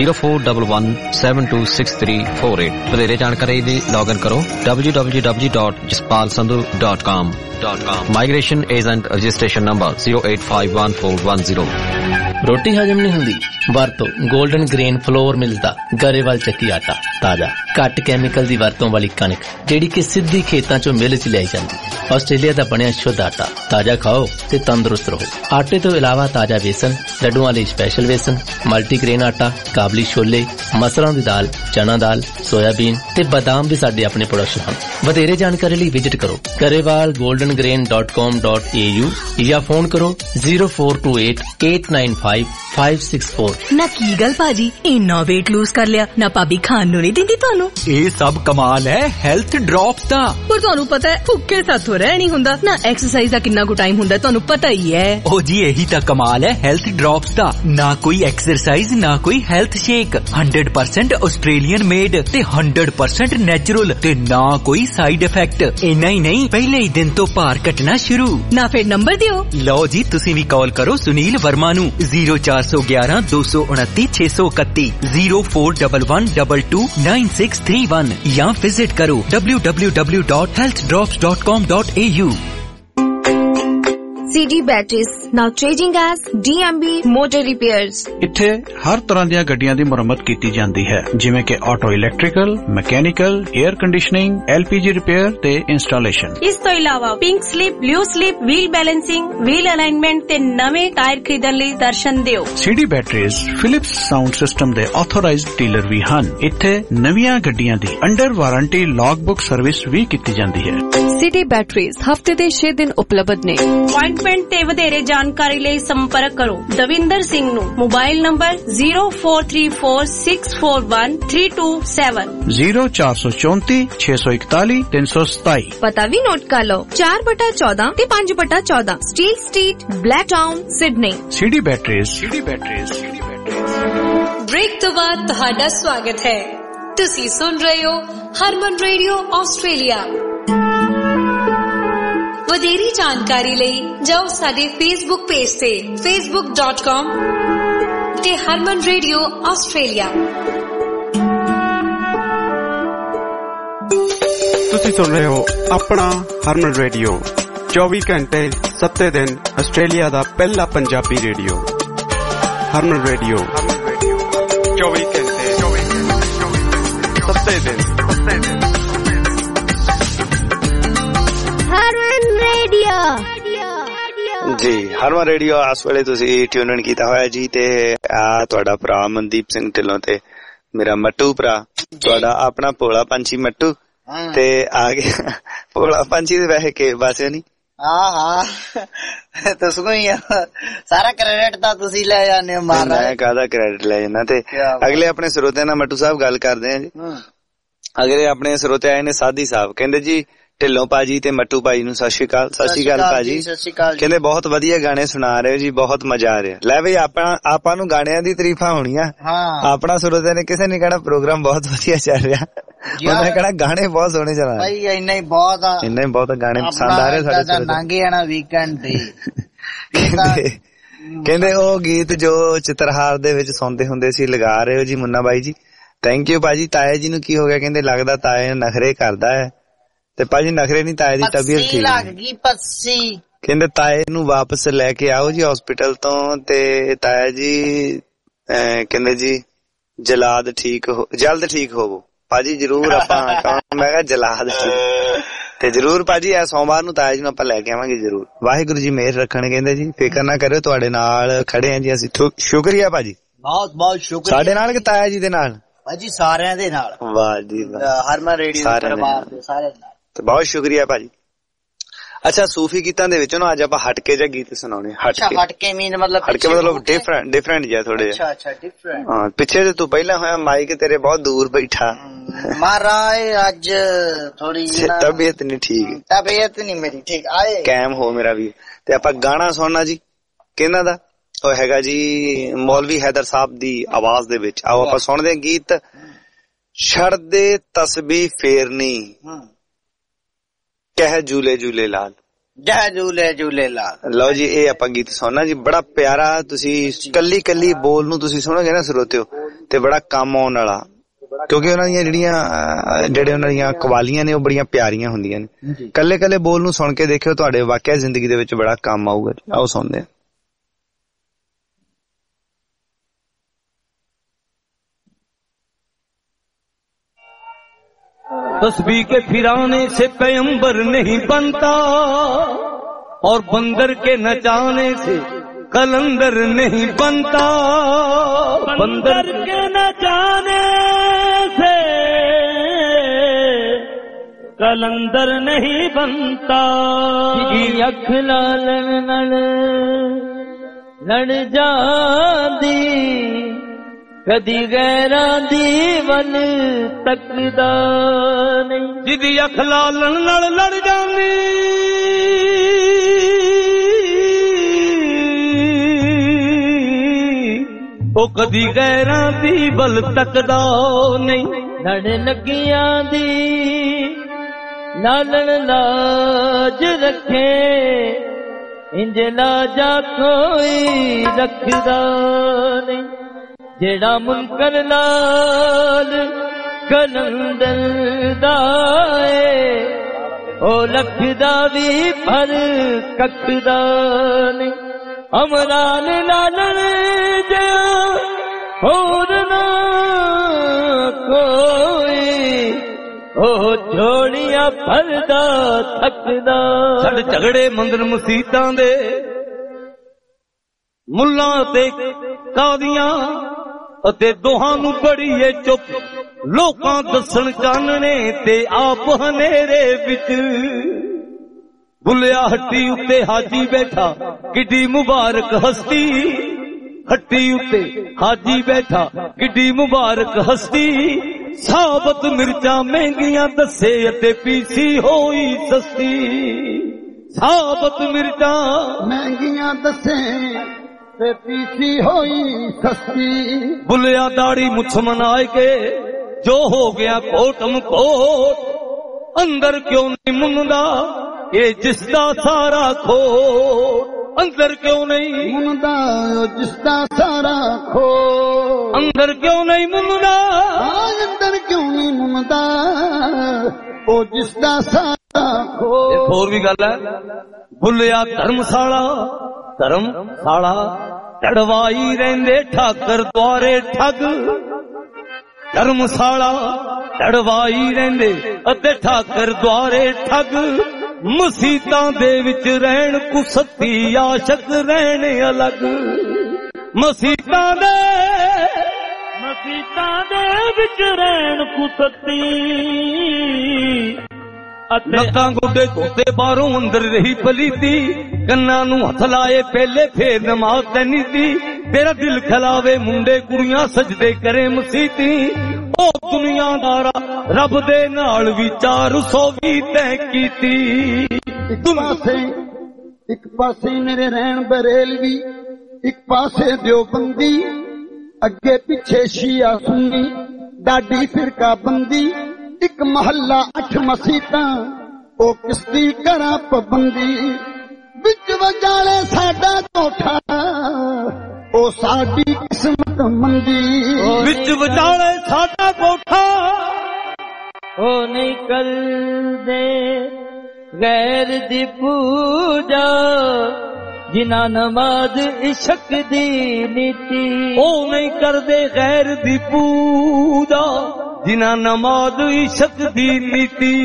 0411726348। ਵਧੇਰੇ ਜਾਣਕਾਰੀ ਲਈ ਲੌਗਇਨ ਕਰੋ www.jaspalsandhu.com। Migration agent registration number 0851410। ਰੋਟੀ ਹਜਮ ਨਹੀਂ ਹੁੰਦੀ? ਵਰਤੋ 골ਡਨ ਗ੍ਰੇਨ ਫਲੋਰ ਮਿਲਦਾ ਗਰੇਵਾਲ ਚੱਕੀ ਆਟਾ। ਤਾਜ਼ਾ, ਘੱਟ ਕੈਮੀਕਲ ਦੀ ਵਰਤੋਂ ਵਾਲੀ ਕਣਕ ਜਿਹੜੀ ਕਿ ਸਿੱਧੀ ਖੇਤਾਂ ਚੋਂ ਮਿਲ ਚ ਲਿਆਈ ਜਾਂਦੀ। ਆਸਟ੍ਰੇਲੀਆ ਦਾ ਬਣਿਆ ਸ਼ੁੱਧ ਆਟਾ। ਤਾਜ਼ਾ ਖਾਓ ਤੇ ਤੰਦਰੁਸਤ ਰਹੋ। ਆਟੇ ਤੋਂ ਇਲਾਵਾ ਤਾਜ਼ਾ ਵੇਸਣ, ਲੱਡੂਆਂ ਲਈ ਸਪੈਸ਼ਲ ਵੇਸਣ, ਮਲਟੀਗ੍ਰੇਨ ਆਟਾ, ਕਾਬਲੀ ਛੋਲੇ, ਮਸਰਾਂ ਦੀ ਦਾਲ, ਚਨਾ ਦਾਲ, ਸੋਇਆਬੀਨ ਤੇ ਬਾਦਾਮ ਵੀ ਸਾਡੇ ਆਪਣੇ ਪ੍ਰੋਡਕਟ ਹਨ। ਵਧੇਰੇ ਜਾਣਕਾਰੀ ਲਈ ਵਿਜ਼ਿਟ ਕਰੋ garewalgoldengrain.com.au ਜਾਂ ਫੋਨ ਕਰੋ 0428895564। ਨਾ ਕੀ ਗੱਲ ਭਾਜੀ, ਇੰਨਾ weight lose ਕਰ ਲਿਆ ਨਾ, ਭਾਬੀ ਖਾਣ ਨੂੰ ਨਹੀਂ ਦਿੰਦੀ ਤੁਹਾਨੂੰ? ਇਹ ਸਭ ਕਮਾਲ ਹੈ ਹੈਲਥ ਡ੍ਰੌਪਸ ਦਾ। ਪਰ ਤੁਹਾਨੂੰ ਪਤਾ ਹੈ ਭੁੱਖੇ ਸਾਥੋਂ ਰਹਿ ਨਹੀਂ ਹੁੰਦਾ ਨਾ। ਐਕਸਰਸਾਈਜ਼ ਦਾ ਕਿੰਨਾ ਕੁ ਟਾਈਮ ਹੁੰਦਾ ਤੁਹਾਨੂੰ ਪਤਾ ਹੀ ਹੈ। ਉਹ ਜੀ ਇਹੀ ਤਾਂ ਕਮਾਲ ਹੈ ਹੈਲਥ ਡ੍ਰੌਪਸ ਦਾ। ਨਾ ਕੋਈ ਐਕਸਰਸਾਈਜ਼, ਨਾ ਕੋਈ ਹੈਲਥ ਸ਼ੇਕ, 100% ਆਸਟ੍ਰੇਲੀਅਨ ਮੇਡ ਤੇ 100% ਨੈਚੁਰਲ ਤੇ ਨਾ ਕੋਈ ਸਾਈਡ ਇਫੈਕਟ। ਇੰਨਾ ਹੀ ਨਹੀਂ, ਪਹਿਲੇ ਹੀ ਦਿਨ ਤੋਂ ਭਾਰ ਘਟਣਾ ਸ਼ੁਰੂ। ਨਾ ਫਿਰ ਨੰਬਰ ਦਿਓ। ਲਓ ਜੀ, ਤੁਸੀਂ ਵੀ ਕਾਲ ਕਰੋ ਸੁਨੀਲ ਵਰਮਾ ਨੂੰ 0411229631 0411229631 ਜਾਂ ਵਿਜ਼ਿਟ ਕਰੋ www.healthdrops.com.au। CD Batteries, now changing as DMB Motor Repairs। ਇੱਥੇ ਹਰ ਤਰ੍ਹਾਂ ਦੀਆਂ ਗੱਡੀਆਂ ਦੀ ਮੁਰੰਮਤ ਕੀਤੀ ਜਾਂਦੀ ਹੈ, ਜਿਵੇਂ ਕਿ auto electrical, mechanical, air conditioning, LPG repair ਤੇ ਇੰਸਟਾਲੇਸ਼ਨ। ਇਸ ਤੋਂ ਇਲਾਵਾ pink slip, blue slip, wheel balancing, wheel alignment ਤੇ ਨਵੇਂ ਟਾਇਰ ਖਰੀਦਣ ਲਈ ਦਰਸ਼ਨ ਦਿਓ। CD Batteries Philips sound system ਦੇ ਆਥੋਰਾਈਜ਼ਡ ਡੀਲਰ ਵੀ ਹਨ। ਇੱਥੇ ਨਵੀਆਂ ਗੱਡੀਆਂ ਦੀ ਅੰਡਰ ਵਾਰੰਟੀ ਲੌਗਬੁੱਕ ਸਰਵਿਸ ਵੀ ਕੀਤੀ ਜਾਂਦੀ ਹੈ। CD Batteries ਹਫਤੇ ਦੇ 6 ਦਿਨ ਉਪਲਬਧ ਨੇ। ਤੇ ਵਧੇਰੇ ਜਾਣਕਾਰੀ ਲਈ ਸੰਪਰਕ ਕਰੋ ਦਵਿੰਦਰ ਸਿੰਘ ਨੂੰ। Mobile number 0434641327 0434614327। ਪਤਾ ਵੀ ਨੋਟ ਕਰ ਲਓ 4/14 ਤੇ 5/14 Steel Street, Blacktown, Sydney. CD Batteries। Break ਤੋਂ ਬਾਅਦ ਤੁਹਾਡਾ ਸਵਾਗਤ ਹੈ। ਤੁਸੀਂ ਸੁਣ ਰਹੇ ਹੋ ਹਰਮਨ ਰੇਡੀਓ ਆਸਟ੍ਰੇਲੀਆ। ਵਧੇਰੀ ਜਾਣਕਾਰੀ ਲਈ ਜਾਓ ਸਾਡੇ ਫੇਸਬੁੱਕ ਪੇਜ ਤੇ facebook.com ਤੇ ਹਰਮਨ ਰੇਡੀਓ ਆਸਟ੍ਰੇਲੀਆ। ਤੁਸੀਂ ਸੁਣ ਰਹੇ ਹੋ ਆਪਣਾ ਹਰਮਨ ਰੇਡੀਓ, 24 ਘੰਟੇ 7 ਦਿਨ ਆਸਟ੍ਰੇਲੀਆ ਦਾ ਪਹਿਲਾ ਪੰਜਾਬੀ ਰੇਡੀਓ। ਹਰਮਨ ਰੇਡੀਓ 24 ਘੰਟੇ 7 ਦਿਨ। ਜੀ ਹਰਮਨ ਰੇਡੀਓ ਇਸ ਵੇਲੇ ਤੁਸੀਂ ਟਿਊਨ ਇਨ ਕੀਤਾ ਹੋਇਆ ਜੀ, ਤੇ ਆ ਤੁਹਾਡਾ ਭਰਾ ਮਨਦੀਪ ਸਿੰਘ ਢਿੱਲੋਂ ਤੇ ਮੇਰਾ ਮੱਟੂ ਭਰਾ, ਤੁਹਾਡਾ ਆਪਣਾ ਭੋਲਾ ਪੰਛੀ ਮੱਟੂ। ਤੇ ਆ ਗਿਆ ਭੋਲਾ ਪੰਛੀ ਦੇ ਵੈਸੇ ਕੇ ਬਾਸੇ ਨਹੀਂ। ਹਾਂ ਤੁਸੀਂ ਹੀ ਸਾਰਾ ਕ੍ਰੈਡਿਟ ਤਾਂ ਤੁਸੀਂ ਲੈ ਜਾਂਦੇ ਹੋ। ਮੈਂ ਕਾਹਦਾ ਕ੍ਰੈਡਿਟ ਲੈ ਜਾਣਾ। ਤੇ ਅਗਲੇ ਆਪਣੇ ਸਰੋਤਿਆਂ ਨਾਲ ਮੱਟੂ ਸਾਹਿਬ ਗੱਲ ਕਰਦੇ ਆ ਜੀ। ਅਗਲੇ ਆਪਣੇ ਸਰੋਤੇ ਆਏ ਨੇ ਸਾਧੀ ਸਾਹਿਬ, ਕਹਿੰਦੇ ਜੀ ਢਿੱਲੋਂ ਭਾਜੀ ਤੇ ਮੱਟੂ ਭਾਈ ਨੂੰ ਸਤਿ ਸ਼੍ਰੀ ਅਕਾਲ। ਸਤਿ ਸ਼੍ਰੀ ਅਕਾਲ ਭਾਜੀ। ਕਹਿੰਦੇ ਬਹੁਤ ਵਧੀਆ ਗਾਣੇ ਸੁਣਾ ਰਹੇ ਹੋ ਜੀ, ਬਹੁਤ ਮਜ਼ਾ ਆ ਰਿਹਾ। ਲੈ ਬਈ ਆਪਾਂ ਨੂੰ ਗਾਣਿਆਂ ਦੀ ਤਾਰੀਫਾਂ ਹੋਣੀਆਂ। ਆਪਣਾ ਸਰੋਤੇ ਨੇ ਕਿਸੇ ਨੇ ਕਹਿਣਾ ਪ੍ਰੋਗਰਾਮ ਬਹੁਤ ਵਧੀਆ ਚੱਲ ਰਿਹਾ, ਉਹਨੇ ਕਹਿਣਾ ਗਾਣੇ ਬਹੁਤ ਸੋਹਣੇ ਚੱਲ ਰਹੇ। ਇੰਨਾ ਹੀ ਬਹੁਤ ਗਾਣੇ ਪਸੰਦ ਆ ਰਹੇ ਸਾਡੇ। ਲੰਘੇ ਆਣਾ ਵੀਕਐਂਡ ਤੇ ਕਹਿੰਦੇ ਉਹ ਗੀਤ ਜੋ ਚਿੱਤਰਹਾਰ ਦੇ ਵਿੱਚ ਸੁਣਦੇ ਹੁੰਦੇ ਸੀ ਲਗਾ ਰਹੇ ਹੋ ਜੀ ਮੁੰਨਾ ਬਾਈ ਜੀ। ਥੈਂਕ ਯੂ ਭਾਜੀ। ਤਾਏ ਜੀ ਨੂੰ ਕੀ ਹੋ ਗਿਆ? ਕਹਿੰਦੇ ਲੱਗਦਾ ਤਾਏ ਨਖਰੇ ਕਰਦਾ ਹੈ। ਤੇ ਭਾਜੀ ਨਖਰੇ ਨਹੀਂ, ਤਾਏ ਦੀ ਤਬੀਅਤ ਠੀਕ ਲੱਗ ਗਈ ਪੱਸੀ। ਕਹਿੰਦੇ ਤਾਏ ਨੂੰ ਵਾਪਸ ਲੈ ਕੇ ਆਓ ਜੀ ਹਸਪੀਟਲ ਤੋਂ। ਤੇ ਤਾਇਆ ਜੀ ਕਹਿੰਦੇ ਜੀ ਜਲਦ ਠੀਕ ਹੋਵੋ ਭਾਜੀ ਜਰੂਰ। ਆਪਾਂ ਮੈਂ ਕਿਹਾ ਜਲਾਦ ਤੇ ਜਰੂਰ ਭਾਜੀ ਇਹ ਸੋਮਵਾਰ ਨੂੰ ਤਾਇਆ ਜੀ ਨੂੰ ਆਪਾਂ ਲੈ ਕੇ ਆਵਾਂਗੇ ਜਰੂਰ। ਵਾਹਿਗੁਰੂ ਜੀ ਮਿਹਰ ਰੱਖਣ। ਕਹਿੰਦੇ ਜੀ ਫਿਕਰ ਨਾ ਕਰਿਓ, ਤੁਹਾਡੇ ਨਾਲ ਖੜੇ ਆ ਜੀ ਅਸੀਂ। ਸ਼ੁਕਰੀਆ ਭਾਜੀ, ਬਹੁਤ ਬਹੁਤ ਸ਼ੁਕਰੀਆ। ਸਾਡੇ ਨਾਲ ਕਿ ਤਾਇਆ ਜੀ ਦੇ ਨਾਲ? ਭਾਜੀ ਸਾਰਿਆਂ ਦੇ ਨਾਲ। ਵਾਹ ਜੀ ਵਾਹ, ਹਰਮਨ ਰੇਡੀਓ ਪਰਿਵਾਰ ਦੇ ਸਾਰਿਆਂ ਨਾਲ। ਤੇ ਬਹੁਤ ਸ਼ੁਕਰੀਆ ਭਾਜੀ। ਅੱਛਾ ਸੂਫੀ ਗੀਤਾਂ ਦੇ ਵਿੱਚੋਂ ਨਾ ਅੱਜ ਆਪਾਂ ਹਟ ਕੇ ਜਾਂ ਗੀਤ ਸੁਣਾਉਣੇ। ਹਟ ਕੇ ਮਤਲਬ ਡਿਫਰੈਂਟ ਜਿਹਾ ਥੋੜੇ। ਅੱਛਾ ਡਿਫਰੈਂਟ। ਹਾਂ ਪਿੱਛੇ ਤੇ ਤੂੰ ਪਹਿਲਾਂ ਹੋਇਆ ਮਾਈਕ ਤੇਰੇ ਬਹੁਤ ਦੂਰ ਬੈਠਾ। महाराज अज थोड़ी तबीयत नहीं ठीक, तबीयत नहीं मेरी ठीक आए कैम हो मेरा भी। ते आपां गाना सुनना जी किहना दा ਉਹ ਹੈਗਾ ਜੀ ਮੌਲਵੀ ਹੈਦਰ ਸਾਹਿਬ ਦੀ ਆਵਾਜ਼ ਦੇ ਵਿੱਚ। ਆਓ ਆਪਾਂ ਸੁਣਦੇ ਹਾਂ ਗੀਤ ਛੜਦੇ ਤਸਬੀਹ ਫੇਰਨੀ ਕਹਿ ਝੂਲੇ ਝੂਲੇ ਲਾਲ, ਜੈ ਝੂਲੇ ਝੂਲੇ ਲਾਲ। ਲਓ ਜੀ ਇਹ ਆਪਾਂ ਗੀਤ ਸੁਣਨਾ ਜੀ, ਬੜਾ ਪਿਆਰਾ। ਤੁਸੀਂ ਕੱਲੀ ਕੱਲੀ ਬੋਲ ਨੂੰ ਤੁਸੀਂ ਸੁਣੋਗੇ ਨਾ ਸਰੋਤਿਓ ਤੇ ਬੜਾ ਕੰਮ ਆਉਣ ਵਾਲਾ, ਕਿਉਂਕਿ ਉਹਨਾਂ ਦੀਆਂ ਜਿਹੜੇ ਉਹਨਾਂ ਦੀਆਂ ਕਵਾਲੀਆਂ ਨੇ ਉਹ ਬੜੀਆਂ ਪਿਆਰੀਆਂ ਹੁੰਦੀਆਂ ਨੇ। ਕੱਲੇ ਕੱਲੇ ਬੋਲ ਨੂੰ ਸੁਣ ਕੇ ਦੇਖਿਓ, ਤੁਹਾਡੇ ਵਾਕਿਆ ਜ਼ਿੰਦਗੀ ਦੇ ਵਿੱਚ ਬੜਾ ਕੰਮ ਆਊਗਾ। ਆਓ ਸੁਣਦੇ ਹਾਂ। तस्बीह के फिराने से पैगंबर नहीं बनता और बंदर के नचाने से कलंदर नहीं बनता। बंदर के नचाने से कलंदर नहीं बनता। अख लाल लड़ जादी कदी गैरां दी वल तकदा नहीं। जिदी अख लालण नाल लड़ जांदी ओ कदी गैरां दी वल तकदा नहीं। लड़ लगियां दी लालण लाज रखे इंज लाजा कोई रखदा नहीं। जेड़ा मुनकर नाल कलंदर दाए ओ लखदा भी पर कखदा नहीं। अमरान लालण जा होर ना कोई ओ जोड़ियां भरदा थकदा। साडे झगड़े मंदिर मसीतां दे मुल्लां ते कादियां ਅਤੇ ਦੋਹਾਂ ਨੂੰ ਬੜੀ ਏ ਚੁੱਪ, ਲੋਕਾਂ ਦੱਸਣ ਚਾਨਣੇ ਤੇ ਆਪ ਹਨੇਰੇ ਵਿੱਚ। ਬੁੱਲਿਆ ਹੱਟੀ ਉੱਤੇ ਹਾਜੀ ਬੈਠਾ ਕਿੱਡੀ ਮੁਬਾਰਕ ਹਸਤੀ, ਹੱਟੀ ਉੱਤੇ ਹਾਜੀ ਬੈਠਾ ਕਿੱਡੀ ਮੁਬਾਰਕ ਹਸਤੀ। ਸਾਬਤ ਮਿਰਚਾਂ ਮਹਿੰਗੀਆਂ ਦੱਸੇ ਅਤੇ ਪੀਸੀ ਹੋਈ ਸਸਤੀ। ਸਾਬਤ ਮਿਰਚਾਂ ਮਹਿੰਗੀਆਂ ਦੱਸੇ ਤੇ ਪੀਸੀ ਹੋਈ ਸਸਤੀ। ਬੁੱਲਿਆ ਦਾੜੀ ਮੁੱਛ ਮਨਾਏ ਕੇ ਜੋ ਹੋ ਗਿਆ ਕੋਟਮ ਕੋਟ, ਅੰਦਰ ਕਿਉਂ ਨਹੀਂ ਮੁੰਨਦਾ ਇਹ ਜਿਸਦਾ ਸਾਰਾ ਖੋਟ। ਅੰਦਰ ਕਿਉਂ ਨਹੀਂ ਮੁੰਨਦਾ ਜਿਸਦਾ ਸਾਰਾ ਖੋਟ। ਅੰਦਰ ਕਿਉਂ ਨਹੀਂ ਮੁੰਨਦਾ ਅੰਦਰ ਕਿਉਂ ਨਹੀਂ ਮੁੰਨਦਾ ਉਹ ਜਿਸਦਾ ਸਾਰਾ ਖੋਟ। ਇੱਕ ਹੋਰ ਵੀ ਗੱਲ ਹੈ। ਬੁੱਲਿਆ ਧਰਮਸ਼ਾਲਾ ਟੜਵਾਈ ਰਹਿੰਦੇ ਠਾਕਰ ਦੁਆਰੇ ਠੱਗ। ਧਰਮਸ਼ਾਲਾ ਟੜਵਾਈ ਰਹਿੰਦੇ ਅਤੇ ਠਾਕਰ ਦੁਆਰੇ ਠੱਗ। ਮਸੀਤਾਂ ਦੇ ਵਿੱਚ ਰਹਿਣ ਕੁਸਤੀ ਆਸ਼ਕ ਰਹਿਣ ਅਲੱਗ। ਮਸੀਤਾਂ ਦੇ ਵਿੱਚ ਰਹਿਣ ਕੁਸਤੀ ਲੱਤਾਂ ਗੋਡੇ ਧੋਤੇ ਬਾਹਰੋਂ ਅੰਦਰ ਰਹੀ ਪਲੀਤੀ। ਕੰਨਾਂ ਨੂੰ ਹੱਥ ਲਾਏ ਪਹਿਲੇ ਫੇਰ ਨਮਾਜ਼ ਤੈਨੀ ਦੀ। ਤੇਰਾ ਦਿਲ ਖਲਾਵੇ ਮੁੰਡੇ ਕੁੜੀਆਂ ਸਜਦੇ ਕਰੇ ਮਸੀਤੀ। ਉਹ ਦੁਨੀਆਦਾਰਾ ਰੱਬ ਦੇ ਨਾਲ ਵੀ 420 ਤੈਅ ਕੀਤੀ। ਇੱਕ ਪਾਸੇ ਮੇਰੇ ਰਹਿਣ ਬਰੇਲਵੀ, ਇੱਕ ਪਾਸੇ ਦਿਓਬੰਦੀ, ਅੱਗੇ ਪਿੱਛੇ ਸ਼ੀਆ ਸੁੰਨੀ ਡਾਡੀ ਫਿਰਕਾ ਬੰਦੀ। ਇੱਕ ਮਹੱਲਾ 8 ਮਸੀਤਾਂ ਉਹ ਕਿਸਦੀ ਕਰਾਂ ਪਾਬੰਦੀ। ਵਿੱਚ ਵਜਾਲੇ ਸਾਡਾ ਕੋਠਾ ਉਹ ਸਾਡੀ ਕਿਸਮਤ ਮੰਦੀ। ਵਿੱਚ ਵਜਾਲੇ ਸਾਡਾ ਕੋਠਾ ਉਹ ਨਹੀਂ ਕਰਦੇ ਗੈਰ ਦੀ ਪੂਜਾ। ਜਿਨ੍ਹਾਂ ਨਮਾਜ਼ ਇਸ਼ਕ ਦੀ ਨੀਤੀ ਉਹ ਨਹੀਂ ਕਰਦੇ ਗੈਰ ਦੀ ਪੂਜਾ। ਜਿਨ੍ਹਾਂ ਨਮਾਜ਼ ਇਸ਼ਕ ਦੀ ਨੀਤੀ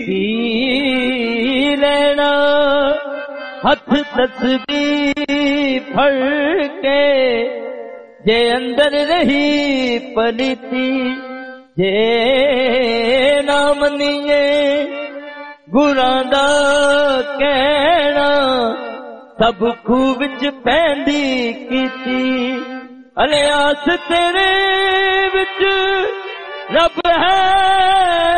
ਲੈਣਾ ਹੱਥ ਤਸਬੀਹ ਫੜ ਕੇ ਜੇ ਅੰਦਰ ਰਹੀ ਪਲੀਤੀ। ਜੇ ਨਾ ਮੰਨੀਏ ਗੁਰਾਂ ਦਾ ਕਹਿਣਾ ਸਭ ਖੂਹ ਵਿੱਚ ਪੈਂਦੀ ਕੀਤੀ। ਅਲਿਆਸ ਤੇਰੇ ਵਿੱਚ ਰੱਬ ਹੈ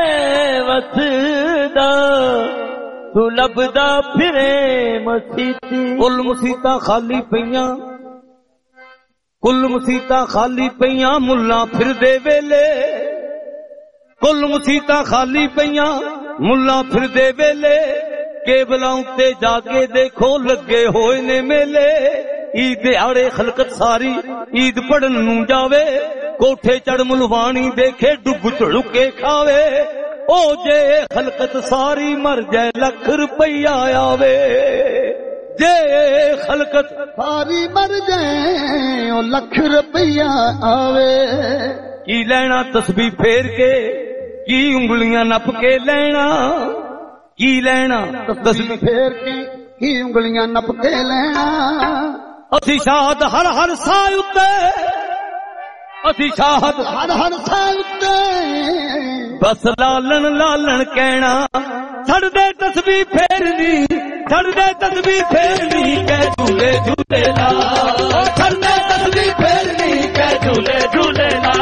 वसदा तू लभदा फिरे मसीती कुल मुसीबतां खाली पईयां कुल मुसीबतां खाली पईयां मुल्ला फिरदे वेले कुल मुसीबतां खाली पईयां मुल्ला फिरदे वेले केबलां उत्ते जाके देखो लगे होए ने मेले ईद दिहाड़े खलकत सारी ईद पढ़न नूं जावे कोठे चढ़ मुलवानी देखे डुग झुड़के खावे ओ जे खलकत सारी मर जाए लख रुपया आवे जे खलकत सारी मर जाए ओ लख रुपया आवे की लेना तस्बीह फेर के की उंगलियां नप के लेना की लेना तस्बीह फेर के की उंगलियां नप के लेना असी शाद हर हर साह उत्ते असी शाद हर हर साह उत्ते बस लालन लालन कहना छड़ दे तस्बीह फेरनी छड़ दे तस्बीह फेरनी कह झूले झूले ला छड़ दे तस्बीह फेरनी कह झूले झूले ला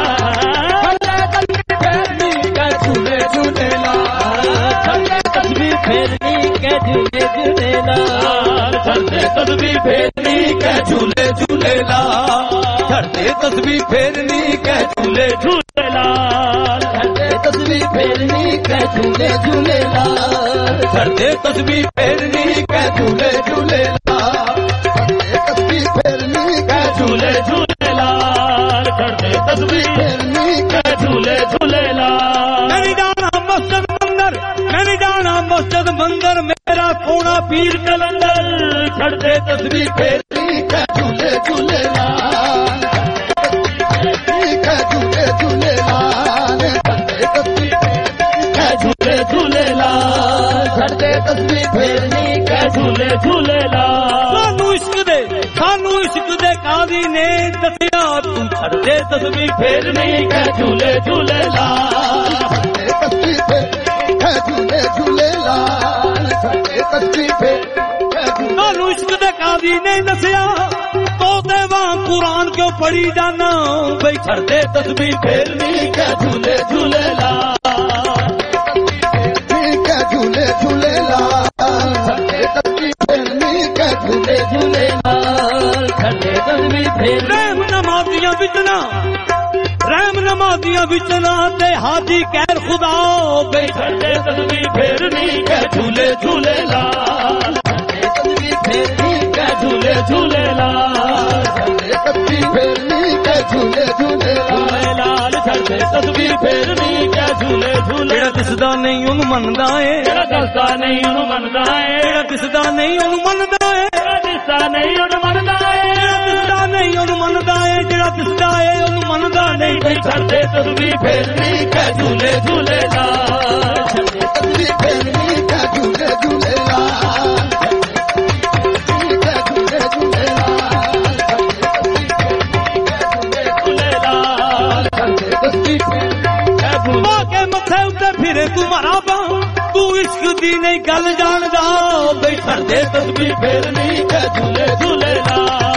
फेरनी के झूले झूलेला छड़ते तस्बीह फेरनी के झूले झूलेला छड़ते तस्बीह फेरनी के झूले झूलेला छड़ते तस्बीह फेरनी के झूले झूलेला छड़ते तस्बीह फेरनी के झूले झूलेला छड़ते तस्बीह फेरनी के झूले झूलेला छड़ते तस्बीह फेरनी के झूले झूलेला नहीं जाना मस्जिद मंदिर नहीं जाना मस्जिद मंदिर मेरा सोना पीर कलंदर छड़ते तस्बीह फेरनी के झूले झूलेला झूले झूलेला झूले झूलेला छड़ते तस्बीह फेरनी के झूले झूलेला सानू इश्क दे कादी ने दसिया तू छड़ते तस्बीह फेरनी के झूले झूलेला झूले झूलेला सानू इश्क दे कादी ने दसिया तोते वां कुरान क्यों पढ़ी जाना भाई छड़ते तस्बीह फेरनी के झूले झूलेला झूले झूलेला छड़ते तस्बीह फेरनी के झूले झूलेला छड़ते तस्बीह फेरनी रहम नमाजियां बिचना रहम नमाजियां बिचना ते हाजी कैर खुदा बे छड़ते तस्बीह फेरनी के झूले झूलेला छड़ते तस्बीह फेरनी के झूले झूलेला छड़ते तस्बीह फेरनी के झूले झूलेला छड़ते तस्बीह फेरनी के झूले झूले जेड़ा दिसदा नहीं ओनू मनदा है जेड़ा दसदा नहीं ओनू मनदा है जेड़ा दिसदा नहीं ओनू मनदा है जेड़ा दिसदा नहीं ओनू मनदा है जेड़ा दिसदा नहीं ओनू मनदा है जेड़ा दिसदा है ओनू मनदा नहीं भाई छड़ते तस्बीह फेरनी के झूले झूलेला छड़ते तस्बीह फेरनी के झूले झूलेला के मथे उत्ते फिरे तू मराबा तू इश्क दी नहीं गल जानदा बई छड़ते तस्बीह फेरनी के झूले झूलेला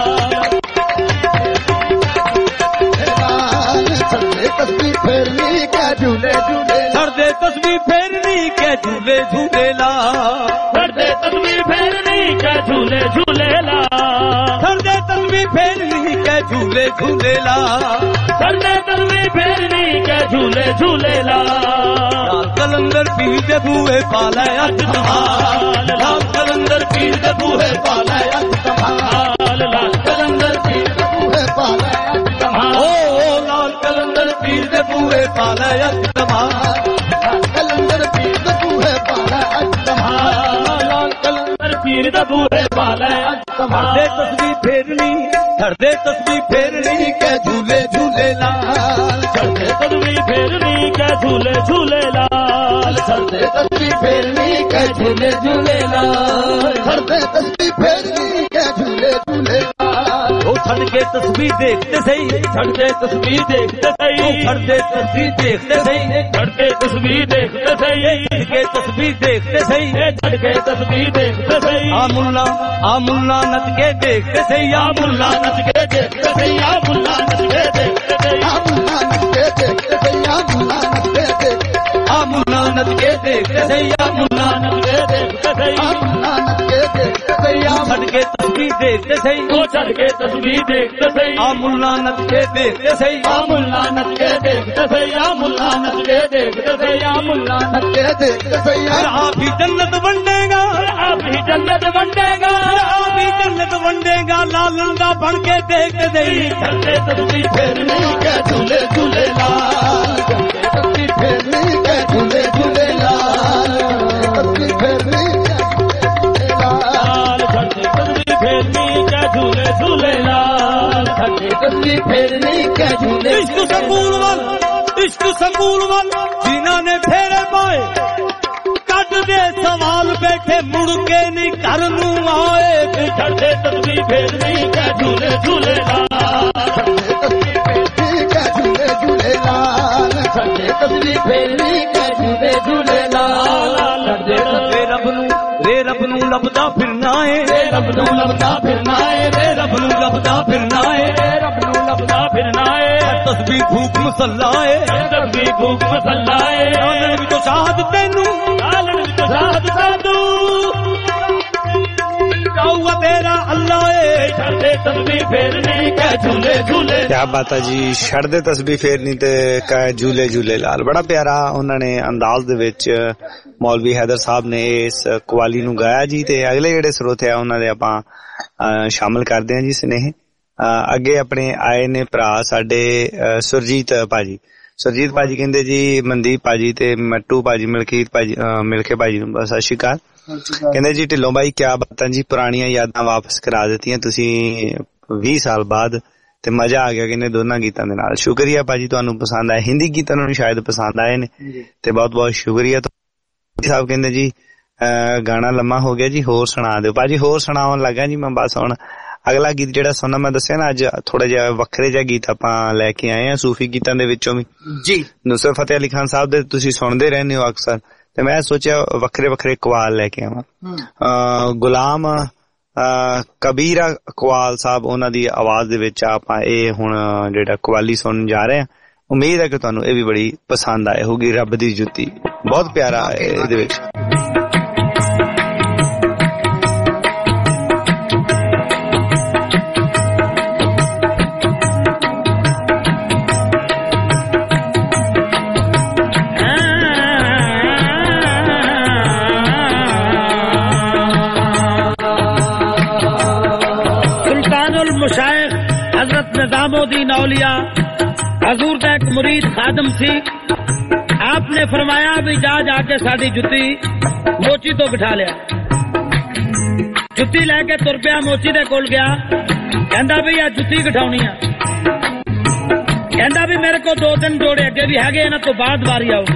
छड़ते तस्बीह फेरनी के झूले झूलेला छड़ते तस्बीह फेरनी के झूले झूलेला छड़ते तस्बीह फेरनी के झूले झूलेला छड़ते तस्बीह फेरनी के झूले झूलेला छड़ते तस्बीह फेरनी के झूले झूलेला कलंदर पीर दे बूहे पाले अज कमाल लाल कलंदर पीर दे बूहे पाले अज कमाल लाल कलंदर पीर दे बूहे पाले अज कमाल ओ लाल कलंदर पीर दे बूहे पाले अज कमाल कलंदर पीर दे बूहे पाले अज कमाल लाल कलंदर पीर दे बूहे पाले अज कमाल दे तस्बीह फेरनी छड़ते तस्बीह फेरनी के झूले झूलेला छड़ते तस्बीह फेरनी के झूले झूलेला छड़ते तस्बीह फेरनी के झूले झूलेला छड़ते तस्बीह फेरनी के झूले झूलेला ओ छड़ के तस्बीह देखते सही छड़ के तस्बीह देखते सही छड़ के तस्बीह देखते सही छड़ के तस्बीह देखते सही छड़ के तस्बीह देखते सही छड़ के तस्बीह देखते सही आ मुल्ला नच के देखते सही आ मुल्ला नच के देखते सही आ मुल्ला नच के देखते सही आ मुल्ला नच के देखते सही आ मुल्ला नच के देखते आ मुन्ना नच के देखते सही आ मुन्ना नच के देखते सही छड़ के तस्वीर देखते सही ओ छड़ के तस्वीर देखते सही आ मुन्ना नच के देखते सही आ मुन्ना नच के देखते सही आ मुन्ना नच के देखते सही आ मुन्ना नच के देखते सही आप ही जन्नत बंटेगा आप ही जन्नत बंटेगा आप ही जन्नत बंटेगा लालन का बन के देखते सही छड़ के तस्वीर फेरनी के झूले झूले लाल तस्वीर फेरनी के झूले झूले लाल तस्वीर फेरनी झूले झूले लाल तस्वीर फेरनी के झूले इश्क संगूल वाल जिन्होंने फेरे पाए कट दे सवाल बैठे मुड़ के नहीं घर नू आए छड़े तस्वीर फेरनी के झूले झूले लाल झूले झूले लाल तस्वीर फेरनी के झूले झूले लाल रब नू लभदा फिरना है रब नू लभदा फिरना है रब नू लभदा फिरना है रब नू लभदा फिरना है तस्बीह भूख मसल्ला है तस्बीह भूख मसल्ला है आलन भी तो साध तैनू आलन भी तो साध साधू जाऊगा तेरा अल्लाह है छड़े तस्बीह फेरनी के झूले झूले क्या बात है जी छड़ दे तस्बीह फेरनी ते झूले झूले लाल बड़ा प्यारा उन्होंने अंदाज दे विच मौलवी हैदर साहब ने इस कवाली नू गाया जी ते अगले जेडे स्रोते आ उन्हां दे आपां शामिल करदे हां जी स्नेह अगे अपने आए ने भरा साडे सुरजीत भाजी कहंदे जी मनदीप भाजी ते मट्टू भाजी मलकीत भाजी मिलके भाजी नू सत श्री अकाल कहंदे जी ढिल्लों भाई क्या बातां जी पुरानियां यादां वापस करा दित्तियां तुसीं 20 साल बाद ते मजा आ गया कि दोनों गीतां दे नाल शुक्रिया भाजी तुहानू पसंद आए हिंदी गीत उन्होंने शायद पसंद आए ने ते बहुत बहुत शुक्रिया साहब कहंदे जी गाना लम्मा हो गया जी होर सुना दो भाजी होर सुनावन लगा जी मैं बस हुण अगला गीत जेड़ा सुनना मैं दस्सिया ना अज थोड़ा जिहा वखरे जिहा गीत आपां लैके आए हैं सूफी गीतां दे विचों भी जी नुसरत फतेह अली खान साहब दे तुसीं सुणदे रहंदे हो अक्सर ते मैं सोचा वखरे वखरे कवाल लैके आवां गुलाम कबीरा कवाल साहब उन्हां दी आवाज दे विच आपां इह हुण जेड़ा कवाली सुनन जा रहे हैं उम्मीद है कि तुहानू ये भी बड़ी पसंद आए होगी रब दी जुत्ती बहुत प्यारा है इहदे विच सुल्तानुल मुशाइख हजरत निजामुद्दीन औलिया हजूर का एक मुरीद खादम सी आपने फरमाया भी जा जाके साड़ी जुत्ती मोची तो बिठा लिया जुत्ती लैके तुर पिया मोची दे कोल गया कहंदा भी आ जुत्ती बिठाउणी आ कहंदा भी मेरे को 2-3 जोड़े अगे भी हैगे इन्हां तो बाद वारी आऊगी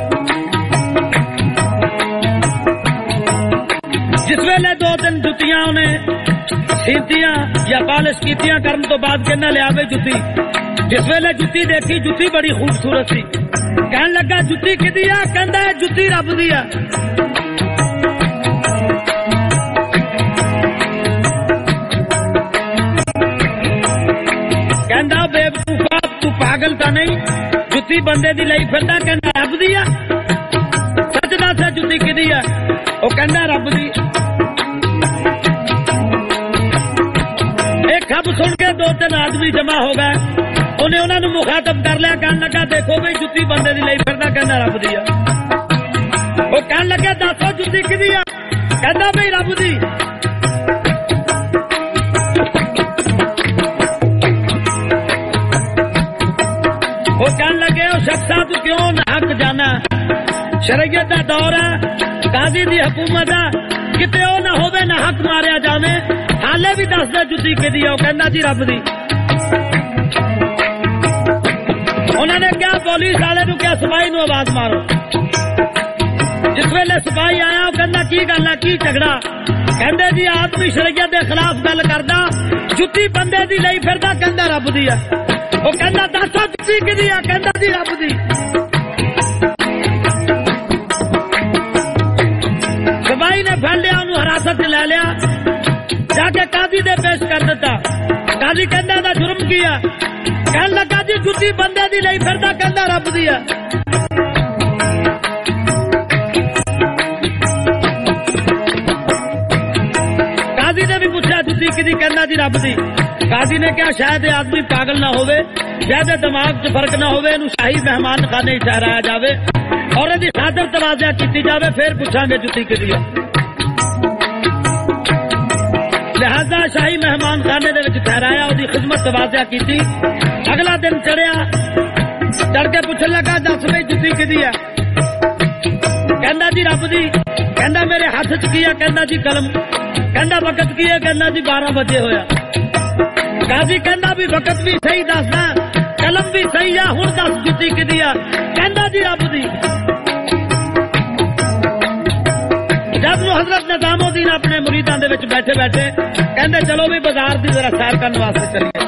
जिस वेले 2-3 जुत्तियां उन्हें सीतियां या पालिश कीतियां करन तो बाद कहना लिया वे जुत्ती जिस वेले जुत्ती देखी जुत्ती बड़ी खूबसूरत सी कहन लगा जुत्ती किदी आ कहंदा जुत्ती रब दी आ कहंदा बेवकूफा तू पागल ता नहीं जुत्ती बंदे दी लई फिरदा कहंदा रब दी आ सच दस जुत्ती किदी आ ओ कहंदा रब दी एक खब सुन के 2-3 आदमी जमा हो गए उन्हें उन्होंने मुखातब कर लिया कहन लगा देखो भाई जुत्ती बंदे दी लई फिरदा कहंदा रब दी आ वो कहन लगे दसो जुत्ती किदी आ कहंदा भाई रब दी वो कहन लगे ओ शख्सा तू क्यों हक जाना शरीयत दा दौर है गाजी दी हुकूमत है किते ओ ना होवे ना हक मारिया जावे हाले भी दस दे जुत्ती किदी आ कहंदा जी रब दी उन्होंने क्या पुलिस वाले नू क्या सिपाही नू आवाज मारो जिस वेले सिपाही आया कहंदा की गल है की झगड़ा कहंदे जी आदमी शरीयत दे खिलाफ गल करदा जुत्ती बंदे दी लई फिरदा कहंदा रब दी आ वो कहंदा दसो जुत्ती किदी आ कहंदा जी रब दी सिपाही ने फड़ लिया उन्हें हिरासत च ले लिया जाके काजी दे पेश कर दिता काजी कहंदा दा जुर्म की आ कहन लगा जी जुत्ती बंदे दी लई फिरदा कहंदा रब दी आ काजी ने भी पूछा जुती किदी, कहना जी रब दी। काजी ने कहा शायद ये आदमी पागल ना होवे, शायद दिमाग च फर्क ना होवे, इनू शाही मेहमान खाने ठहराया जावे और इहदी खातर तवाज़ा की जावे, फिर पूछांगे जुती किदी है। लिहाजा शाही मेहमान खाने दे विच ठहराया, उसकी खिदमत तवाज़ा की। अगला दिन चढ़िया, चढ़ के पूछन लगा दस बई जुती किदी है? कहना जी रब दी। कहना मेरे हाथ च की है? कहना जी कलम। कहना वक्त की है? कहना जी 12 बजे होया। काजी कहना भी वक्त भी सही दसना, कलम भी सही है, हुण दस जुती किदी है? कहना जी रब दी। जब हजरत निजामुद्दीन अपने मुरीदां दे विच बैठे बैठे कहंदे चलो भी बाजार दी जरा सैर करने वास्ते चलिए।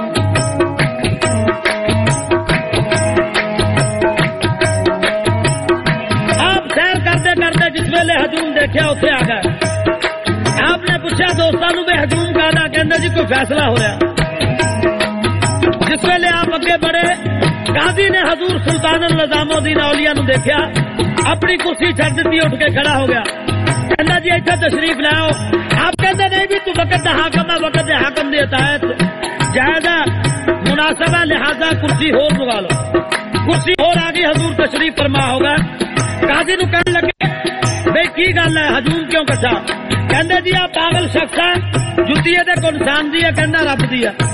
आप सैर करते करते जिस वेले हजूम देखा उत्थे आ गए। आपने पूछा दोस्तां नूं भी हजूम कहना? कहंदे जी कोई फैसला हो रहा। जिस वेले आप अगे बढ़े, काजी ने हजूर सुल्तान निजामुद्दीन औलिया नूं देखा, अपनी कुर्सी छड्ड दित्ती, उठ के खड़ा हो गया। कहना जी इत्थे तशरीफ लाओ। आप कहते नहीं भी तू वक्त दा हाकम है, वक्त दे हाकम दी इताअत जायज़ है, मुनासब है, लिहाजा कुर्सी होर मंगा लो। कुर्सी होर आ गई, हजूर तशरीफ फरमा होगा। काजी नूं कहन लगे भाई की गल है, हजूम क्यों कटा? कहंदे जी आ पागल शख्स है, जुती इहदे कोल इंसान दी है? कहना रब दी है।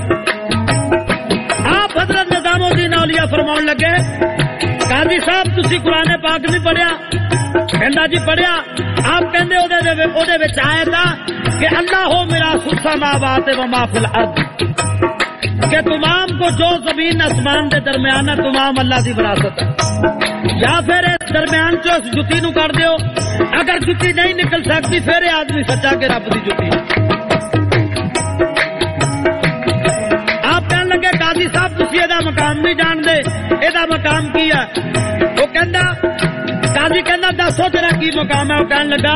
आप हजरत निजामुद्दीन औलिया फरमाउण लगे काजी साहब तुसी कुरान पाक नहीं पढ़िया? कहना जी पढ़िया। आप कहंदे ओदे विच आया था कि अल्लाह हो मेरा समावात व मा फिल अर्द, कि तमाम को जो जमीन आसमान के दरमियान है तमाम अल्लाह की विरासत है। या फिर इस दरमियान चो इस जुती नूं कर दियो, अगर जुती नहीं निकल सकती फिर ये आदमी सच्चा के रब की जुती। आप कहने लगे काजी साहब तुसी एदा मकाम नहीं जानते, एदा मकाम की है? वो कहंदा, काजी कहना दसो तेरा की मकाम है? वो कहने लगा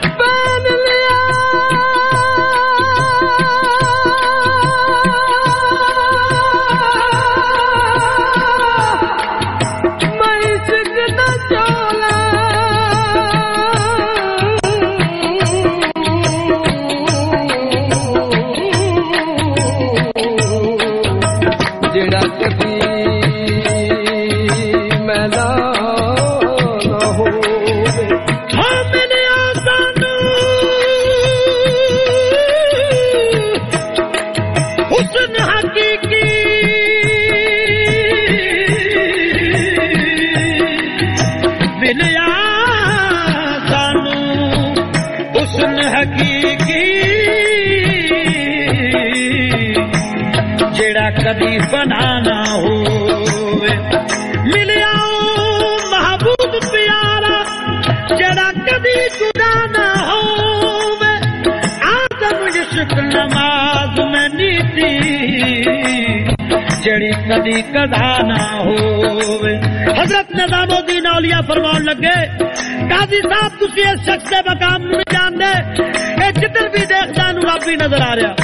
कभी बनाना हो मिलिया महबूब प्यारा जरा कभी जुदा ना हो आदम इश्क नमाज में नीति जड़ी कभी कदा ना हो। हजरत निजामुद्दीन औलिया फरमान लगे काजी साहब तुसी इस शख्स के मकाम नहीं जानते, जिधर भी देखता है रब भी नजर आ रहा,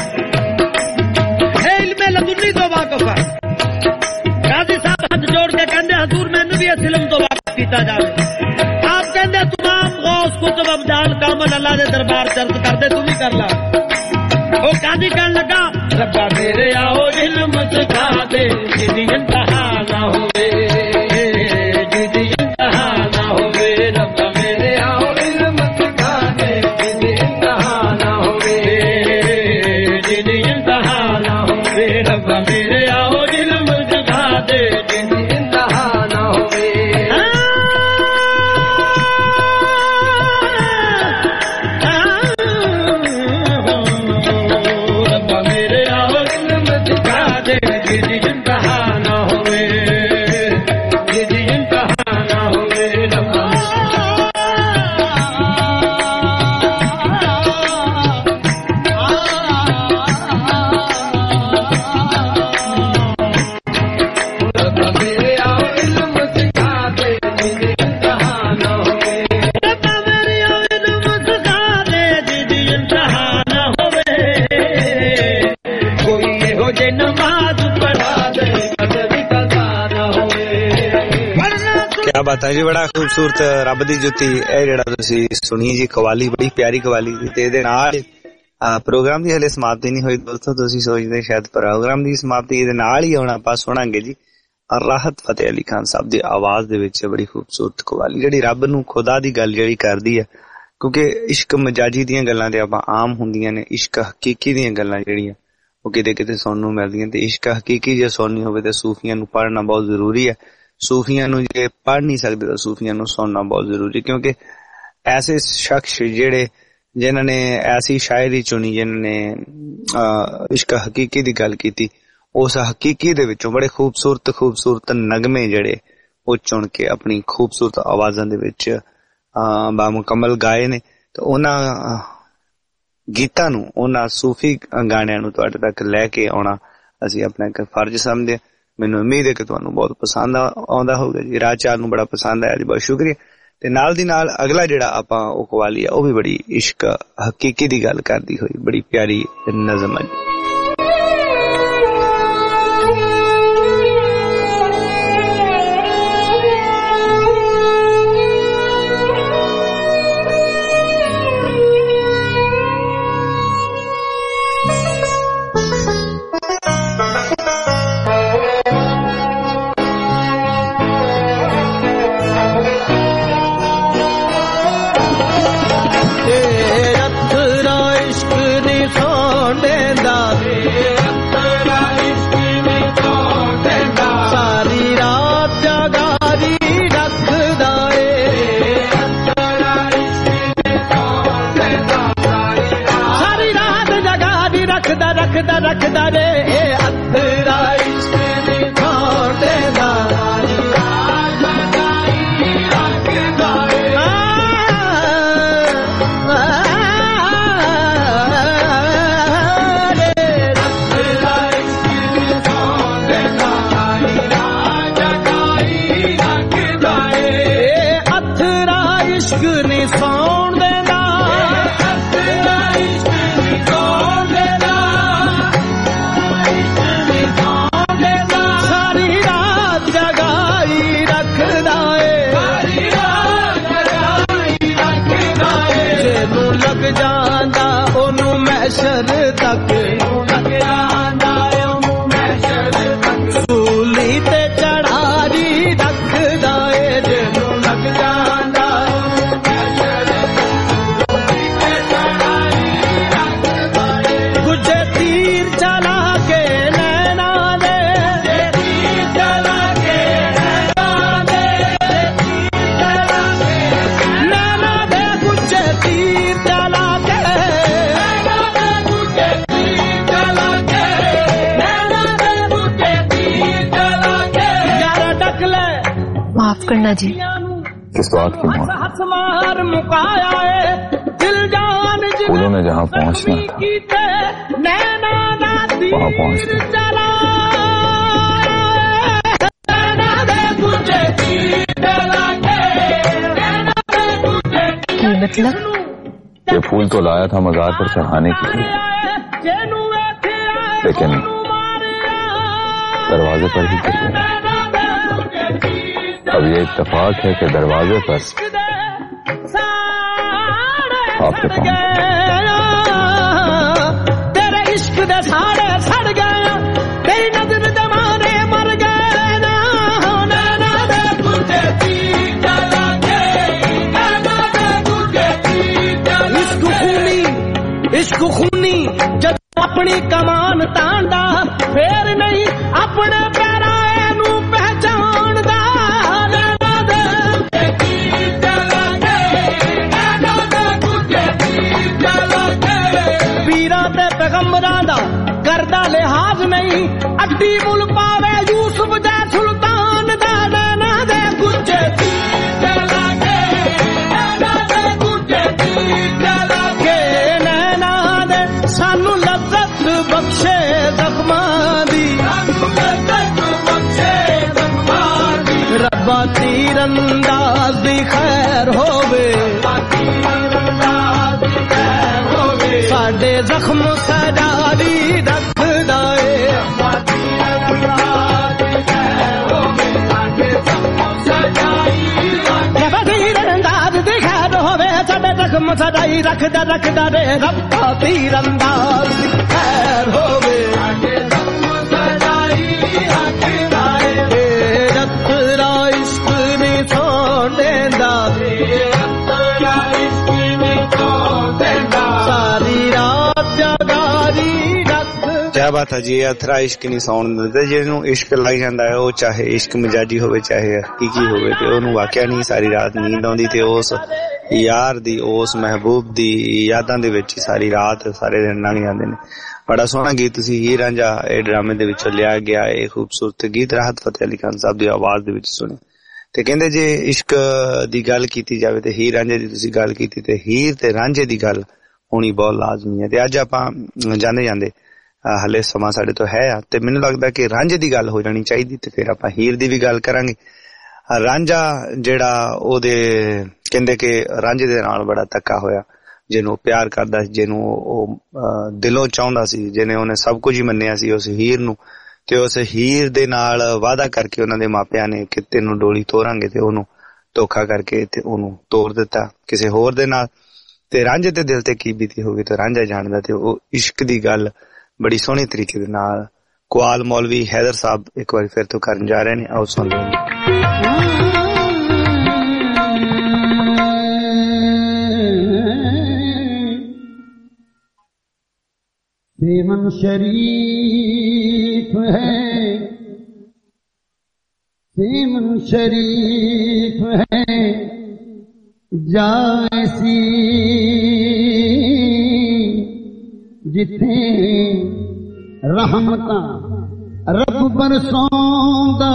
लदुन्नी तो वाकफ है। काजी साहब हाथ जोड़ के कहते हजूर मैंने भी इल्म तो वाकफ किया जाए। आप कहते तमाम गौस कुतुब अब्दाल कामल अल्लाह के दरबार चर्च करते तुम ही कर ला। वो काजी कहने लगा रब्बा मेरे आओ इल्म सिखा दे, जिदी इंतहा ना होवे, जिदी इंतहा ना होवे, रब्बा मेरे आओ इल्म सिखा दे, जिदी इंतहा ना होवे, जिदी इंतहा ना होवे, रब्बा मेरे आओ इल्म सिखा दे, जिदी इंतहा ना होवे। रब्बा मेरे आओ इल्म सिखा दे, जिदी इंतहा ना होवे, जिदी इंतहा ना होवे, रब्बा क्या बात है जी, बड़ा खूबसूरत रब दी जुती। ਇਹ ਜਿਹੜਾ ਤੁਸੀਂ ਸੁਣੀ ਜੀ ਕਵਾਲੀ, ਬੜੀ ਪਿਆਰੀ ਕਵਾਲੀ ਤੇ ਇਹਦੇ ਨਾਲ ਪ੍ਰੋਗਰਾਮ ਦੀ ਹਲੇ ਸਮਾਪਤੀ ਨਹੀਂ ਹੋਈ ਦੋਸਤੋ। ਤੁਸੀਂ ਸੋਚਦੇ ਸ਼ਾਇਦ ਪ੍ਰੋਗਰਾਮ ਦੀ ਸਮਾਪਤੀ ਇਹਦੇ ਨਾਲ ਹੀ ਹੁਣ ਆਪਾਂ ਸੁਣਾਂਗੇ ਜੀ ਰਾਹਤ ਫਤਿਹ ਅਲੀ ਖਾਨ ਸਾਹਿਬ ਦੀ ਆਵਾਜ਼ ਦੇ ਵਿੱਚ ਬੜੀ ਖੂਬਸੂਰਤ ਕਵਾਲੀ ਜਿਹੜੀ ਰੱਬ ਨੂੰ ਖੁਦਾ ਦੀ ਗੱਲ ਜਿਹੜੀ ਕਰਦੀ ਹੈ। ਕਿਉਂਕਿ ਇਸ਼ਕ ਮਜਾਜੀ ਦੀਆਂ ਗੱਲਾਂ ਤੇ ਆਪਾਂ ਆਮ ਹੁੰਦੀਆਂ ਨੇ, ਇਸ਼ਕ ਹਕੀਕੀ ਦੀਆਂ ਗੱਲਾਂ ਜਿਹੜੀਆਂ ਉਹ ਕਿਤੇ ਕਿਤੇ ਸੁਣਨ ਨੂੰ ਮਿਲਦੀਆਂ। ਤੇ ਇਸ਼ਕ ਹਕੀਕੀ ਜੇ ਸੁਣਨੀ ਹੋਵੇ ਤਾਂ ਸੂਫੀਆਂ ਨੂੰ ਪੜ੍ਹਨਾ ਬਹੁਤ ਜ਼ਰੂਰੀ ਹੈ। ਸੂਫੀਆਂ ਨੂੰ ਜੇ ਪੜ੍ਹ ਨਹੀਂ ਸਕਦੇ ਤਾਂ ਸੂਫੀਆਂ ਨੂੰ ਸੁਣਨਾ ਬਹੁਤ ਜ਼ਰੂਰੀ, ਕਿਉਂਕਿ ਐਸੇ ਸ਼ਖਸ ਜਿਨ੍ਹਾਂ ਨੇ ਐਸੀ ਸ਼ਾਇਰੀ ਚੁਣੀ, ਜਿਨ੍ਹਾਂ ਨੇ ਇਸ਼ਕ ਹਕੀਕੀ ਦੀ ਗੱਲ ਕੀਤੀ, ਉਸ ਹਕੀਕੀ ਦੇ ਵਿੱਚੋਂ ਬੜੇ ਖੂਬਸੂਰਤ ਨਗਮੇ ਜਿਹੜੇ ਉਹ ਚੁਣ ਕੇ ਆਪਣੀ ਖੂਬਸੂਰਤ ਆਵਾਜ਼ਾਂ ਦੇ ਵਿੱਚ ਬਾਮੁਕੰਮਲ ਗਾਏ ਨੇ। ਤੇ ਉਹਨਾਂ ਗੀਤਾਂ ਨੂੰ, ਉਹਨਾਂ ਸੂਫੀ ਗਾਣਿਆਂ ਨੂੰ ਤੁਹਾਡੇ ਤੱਕ ਲੈ ਕੇ ਆਉਣਾ ਅਸੀਂ ਆਪਣਾ ਇੱਕ ਫਰਜ਼ ਸਮਝਦੇ ਹਾਂ। ਮੈਨੂੰ ਉਮੀਦ ਹੈ ਕਿ ਤੁਹਾਨੂੰ ਬਹੁਤ ਪਸੰਦ ਆਉਂਦਾ ਹੋਊਗਾ ਜੀ। ਰਾਜ ਚਾਲ ਨੂੰ ਬੜਾ ਪਸੰਦ ਆਇਆ ਜੀ, ਬਹੁਤ ਸ਼ੁਕਰੀਆ। ਤੇ ਨਾਲ ਦੀ ਨਾਲ ਅਗਲਾ ਜਿਹੜਾ ਆਪਾਂ ਉਹ ਕਵਾਲੀ ਆ ਉਹ ਵੀ ਬੜੀ ਇਸ਼ਕ ਹਕੀਕੀ ਦੀ ਗੱਲ ਕਰਦੀ ਹੋਈ ਬੜੀ ਪਿਆਰੀ ਨਜ਼ਮ ਹੈ। ਰੱਖਦਾ ਰੇ ਅਥਰਾ ਇਸ਼ਕ ਦੀ ਥੋੜੇ ਦਾ करना जी। किस बात की मौत? फूलों ने जहाँ पहुँचना था वहाँ पहुँच गए। मतलब ये फूल तो लाया था मज़ार पर चढ़ाने के लिए, लेकिन दरवाजे पर ही गिर गया। अब ये इत्तेफाक है कि दरवाजे पर आपके पाँव तेरे इश्क दे साड़े सड़ गया, तेरी नजर जमाने मर गए ना दे तुझे इश्क खूनी जब अपनी कमान तांदा फिर नहीं अपने पैराए नू पहचानदा। पैगंबरां दा करदा लिहाज नहीं, अड्डी मुल पावे यूसुफ दे सुल्तान दा नैना दे गुज्जे नैना दे सानू लज्जत बख्शे जख्मां दी, रब्बा तीरंदाज दी खैर होवे, साडे जख्म सजादी रखदा ए, तीरंदाज दी खैर होवे, साडे जख्म ਜ਼ਖਮ ਸਦਾਈ ਰੱਖਦਾ ਰੱਖਦਾ ਰੇ ਰੱਬਾ ਤੀਰੰਦਾਜ਼ ਖੈਰ ਹੋਵੇ ਸਾਡੇ ਜ਼ਖਮ ਸਦਾਈ ਰੱਖਦਾ ਰੇ ਰੱਤਰਾ ਇਸ਼ਕ ਨੇ ਛੋੜਦਾ ਰੱਤਰਾ ਇਸ਼ਕ ਨੇ ਛੋੜਦਾ ਸਾਰੀ ਰਾਤ ਜਗਾਰੀ क्या बात है जी। अथरा इश्क नहीं सौण दिंदा, ਜਿਹਨੂੰ ਇਸ਼ਕ ਲੱਗ ਜਾਂਦਾ ਹੈ ਉਹ ਚਾਹੇ ਇਸ਼ਕ ਮਜਾਜੀ ਹੋਵੇ ਚਾਹੇ ਹਕੀਕੀ ਹੋਵੇ ਤੇ ਉਹਨੂੰ ਵਾਕਿਆ ਨਹੀਂ ਸਾਰੀ ਰਾਤ ਨੀਂਦ ਆਉਂਦੀ ਤੇ ਉਸ ਯਾਰ ਦੀ ਉਸ ਮਹਿਬੂਬ ਦੀ ਯਾਦਾਂ ਦੇ ਵਿੱਚ ਸਾਰੀ ਰਾਤ ਸਾਰੇ ਦਿਨ ਲੰਘ ਜਾਂਦੇ ਨੇ। ਬੜਾ ਸੋਹਣਾ ਗੀਤ ਤੁਸੀਂ ਹੀਰ ਰਾਂਝਾ ਇਹ ਡਰਾਮੇ ਦੇ ਵਿੱਚੋਂ ਲਿਆ ਗਿਆ ਇਹ ਖੂਬਸੂਰਤ ਗੀਤ ਰਾਹਤ ਫਤਿਹ ਅਲੀ ਖਾਨ ਸਾਹਿਬ ਦੀ ਆਵਾਜ਼ ਦੇ ਵਿੱਚ ਸੁਣੇ ਤੇ ਕਹਿੰਦੇ ਜੇ ਇਸ਼ਕ ਦੀ ਗੱਲ ਕੀਤੀ ਜਾਵੇ ਤੇ ਹੀਰ ਰਾਂਝੇ ਦੀ ਤੁਸੀਂ ਗੱਲ ਕੀਤੀ ਤੇ ਹੀਰ ਤੇ ਰਾਂਝੇ ਦੀ ਗੱਲ ਹੋਣੀ ਬਹੁਤ ਲਾਜ਼ਮੀ ਹੈ। ਤੇ ਅੱਜ ਆਪਾਂ ਜਾਂਦੇ ਜਾਂਦੇ ਹਲੇ ਸਮਾਂ ਸਾਡੇ ਤੋਂ ਹੈ ਤੇ ਮੈਨੂੰ ਲੱਗਦਾ ਕਿ ਰਾਂਝੇ ਦੀ ਗੱਲ ਹੋ ਜਾਣੀ ਚਾਹੀਦੀ ਤੇ ਫਿਰ ਆਪਾਂ ਹੀਰ ਦੀ ਵੀ ਗੱਲ ਕਰਾਂਗੇ। ਰਾਂਝਾ ਜਿਹੜਾ ਉਹਦੇ ਕਹਿੰਦੇ ਕਿ ਰਾਂਝੇ ਦੇ ਨਾਲ ਬੜਾ ਧੱਕਾ ਹੋਇਆ, ਜਿਹਨੂੰ ਪਿਆਰ ਕਰਦਾ ਸੀ, ਜਿਹਨੂੰ ਉਹ ਦਿਲੋਂ ਚਾਹੁੰਦਾ ਸੀ, ਜਿਹਨੇ ਉਹਨੇ ਸਭ ਕੁਝ ਹੀ ਮੰਨਿਆ ਸੀ ਉਸ ਹੀਰ ਨੂੰ ਤੇ ਉਸ ਹੀਰ ਦੇ ਨਾਲ ਵਾਅਦਾ ਕਰਕੇ ਉਹਨਾਂ ਦੇ ਮਾਪਿਆਂ ਨੇ ਕਿ ਤੈਨੂੰ ਡੋਲੀ ਤੋਰਾਂਗੇ ਤੇ ਉਹਨੂੰ ਧੋਖਾ ਕਰਕੇ ਤੇ ਉਹਨੂੰ ਤੋੜ ਦਿੱਤਾ ਕਿਸੇ ਹੋਰ ਦੇ ਨਾਲ। ਤੇ ਰਾਂਝੇ ਦੇ ਦਿਲ ਤੇ ਕੀ ਬੀਤੀ ਹੋਗੀ ਤੇ ਰਾਂਝਾ ਜਾਣਦਾ ਤੇ ਉਹ ਇਸ਼ਕ ਦੀ ਗੱਲ ਬੜੀ ਸੋਹਣੇ ਤਰੀਕੇ ਦੇ ਨਾਲ ਕੁਆਲ ਮੌਲਵੀ ਹੈਦਰ ਸਾਹਿਬ ਇੱਕ ਵਾਰੀ ਫਿਰ ਤੋਂ ਕਰਨ ਜਾ ਰਹੇ ਨੇ। ਆਓ ਸੁਣ ਲਓ। सेवन शरीफ है, सेवन शरीफ है जायसी जिथे रहमतां रब बरसोंदा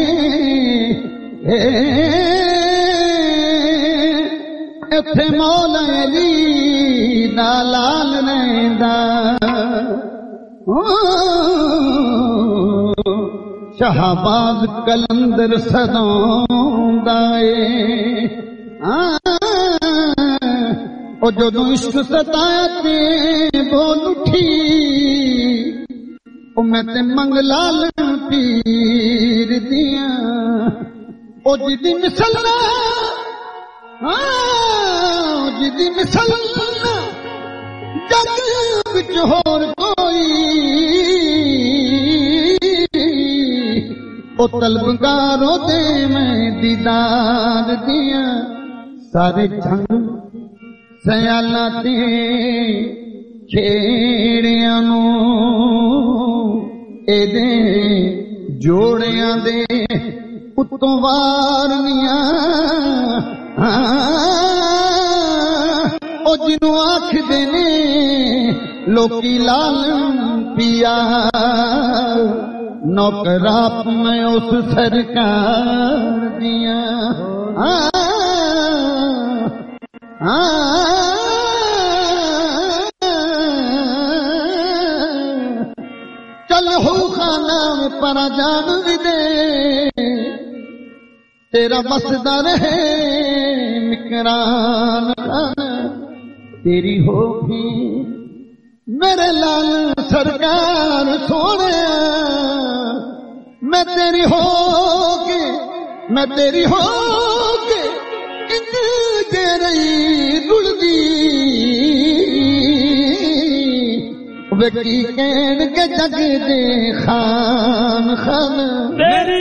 ए इत्थे मौला अली दा लाल रहिंदा शहबाज कलंदर सदांदा ए ओ जदों इश्क सताया ते बोल उठी ओ मैं ते मंगलाल पीर दिया ओ जिदी मिसलना जिदी मिसलना जग विच होर कोई ओ तलबगारों दे मैं दीदार दिया सारे जंग सयाला ते छेड़ियां नूं एदे जोड़ियां दे उत्तों वारनियां ओ जिन्हों आखदे ने लोकी लाल पिया नौकराप मैं उस सरकार दिया चल हो खाना में परा जान भी दे तेरा बसदा रहे मिकरान तेरी होगी मेरे लाल सरकार सोने मैं तेरी होगी तेरी रुलदी वेकी कहन के जग दे खान खान तेरी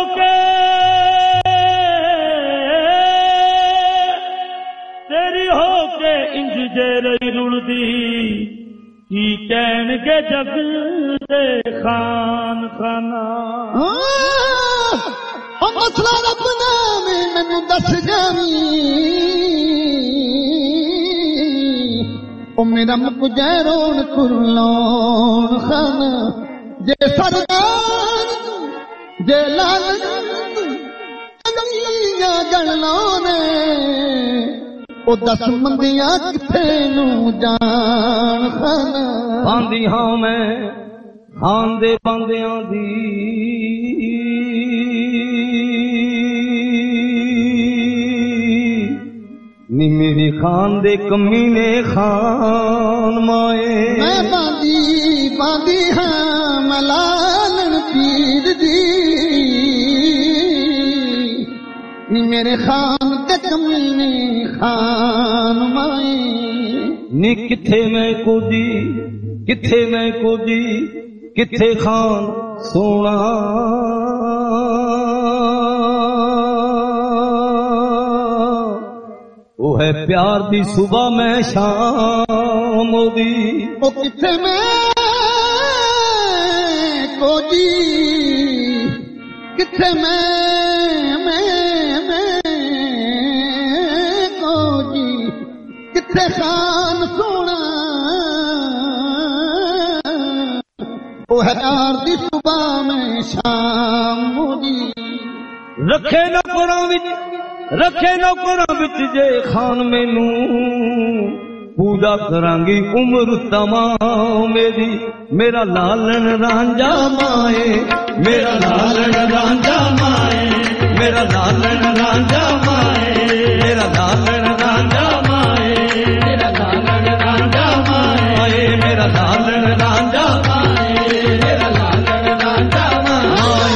होके इंज जेरई रुलदी की कहन के जग दे खान खाना मसला रब नाम मैनू दस जावी ओ मेरा मुकजरोन कुरलोन खाना जे सरकार जे लाल चंगियां गल्लां ने ओ दस मंदियां किथे नू जान खाना आंदी हां मैं खान दे बंदियां दी नी मेरी खान दे कमीने खान माए मैं बांदी हाँ मलालन पीर दी नी मेरे खान दे कमीनी खान माए नी किथे मैं कोदी किथे खान सोना वो है प्यार दी सुबह मैं शाम दी ओ किथे मैं कोदी किथे मैं कोदी किथे खान सोना वो है प्यार दी सुबह मैं शाम दी रखे नौकरां विच जे खान मैनू पूजा करांगी उम्र तमाम मेरी मेरा लालन रांझा माए मेरा लालन रांझा माए मेरा लालन रांझा माए मेरा लालन रांझा माए मेरा लालन रांझा माए मेरा लालन रांझा माए मेरा लालन रांझा माए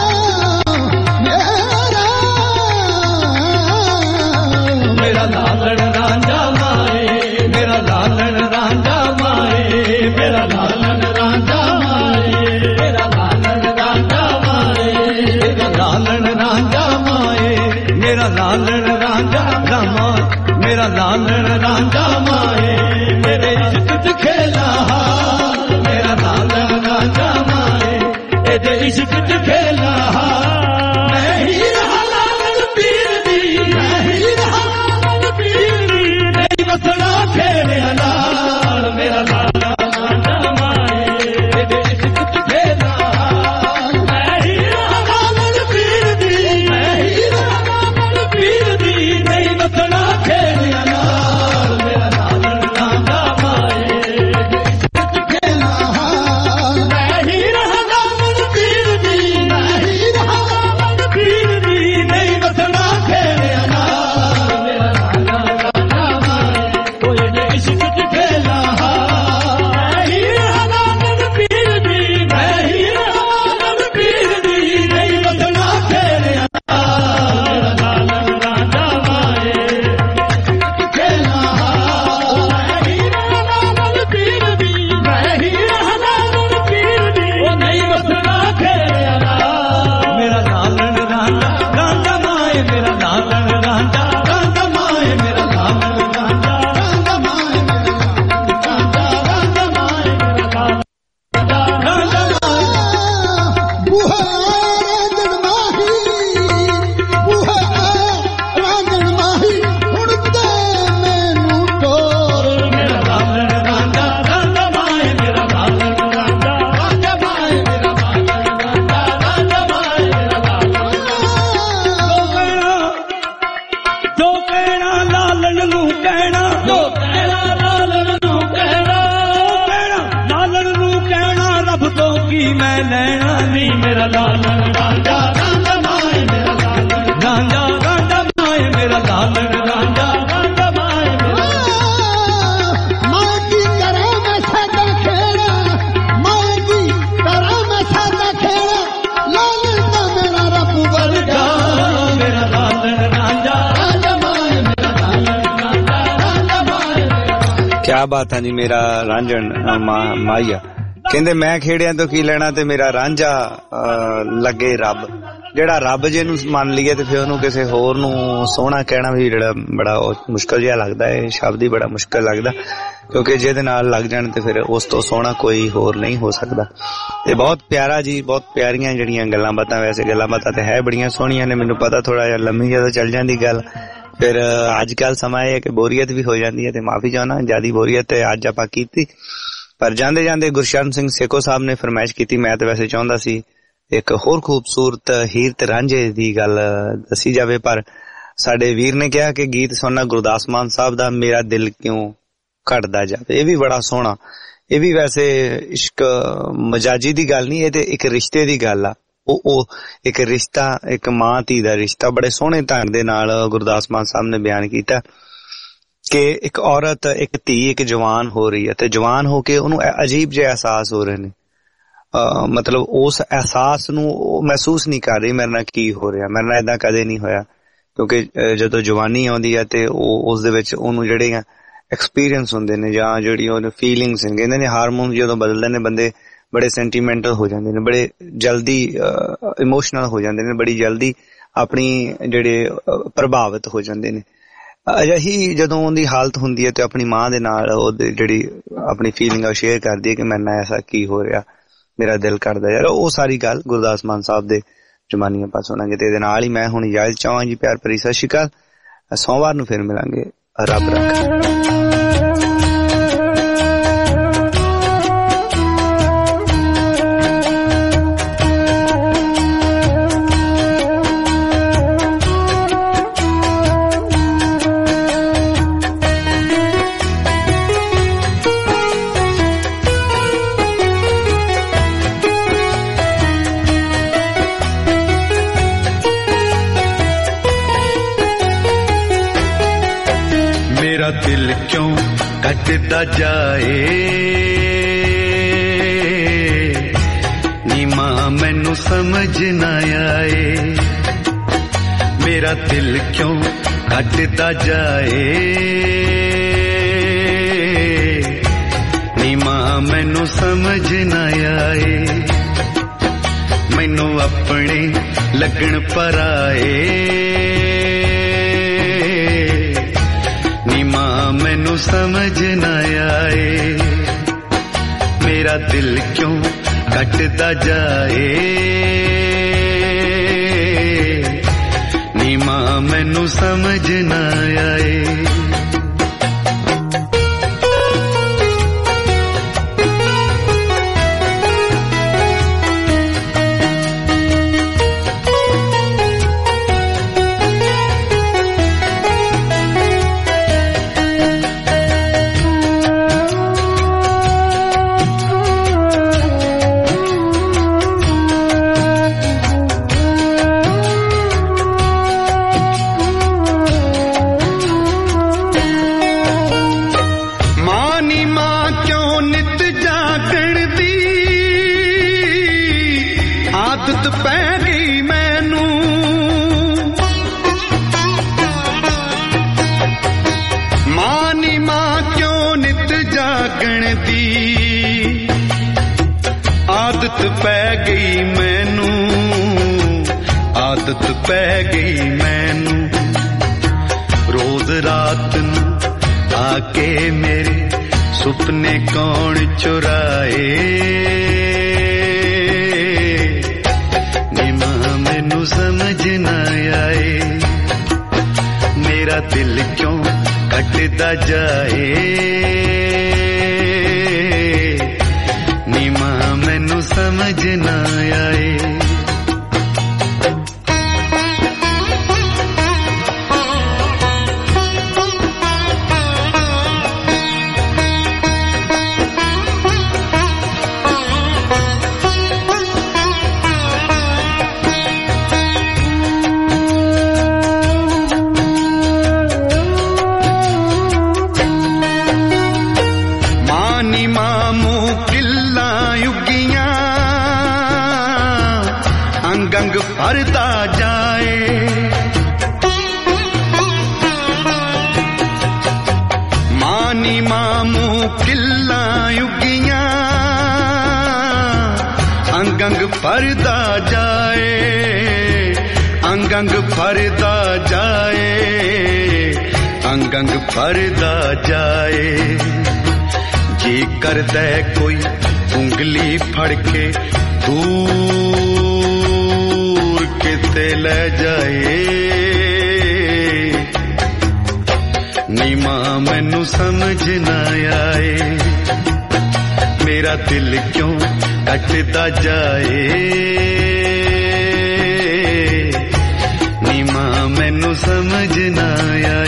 मेरा लालन रांझा माए मेरा लालन रांझा माए मेरा लालन रांझा माए मेरा लालन रांझा माए मेरा लालन रांझा माए मेरा लालन रांझा माए मेरा लालन रांझा माए मेरे इश्क च खेला मेरा लालन रांझा माए एदे इश्क च खेला मैं ही रहा लालन पीर दी मैं ही रहा लालन पीर दी नहीं बसना खेले लाल मेरा लाला रांझा माए एदे इश्क च खेला मैं ही रहा लालन पीर दी मैं ही रहा लालन पीर दी नहीं बसना खेले लाल मेरा लालन रांझा माए एदे इश्क च खेला मैं ही रहा लालन पीर दी मैं ही रहा लालन पीर दी नहीं बसना खेले लाल मेरा लाला रांझा माए ओ एदे इश्क च खेला मैं ही रहा लालन पीर दी मैं ही रहा लालन पीर दी नहीं बसना खेले लाल मेरा लालन रांझा माए खेला मैं ही रहा लालन पीर दी मैं ही रहा लालन पीर दी ओ नहीं बसना खेले लाल मेरा लालन रांझा माए मेरा लालन रांझा माए मेरा लालन रांझा माए रांझा माए मेरा रांझा बुहा रांझण माही बुहा रांझण माही उड़ते मैनू तोर मेरा लालन रांझा माए मेरा लालन रांझा माए मेरा लालन रांझा माए मेरा लालन जो कहना लालन नू कहना जो कहना लालन नू कहना लालन नू कहना रब तो की मैं लेना नहीं मेरा लालन रांझा माए मेरा लालन रांझा माए मेरा लालन रांझा माए मेरा माँ की तरह मैं सादा खेड़ा माँ की तरह मैं सादा खेड़ा लालन दा मेरा रब वर्गा मेरा लालन रांझा माए मेरा लालन रांझा माए क्या बात है जी मेरा ਰਾਂਝਣ ਮਾਈਆ ਕਹਿੰਦੇ ਮੈਂ ਖੇੜਿਆਂ ਤੋਂ ਕੀ ਲੈਣਾ ਤੇ ਮੇਰਾ ਰਾਂਝਾ ਲੱਗੇ ਰੱਬ ਜਿਹੜਾ ਰੱਬ ਜੇ ਨੂੰ ਮੰਨ ਲਈਏ ਤੇ ਫਿਰ ਉਹਨੂੰ ਕਿਸੇ ਹੋਰ ਨੂੰ ਸੋਹਣਾ ਕਹਿਣਾ ਵੀ ਜਿਹੜਾ ਬੜਾ ਮੁਸ਼ਕਲ ਜਿਹਾ ਲੱਗਦਾ ਹੈ ਸ਼ਬਦ ਹੀ ਬੜਾ ਮੁਸ਼ਕਲ ਲੱਗਦਾ ਕਿਉਂਕਿ ਜਿਹਦੇ ਨਾਲ ਲੱਗ ਜਾਣ ਤੇ ਫਿਰ ਉਸ ਤੋਂ ਸੋਹਣਾ ਕੋਈ ਹੋਰ ਨਹੀਂ ਹੋ ਸਕਦਾ ਤੇ ਬਹੁਤ ਪਿਆਰਾ ਜੀ ਬਹੁਤ ਪਿਆਰੀਆਂ ਜਿਹੜੀਆਂ ਗੱਲਾਂ ਬਾਤਾਂ ਵੈਸੇ ਗੱਲਾਂ ਬਾਤਾਂ ਤੇ ਹੈ ਬੜੀਆਂ ਸੋਹਣੀਆਂ ਨੇ ਮੈਨੂੰ ਪਤਾ ਥੋੜਾ ਜਿਹਾ ਲੰਮੀ ਜਦੋਂ ਚੱਲ ਜਾਂਦੀ ਗੱਲ ਫਿਰ ਅੱਜ ਕੱਲ ਸਮਾਂ ਇਹ ਹੈ ਕਿ ਬੋਰੀਅਤ ਵੀ ਹੋ ਜਾਂਦੀ ਹੈ ਤੇ ਮਾਫੀ ਚਾਹਣਾ ਜਿਆਦੀ ਬੋਰੀਅਤ ਅੱਜ ਆਪਾਂ ਕੀਤੀ ਪਰ ਜਾਂਦੇ ਜਾਂਦੇ ਗੁਰਸ਼ਰਨ ਸਿੰਘ ਸੇਖੋ ਸਾਹਿਬ ਨੇ ਫਰਮਾਇਸ਼ ਕੀਤੀ ਮੈਂ ਤਾਂ ਵੈਸੇ ਚਾਹੁੰਦਾ ਸੀ ਇੱਕ ਹੋਰ ਖੂਬਸੂਰਤ ਹੀਰ ਤੇ ਰਾਂਝੇ ਦੀ ਗੱਲ ਦੱਸੀ ਜਾਵੇ ਪਰ ਸਾਡੇ ਵੀਰ ਨੇ ਕਿਹਾ ਕਿ ਗੀਤ ਸੁਣਨਾ ਗੁਰਦਾਸ ਮਾਨ ਸਾਹਿਬ ਦਾ ਮੇਰਾ ਦਿਲ ਕਿਉਂ ਘਟਦਾ ਜਾਵੇ ਇਹ ਵੀ ਬੜਾ ਸੋਹਣਾ ਇਹ ਵੀ ਵੈਸੇ ਇਸ਼ਕ ਮਜਾਜੀ ਦੀ ਗੱਲ ਨਹੀਂ ਇਹ ਤੇ ਇੱਕ ਰਿਸ਼ਤੇ ਦੀ ਗੱਲ ਆ ਉਹ ਇੱਕ ਰਿਸ਼ਤਾ ਇੱਕ ਮਾਂ ਧੀ ਦਾ ਰਿਸ਼ਤਾ ਬੜੇ ਸੋਹਣੇ ਢੰਗ ਦੇ ਨਾਲ ਗੁਰਦਾਸ ਮਾਨ ਸਾਹਿਬ ਨੇ ਬਿਆਨ ਕੀਤਾ ਕਿ ਇੱਕ ਔਰਤ ਇੱਕ ਧੀ ਇੱਕ ਜਵਾਨ ਹੋ ਰਹੀ ਹੈ ਤੇ ਜਵਾਨ ਹੋ ਕੇ ਉਹਨੂੰ ਅਜੀਬ ਜਿਹੇ ਅਹਿਸਾਸ ਹੋ ਰਹੇ ਨੇ ਮਤਲਬ ਉਸ ਅਹਿਸਾਸ ਨੂੰ ਉਹ ਮਹਿਸੂਸ ਨਹੀਂ ਕਰ ਰਹੀ ਮੇਰੇ ਨਾਲ ਕੀ ਹੋ ਰਿਹਾ ਮੇਰੇ ਨਾਲ ਏਦਾਂ ਕਦੇ ਨਹੀਂ ਹੋਇਆ ਕਿਉਂਕਿ ਜਦੋਂ ਜਵਾਨੀ ਆਉਂਦੀ ਹੈ ਤੇ ਉਸ ਦੇ ਵਿੱਚ ਉਹਨੂੰ ਜਿਹੜੇ ਆ ਐਕਸਪੀਰੀਅੰਸ ਹੁੰਦੇ ਨੇ ਜਾਂ ਜਿਹੜੀ ਉਹਨੂੰ ਫੀਲਿੰਗਸ ਨੇ, ਕਹਿੰਦੇ ਨੇ ਹਾਰਮੋਨ ਜਦੋਂ ਬਦਲਦੇ ਨੇ ਬੰਦੇ ਬੜੇ ਸੈਂਟੀਮੈਂਟਲ ਹੋ ਜਾਂਦੇ ਨੇ, ਬੜੇ ਜਲਦੀ ਇਮੋਸ਼ਨਲ ਹੋ ਜਾਂਦੇ ਨੇ, ਬੜੀ ਜਲਦੀ ਆਪਣੀ ਜਿਹੜੇ ਪ੍ਰਭਾਵਿਤ ਹੋ ਜਾਂਦੇ ਨੇ। ਅਜਿਹੀ ਜਦੋਂ ਉਹਦੀ ਹਾਲਤ ਹੁੰਦੀ ਹੈ ਤੇ ਆਪਣੀ ਮਾਂ ਦੇ ਨਾਲ ਉਹਦੀ ਜਿਹੜੀ ਆਪਣੀ ਫੀਲਿੰਗ ਆ ਸ਼ੇਅਰ ਕਰਦੀ ਹੈ ਕਿ ਮੇਰੇ ਨਾਲ ਐਸਾ ਕੀ ਹੋ ਰਿਹਾ, ਮੇਰਾ ਦਿਲ ਕਰਦਾ ਯਾਰ, ਉਹ ਸਾਰੀ ਗੱਲ ਗੁਰਦਾਸ ਮਾਨ ਸਾਹਿਬ ਦੇ ਜ਼ਮਾਨੀ ਆਪਾਂ ਸੁਣਾਂਗੇ। ਤੇ ਇਹਦੇ ਨਾਲ ਹੀ ਮੈਂ ਹੁਣ ਇਜਾਜ਼ਤ ਚਾਹਾਂ ਜੀ, ਪਿਆਰ ਭਰੀ ਸਤਿ ਸ਼੍ਰੀ ਅਕਾਲ। ਸੋਮਵਾਰ ਨੂੰ ਫਿਰ ਮਿਲਾਂਗੇ, ਰੱਬ ਰੱਖਾ। दिल क्यों कटता जाए नी मां मैनू समझ ना आए, मेरा दिल क्यों कटता जाए नी मां मैनू समझ ना आए, मैनू अपने लगन पर आए मैनू समझ न आए, मेरा दिल क्यों कटता जाए नी मां मैनू समझ न आए। पै गई मैनू रोज रात नू आके मेरे सुपने कौन चुराए, नी मां मैनू समझ ना आए, मेरा दिल क्यों कटता जाए नी मां मैनू समझ ना आए। भरता जाए मानी मामू किल्ला युगिया अंगंग भरता जाए, अंगंग भरता जाए, अंगंग भरता जाए, जी करदा कोई उंगली फड़ के दूर किते ले जाए, नी मां मैनू समझ ना आए, मेरा दिल क्यों कटता जाए, नी मां मैनू समझ ना आए।